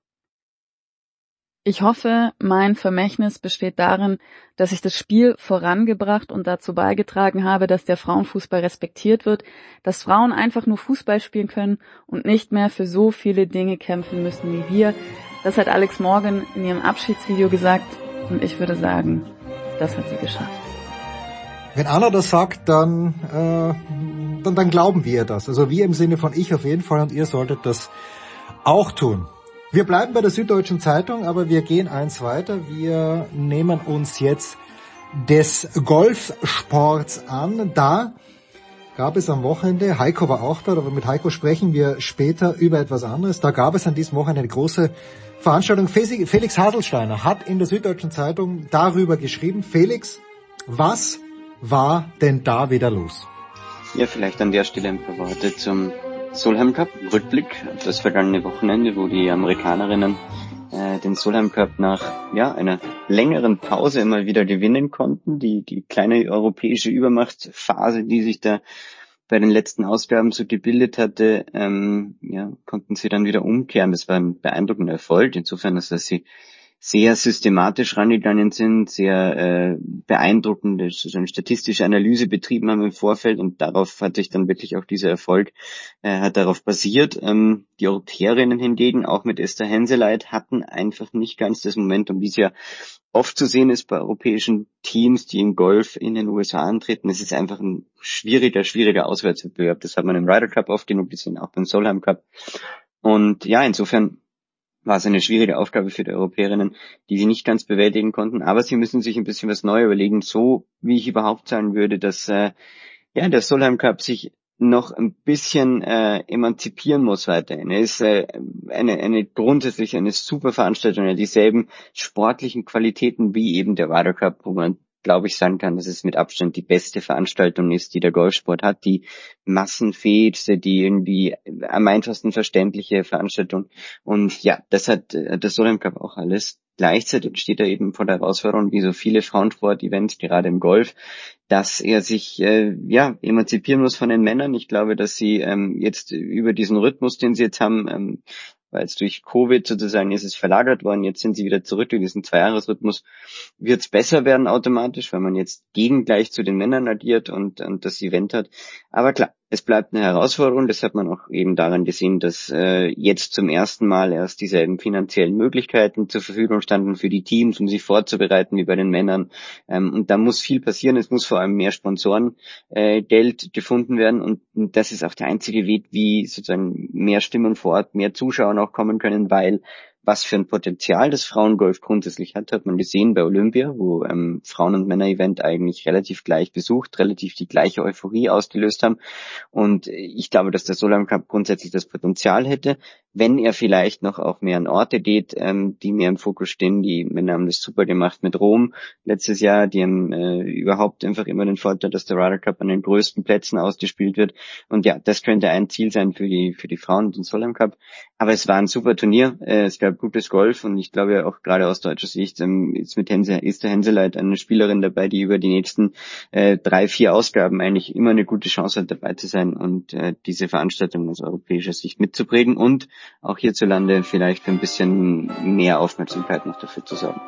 Ich hoffe, mein Vermächtnis besteht darin, dass ich das Spiel vorangebracht und dazu beigetragen habe, dass der Frauenfußball respektiert wird, dass Frauen einfach nur Fußball spielen können und nicht mehr für so viele Dinge kämpfen müssen wie wir. Das hat Alex Morgan in ihrem Abschiedsvideo gesagt und ich würde sagen, das hat sie geschafft. Wenn Anna das sagt, dann, äh, dann, dann glauben wir das. Also wir im Sinne von ich auf jeden Fall und ihr solltet das auch tun. Wir bleiben bei der Süddeutschen Zeitung, aber wir gehen eins weiter. Wir nehmen uns jetzt des Golfsports an. Da gab es am Wochenende, Heiko war auch da, aber mit Heiko sprechen wir später über etwas anderes. Da gab es an diesem Wochenende eine große Veranstaltung. Felix Haselsteiner hat in der Süddeutschen Zeitung darüber geschrieben. Felix, was war denn da wieder los? Ja, vielleicht an der Stelle ein paar Worte zum Solheim Cup, Rückblick auf das vergangene Wochenende, wo die Amerikanerinnen äh, den Solheim Cup nach ja einer längeren Pause immer wieder gewinnen konnten. Die die kleine europäische Übermachtsphase, die sich da bei den letzten Ausgaben so gebildet hatte, ähm, ja konnten sie dann wieder umkehren. Das war ein beeindruckender Erfolg, insofern, dass sie sehr systematisch rangegangen sind, sehr äh, beeindruckende so eine statistische Analyse betrieben haben im Vorfeld und darauf hat sich dann wirklich auch dieser Erfolg, äh, hat darauf basiert. Ähm, die Europäerinnen hingegen, auch mit Esther Henseleit, hatten einfach nicht ganz das Momentum, wie es ja oft zu sehen ist bei europäischen Teams, die im Golf in den U S A antreten. Es ist einfach ein schwieriger, schwieriger Auswärtswettbewerb. Das hat man im Ryder Cup oft genug gesehen, auch beim Solheim Cup. Und ja, insofern war es eine schwierige Aufgabe für die Europäerinnen, die sie nicht ganz bewältigen konnten. Aber sie müssen sich ein bisschen was neu überlegen, so wie ich überhaupt sagen würde, dass äh, ja der Solheim Cup sich noch ein bisschen äh, emanzipieren muss weiterhin. Er ist äh, eine, eine grundsätzlich eine super Veranstaltung, ja, dieselben sportlichen Qualitäten wie eben der Ryder Cup, wo man, glaube ich, sagen kann, dass es mit Abstand die beste Veranstaltung ist, die der Golfsport hat, die massenfähigste, die irgendwie am einfachsten verständliche Veranstaltung. Und ja, das hat das Solheim Cup auch alles. Gleichzeitig steht er eben vor der Herausforderung, wie so viele Frauensport-Events, gerade im Golf, dass er sich äh, ja emanzipieren muss von den Männern. Ich glaube, dass sie ähm, jetzt über diesen Rhythmus, den sie jetzt haben, ähm, weil es durch Covid sozusagen ist es verlagert worden, jetzt sind sie wieder zurück in diesen Zwei-Jahres-Rhythmus, wird es besser werden automatisch, weil man jetzt gegengleich zu den Männern agiert und, und das Event hat. Aber klar, es bleibt eine Herausforderung, das hat man auch eben daran gesehen, dass äh, jetzt zum ersten Mal erst dieselben finanziellen Möglichkeiten zur Verfügung standen für die Teams, um sich vorzubereiten wie bei den Männern. Ähm, und da muss viel passieren, es muss vor allem mehr Sponsoren äh, Geld gefunden werden und das ist auch der einzige Weg, wie sozusagen mehr Stimmen vor Ort, mehr Zuschauer auch kommen können, weil was für ein Potenzial das Frauengolf grundsätzlich hat, hat man gesehen bei Olympia, wo ähm, Frauen- und Männer-Event eigentlich relativ gleich besucht, relativ die gleiche Euphorie ausgelöst haben. Und ich glaube, dass der Solheim Cup grundsätzlich das Potenzial hätte, wenn er vielleicht noch auch mehr an Orte geht, ähm, die mehr im Fokus stehen. Die Männer haben das super gemacht mit Rom letztes Jahr. Die haben äh, überhaupt einfach immer den Vorteil, dass der Ryder Cup an den größten Plätzen ausgespielt wird. Und ja, das könnte ein Ziel sein für die für die Frauen und den Solheim Cup. Aber es war ein super Turnier. Äh, es gab gutes Golf und ich glaube auch gerade aus deutscher Sicht ähm, ist mit Hense, Esther Henseleit eine Spielerin dabei, die über die nächsten äh, drei, vier Ausgaben eigentlich immer eine gute Chance hat, dabei zu sein und äh, diese Veranstaltung aus europäischer Sicht mitzuprägen und auch hierzulande vielleicht für ein bisschen mehr Aufmerksamkeit noch dafür zu sorgen.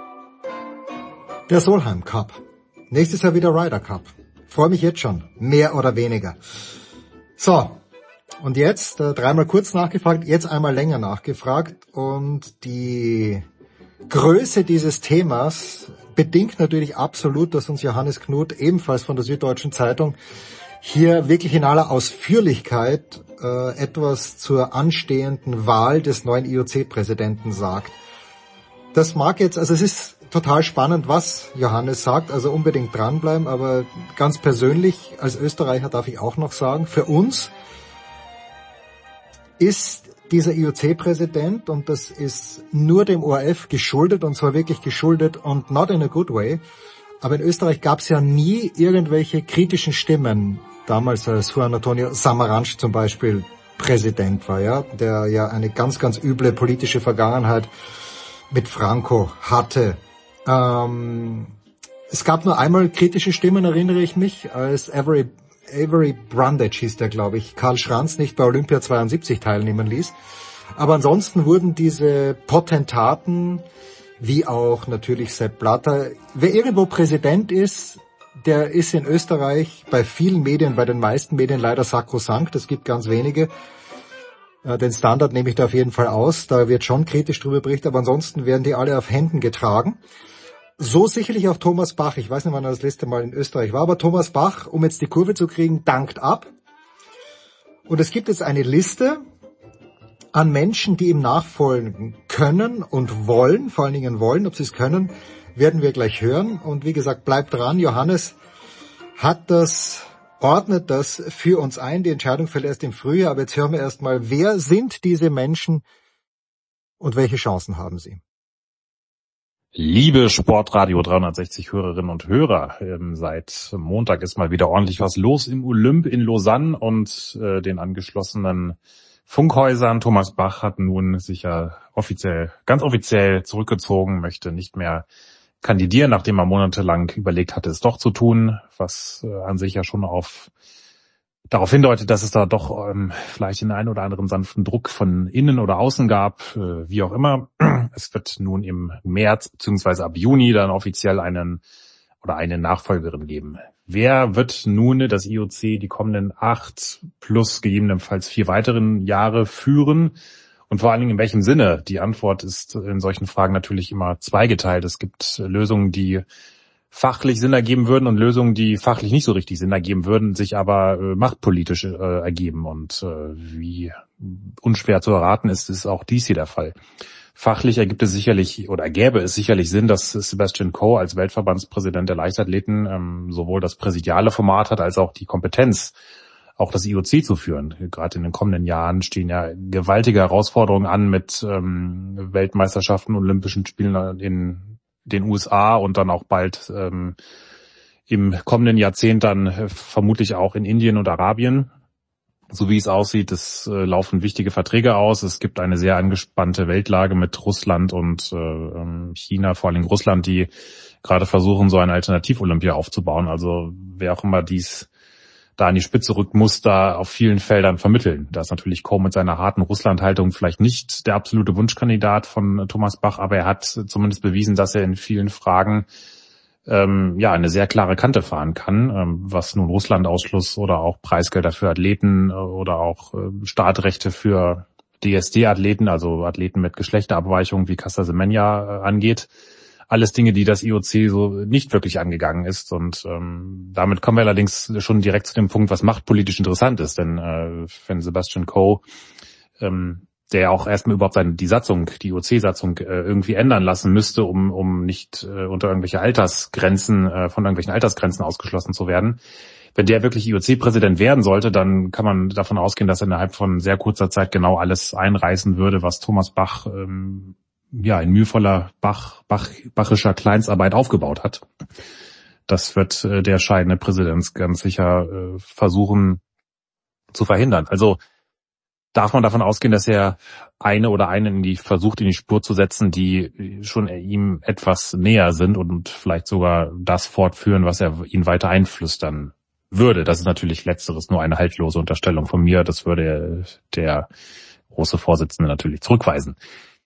Der Solheim Cup. Nächstes Jahr wieder Ryder Cup. Freue mich jetzt schon. Mehr oder weniger. So. Und jetzt, äh, dreimal kurz nachgefragt, jetzt einmal länger nachgefragt und die Größe dieses Themas bedingt natürlich absolut, dass uns Johannes Knut ebenfalls von der Süddeutschen Zeitung hier wirklich in aller Ausführlichkeit äh, etwas zur anstehenden Wahl des neuen I O C-Präsidenten sagt. Das mag jetzt, also es ist total spannend, was Johannes sagt, also unbedingt dranbleiben, aber ganz persönlich als Österreicher darf ich auch noch sagen, für uns ist dieser I O C-Präsident, und das ist nur dem O R F geschuldet, und zwar wirklich geschuldet und not in a good way, aber in Österreich gab es ja nie irgendwelche kritischen Stimmen, damals als Juan Antonio Samaranch zum Beispiel Präsident war, ja, der ja eine ganz, ganz üble politische Vergangenheit mit Franco hatte. Ähm, es gab nur einmal kritische Stimmen, erinnere ich mich, als Avery Avery Brundage hieß der, glaube ich, Karl Schranz nicht bei Olympia zweiundsiebzig teilnehmen ließ. Aber ansonsten wurden diese Potentaten, wie auch natürlich Sepp Blatter, wer irgendwo Präsident ist, der ist in Österreich bei vielen Medien, bei den meisten Medien leider sakrosankt. Es gibt ganz wenige. Den Standard nehme ich da auf jeden Fall aus. Da wird schon kritisch drüber berichtet, aber ansonsten werden die alle auf Händen getragen. So sicherlich auch Thomas Bach. Ich weiß nicht, wann er das letzte Mal in Österreich war, aber Thomas Bach, um jetzt die Kurve zu kriegen, dankt ab. Und es gibt jetzt eine Liste an Menschen, die ihm nachfolgen können und wollen, vor allen Dingen wollen. Ob sie es können, werden wir gleich hören. Und wie gesagt, bleibt dran. Johannes hat das, ordnet das für uns ein. Die Entscheidung fällt erst im Frühjahr. Aber jetzt hören wir erst mal, wer sind diese Menschen und welche Chancen haben sie? Liebe Sportradio dreihundertsechzig Hörerinnen und Hörer, ähm, seit Montag ist mal wieder ordentlich was los im Olymp in Lausanne und äh, den angeschlossenen Funkhäusern. Thomas Bach hat nun sich ja offiziell, ganz offiziell zurückgezogen, möchte nicht mehr kandidieren, nachdem er monatelang überlegt hatte, es doch zu tun, was äh, an sich ja schon auf darauf hindeutet, dass es da doch ähm, vielleicht den einen oder anderen sanften Druck von innen oder außen gab, äh, wie auch immer. Es wird nun im März beziehungsweise ab Juni dann offiziell einen oder eine Nachfolgerin geben. Wer wird nun das I O C die kommenden acht plus gegebenenfalls vier weiteren Jahre führen? Und vor allen Dingen in welchem Sinne? Die Antwort ist in solchen Fragen natürlich immer zweigeteilt. Es gibt Lösungen, die fachlich Sinn ergeben würden und Lösungen, die fachlich nicht so richtig Sinn ergeben würden, sich aber äh, machtpolitisch äh, ergeben. Und äh, wie unschwer zu erraten ist, ist auch dies hier der Fall. Fachlich ergibt es sicherlich oder gäbe es sicherlich Sinn, dass Sebastian Coe als Weltverbandspräsident der Leichtathleten ähm, sowohl das präsidiale Format hat als auch die Kompetenz, auch das I O C zu führen. Gerade in den kommenden Jahren stehen ja gewaltige Herausforderungen an mit ähm, Weltmeisterschaften, Olympischen Spielen in den U S A und dann auch bald ähm, im kommenden Jahrzehnt dann äh, vermutlich auch in Indien und Arabien. So wie es aussieht, es äh, laufen wichtige Verträge aus. Es gibt eine sehr angespannte Weltlage mit Russland und äh, China, vor allem Russland, die gerade versuchen, so ein Alternativ-Olympia aufzubauen. Also wer auch immer dies da an die Spitze rückt, muss da auf vielen Feldern vermitteln. Da ist natürlich Coe mit seiner harten Russland-Haltung vielleicht nicht der absolute Wunschkandidat von Thomas Bach, aber er hat zumindest bewiesen, dass er in vielen Fragen ähm, ja eine sehr klare Kante fahren kann, ähm, was nun Russland-Ausschluss oder auch Preisgelder für Athleten äh, oder auch äh, Startrechte für D S D-Athleten, also Athleten mit Geschlechterabweichungen wie Caster Semenya äh, angeht. Alles Dinge, die das I O C so nicht wirklich angegangen ist. Und ähm, damit kommen wir allerdings schon direkt zu dem Punkt, was machtpolitisch interessant ist. Denn äh, wenn Sebastian Coe, ähm, der auch erstmal überhaupt seine, die Satzung, die I O C-Satzung äh, irgendwie ändern lassen müsste, um um nicht äh, unter irgendwelche Altersgrenzen, äh, von irgendwelchen Altersgrenzen ausgeschlossen zu werden. Wenn der wirklich I O C-Präsident werden sollte, dann kann man davon ausgehen, dass er innerhalb von sehr kurzer Zeit genau alles einreißen würde, was Thomas Bach ähm, ja in mühevoller Bach, Bach, bachischer Kleinstarbeit aufgebaut hat. Das wird äh, der scheidende Präsident ganz sicher äh, versuchen zu verhindern. Also darf man davon ausgehen, dass er eine oder einen in die versucht, in die Spur zu setzen, die schon ihm etwas näher sind und vielleicht sogar das fortführen, was er ihn weiter einflüstern würde. Das ist natürlich letzteres nur eine haltlose Unterstellung von mir. Das würde der große Vorsitzende natürlich zurückweisen.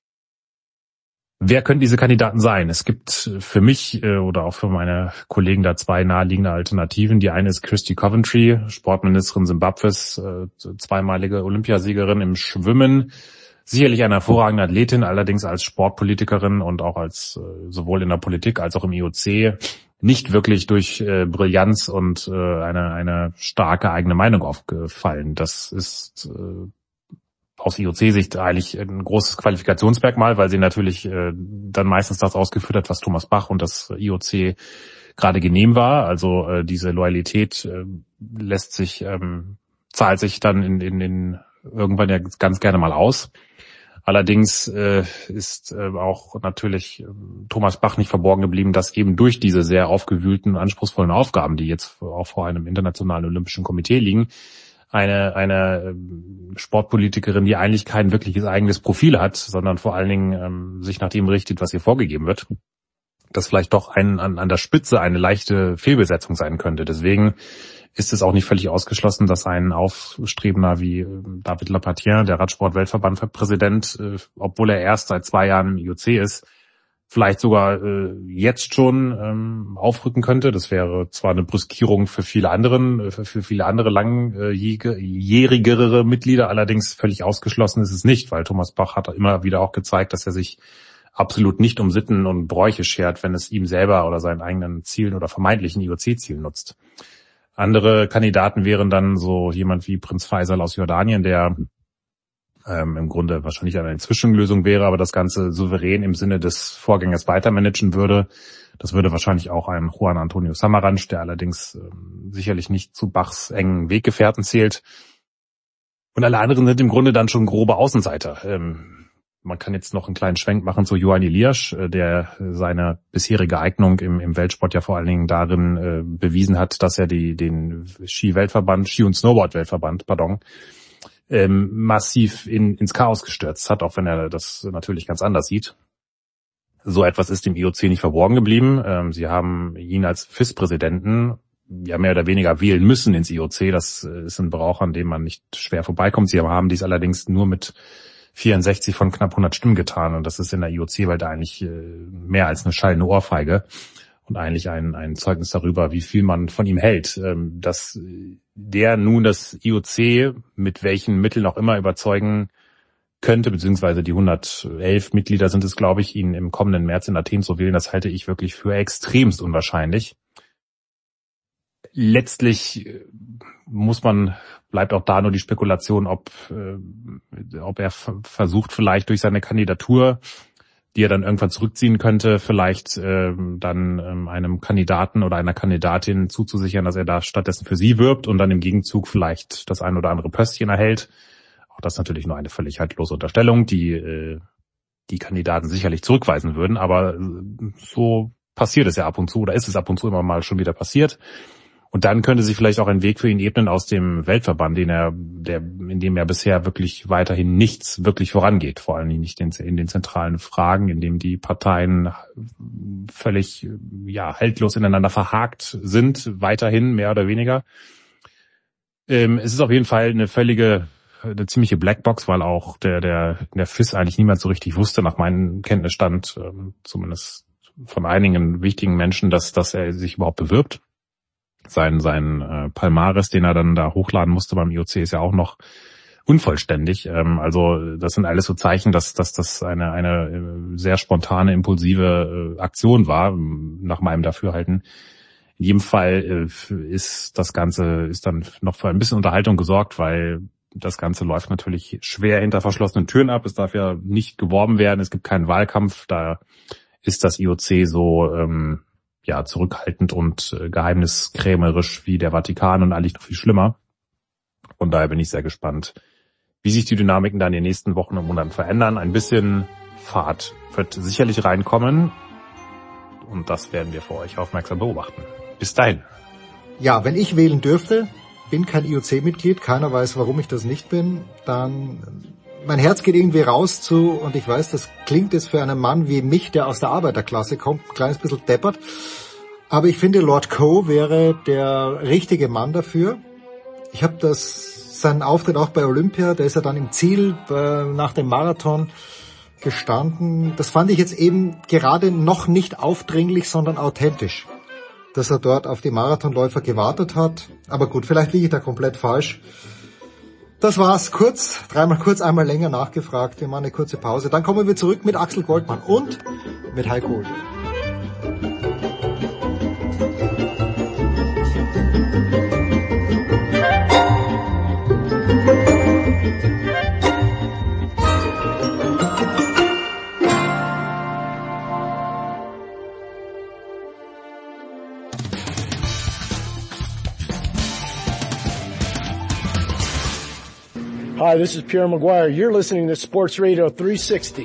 Wer können diese Kandidaten sein? Es gibt für mich äh, oder auch für meine Kollegen da zwei naheliegende Alternativen. Die eine ist Christy Coventry, Sportministerin Simbabwes, äh, zweimalige Olympiasiegerin im Schwimmen. Sicherlich eine hervorragende Athletin, allerdings als Sportpolitikerin und auch als äh, sowohl in der Politik als auch im I O C nicht wirklich durch äh, Brillanz und äh, eine eine starke eigene Meinung aufgefallen. Das ist äh, aus I O C-Sicht eigentlich ein großes Qualifikationsmerkmal, weil sie natürlich äh, dann meistens das ausgeführt hat, was Thomas Bach und das I O C gerade genehm war. Also äh, diese Loyalität äh, lässt sich, ähm, zahlt sich dann in, in, in irgendwann ja ganz gerne mal aus. Allerdings äh, ist äh, auch natürlich äh, Thomas Bach nicht verborgen geblieben, dass eben durch diese sehr aufgewühlten, anspruchsvollen Aufgaben, die jetzt auch vor einem internationalen Olympischen Komitee liegen, eine eine Sportpolitikerin, die eigentlich kein wirkliches eigenes Profil hat, sondern vor allen Dingen ähm, sich nach dem richtet, was ihr vorgegeben wird, das vielleicht doch ein, an, an der Spitze eine leichte Fehlbesetzung sein könnte. Deswegen ist es auch nicht völlig ausgeschlossen, dass ein Aufstrebender wie David Lappartien, der Radsport-Weltverband-Präsident, äh, obwohl er erst seit zwei Jahren im I O C ist, vielleicht sogar äh, jetzt schon ähm, aufrücken könnte. Das wäre zwar eine Brüskierung für viele anderen, für, für viele andere langjährigere Mitglieder, allerdings völlig ausgeschlossen ist es nicht, weil Thomas Bach hat immer wieder auch gezeigt, dass er sich absolut nicht um Sitten und Bräuche schert, wenn es ihm selber oder seinen eigenen Zielen oder vermeintlichen I O C-Zielen nutzt. Andere Kandidaten wären dann so jemand wie Prinz Faisal aus Jordanien, der ähm, im Grunde wahrscheinlich eine Zwischenlösung wäre, aber das Ganze souverän im Sinne des Vorgängers weitermanagen würde. Das würde wahrscheinlich auch ein Juan Antonio Samaranch, der allerdings ähm, sicherlich nicht zu Bachs engen Weggefährten zählt. Und alle anderen sind im Grunde dann schon grobe Außenseiter. Ähm, man kann jetzt noch einen kleinen Schwenk machen zu Johan Elias, der seine bisherige Eignung im, im Weltsport ja vor allen Dingen darin äh, bewiesen hat, dass er die, den Ski-Weltverband, Ski- und Snowboard-Weltverband, pardon, ähm, massiv in, ins Chaos gestürzt hat, auch wenn er das natürlich ganz anders sieht. So etwas ist dem I O C nicht verborgen geblieben. Ähm, sie haben ihn als F I S-Präsidenten ja mehr oder weniger wählen müssen ins I O C. Das ist ein Brauch, an dem man nicht schwer vorbeikommt. Sie haben dies allerdings nur mit vierundsechzig von knapp hundert Stimmen getan. Und das ist in der I O C-Welt eigentlich mehr als eine schallende Ohrfeige und eigentlich ein, ein Zeugnis darüber, wie viel man von ihm hält. Dass der nun das I O C mit welchen Mitteln auch immer überzeugen könnte, beziehungsweise die hundertelf Mitglieder sind es, glaube ich, ihn im kommenden März in Athen zu wählen, das halte ich wirklich für extremst unwahrscheinlich. Letztlich muss man, bleibt auch da nur die Spekulation, ob, äh, ob er f- versucht vielleicht durch seine Kandidatur, die er dann irgendwann zurückziehen könnte, vielleicht äh, dann ähm, einem Kandidaten oder einer Kandidatin zuzusichern, dass er da stattdessen für sie wirbt und dann im Gegenzug vielleicht das ein oder andere Pöstchen erhält. Auch das ist natürlich nur eine völlig haltlose Unterstellung, die äh, die Kandidaten sicherlich zurückweisen würden, aber so passiert es ja ab und zu oder ist es ab und zu immer mal schon wieder passiert. Und dann könnte sich vielleicht auch ein Weg für ihn ebnen aus dem Weltverband, den er, der, in dem er bisher wirklich weiterhin nichts wirklich vorangeht, vor allem nicht in, in den zentralen Fragen, in dem die Parteien völlig, ja, haltlos ineinander verhakt sind, weiterhin mehr oder weniger. Ähm, es ist auf jeden Fall eine völlige, eine ziemliche Blackbox, weil auch der, der, der F I S eigentlich niemand so richtig wusste, nach meinem Kenntnisstand, ähm, zumindest von einigen wichtigen Menschen, dass, dass er sich überhaupt bewirbt. Sein, sein äh, Palmares, den er dann da hochladen musste beim I O C, ist ja auch noch unvollständig. Ähm, also das sind alles so Zeichen, dass, dass das eine, eine sehr spontane, impulsive äh, Aktion war, nach meinem Dafürhalten. In jedem Fall äh, ist das Ganze, ist dann noch für ein bisschen Unterhaltung gesorgt, weil das Ganze läuft natürlich schwer hinter verschlossenen Türen ab. Es darf ja nicht geworben werden, es gibt keinen Wahlkampf, da ist das I O C so ähm, ja zurückhaltend und äh, geheimniskrämerisch wie der Vatikan und eigentlich noch viel schlimmer. Von daher bin ich sehr gespannt, wie sich die Dynamiken dann in den nächsten Wochen und Monaten verändern. Ein bisschen Fahrt wird sicherlich reinkommen und das werden wir für euch aufmerksam beobachten. Bis dahin. Ja, wenn ich wählen dürfte, bin kein I O C-Mitglied, keiner weiß, warum ich das nicht bin, dann mein Herz geht irgendwie raus zu, und ich weiß, das klingt jetzt für einen Mann wie mich, der aus der Arbeiterklasse kommt, ein kleines bisschen deppert, aber ich finde, Lord Coe wäre der richtige Mann dafür. Ich habe das seinen Auftritt auch bei Olympia, da ist er dann im Ziel äh, nach dem Marathon gestanden. Das fand ich jetzt eben gerade noch nicht aufdringlich, sondern authentisch, dass er dort auf die Marathonläufer gewartet hat. Aber gut, vielleicht liege ich da komplett falsch. Das war's, kurz, dreimal kurz, einmal länger nachgefragt. Wir machen eine kurze Pause. Dann kommen wir zurück mit Axel Goldmann und mit Heiko Olde. Hi, this is Pierre Maguire. You're listening to Sports Radio three sixty.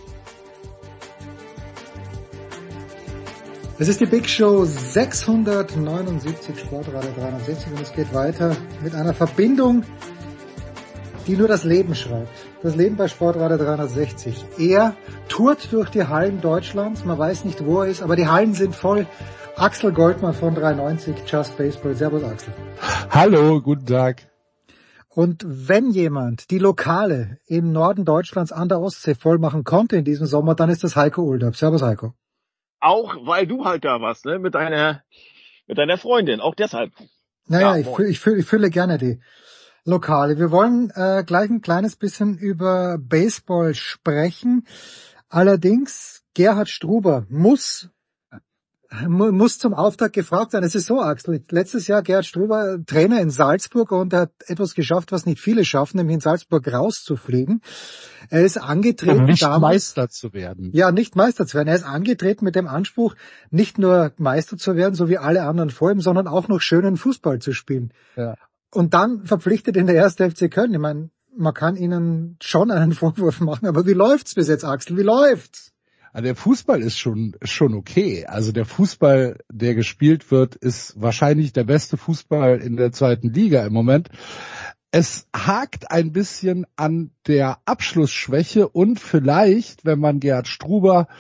Es ist die Big Show sechshundertneunundsiebzig, Sportradio dreihundertsechzig, und es geht weiter mit einer Verbindung, die nur das Leben schreibt. Das Leben bei Sportradio dreihundertsechzig. Er tourt durch die Hallen Deutschlands, man weiß nicht, wo er ist, aber die Hallen sind voll. Axel Goldmann von dreihundertneunzig, Just Baseball. Servus, Axel. Hallo, guten Tag. Und wenn jemand die Lokale im Norden Deutschlands an der Ostsee voll machen konnte in diesem Sommer, dann ist das Heiko Olderb. Servus, Heiko. Auch weil du halt da warst, ne, mit deiner, mit deiner Freundin, auch deshalb. Naja, ja, ich, fülle, ich, fülle, ich fülle gerne die Lokale. Wir wollen äh, gleich ein kleines bisschen über Baseball sprechen. Allerdings, Gerhard Struber muss muss zum Auftakt gefragt sein. Es ist so, Axel, letztes Jahr Gerhard Struber Trainer in Salzburg, und er hat etwas geschafft, was nicht viele schaffen, nämlich in Salzburg rauszufliegen. Er ist angetreten, nicht damals, Meister zu werden. Ja, nicht Meister zu werden. Er ist angetreten mit dem Anspruch, nicht nur Meister zu werden, so wie alle anderen vor ihm, sondern auch noch schönen Fußball zu spielen. Ja. Und dann verpflichtet in der ersten F C Köln. Ich meine, man kann ihnen schon einen Vorwurf machen, aber wie läuft's bis jetzt, Axel? Wie läuft's? Der Fußball ist schon schon okay. Also der Fußball, der gespielt wird, ist wahrscheinlich der beste Fußball in der zweiten Liga im Moment. Es hakt ein bisschen an der Abschlussschwäche und vielleicht, wenn man Gerhard Struber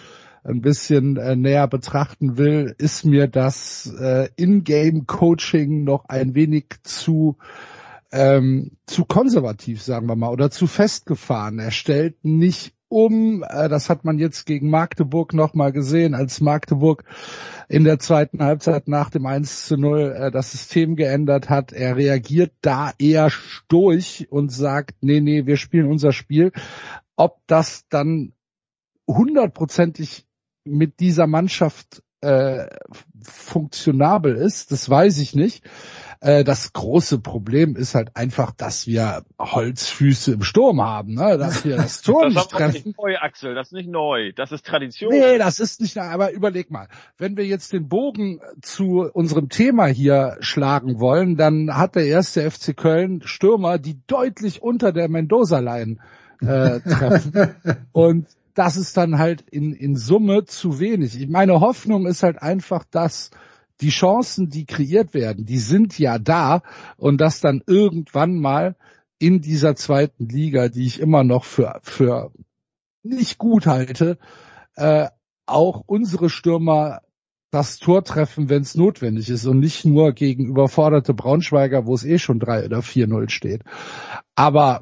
ein bisschen äh, näher betrachten will, ist mir das äh, In-Game-Coaching noch ein wenig zu ähm, zu konservativ, sagen wir mal, oder zu festgefahren. Er stellt nicht um, äh, das hat man jetzt gegen Magdeburg nochmal gesehen, als Magdeburg in der zweiten Halbzeit nach dem eins zu null äh, das System geändert hat. Er reagiert da eher stoisch und sagt, nee, nee, wir spielen unser Spiel. Ob das dann hundertprozentig mit dieser Mannschaft äh, funktionabel ist, das weiß ich nicht. Äh, das große Problem ist halt einfach, dass wir Holzfüße im Sturm haben, ne? Dass wir das Tor das nicht treffen. Das ist nicht neu, Axel, das ist nicht neu, das ist Tradition. Nee, das ist nicht, aber überleg mal, wenn wir jetzt den Bogen zu unserem Thema hier schlagen wollen, dann hat der erste F C Köln Stürmer, die deutlich unter der Mendoza-Line äh, treffen. Und das ist dann halt in, in Summe zu wenig. Meine Hoffnung ist halt einfach, dass die Chancen, die kreiert werden, die sind ja da und dass dann irgendwann mal in dieser zweiten Liga, die ich immer noch für, für nicht gut halte, äh, auch unsere Stürmer das Tor treffen, wenn es notwendig ist und nicht nur gegen überforderte Braunschweiger, wo es eh schon drei oder vier null steht. Aber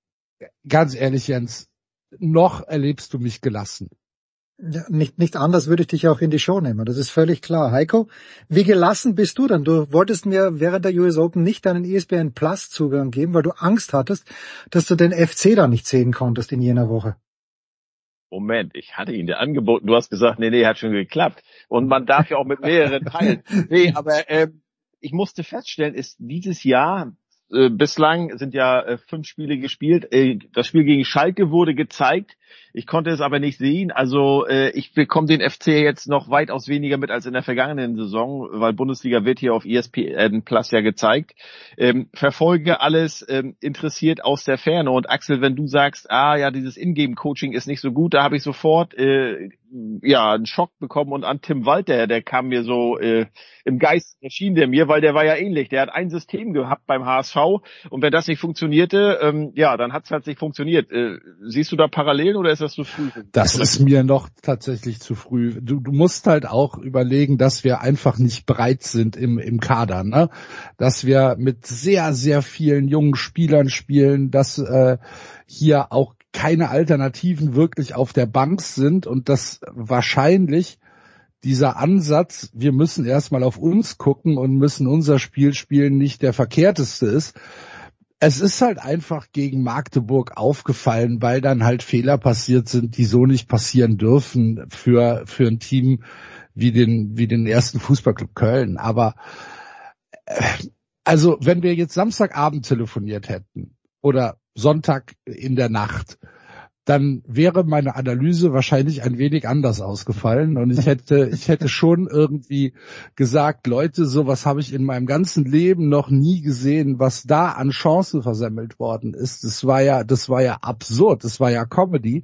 ganz ehrlich, Jens, noch erlebst du mich gelassen. Ja, nicht, nicht anders würde ich dich auch in die Show nehmen. Das ist völlig klar. Heiko, wie gelassen bist du denn? Du wolltest mir während der U S Open nicht deinen E S P N Plus Zugang geben, weil du Angst hattest, dass du den F C da nicht sehen konntest in jener Woche. Moment, ich hatte ihn dir angeboten. Du hast gesagt, nee, nee, hat schon geklappt. Und man darf ja auch mit mehreren teilen. Nee, aber äh, ich musste feststellen, ist dieses Jahr äh, bislang sind ja äh, fünf Spiele gespielt. Äh, das Spiel gegen Schalke wurde gezeigt. Ich konnte es aber nicht sehen. Also äh, ich bekomme den F C jetzt noch weitaus weniger mit als in der vergangenen Saison, weil Bundesliga wird hier auf E S P N Plus ja gezeigt. Ähm, verfolge alles ähm, interessiert aus der Ferne. Und Axel, wenn du sagst, ah ja, dieses Ingame-Coaching ist nicht so gut, da habe ich sofort äh, ja einen Schock bekommen. Und an Tim Walter, der kam mir so äh, im Geist, erschien der mir, weil der war ja ähnlich. Der hat ein System gehabt beim H S V und wenn das nicht funktionierte, ähm, ja, dann hat es halt nicht funktioniert. Äh, siehst du da Parallelen oder ist das zu früh? Das ist mir noch tatsächlich zu früh. Du, du musst halt auch überlegen, dass wir einfach nicht bereit sind im, im Kader, ne? Dass wir mit sehr, sehr vielen jungen Spielern spielen, dass äh, hier auch keine Alternativen wirklich auf der Bank sind und dass wahrscheinlich dieser Ansatz, wir müssen erstmal auf uns gucken und müssen unser Spiel spielen, nicht der verkehrteste ist. Es ist halt einfach gegen Magdeburg aufgefallen, weil dann halt Fehler passiert sind, die so nicht passieren dürfen für für ein Team wie den wie den ersten Fußballclub Köln. Aber äh, also wenn wir jetzt Samstagabend telefoniert hätten oder Sonntag in der Nacht, dann wäre meine Analyse wahrscheinlich ein wenig anders ausgefallen und ich hätte ich hätte schon irgendwie gesagt, Leute, sowas habe ich in meinem ganzen Leben noch nie gesehen, was da an Chancen versemmelt worden ist. Das war ja das war ja absurd, das war ja Comedy.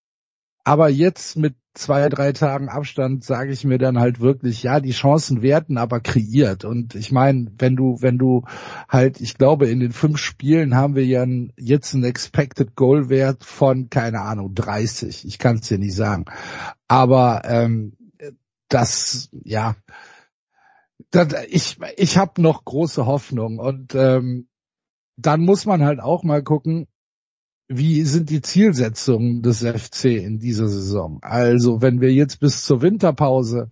Aber jetzt mit zwei, drei Tagen Abstand sage ich mir dann halt wirklich, ja, die Chancen werden aber kreiert. Und ich meine, wenn du, wenn du halt, ich glaube, in den fünf Spielen haben wir ja ein, jetzt einen Expected Goal Wert von, keine Ahnung, dreißig. Ich kann es dir nicht sagen. Aber ähm, das, ja, das, ich, ich habe noch große Hoffnung. Und ähm, dann muss man halt auch mal gucken, wie sind die Zielsetzungen des F C in dieser Saison? Also, wenn wir jetzt bis zur Winterpause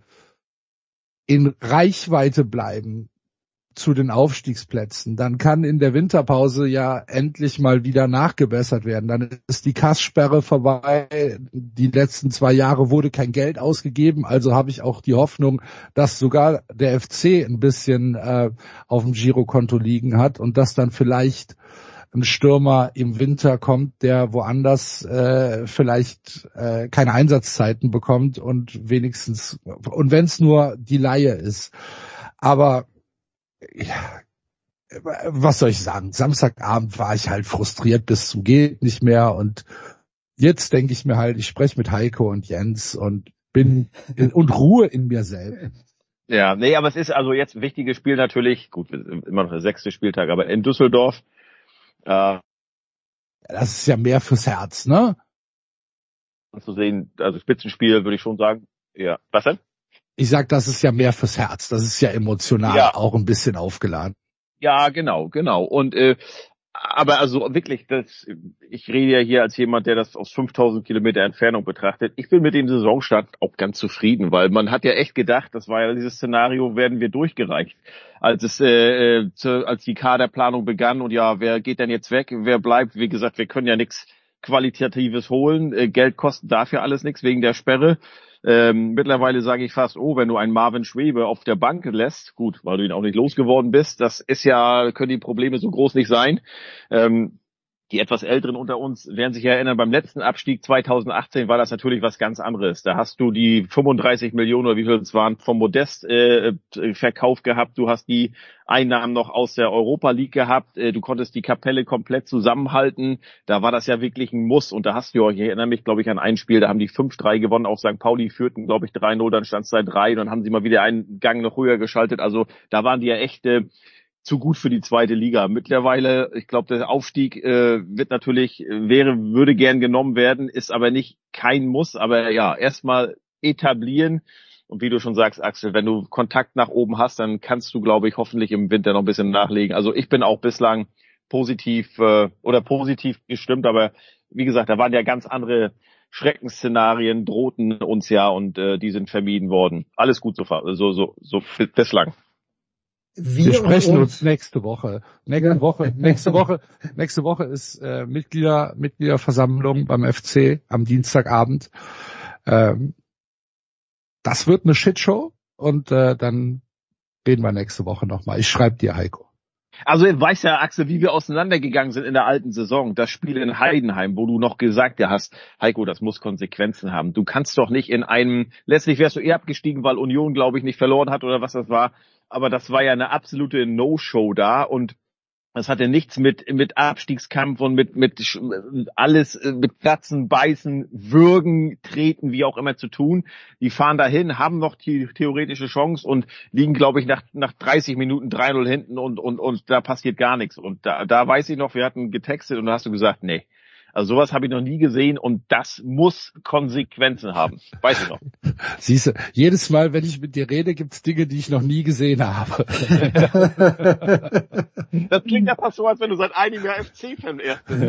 in Reichweite bleiben zu den Aufstiegsplätzen, dann kann in der Winterpause ja endlich mal wieder nachgebessert werden. Dann ist die Kasssperre vorbei. Die letzten zwei Jahre wurde kein Geld ausgegeben, also habe ich auch die Hoffnung, dass sogar der F C ein bisschen äh, auf dem Girokonto liegen hat und dass dann vielleicht ein Stürmer im Winter kommt, der woanders äh, vielleicht äh, keine Einsatzzeiten bekommt und wenigstens, und wenn es nur die Leihe ist. Aber ja, was soll ich sagen? Samstagabend war ich halt frustriert bis zum geht nicht mehr und jetzt denke ich mir halt, ich spreche mit Heiko und Jens und bin in, und Ruhe in mir selbst. Ja, nee, aber es ist also jetzt ein wichtiges Spiel natürlich, gut, immer noch der sechste Spieltag, aber in Düsseldorf. Äh, das ist ja mehr fürs Herz, ne? Zu sehen, also Spitzenspiel würde ich schon sagen. Ja, was denn? Ich sag, das ist ja mehr fürs Herz. Das ist ja emotional Ja. auch ein bisschen aufgeladen. Ja, genau, genau. Und äh, aber also wirklich, das, ich rede ja hier als jemand, der das aus fünftausend Kilometer Entfernung betrachtet. Ich bin mit dem Saisonstart auch ganz zufrieden, weil man hat ja echt gedacht, das war ja dieses Szenario, werden wir durchgereicht, als es äh, zu, als die Kaderplanung begann und ja, wer geht denn jetzt weg, wer bleibt? Wie gesagt, wir können ja nichts Qualitatives holen, äh, Geld kostet dafür alles nichts wegen der Sperre. Ähm, mittlerweile sage ich fast, oh, wenn du einen Marvin Schwebe auf der Bank lässt, gut, weil du ihn auch nicht losgeworden bist, das ist ja, können die Probleme so groß nicht sein. Ähm, die etwas Älteren unter uns werden sich erinnern, beim letzten Abstieg zweitausendachtzehn war das natürlich was ganz anderes. Da hast du die fünfunddreißig Millionen oder wie viel es waren vom Modest äh, Verkauf gehabt. Du hast die Einnahmen noch aus der Europa League gehabt. Äh, du konntest die Kapelle komplett zusammenhalten. Da war das ja wirklich ein Muss. Und da hast du, ich erinnere mich, glaube ich, an ein Spiel, da haben die fünf drei gewonnen auf Sankt Pauli, führten, glaube ich, drei null, dann stand es da drei und dann haben sie mal wieder einen Gang noch höher geschaltet. Also da waren die ja echt äh, zu gut für die zweite Liga. Mittlerweile, ich glaube, der Aufstieg äh, wird natürlich, wäre, würde gern genommen werden, ist aber nicht kein Muss, aber ja, erstmal etablieren. Und wie du schon sagst, Axel, wenn du Kontakt nach oben hast, dann kannst du, glaube ich, hoffentlich im Winter noch ein bisschen nachlegen. Also ich bin auch bislang positiv äh, oder positiv gestimmt, aber wie gesagt, da waren ja ganz andere Schreckensszenarien, drohten uns ja und äh, die sind vermieden worden. Alles gut so, so, so, so bislang. Wir, wir sprechen uns, uns nächste Woche. Nächste Woche, nächste Woche, nächste Woche ist äh, Mitglieder, Mitgliederversammlung beim F C am Dienstagabend. Ähm, das wird eine Shitshow und äh, dann reden wir nächste Woche nochmal. Ich schreibe dir, Heiko. Also weiß ja, Axel, wie wir auseinandergegangen sind in der alten Saison. Das Spiel in Heidenheim, wo du noch gesagt hast, Heiko, das muss Konsequenzen haben. Du kannst doch nicht in einem, letztlich wärst du eher abgestiegen, weil Union, glaube ich, nicht verloren hat oder was das war. Aber das war ja eine absolute No-Show da und das hatte nichts mit mit Abstiegskampf und mit mit alles mit Kratzen, Beißen, Würgen, Treten, wie auch immer zu tun. Die fahren dahin, haben noch die theoretische Chance und liegen, glaube ich, nach nach dreißig Minuten drei null hinten und und und da passiert gar nichts. Und da da weiß ich noch, wir hatten getextet und da hast du gesagt, nee. Also sowas habe ich noch nie gesehen und das muss Konsequenzen haben. Weiß ich noch. Siehst du, jedes Mal, wenn ich mit dir rede, gibt's Dinge, die ich noch nie gesehen habe. Das klingt ja fast so, als wenn du seit einem Jahr F C-Fan erst bist.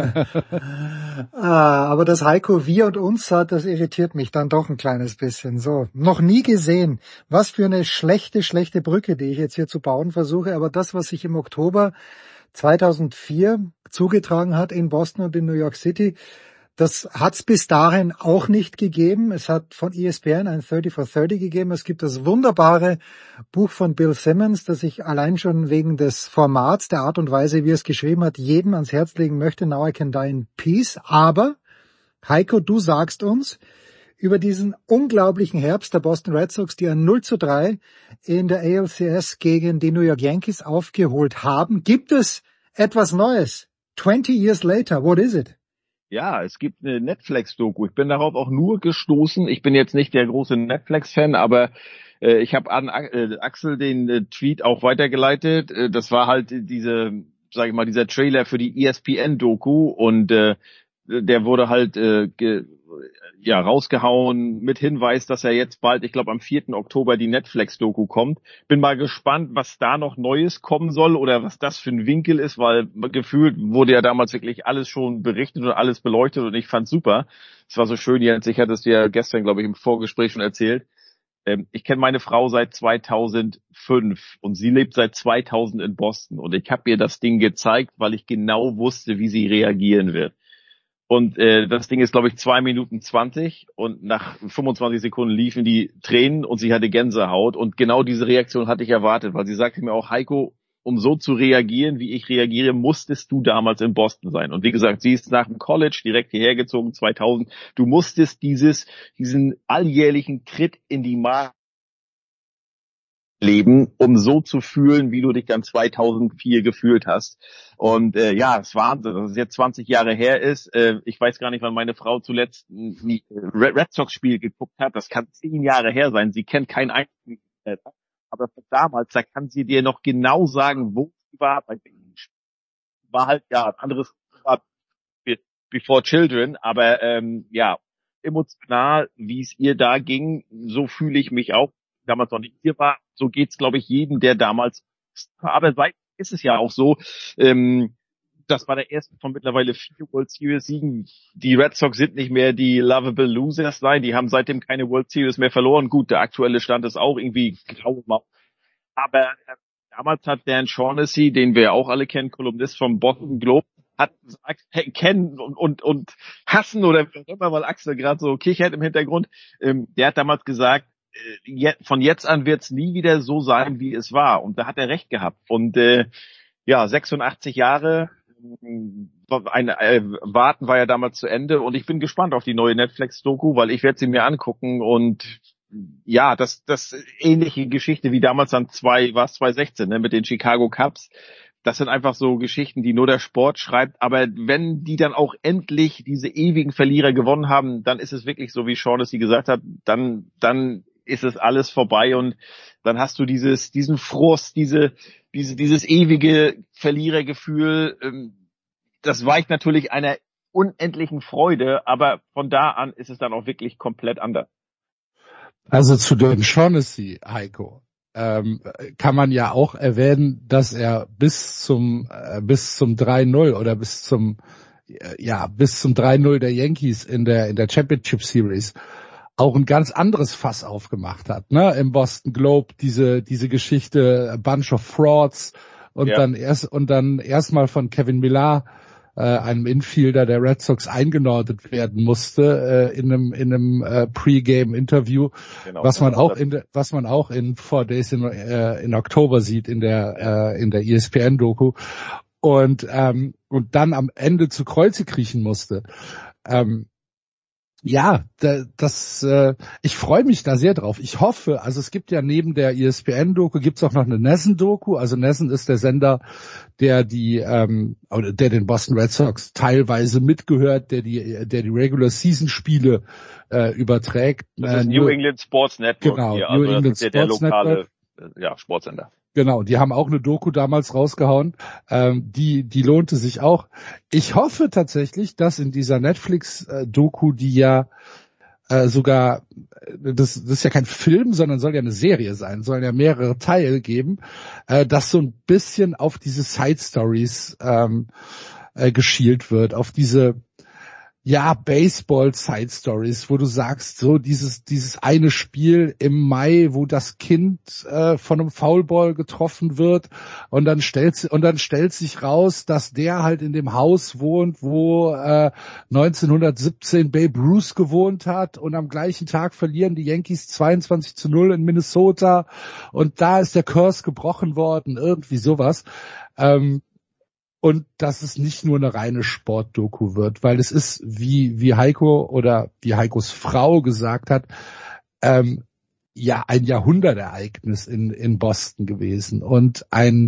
Ah, aber das Heiko wir und uns hat, das irritiert mich dann doch ein kleines bisschen. So, noch nie gesehen. Was für eine schlechte, schlechte Brücke, die ich jetzt hier zu bauen versuche. Aber das, was sich im Oktober zweitausendvier zugetragen hat in Boston und in New York City, das hat's bis dahin auch nicht gegeben. Es hat von E S P N ein thirty for thirty gegeben. Es gibt das wunderbare Buch von Bill Simmons, das ich allein schon wegen des Formats, der Art und Weise, wie er es geschrieben hat, jedem ans Herz legen möchte. Now I Can Die in Peace. Aber, Heiko, du sagst uns über diesen unglaublichen Herbst der Boston Red Sox, die ein null zu drei in der A L C S gegen die New York Yankees aufgeholt haben. Gibt es etwas Neues? twenty years later, what is it? Ja, es gibt eine Netflix-Doku. Ich bin darauf auch nur gestoßen. Ich bin jetzt nicht der große Netflix-Fan, aber äh, ich habe an äh, Axel den äh, Tweet auch weitergeleitet. Äh, das war halt diese, sage ich mal, dieser Trailer für die E S P N-Doku und äh, der wurde halt äh, ge, ja rausgehauen mit Hinweis, dass er jetzt bald, ich glaube am vierten Oktober die Netflix-Doku kommt. Bin mal gespannt, was da noch Neues kommen soll oder was das für ein Winkel ist, weil gefühlt wurde ja damals wirklich alles schon berichtet und alles beleuchtet und ich fand's super. Es war so schön, Jens, ich hatte es dir gestern, glaube ich, im Vorgespräch schon erzählt. Ähm, ich kenne meine Frau seit zweitausendfünf und sie lebt seit zweitausend in Boston und ich habe ihr das Ding gezeigt, weil ich genau wusste, wie sie reagieren wird. Und äh, das Ding ist, glaube ich, zwei Minuten zwanzig und nach fünfundzwanzig Sekunden liefen die Tränen und sie hatte Gänsehaut. Und genau diese Reaktion hatte ich erwartet, weil sie sagte mir auch, Heiko, um so zu reagieren, wie ich reagiere, musstest du damals in Boston sein. Und wie gesagt, sie ist nach dem College direkt hierher gezogen, zweitausend. Du musstest dieses, diesen alljährlichen Tritt in die Marke leben, um so zu fühlen, wie du dich dann zweitausendvier gefühlt hast. Und äh, ja, es war Wahnsinn, dass es jetzt zwanzig Jahre her ist. Äh, ich weiß gar nicht, wann meine Frau zuletzt ein Red Sox-Spiel geguckt hat. Das kann zehn Jahre her sein. Sie kennt kein einziges. Aber von damals, da kann sie dir noch genau sagen, wo sie war. Bei dem Spiel war halt ja ein anderes Before Children. Aber ähm, ja, emotional, wie es ihr da ging, so fühle ich mich auch, damals noch nicht hier war. So geht's, glaube ich, jedem, der damals, aber seit ist es ja auch so, ähm, das war der erste von mittlerweile vier World Series Siegen. Die Red Sox sind nicht mehr die lovable Losers, nein, die haben seitdem keine World Series mehr verloren. Gut, der aktuelle Stand ist auch irgendwie grau. Aber äh, damals hat Dan Shaughnessy, den wir auch alle kennen, Kolumnist vom Boston Globe, hat gesagt, hey, kennen und, und, und hassen oder wie auch immer, weil Axel gerade so kichert im Hintergrund. Ähm, der hat damals gesagt, äh, je, von jetzt an wird es nie wieder so sein, wie es war. Und da hat er recht gehabt. Und äh, ja, sechsundachtzig Jahre, ein äh, Warten war ja damals zu Ende und ich bin gespannt auf die neue Netflix-Doku, weil ich werde sie mir angucken und ja, das das ähnliche Geschichte wie damals an zwei, was zwanzig sechzehn, ne, mit den Chicago Cubs. Das sind einfach so Geschichten, die nur der Sport schreibt. Aber wenn die dann auch endlich diese ewigen Verlierer gewonnen haben, dann ist es wirklich so, wie Shaughnessy gesagt hat, dann dann ist es alles vorbei und dann hast du dieses diesen Frust, diese diese dieses ewige Verlierergefühl. Das weicht natürlich einer unendlichen Freude, aber von da an ist es dann auch wirklich komplett anders. Also zu Dan Shaughnessy, Heiko, ähm, kann man ja auch erwähnen, dass er bis zum äh, bis zum drei null oder bis zum äh, ja bis zum drei null der Yankees in der in der Championship Series auch ein ganz anderes Fass aufgemacht hat, ne? Im Boston Globe diese diese Geschichte, a bunch of frauds und ja. dann erst und dann erstmal von Kevin Millar, äh, einem Infielder der Red Sox, eingenordet werden musste äh, in einem in einem äh, Pre-Game-Interview, genau, was man auch in was man auch in Four Days in, äh, in Oktober sieht in der äh, in der E S P N-Doku und ähm, und dann am Ende zu Kreuze kriechen musste. Ähm, Ja, das, äh, ich freue mich da sehr drauf. Ich hoffe, also es gibt ja neben der E S P N-Doku gibt's auch noch eine NESN-Doku. Also NESN ist der Sender, der die, ähm, oder der den Boston Red Sox teilweise mitgehört, der die, der die Regular Season Spiele äh, überträgt. Das ist New England Sports Network. Genau, hier. New Also England das ist ja der Sports lokale, Network. ja, Sportsender. Genau, die haben auch eine Doku damals rausgehauen. Ähm, die, die lohnte sich auch. Ich hoffe tatsächlich, dass in dieser Netflix-Doku, die ja äh, sogar, das, das ist ja kein Film, sondern soll ja eine Serie sein, sollen ja mehrere Teile geben, äh, dass so ein bisschen auf diese Side-Stories ähm, äh, geschielt wird, auf diese ja, Baseball-Side-Stories, wo du sagst, so dieses dieses eine Spiel im Mai, wo das Kind äh, von einem Foulball getroffen wird und dann stellt und dann stellt sich raus, dass der halt in dem Haus wohnt, wo äh, neunzehnhundertsiebzehn Babe Ruth gewohnt hat und am gleichen Tag verlieren die Yankees zweiundzwanzig zu null in Minnesota und da ist der Curse gebrochen worden, irgendwie sowas. Ähm, Und dass es nicht nur eine reine Sportdoku wird, weil es ist, wie wie Heiko oder wie Heikos Frau gesagt hat, ähm, ja ein Jahrhundertereignis in in Boston gewesen und ein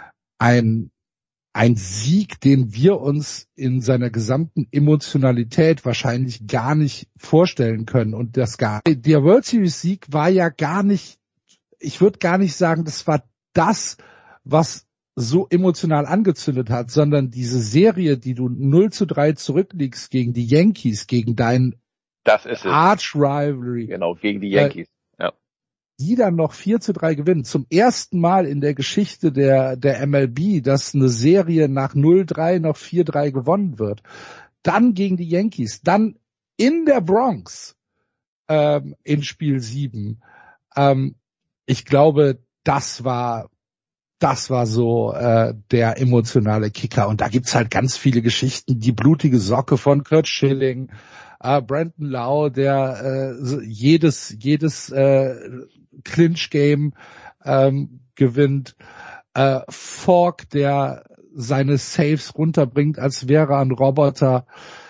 ein ein Sieg, den wir uns in seiner gesamten Emotionalität wahrscheinlich gar nicht vorstellen können. Und das gar der World Series Sieg war ja gar nicht, ich würde gar nicht sagen, das war das, was so emotional angezündet hat, sondern diese Serie, die du null zu drei zurückliegst gegen die Yankees, gegen deinen Arch-Rivalry. Genau, gegen die Yankees. Äh, ja. Die dann noch vier zu drei gewinnen. Zum ersten Mal in der Geschichte der der M L B, dass eine Serie nach null drei noch vier drei gewonnen wird. Dann gegen die Yankees. Dann in der Bronx ähm, in Spiel sieben. Ähm, ich glaube, das war Das war so äh, der emotionale Kicker. Und da gibt's halt ganz viele Geschichten. Die blutige Socke von Curt Schilling, äh, Brandon Lau, der äh, jedes jedes äh, Clinch-Game ähm, gewinnt. Äh, Falk, der seine Saves runterbringt, als wäre er ein Roboter.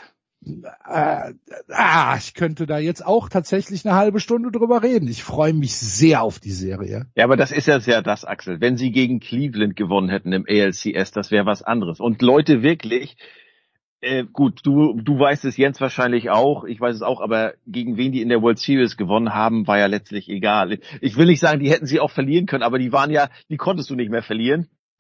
Äh, ah, ich könnte da jetzt auch tatsächlich eine halbe Stunde drüber reden. Ich freue mich sehr auf die Serie. Ja, aber das ist ja sehr das, Axel. Wenn sie gegen Cleveland gewonnen hätten im A L C S, das wäre was anderes. Und Leute, wirklich, äh, gut, du du weißt es, Jens wahrscheinlich auch, ich weiß es auch, aber gegen wen die in der World Series gewonnen haben, war ja letztlich egal. Ich will nicht sagen, die hätten sie auch verlieren können, aber die waren ja, die konntest du nicht mehr verlieren.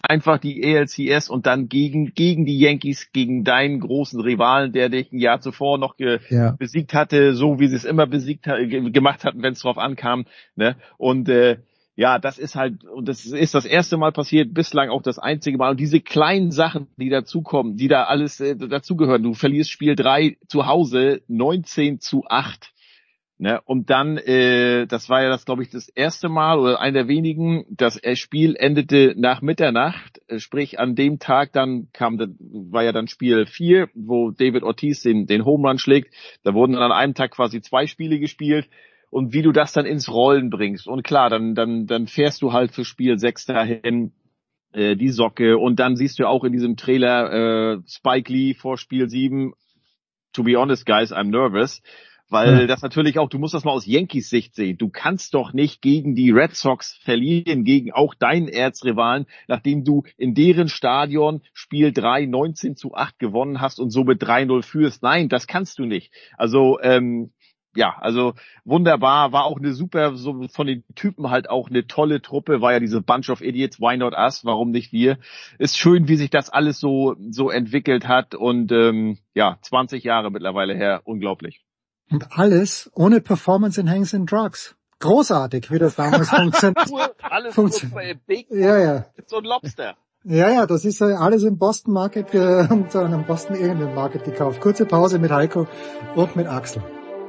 einfach die A L C S und dann gegen gegen die Yankees, gegen deinen großen Rivalen, der dich ein Jahr zuvor noch ge, ja. besiegt hatte, so wie sie es immer besiegt ha, ge, gemacht hatten, wenn es drauf ankam. Ne? Und äh, ja, das ist halt, und das ist das erste Mal passiert, bislang auch das einzige Mal. Und diese kleinen Sachen, die dazukommen, die da alles äh, dazugehören. Du verlierst Spiel drei zu Hause neunzehn zu acht. Ne, und dann, äh, das war ja das, glaube ich, das erste Mal oder einer der wenigen, das Spiel endete nach Mitternacht, äh, sprich an dem Tag dann kam, war ja dann Spiel vier, wo David Ortiz den, den Home Run schlägt. Da wurden dann an einem Tag quasi zwei Spiele gespielt und wie du das dann ins Rollen bringst. Und klar, dann, dann, dann fährst du halt für Spiel sechs dahin, äh, die Socke, und dann siehst du auch in diesem Trailer äh, Spike Lee vor Spiel sieben, to be honest, guys, I'm nervous. Weil ja. das natürlich auch, du musst das mal aus Yankees Sicht sehen. Du kannst doch nicht gegen die Red Sox verlieren, gegen auch deinen Erzrivalen, nachdem du in deren Stadion Spiel drei neunzehn zu acht gewonnen hast und somit drei null führst. Nein, das kannst du nicht. Also, ähm, ja, also wunderbar, war auch eine super, so von den Typen halt auch eine tolle Truppe, war ja diese Bunch of Idiots, why not us, warum nicht wir? Ist schön, wie sich das alles so so entwickelt hat und ähm, ja, zwanzig Jahre mittlerweile her, unglaublich. Und alles ohne Performance Enhancing Drugs. Großartig, wie das damals funktioniert. Alles funktioniert. Big ja, ja. So ein Lobster. Ja, ja, das ist alles im Boston Market, äh, und so einem Boston irgendein Market gekauft. Kurze Pause mit Heiko und mit Axel.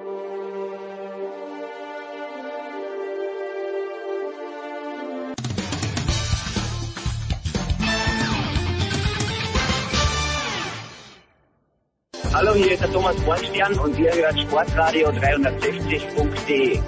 Hallo, hier ist der Thomas Bornstern und ihr hört Sportradio dreihundertsechzig punkt de.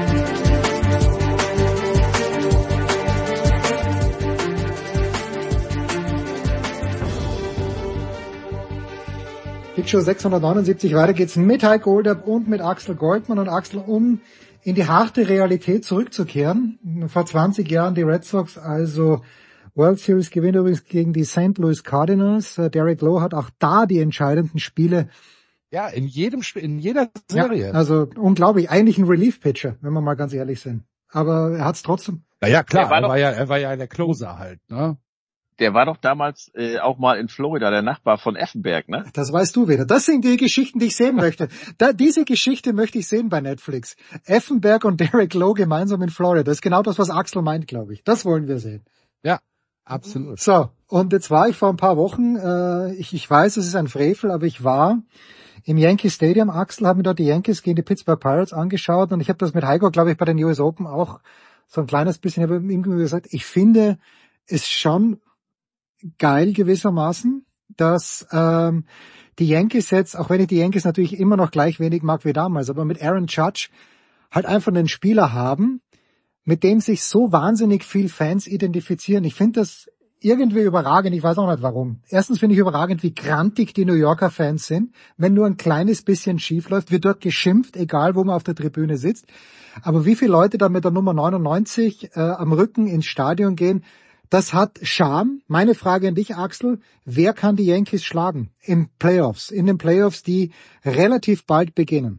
Big Show sechshundertneunundsiebzig, weiter geht's mit Heiko Olderb und mit Axel Goldmann. Und Axel, um in die harte Realität zurückzukehren, vor zwanzig Jahren die Red Sox, also World Series Gewinn übrigens gegen die Saint Louis Cardinals. Derek Lowe hat auch da die entscheidenden Spiele. Ja, in jedem Spiel, in jeder Serie. Ja, also unglaublich, eigentlich ein Relief-Pitcher, wenn wir mal ganz ehrlich sind. Aber er hat's trotzdem. Na ja, klar, war er, doch, war ja, er war ja der Closer halt, ne? Der war doch damals äh, auch mal in Florida, der Nachbar von Effenberg, ne? Das weißt du wieder. Das sind die Geschichten, die ich sehen möchte. Da, diese Geschichte möchte ich sehen bei Netflix. Effenberg und Derek Lowe gemeinsam in Florida. Das ist genau das, was Axel meint, glaube ich. Das wollen wir sehen. Ja. Absolut. So, und jetzt war ich vor ein paar Wochen, äh, ich, ich weiß, es ist ein Frevel, aber ich war im Yankee Stadium, Axel, habe mir dort die Yankees gegen die Pittsburgh Pirates angeschaut und ich habe das mit Heiko, glaube ich, bei den U S Open auch so ein kleines bisschen, ich habe ihm gesagt, ich finde es schon geil gewissermaßen, dass ähm, die Yankees jetzt, auch wenn ich die Yankees natürlich immer noch gleich wenig mag wie damals, aber mit Aaron Judge halt einfach einen Spieler haben, mit dem sich so wahnsinnig viel Fans identifizieren. Ich finde das irgendwie überragend. Ich weiß auch nicht warum. Erstens finde ich überragend, wie grantig die New Yorker Fans sind. Wenn nur ein kleines bisschen schief läuft, wird dort geschimpft, egal wo man auf der Tribüne sitzt. Aber wie viele Leute da mit der Nummer neunundneunzig äh, am Rücken ins Stadion gehen, das hat Charme. Meine Frage an dich, Axel. Wer kann die Yankees schlagen im Playoffs, in den Playoffs, die relativ bald beginnen?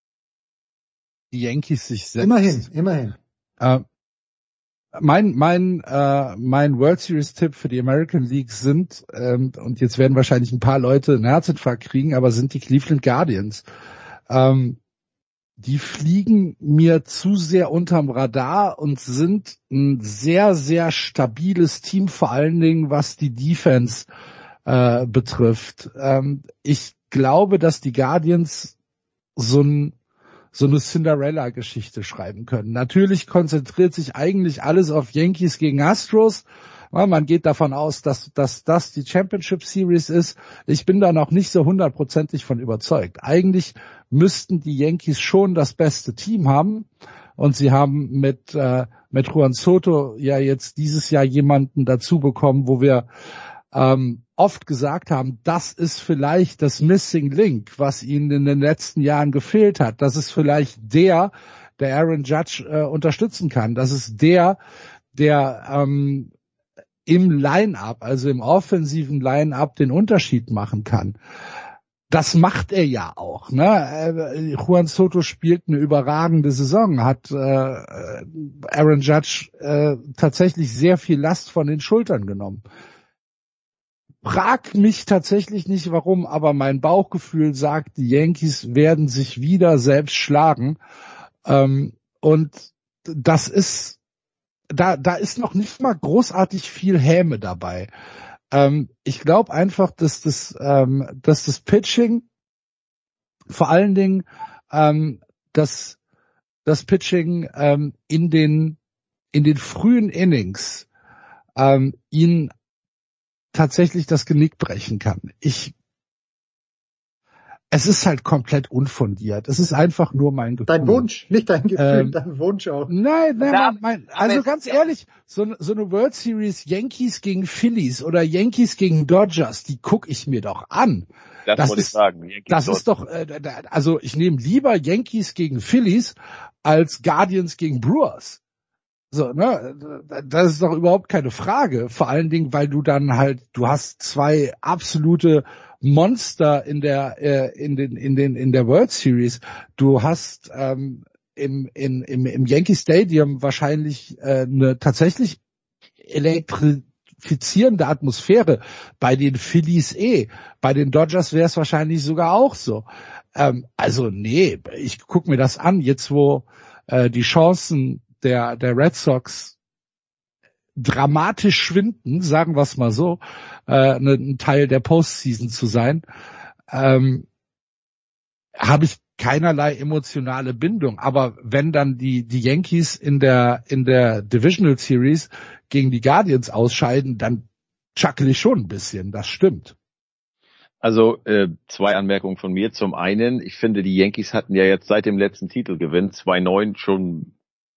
Die Yankees sich selbst. Immerhin, immerhin. Uh, mein mein uh, mein World Series Tipp für die American League sind, ähm, und jetzt werden wahrscheinlich ein paar Leute einen Herzinfarkt kriegen, aber sind die Cleveland Guardians. Ähm, die fliegen mir zu sehr unterm Radar und sind ein sehr, sehr stabiles Team, vor allen Dingen was die Defense äh, betrifft. Ähm, ich glaube, dass die Guardians so ein so eine Cinderella-Geschichte schreiben können. Natürlich konzentriert sich eigentlich alles auf Yankees gegen Astros. Ja, man geht davon aus, dass, dass das die Championship Series ist. Ich bin da noch nicht so hundertprozentig von überzeugt. Eigentlich müssten die Yankees schon das beste Team haben. Und sie haben mit, äh, mit Juan Soto ja jetzt dieses Jahr jemanden dazu bekommen, wo wir ähm, oft gesagt haben, das ist vielleicht das Missing Link, was ihnen in den letzten Jahren gefehlt hat. Das ist vielleicht der, der Aaron Judge äh, unterstützen kann. Das ist der, der ähm, im Line-Up, also im offensiven Line-Up den Unterschied machen kann. das macht er ja auch. Ne? Juan Soto spielt eine überragende Saison, hat äh, Aaron Judge äh, tatsächlich sehr viel Last von den Schultern genommen. Frag mich tatsächlich nicht warum, aber mein Bauchgefühl sagt, die Yankees werden sich wieder selbst schlagen. Ähm, und das ist, da, da ist noch nicht mal großartig viel Häme dabei. Ähm, ich glaube einfach, dass das, ähm, dass das Pitching, vor allen Dingen, ähm, dass das Pitching ähm, in den, in den frühen Innings ähm, ihn tatsächlich das Genick brechen kann. Ich, es ist halt komplett unfundiert. Es ist einfach nur mein Gefühl. Dein Wunsch, nicht dein Gefühl, ähm, dein Wunsch auch. Nein, nein, Ja, mein, mein, also ganz ehrlich, so, so eine World Series Yankees gegen Phillies oder Yankees gegen Dodgers, die gucke ich mir doch an. Das, Das wollte ist, ich sagen. Yankees das dort. ist doch, äh, da- also ich nehme lieber Yankees gegen Phillies als Guardians gegen Brewers. So, ne, das ist doch überhaupt keine Frage. Vor allen Dingen, weil du dann halt, du hast zwei absolute Monster in der, äh, in den, in den, in der World Series. Du hast ähm, im, in, im, im Yankee Stadium wahrscheinlich äh, eine tatsächlich elektrifizierende Atmosphäre. Bei den Phillies eh. Bei den Dodgers wäre es wahrscheinlich sogar auch so. Ähm, also nee, ich guck mir das an, jetzt wo äh, die Chancen der, der Red Sox dramatisch schwinden, sagen wir es mal so, äh, ein Teil der Postseason zu sein, ähm, habe ich keinerlei emotionale Bindung. Aber wenn dann die, die Yankees in der, in der Divisional Series gegen die Guardians ausscheiden, dann chuckle ich schon ein bisschen, das stimmt. Also äh, zwei Anmerkungen von mir. Zum einen, ich finde, die Yankees hatten ja jetzt seit dem letzten Titelgewinn zwei neun schon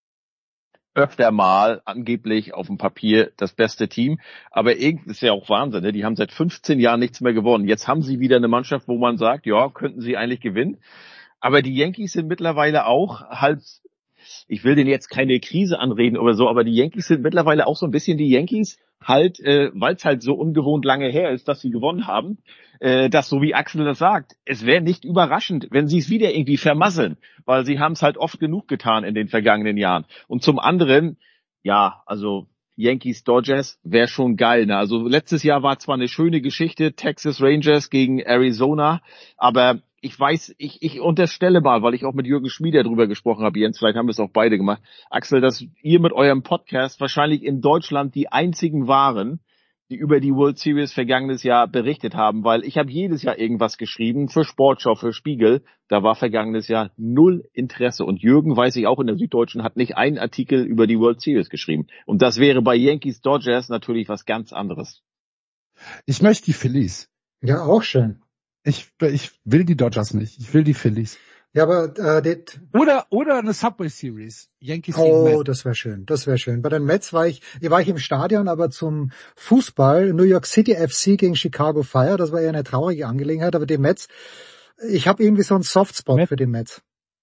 öfter mal angeblich auf dem Papier das beste Team. Aber irgendwie ist ja auch Wahnsinn, ne? Die haben seit fünfzehn Jahren nichts mehr gewonnen. Jetzt haben sie wieder eine Mannschaft, wo man sagt, ja, könnten sie eigentlich gewinnen. Aber die Yankees sind mittlerweile auch halt, ich will denen jetzt keine Krise anreden oder so, aber die Yankees sind mittlerweile auch so ein bisschen die Yankees, halt, äh, weil es halt so ungewohnt lange her ist, dass sie gewonnen haben, äh, dass, so wie Axel das sagt, es wäre nicht überraschend, wenn sie es wieder irgendwie vermasseln, weil sie haben es halt oft genug getan in den vergangenen Jahren. Und zum anderen, ja, also Yankees Dodgers wäre schon geil, ne? Also letztes Jahr war zwar eine schöne Geschichte, Texas Rangers gegen Arizona, aber ich weiß, ich, ich unterstelle mal, weil ich auch mit Jürgen Schmieder drüber gesprochen habe, Jens, vielleicht haben wir es auch beide gemacht, Axel, dass ihr mit eurem Podcast wahrscheinlich in Deutschland die einzigen waren, die über die World Series vergangenes Jahr berichtet haben, weil ich habe jedes Jahr irgendwas geschrieben für Sportschau, für Spiegel, da war vergangenes Jahr null Interesse. Und Jürgen, weiß ich auch in der Süddeutschen, hat nicht einen Artikel über die World Series geschrieben. Und das wäre bei Yankees Dodgers natürlich was ganz anderes. Ich möchte die Phillies. Ja, auch schön. Ich, ich will die Dodgers nicht. Ich will die Phillies. Ja, aber äh, das, Oder oder eine Subway Series. Yankees gegen oh, Mets. das wäre schön, das wäre schön. Bei den Mets war ich, ich war ich im Stadion, aber zum Fußball New York City F C gegen Chicago Fire, das war eher eine traurige Angelegenheit, aber die Mets, ich habe irgendwie so einen Softspot Met? für die Mets.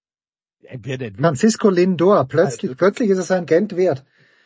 Wer denn? Francisco Lindor, plötzlich, also, plötzlich ist es ein Gent wert.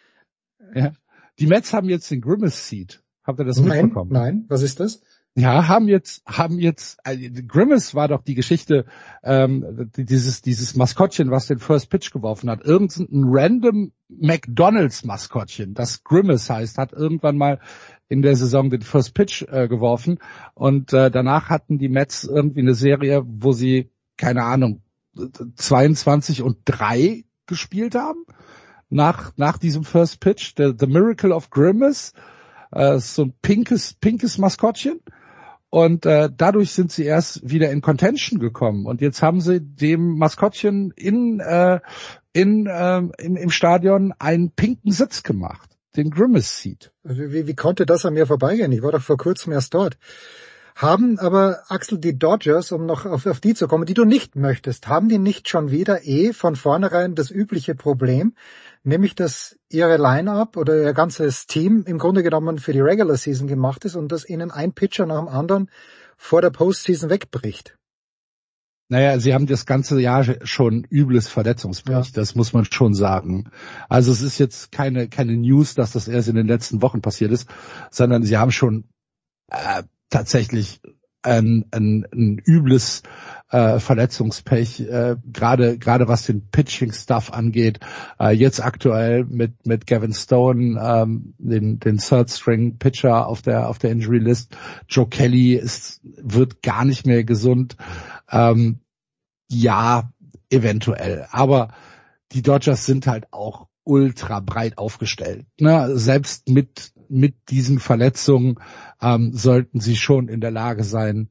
Ja. Die Mets haben jetzt den Grimace Seat. Habt ihr das nein, mitbekommen? Nein, was ist das? Ja, haben jetzt, haben jetzt, also Grimace war doch die Geschichte, ähm, dieses, dieses Maskottchen, was den First Pitch geworfen hat. Irgendein random McDonald's Maskottchen, das Grimace heißt, hat irgendwann mal in der Saison den First Pitch äh, geworfen. Und äh, danach hatten die Mets irgendwie eine Serie, wo sie, keine Ahnung, zweiundzwanzig und drei gespielt haben. Nach, nach diesem First Pitch, the, the Miracle of Grimace, äh, so ein pinkes, pinkes Maskottchen. Und äh, dadurch sind sie erst wieder in Contention gekommen. Und jetzt haben sie dem Maskottchen in, äh, in, äh, im, im Stadion einen pinken Sitz gemacht. Den Grimace Seat. Wie, wie konnte das an mir vorbeigehen? Ich war doch vor kurzem erst dort. Haben aber, Axel, die Dodgers, um noch auf, auf die zu kommen, die du nicht möchtest, haben die nicht schon wieder eh von vornherein das übliche Problem, nämlich dass ihre Line-Up oder ihr ganzes Team im Grunde genommen für die Regular Season gemacht ist und dass ihnen ein Pitcher nach dem anderen vor der Postseason wegbricht? Naja, sie haben das ganze Jahr schon übles Verletzungspech, ja. Das muss man schon sagen. Also es ist jetzt keine keine News, dass das erst in den letzten Wochen passiert ist, sondern sie haben schon äh, tatsächlich ein, ein, ein übles äh, Verletzungspech, äh, gerade gerade was den Pitching-Stuff angeht. Äh, jetzt aktuell mit mit Gavin Stone, ähm, den den Third-String-Pitcher auf der auf der Injury-List. Joe Kelly ist wird gar nicht mehr gesund. Ähm, ja, eventuell. Aber die Dodgers sind halt auch ultra breit aufgestellt. Ne? Selbst mit mit diesen Verletzungen ähm, sollten sie schon in der Lage sein,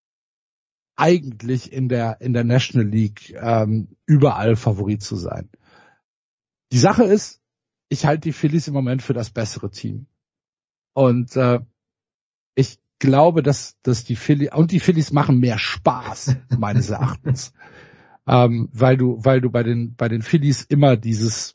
eigentlich in der in der National League ähm, überall Favorit zu sein. Die Sache ist, ich halte die Phillies im Moment für das bessere Team. Und äh, ich glaube, dass dass die Phillies und die Phillies machen mehr Spaß meines Erachtens, ähm, weil du weil du bei den bei den Phillies immer dieses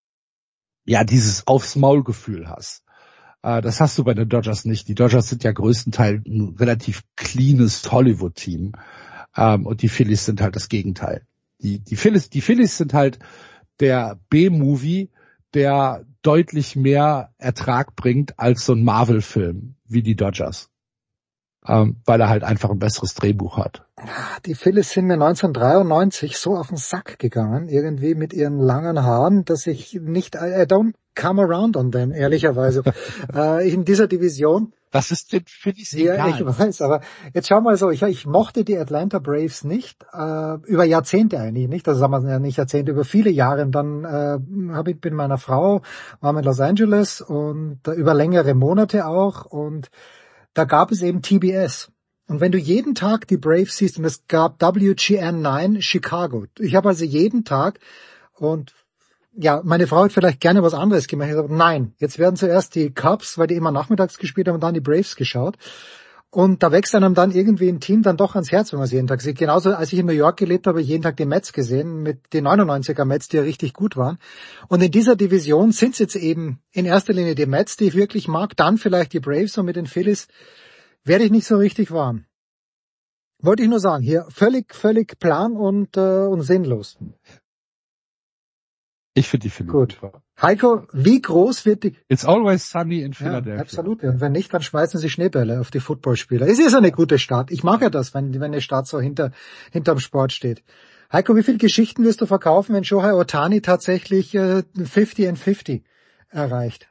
ja dieses aufs Maul Gefühl hast. Äh, das hast du bei den Dodgers nicht. Die Dodgers sind ja größtenteils ein relativ cleanes Hollywood-Team, ähm, und die Phillies sind halt das Gegenteil. Die die Phillies die Phillies sind halt der B-Movie, der deutlich mehr Ertrag bringt als so ein Marvel-Film wie die Dodgers. Ähm, weil er halt einfach ein besseres Drehbuch hat. Die Phillies sind mir neunzehnhundertdreiundneunzig so auf den Sack gegangen, irgendwie mit ihren langen Haaren, dass ich nicht, I don't come around on them, ehrlicherweise. äh, in dieser Division. Das ist den Phillies ja, egal. Ich weiß, aber jetzt schau mal so, ich, ich mochte die Atlanta Braves nicht, äh, über Jahrzehnte eigentlich nicht, also sagen wir ja nicht Jahrzehnte, über viele Jahre. Und dann äh, habe ich mit meiner Frau, war in Los Angeles und äh, über längere Monate auch, und da gab es eben T B S. Und wenn du jeden Tag die Braves siehst, und es gab W G N neun Chicago. Ich habe also jeden Tag, und ja, meine Frau hat vielleicht gerne was anderes gemacht. Ich habe gesagt, nein, jetzt werden zuerst die Cubs, weil die immer nachmittags gespielt haben, und dann die Braves geschaut. Und da wächst einem dann irgendwie ein Team dann doch ans Herz, wenn man es jeden Tag sieht. Genauso, als ich in New York gelebt habe, habe ich jeden Tag die Mets gesehen, mit den neunundneunziger Mets, die ja richtig gut waren. Und in dieser Division sind es jetzt eben in erster Linie die Mets, die ich wirklich mag, dann vielleicht die Braves, und mit den Phillies werde ich nicht so richtig warm. Wollte ich nur sagen, hier völlig, völlig plan und, äh, und sinnlos. Ich finde die Phillies gut. Heiko, wie groß wird die... It's always sunny in Philadelphia. Ja, absolut. Und wenn nicht, dann schmeißen sie Schneebälle auf die Footballspieler. Es ist eine gute Stadt. Ich mag ja das, wenn, wenn eine Stadt so hinter, hinterm Sport steht. Heiko, wie viele Geschichten wirst du verkaufen, wenn Shohei Ohtani tatsächlich äh, fifty and fifty erreicht?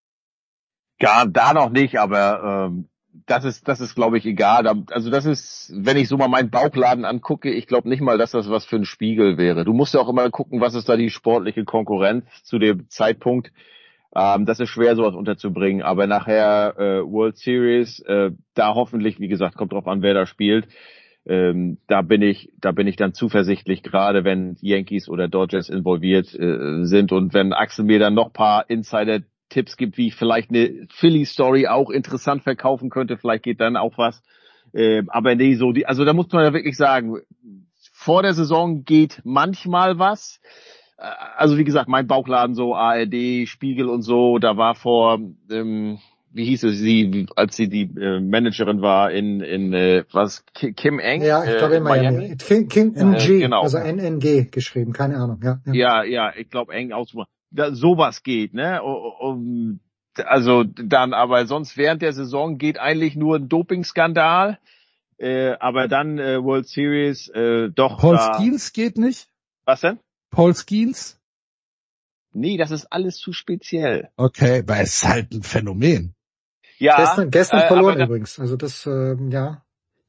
Ja, da noch nicht, aber ähm, das ist, das ist, glaube ich, egal. Also das ist, wenn ich so mal meinen Bauchladen angucke, ich glaube nicht mal, dass das was für ein Spiegel wäre. Du musst ja auch immer gucken, was ist da die sportliche Konkurrenz zu dem Zeitpunkt. Ähm, das ist schwer, sowas unterzubringen. Aber nachher äh, World Series, äh, da hoffentlich, wie gesagt, kommt drauf an, wer da spielt. Ähm, da bin ich, da bin ich dann zuversichtlich, gerade wenn Yankees oder Dodgers involviert äh, sind, und wenn Axel mir dann noch paar Insider-Tipps gibt, wie ich vielleicht eine Philly-Story auch interessant verkaufen könnte, vielleicht geht dann auch was. Ähm, aber nee, so die, also da muss man ja wirklich sagen, vor der Saison geht manchmal was. Äh, also wie gesagt, mein Bauchladen so A R D, Spiegel und so, da war vor ähm, wie hieß es, sie, als sie die äh, Managerin war in, in äh, was, Kim Eng? Ja, ich glaube äh, in Miami. Miami. Kim, Kim N G, äh, genau. Also N N G geschrieben, keine Ahnung. Ja, ja, ja, ja ich glaube Eng ausgesprochen. Da, sowas geht, ne? Um, also dann, aber sonst während der Saison geht eigentlich nur ein Dopingskandal. Äh, aber dann äh, World Series äh, doch. Paul da, Skeens geht nicht? Was denn? Paul Skeens? Nee, das ist alles zu speziell. Okay, weil es ist halt ein Phänomen. Ja, gestern, gestern äh, verloren da, übrigens. Also das, äh, ja.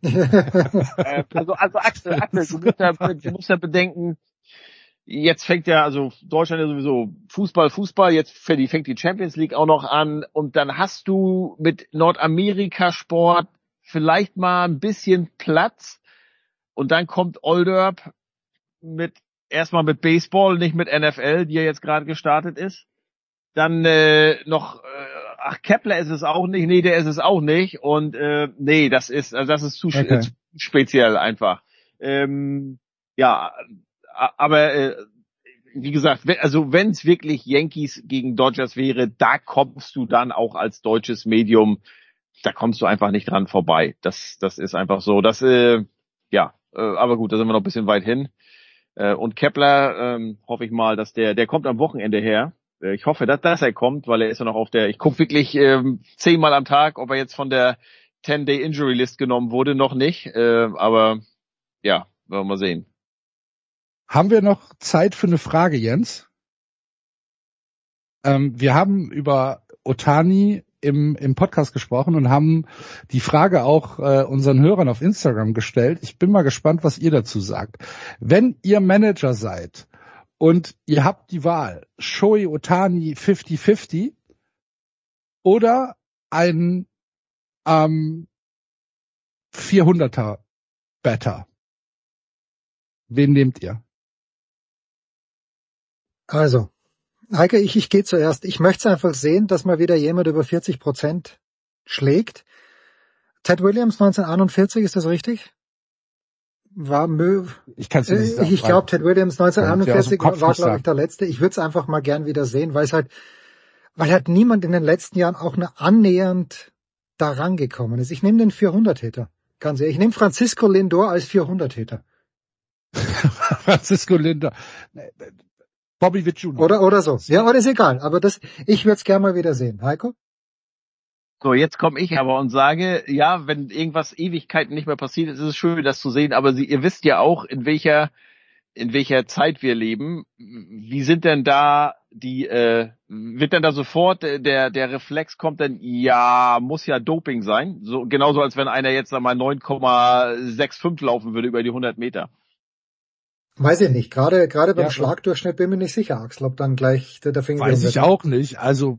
äh, also, also Axel, Axel, du musst, ja, du musst ja bedenken, jetzt fängt ja, also Deutschland ja sowieso Fußball, Fußball, jetzt fängt die Champions League auch noch an, und dann hast du mit Nordamerika-Sport vielleicht mal ein bisschen Platz, und dann kommt Olderb mit, erstmal mit Baseball, nicht mit N F L, die ja jetzt gerade gestartet ist. Dann äh, noch, äh, ach, Kepler ist es auch nicht, nee, der ist es auch nicht, und äh, nee, das ist, also das ist zu, okay. zu speziell einfach. Ähm, ja, aber äh, wie gesagt, also wenn es wirklich Yankees gegen Dodgers wäre, da kommst du dann auch als deutsches Medium, da kommst du einfach nicht dran vorbei. Das, das ist einfach so. Das, äh, ja, äh, aber gut, da sind wir noch ein bisschen weit hin. Äh, und Kepler, ähm, hoffe ich mal, dass der, der kommt am Wochenende her. Ich hoffe, dass, dass er kommt, weil er ist ja noch auf der, ich gucke wirklich ähm, zehnmal am Tag, ob er jetzt von der ten-Day-Injury-List genommen wurde, noch nicht. Äh, aber ja, werden wir mal sehen. Haben wir noch Zeit für eine Frage, Jens? Ähm, wir haben über Ohtani im, im Podcast gesprochen und haben die Frage auch äh, unseren Hörern auf Instagram gestellt. Ich bin mal gespannt, was ihr dazu sagt. Wenn ihr Manager seid und ihr habt die Wahl, Shohei Ohtani fifty fifty oder ein ähm, vierhunderter Batter, wen nehmt ihr? Also, Heike, ich, ich gehe zuerst. Ich möchte einfach sehen, dass mal wieder jemand über vierzig Prozent schlägt. Ted Williams neunzehnhunderteinundvierzig, ist das richtig? War Mö Ich kann es nicht sagen. Ich, ich glaube, Ted Williams neunzehnhunderteinundvierzig war, war glaube ich, der Letzte. Ich würde es einfach mal gern wieder sehen, weil es halt, weil halt niemand in den letzten Jahren auch nur annähernd da rangekommen ist. Ich nehme den vierhundert-Hitter. Ganz ehrlich. Ich nehme Francisco Lindor als vierhundert-Hitter. Francisco Lindor. Bobby Witt Junior Oder, oder so. Ja, aber ist egal. Aber das, ich würde es gerne mal wieder sehen. Heiko? So, jetzt komme ich aber und sage, ja, wenn irgendwas Ewigkeiten nicht mehr passiert ist, ist es schön, das zu sehen. Aber Sie, ihr wisst ja auch, in welcher, in welcher Zeit wir leben. Wie sind denn da die, äh, wird denn da sofort der, der Reflex kommt denn, ja, muss ja Doping sein? So, genauso als wenn einer jetzt einmal neun Komma fünfundsechzig laufen würde über die hundert Meter. Weiß ich nicht. Gerade, gerade beim Ja, Schlagdurchschnitt bin ich mir nicht sicher, Axel, ob dann gleich der, der Finger... Weiß ich auch nicht. Also,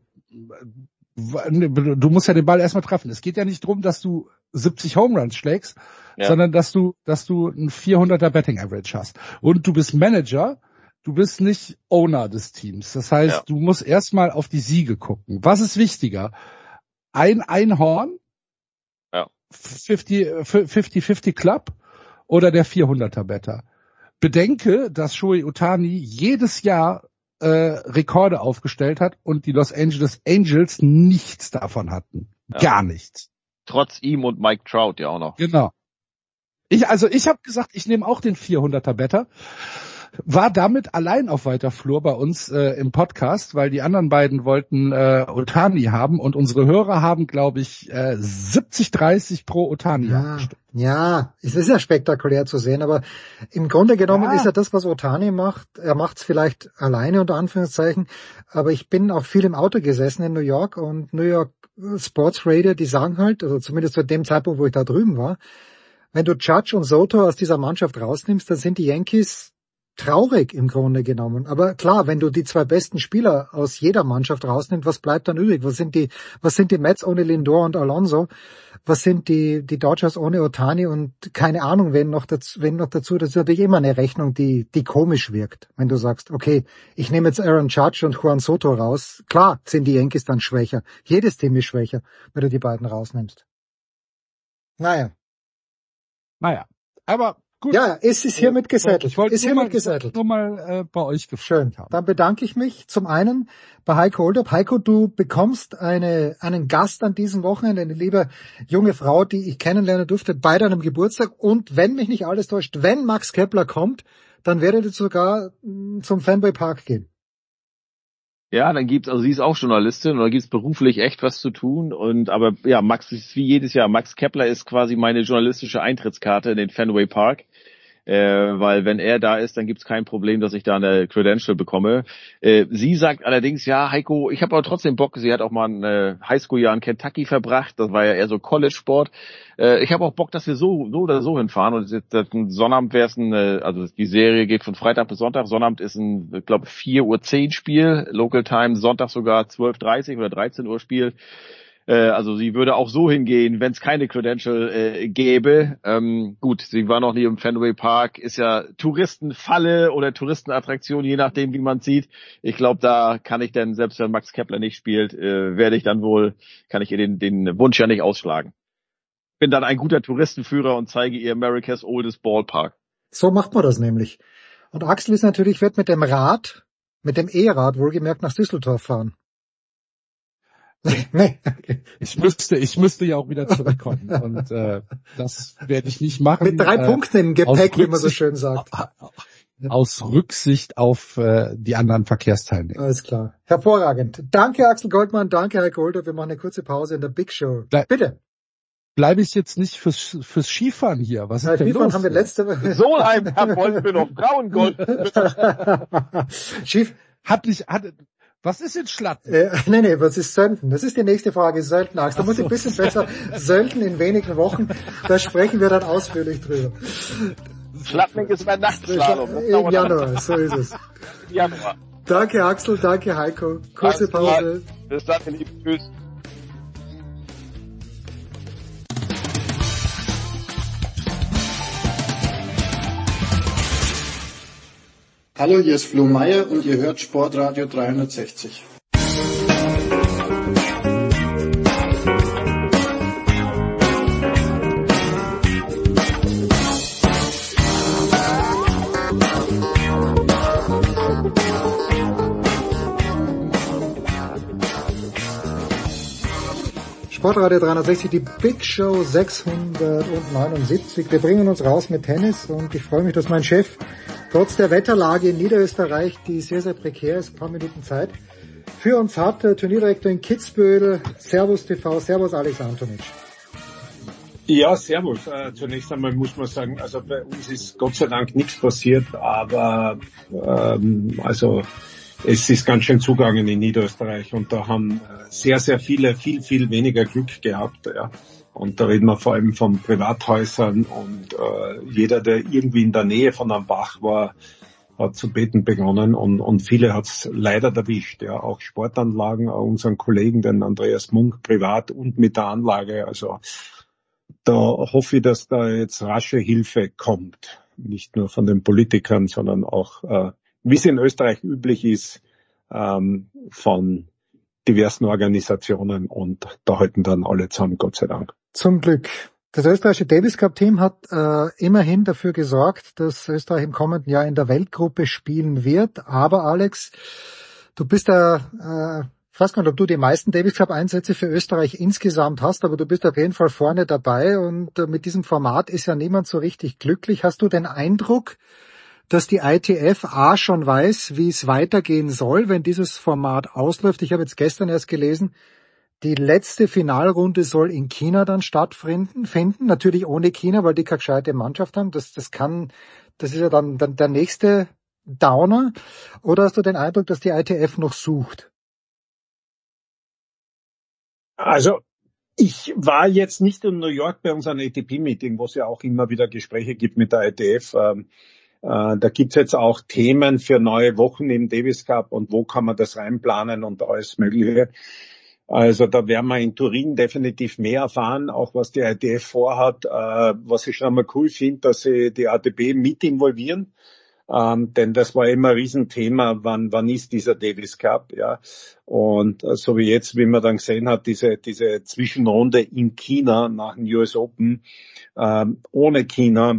du musst ja den Ball erstmal treffen. Es geht ja nicht drum, dass du siebzig Home Runs schlägst, ja, sondern dass du, dass du ein vierhunderter Betting Average hast. Und du bist Manager, du bist nicht Owner des Teams. Das heißt, ja, du musst erstmal auf die Siege gucken. Was ist wichtiger? Ein Einhorn? Ja. fünfzig fünfzig Club oder der vierhunderter Better? Bedenke, dass Shohei Ohtani jedes Jahr äh, Rekorde aufgestellt hat und die Los Angeles Angels nichts davon hatten. Ja. Gar nichts. Trotz ihm und Mike Trout ja auch noch. Genau. Ich, also ich habe gesagt, ich nehme auch den vierhunderter Better. War damit allein auf weiter Flur bei uns äh, im Podcast, weil die anderen beiden wollten äh, Ohtani haben und unsere Hörer haben, glaube ich, äh, siebzig dreißig pro Ohtani ja, abgestimmt. Ja, es ist ja spektakulär zu sehen, aber im Grunde genommen ja. ist ja das, was Ohtani macht, er macht es vielleicht alleine unter Anführungszeichen, aber ich bin auch viel im Auto gesessen in New York und New York Sports Radio, die sagen halt, also zumindest zu dem Zeitpunkt, wo ich da drüben war, wenn du Judge und Soto aus dieser Mannschaft rausnimmst, dann sind die Yankees traurig im Grunde genommen. Aber klar, wenn du die zwei besten Spieler aus jeder Mannschaft rausnimmst, was bleibt dann übrig? Was sind die, was sind die Mets ohne Lindor und Alonso? Was sind die, die Dodgers ohne Ohtani und keine Ahnung, wen noch dazu, wen noch dazu? Das ist natürlich immer eine Rechnung, die, die komisch wirkt. Wenn du sagst, okay, ich nehme jetzt Aaron Judge und Juan Soto raus. Klar sind die Yankees dann schwächer. Jedes Team ist schwächer, wenn du die beiden rausnimmst. Naja. Naja. Aber, gut. Ja, es ist hiermit gesettelt. Ich wollte ist hiermit gesettelt. nur mal äh, bei euch gefragt haben. Dann bedanke ich mich zum einen bei Heiko Holdup. Heiko, du bekommst eine, einen Gast an diesem Wochenende, eine liebe junge Frau, die ich kennenlernen durfte bei deinem Geburtstag. Und wenn mich nicht alles täuscht, wenn Max Kepler kommt, dann werdet ihr sogar mh, zum Fenway Park gehen. Ja, dann gibt's, also sie ist auch Journalistin und da gibt's beruflich echt was zu tun und aber ja, Max ist wie jedes Jahr. Max Kepler ist quasi meine journalistische Eintrittskarte in den Fenway Park. Äh, weil wenn er da ist, dann gibt's kein Problem, dass ich da eine Credential bekomme. Äh, sie sagt allerdings, ja, Heiko, ich habe aber trotzdem Bock. Sie hat auch mal ein äh, Highschool-Jahr in Kentucky verbracht. Das war ja eher so College-Sport. Äh, ich habe auch Bock, dass wir so so oder so hinfahren. Und das, das, ein Sonnabend wäre es ein, äh, also die Serie geht von Freitag bis Sonntag. Sonnabend ist ein, ich glaube, vier Uhr zehn Spiel, Local Time. Sonntag sogar zwölf Uhr dreißig oder dreizehn Uhr Spiel. Also sie würde auch so hingehen, wenn es keine Credential äh, gäbe. Ähm, gut, sie war noch nie im Fenway Park, ist ja Touristenfalle oder Touristenattraktion, je nachdem, wie man sieht. Ich glaube, da kann ich dann, selbst wenn Max Kepler nicht spielt, äh, werde ich dann wohl, kann ich ihr den, den Wunsch ja nicht ausschlagen. Bin dann ein guter Touristenführer und zeige ihr America's Oldest Ballpark. So macht man das nämlich. Und Axel ist natürlich, wird mit dem Rad, mit dem E-Rad wohlgemerkt nach Düsseldorf fahren. Nee. Ich müsste, ich müsste ja auch wieder zurückkommen und äh, das werde ich nicht machen. Mit drei äh, Punkten im Gepäck, wie man so schön sagt. Aus Rücksicht auf äh, die anderen Verkehrsteilnehmer. Alles klar. Hervorragend. Danke Axel Goldmann, danke Heiko Holdup. Wir machen eine kurze Pause in der Big Show. Bitte. bleibe ich jetzt nicht fürs, fürs Skifahren hier. Was ist ja, denn Skifahren los? haben wir letzte Woche. Solheim, Herr Wolfenhof, Frauengolf. Schief. Hat nicht, hat, was ist jetzt Schlatt? Äh, nee, nee, was ist Sölden? Das ist die nächste Frage, Sölden, Axel. Da muss ich ein bisschen besser. Sölden in wenigen Wochen, da sprechen wir dann ausführlich drüber. Schlappming ist mein Nachtslalom. Im Januar, so ist es. Januar. Danke Axel, danke Heiko. Kurze Pause. Bis dann, ihr Lieben. Tschüss. Hallo, hier ist Flo Meyer und ihr hört Sportradio dreihundertsechzig. Sportradio dreihundertsechzig, die Big Show sechshundertneunundsiebzig. Wir bringen uns raus mit Tennis und ich freue mich, dass mein Chef trotz der Wetterlage in Niederösterreich, die sehr, sehr prekär ist, ein paar Minuten Zeit, für uns hat. Turnierdirektor in Kitzbühel, Servus T V, Servus Alex Antonic. Ja, servus. Äh, zunächst einmal muss man sagen, also bei uns ist Gott sei Dank nichts passiert, aber ähm, also es ist ganz schön zugegangen in Niederösterreich und da haben sehr, sehr viele viel, viel weniger Glück gehabt. Ja. Und da reden wir vor allem von Privathäusern und äh, jeder, der irgendwie in der Nähe von einem Bach war, hat zu beten begonnen und, und viele hat es leider erwischt. Ja. Auch Sportanlagen, auch unseren Kollegen, den Andreas Munk, privat und mit der Anlage. Also da hoffe ich, dass da jetzt rasche Hilfe kommt. Nicht nur von den Politikern, sondern auch äh, wie es in Österreich üblich ist, ähm, von diversen Organisationen und da halten dann alle zusammen, Gott sei Dank. Zum Glück. Das österreichische Davis Cup Team hat äh, immerhin dafür gesorgt, dass Österreich im kommenden Jahr in der Weltgruppe spielen wird. Aber Alex, du bist da, äh, ich weiß gar nicht, ob du die meisten Davis Cup Einsätze für Österreich insgesamt hast, aber du bist auf jeden Fall vorne dabei und äh, mit diesem Format ist ja niemand so richtig glücklich. Hast du den Eindruck, dass die I T F A schon weiß, wie es weitergehen soll, wenn dieses Format ausläuft? Ich habe jetzt gestern erst gelesen, die letzte Finalrunde soll in China dann stattfinden, finden. Natürlich ohne China, weil die keine gescheite Mannschaft haben. Das, das kann, das ist ja dann, dann der nächste Downer. Oder hast du den Eindruck, dass die I T F noch sucht? Also, ich war jetzt nicht in New York bei unserem A T P-Meeting, wo es ja auch immer wieder Gespräche gibt mit der I T F. Ähm, äh, da gibt's jetzt auch Themen für neue Wochen im Davis Cup und wo kann man das reinplanen und alles Mögliche. Also da werden wir in Turin definitiv mehr erfahren, auch was die I T F vorhat. Äh, was ich schon einmal cool finde, dass sie die A T P mit involvieren. Ähm, denn das war immer ein Riesenthema, wann, wann ist dieser Davis Cup, ja. Und äh, so wie jetzt, wie man dann gesehen hat, diese, diese Zwischenrunde in China nach dem U S Open, ähm, ohne China,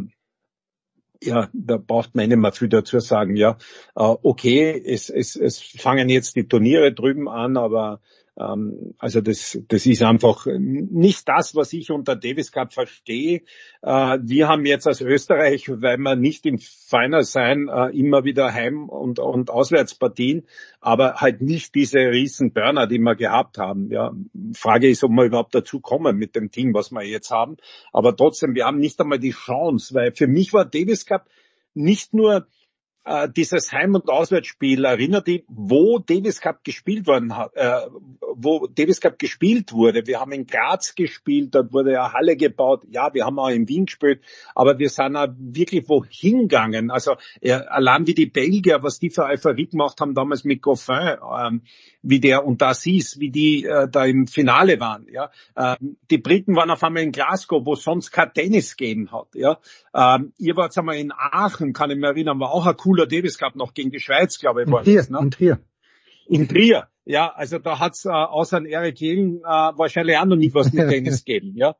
ja, da braucht man nicht mehr viel dazu sagen, ja. Äh, okay, es, es, es fangen jetzt die Turniere drüben an, aber Ähm, also das, das ist einfach nicht das, was ich unter Davis Cup verstehe. Äh, wir haben jetzt als Österreich, weil wir nicht im Final sein, äh, immer wieder Heim- und, und Auswärtspartien, aber halt nicht diese riesen Burner, die wir gehabt haben. Ja, Frage ist, ob wir überhaupt dazu kommen mit dem Team, was wir jetzt haben. Aber trotzdem, wir haben nicht einmal die Chance, weil für mich war Davis Cup nicht nur Uh, dieses Heim- und Auswärtsspiel, erinnert dich, wo Davis Cup gespielt worden hat, äh, wo Davis Cup gespielt wurde. Wir haben in Graz gespielt, dort wurde ja Halle gebaut. Ja, wir haben auch in Wien gespielt, aber wir sind auch wirklich wohin gegangen. Also äh, allein wie die Belgier, was die für Euphorie gemacht haben damals mit Goffin, ähm, wie der und da siehst, wie die äh, da im Finale waren. Ja, ähm, die Briten waren auf einmal in Glasgow, wo es sonst kein Tennis gegeben hat. Ja, ähm, ihr wart einmal in Aachen, kann ich mich erinnern, war auch ein cooler Davis Cup noch gegen die Schweiz, glaube ich. In war Trier, das, ne? in Trier. In Trier, ja, also da hat's äh, außer Erik Jehlen äh, wahrscheinlich auch noch nie was mit Tennis gegeben, ja.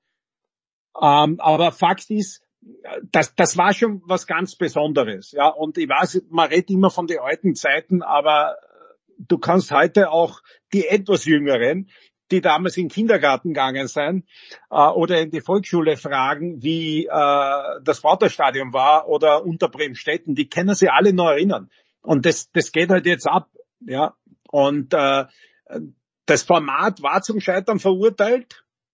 Ähm, aber Fakt ist, das, das war schon was ganz Besonderes, ja. Und ich weiß, man redet immer von den alten Zeiten, aber du kannst heute auch die etwas Jüngeren, die damals in den Kindergarten gegangen sind äh, oder in die Volksschule fragen, wie äh, das Vaterstadion war oder unter Bremstetten, die können sich alle noch erinnern. Und das, das geht halt jetzt ab, ja. Und äh, das Format war zum Scheitern verurteilt.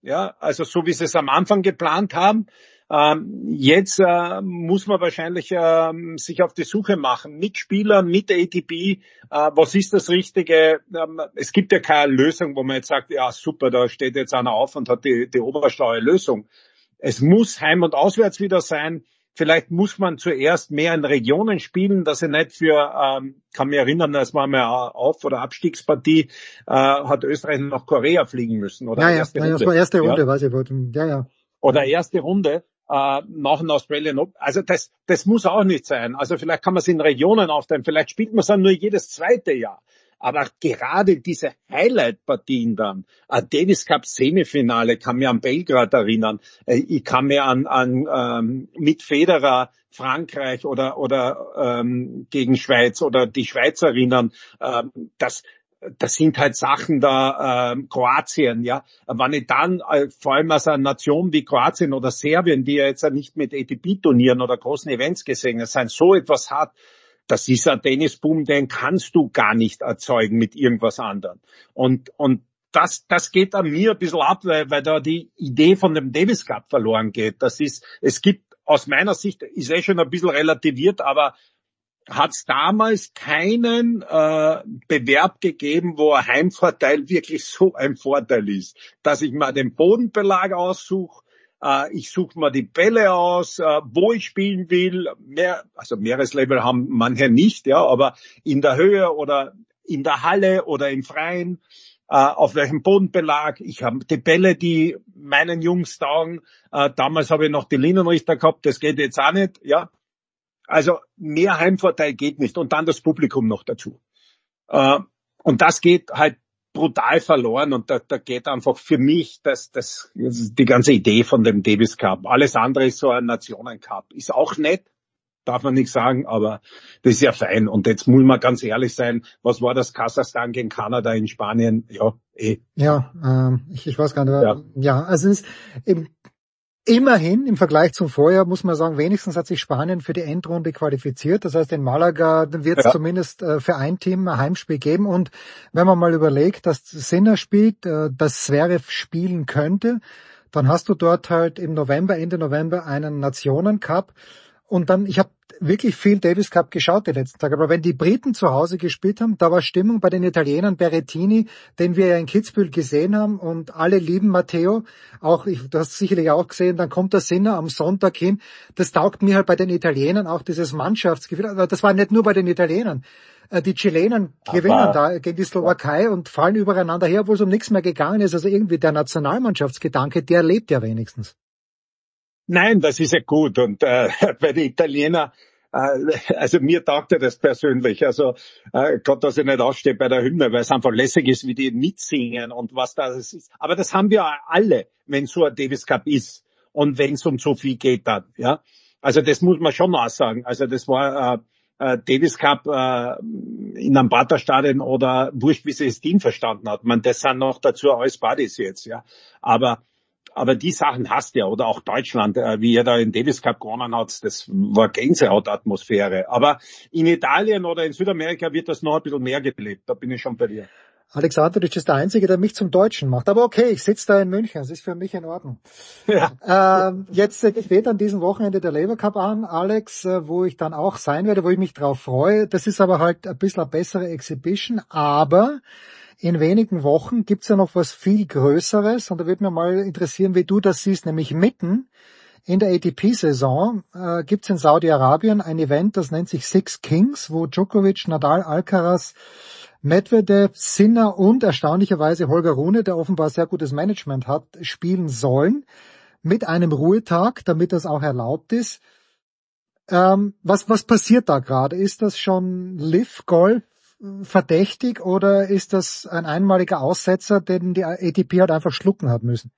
Ja, also so wie sie es am Anfang geplant haben. Ähm, jetzt äh, muss man wahrscheinlich äh, sich auf die Suche machen mit Spielern, mit A T P. Äh, was ist das Richtige? Ähm, es gibt ja keine Lösung, wo man jetzt sagt, ja super, da steht jetzt einer auf und hat die, die oberschlaue Lösung. Es muss Heim- und Auswärts wieder sein. Vielleicht muss man zuerst mehr in Regionen spielen, dass er nicht für, ähm, kann mich erinnern, als war mal Auf- oder Abstiegspartie, äh, hat Österreich nach Korea fliegen müssen, oder? Ja, ja, erste ja Runde. das war erste Runde, ja. weiß ich, ja, ja. Oder erste Runde, äh, nach dem Australian Open. Also das, das muss auch nicht sein. Also vielleicht kann man es in Regionen aufteilen, vielleicht spielt man es dann nur jedes zweite Jahr. Aber gerade diese Highlight-Partien dann, äh, Davis Cup Semifinale, kann mir an Belgrad erinnern, äh, ich kann mir an, an ähm, mit Federer Frankreich oder oder ähm, gegen Schweiz oder die Schweiz erinnern, äh, das das sind halt Sachen da, äh, Kroatien, ja. Wenn ich dann, äh, vor allem als eine Nation wie Kroatien oder Serbien, die ja jetzt nicht mit A T P-Turnieren oder großen Events gesegnet sind, so etwas hat, das ist ein Tennisboom, den kannst du gar nicht erzeugen mit irgendwas anderem. Und, und das, das geht an mir ein bisschen ab, weil, weil da die Idee von dem Davis Cup verloren geht. Das ist, es gibt aus meiner Sicht, ist eh schon ein bisschen relativiert, aber hat es damals keinen äh, Bewerb gegeben, wo ein Heimvorteil wirklich so ein Vorteil ist, dass ich mal den Bodenbelag aussuche, äh, ich suche mal die Bälle aus, äh, wo ich spielen will. Mehr, also Meereslevel haben manche nicht, ja, aber in der Höhe oder in der Halle oder im Freien, äh, auf welchem Bodenbelag. Ich habe die Bälle, die meinen Jungs taugen. Äh, damals habe ich noch die Linienrichter gehabt, das geht jetzt auch nicht, ja. Also mehr Heimvorteil geht nicht und dann das Publikum noch dazu. Äh, und das geht halt brutal verloren und da, da geht einfach für mich das, das, das die ganze Idee von dem Davis Cup. Alles andere ist so ein Nationen-Cup. Ist auch nett, darf man nicht sagen, aber das ist ja fein. Und jetzt muss man ganz ehrlich sein, was war das Kasachstan gegen Kanada in Spanien? Ja, eh. Ja, ähm, ich, ich weiß gar nicht. Ja, ja also es ist eben immerhin im Vergleich zum Vorjahr muss man sagen, wenigstens hat sich Spanien für die Endrunde qualifiziert. Das heißt, in Malaga wird es ja. zumindest äh, für ein Team ein Heimspiel geben. Und wenn man mal überlegt, dass Sinner spielt, äh, dass Zverev spielen könnte, dann hast du dort halt im November, Ende November einen Nationencup. Und dann, ich habe wirklich viel Davis Cup geschaut die letzten Tage. Aber wenn die Briten zu Hause gespielt haben, da war Stimmung bei den Italienern, Berrettini, den wir ja in Kitzbühel gesehen haben und alle lieben Matteo. Auch, ich, du hast sicherlich auch gesehen, dann kommt der Sinner am Sonntag hin. Das taugt mir halt bei den Italienern auch dieses Mannschaftsgefühl. Aber das war nicht nur bei den Italienern. Die Chilenen gewinnen aber da gegen die Slowakei und fallen übereinander her, obwohl es um nichts mehr gegangen ist. Also irgendwie der Nationalmannschaftsgedanke, der lebt ja wenigstens. Nein, das ist ja gut. Und äh, bei den Italienern, äh, also mir taugt ja das persönlich. Also äh, Gott, dass ich nicht ausstehe bei der Hymne, weil es einfach lässig ist, wie die mitsingen und was das ist. Aber das haben wir alle, wenn so ein Davis Cup ist und wenn es um so viel geht dann. Ja, also das muss man schon auch sagen. Also das war äh, äh, Davis Cup äh, in einem Praterstadion oder wurscht, wie sie das Team verstanden hat. Man, das sind noch dazu alles Buddies jetzt. Ja, aber Aber die Sachen hast du ja, oder auch Deutschland, wie er da in Davis Cup gewonnen hat, das war Gänsehautatmosphäre. Aber in Italien oder in Südamerika wird das noch ein bisschen mehr gelebt, da bin ich schon bei dir. Alexandrovic ist der Einzige, der mich zum Deutschen macht. Aber okay, ich sitze da in München, das ist für mich in Ordnung. Ja. Ähm, jetzt steht an diesem Wochenende der Labour Cup an, Alex, wo ich dann auch sein werde, wo ich mich drauf freue. Das ist aber halt ein bisschen eine bessere Exhibition, aber in wenigen Wochen gibt's ja noch was viel Größeres und da würde mich mal interessieren, wie du das siehst, nämlich mitten in der A T P-Saison äh, gibt's in Saudi-Arabien ein Event, das nennt sich Six Kings, wo Djokovic, Nadal, Alcaraz, Medvedev, Sinner und erstaunlicherweise Holger Rune, der offenbar sehr gutes Management hat, spielen sollen mit einem Ruhetag, damit das auch erlaubt ist. Ähm, was, was passiert da gerade? Ist das schon Liv Golf verdächtig oder ist das ein einmaliger Aussetzer, den die A T P halt einfach schlucken hat müssen?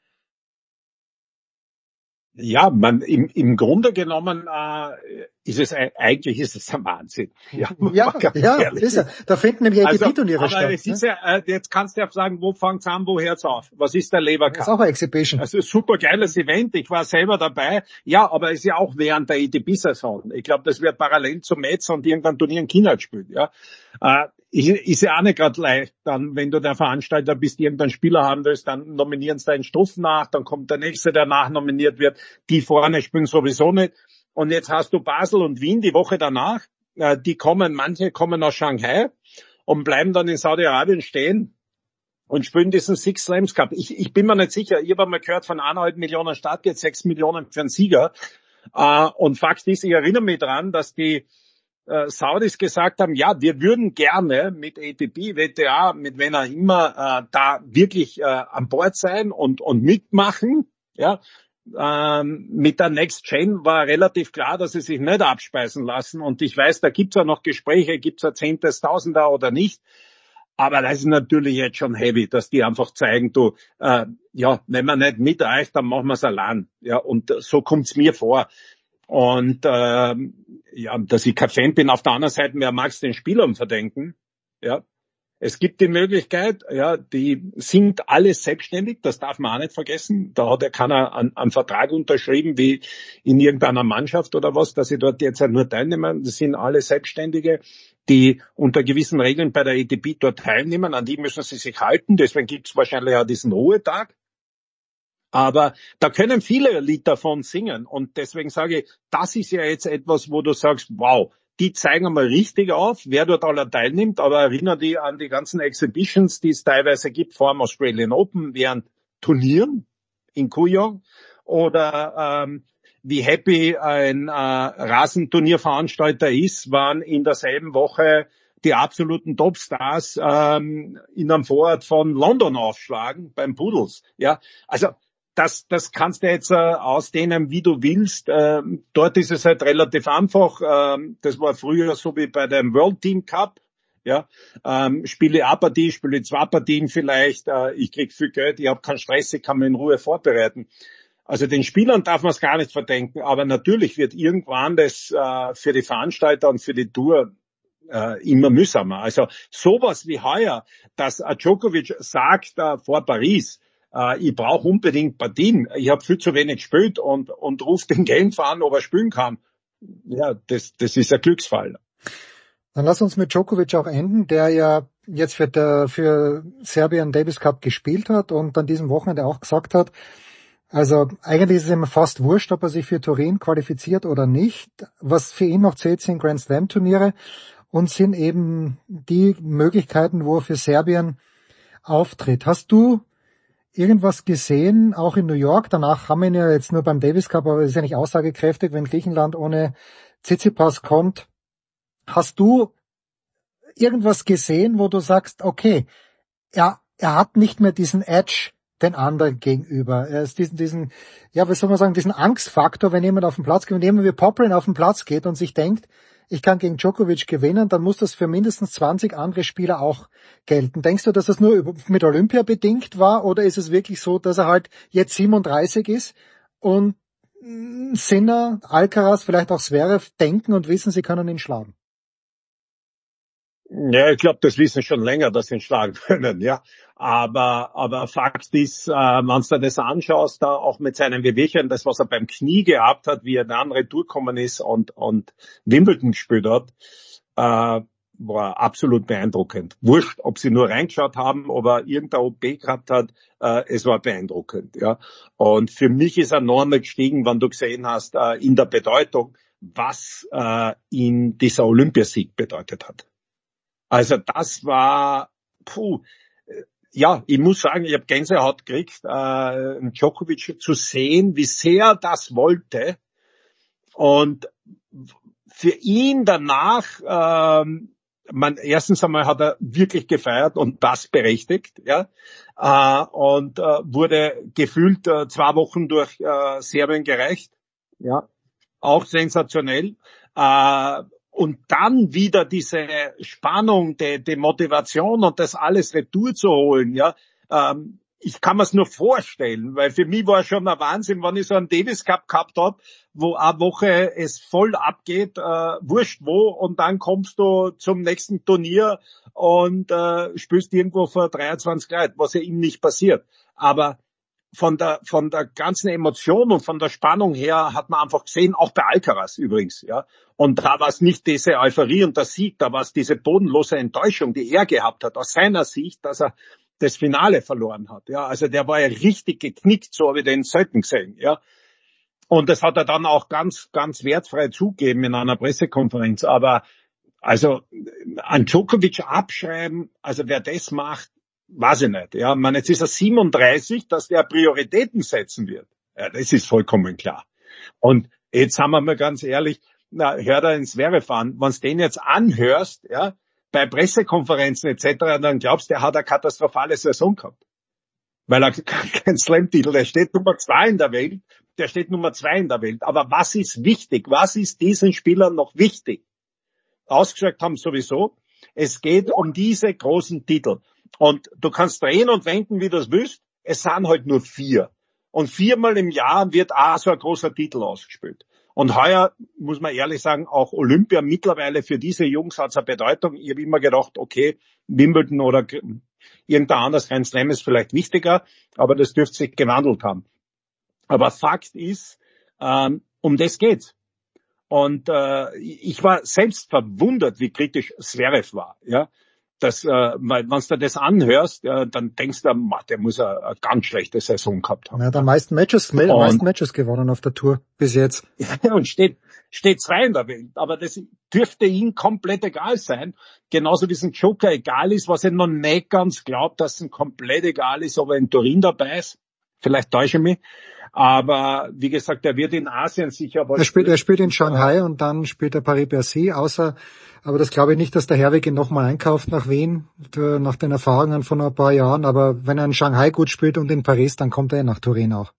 Ja, man im, im Grunde genommen äh, ist es eigentlich ist es ein Wahnsinn. Ja, ja, ja ist ja. Da finden nämlich A T P-Turniere also, statt. Es ist ne? ja, äh, jetzt kannst du ja sagen, wo fängt's an, wo hört's auf? Was ist der Labour Cup? Das ist auch eine Exhibition. Also super geiles Event. Ich war selber dabei. Ja, aber es ist ja auch während der A T P-Saison. Ich glaube, das wird parallel zum Metz und irgendein Turnier in China gespielt. Ja. Äh, ist, ist ja auch nicht gerade leicht, dann, wenn du der Veranstalter bist, irgendeinen Spieler haben willst, dann nominieren sie deinen Stoff nach, dann kommt der nächste, der nachnominiert wird, die vorne spielen sowieso nicht. Und jetzt hast du Basel und Wien die Woche danach, äh, die kommen, manche kommen aus Shanghai und bleiben dann in Saudi-Arabien stehen und spielen diesen Six Slams Cup. Ich, ich bin mir nicht sicher, ich habe mal gehört von eineinhalb Millionen Startgeld, sechs Millionen für einen Sieger. Äh, und Fakt ist, ich erinnere mich dran, dass die äh, Saudis gesagt haben, ja, wir würden gerne mit A T P, W T A, mit wen auch immer, äh, da wirklich äh, an Bord sein und, und mitmachen. Ja, ähm, mit der Next Gen war relativ klar, dass sie sich nicht abspeisen lassen. Und ich weiß, da gibt's ja noch Gespräche, gibt's ja Zehntes, Tausender oder nicht. Aber das ist natürlich jetzt schon heavy, dass die einfach zeigen, du, äh, ja, wenn wir nicht mit euch, dann machen wir es allein. Ja, und so kommt's mir vor. Und äh, ja, dass ich kein Fan bin. Auf der anderen Seite, wer mag's den Spielern verdenken? Ja, es gibt die Möglichkeit, ja, die sind alle selbstständig, das darf man auch nicht vergessen. Da hat ja keiner einen, einen Vertrag unterschrieben, wie in irgendeiner Mannschaft oder was, dass sie dort jetzt nur teilnehmen. Das sind alle Selbstständige, die unter gewissen Regeln bei der A T P dort teilnehmen. An die müssen sie sich halten. Deswegen gibt es wahrscheinlich auch diesen Ruhetag. Aber da können viele Lied davon singen. Und deswegen sage ich, das ist ja jetzt etwas, wo du sagst, wow, die zeigen einmal richtig auf, wer dort aller teilnimmt. Aber erinnere dich an die ganzen Exhibitions, die es teilweise gibt, vor dem Australian Open, während Turnieren in Kooyong. Oder ähm, wie happy ein äh, Rasenturnierveranstalter ist, wann in derselben Woche die absoluten Topstars ähm, in einem Vorort von London aufschlagen, beim Poodles. Ja, also das, das kannst du jetzt äh, ausdehnen, wie du willst. Ähm, dort ist es halt relativ einfach. Ähm, das war früher so wie bei dem World Team Cup. Ja, ähm, spiele eine Partie, spiele zwei Partien vielleicht. Äh, ich krieg viel Geld, ich habe keinen Stress, ich kann mich in Ruhe vorbereiten. Also den Spielern darf man es gar nicht verdenken. Aber natürlich wird irgendwann das äh, für die Veranstalter und für die Tour äh, immer mühsamer. Also sowas wie heuer, dass äh, Djokovic sagt äh, vor Paris, ich brauche unbedingt Partien. Ich habe viel zu wenig gespielt und, und ruft den Genfer an, ob er spielen kann. Ja, das, das ist ein Glücksfall. Dann lass uns mit Djokovic auch enden, der ja jetzt für, der, für Serbien Davis Cup gespielt hat und an diesem Wochenende auch gesagt hat, also eigentlich ist es ihm fast wurscht, ob er sich für Turin qualifiziert oder nicht. Was für ihn noch zählt, sind Grand Slam Turniere und sind eben die Möglichkeiten, wo er für Serbien auftritt. Hast du irgendwas gesehen, auch in New York? Danach haben wir ihn ja jetzt nur beim Davis Cup, aber es ist ja nicht aussagekräftig, wenn Griechenland ohne Tsitsipas kommt. Hast du irgendwas gesehen, wo du sagst, okay, er, er hat nicht mehr diesen Edge den anderen gegenüber. Er ist diesen, diesen, ja, wie soll man sagen, diesen Angstfaktor, wenn jemand auf den Platz geht, wenn jemand wie Poprin auf den Platz geht und sich denkt, ich kann gegen Djokovic gewinnen, dann muss das für mindestens zwanzig andere Spieler auch gelten. Denkst du, dass das nur mit Olympia bedingt war oder ist es wirklich so, dass er halt jetzt siebenunddreißig ist und Sinner, Alcaraz, vielleicht auch Zverev denken und wissen, sie können ihn schlagen? Ja, ich glaube, das wissen schon länger, dass sie ihn schlagen können, ja. Aber, aber Fakt ist, äh, wenn du dir das anschaust, da auch mit seinen Wehwehchen, das, was er beim Knie gehabt hat, wie er dann retour gekommen ist und, und Wimbledon gespielt hat, äh, war absolut beeindruckend. Wurscht, ob sie nur reingeschaut haben, ob er irgendein O P gehabt hat, äh, es war beeindruckend, ja. Und für mich ist er noch einmal gestiegen, wenn du gesehen hast, äh, in der Bedeutung, was äh, ihn dieser Olympiasieg bedeutet hat. Also das war, puh, ja, ich muss sagen, ich habe Gänsehaut gekriegt, äh, Djokovic zu sehen, wie sehr er das wollte. Und für ihn danach, ähm, man, erstens einmal hat er wirklich gefeiert und das berechtigt, ja, äh, und äh, wurde gefühlt äh, zwei Wochen durch äh, Serbien gereicht, ja, auch sensationell. Äh, Und dann wieder diese Spannung, die, die Motivation und das alles retour zu holen, ja. Ähm, ich kann mir's nur vorstellen, weil für mich war schon ein Wahnsinn, wenn ich so einen Davis Cup gehabt habe, wo eine Woche es voll abgeht, äh, wurscht wo, und dann kommst du zum nächsten Turnier und äh, spielst irgendwo vor dreiundzwanzig Leuten, was ja ihm nicht passiert. Aber von der, von der ganzen Emotion und von der Spannung her hat man einfach gesehen, auch bei Alcaraz übrigens, ja. Und da war es nicht diese Euphorie und der Sieg, da war es diese bodenlose Enttäuschung, die er gehabt hat, aus seiner Sicht, dass er das Finale verloren hat, ja. Also der war ja richtig geknickt, so habe ich den selten gesehen, ja. Und das hat er dann auch ganz, ganz wertfrei zugegeben in einer Pressekonferenz. Aber also an Djokovic abschreiben, also wer das macht, weiß ich nicht. Ja, man, jetzt ist er siebenunddreißig, dass der Prioritäten setzen wird. Ja, das ist vollkommen klar. Und jetzt haben wir mal ganz ehrlich, na, hör da ins Zverev an, wenn du den jetzt anhörst, ja, bei Pressekonferenzen et cetera, dann glaubst du, der hat eine katastrophale Saison gehabt. Weil er kein Slam-Titel, der steht Nummer zwei in der Welt, der steht Nummer zwei in der Welt. Aber was ist wichtig? Was ist diesen Spielern noch wichtig? Ausgesagt haben sowieso, es geht um diese großen Titel. Und du kannst drehen und wenden, wie du es willst. Es sind halt nur vier. Und viermal im Jahr wird auch so ein großer Titel ausgespielt. Und heuer, muss man ehrlich sagen, auch Olympia mittlerweile für diese Jungs hat es eine Bedeutung. Ich habe immer gedacht, okay, Wimbledon oder irgendein anderes Grand Slam ist vielleicht wichtiger, aber das dürfte sich gewandelt haben. Aber Fakt ist, ähm, um das geht's. Und äh, ich war selbst verwundert, wie kritisch Zverev war. Ja, das, äh, weil wenn du das anhörst, äh, dann denkst du, man, der muss eine, eine ganz schlechte Saison gehabt haben. Er hat am meisten Matches, am meisten Matches gewonnen auf der Tour bis jetzt. Ja, und steht steht zwei in der Welt. Aber das dürfte ihm komplett egal sein. Genauso wie es ein Joker egal ist, was ich noch nicht ganz glaube, dass es ihm komplett egal ist, ob er in Turin dabei ist. Vielleicht täusche ich mich. Aber wie gesagt, er wird in Asien sicher... Er spielt, er spielt in Shanghai und dann spielt er Paris-Bercy, außer, aber das glaube ich nicht, dass der Herwig ihn nochmal einkauft nach Wien, nach den Erfahrungen von ein paar Jahren. Aber wenn er in Shanghai gut spielt und in Paris, dann kommt er nach Turin auch.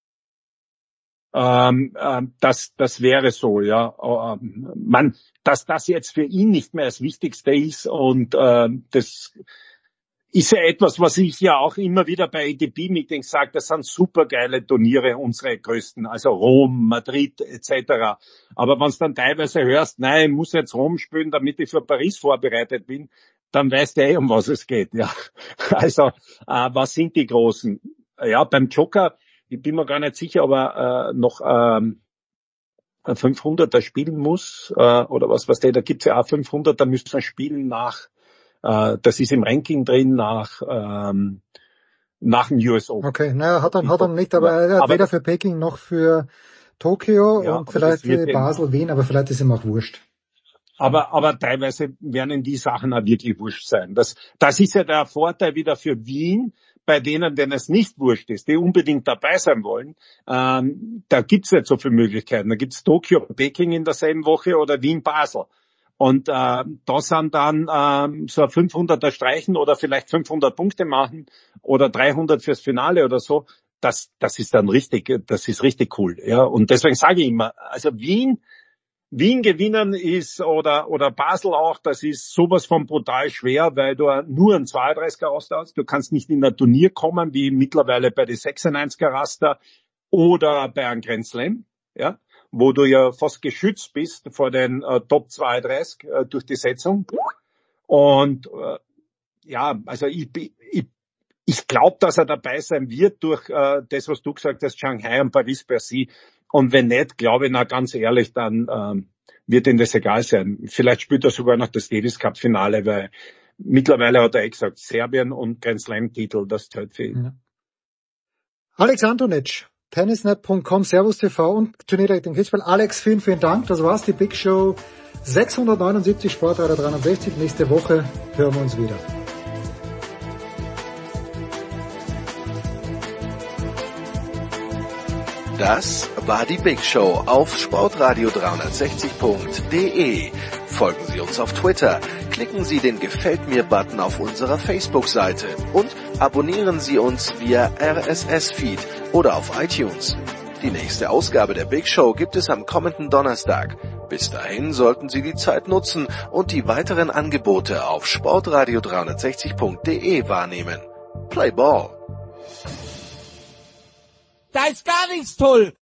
Ähm, äh, das, das wäre so, ja. Ähm, man, dass das jetzt für ihn nicht mehr das Wichtigste ist und äh, das... ist ja etwas, was ich ja auch immer wieder bei A T P-Meetings sage, das sind supergeile Turniere, unsere größten, also Rom, Madrid et cetera. Aber wenn du dann teilweise hörst, nein, ich muss jetzt Rom spielen, damit ich für Paris vorbereitet bin, dann weißt du eh, um was es geht. Ja, also äh, was sind die Großen? Ja, beim Joker, ich bin mir gar nicht sicher, ob er äh, noch ähm, fünfhunderter spielen muss äh, oder was weiß ich, da gibt's ja auch fünfhundert, da müssen wir spielen nach das ist im Ranking drin nach ähm, nach dem U S Open. Okay, naja, hat er hat er nicht, aber er hat aber weder für Peking noch für Tokio ja, und vielleicht für Basel, Wien, aber vielleicht ist ihm auch wurscht. Aber aber teilweise werden die Sachen auch wirklich wurscht sein. Das das ist ja der Vorteil wieder für Wien, bei denen, denen es nicht wurscht ist, die unbedingt dabei sein wollen. Ähm, da gibt's nicht so viele Möglichkeiten. Da gibt's Tokio, Peking in derselben Woche oder Wien, Basel. Und äh, da sind dann ähm, so ein fünfhunderter streichen oder vielleicht fünfhundert Punkte machen oder dreihundert fürs Finale oder so. Das, das ist dann richtig, das ist richtig cool. Ja, und deswegen sage ich immer, also Wien, Wien gewinnen ist oder oder Basel auch, das ist sowas von brutal schwer, weil du nur einen zweiunddreißiger Raster hast. Du kannst nicht in ein Turnier kommen wie mittlerweile bei den sechsundneunziger Raster oder bei einem Grand Slam. Ja, wo du ja fast geschützt bist vor den äh, Top zweiunddreißig äh, durch die Setzung. Und äh, ja, also ich, ich, ich glaube, dass er dabei sein wird durch äh, das, was du gesagt hast, Shanghai und Paris-Bercy. Und wenn nicht, glaube ich, na ganz ehrlich, dann ähm, wird ihm das egal sein. Vielleicht spielt er sogar noch das Davis Cup Finale, weil mittlerweile hat er eh gesagt, Serbien und Grand Slam Titel, das zählt für ihn. Ja. Alex Antonic. Tennisnet Punkt com, Servus T V und Turnierleitung Kitzbühel. Alex, vielen, vielen Dank. Das war's, die Big Show sechshundertneunundsiebzig, Sportradar dreihundertsechzig. Nächste Woche hören wir uns wieder. Das war die Big Show auf sportradio dreihundertsechzig Punkt de. Folgen Sie uns auf Twitter, klicken Sie den Gefällt mir-Button auf unserer Facebook-Seite und abonnieren Sie uns via R S S-Feed oder auf iTunes. Die nächste Ausgabe der Big Show gibt es am kommenden Donnerstag. Bis dahin sollten Sie die Zeit nutzen und die weiteren Angebote auf sportradio dreihundertsechzig Punkt de wahrnehmen. Play Ball! Da ist gar nichts toll!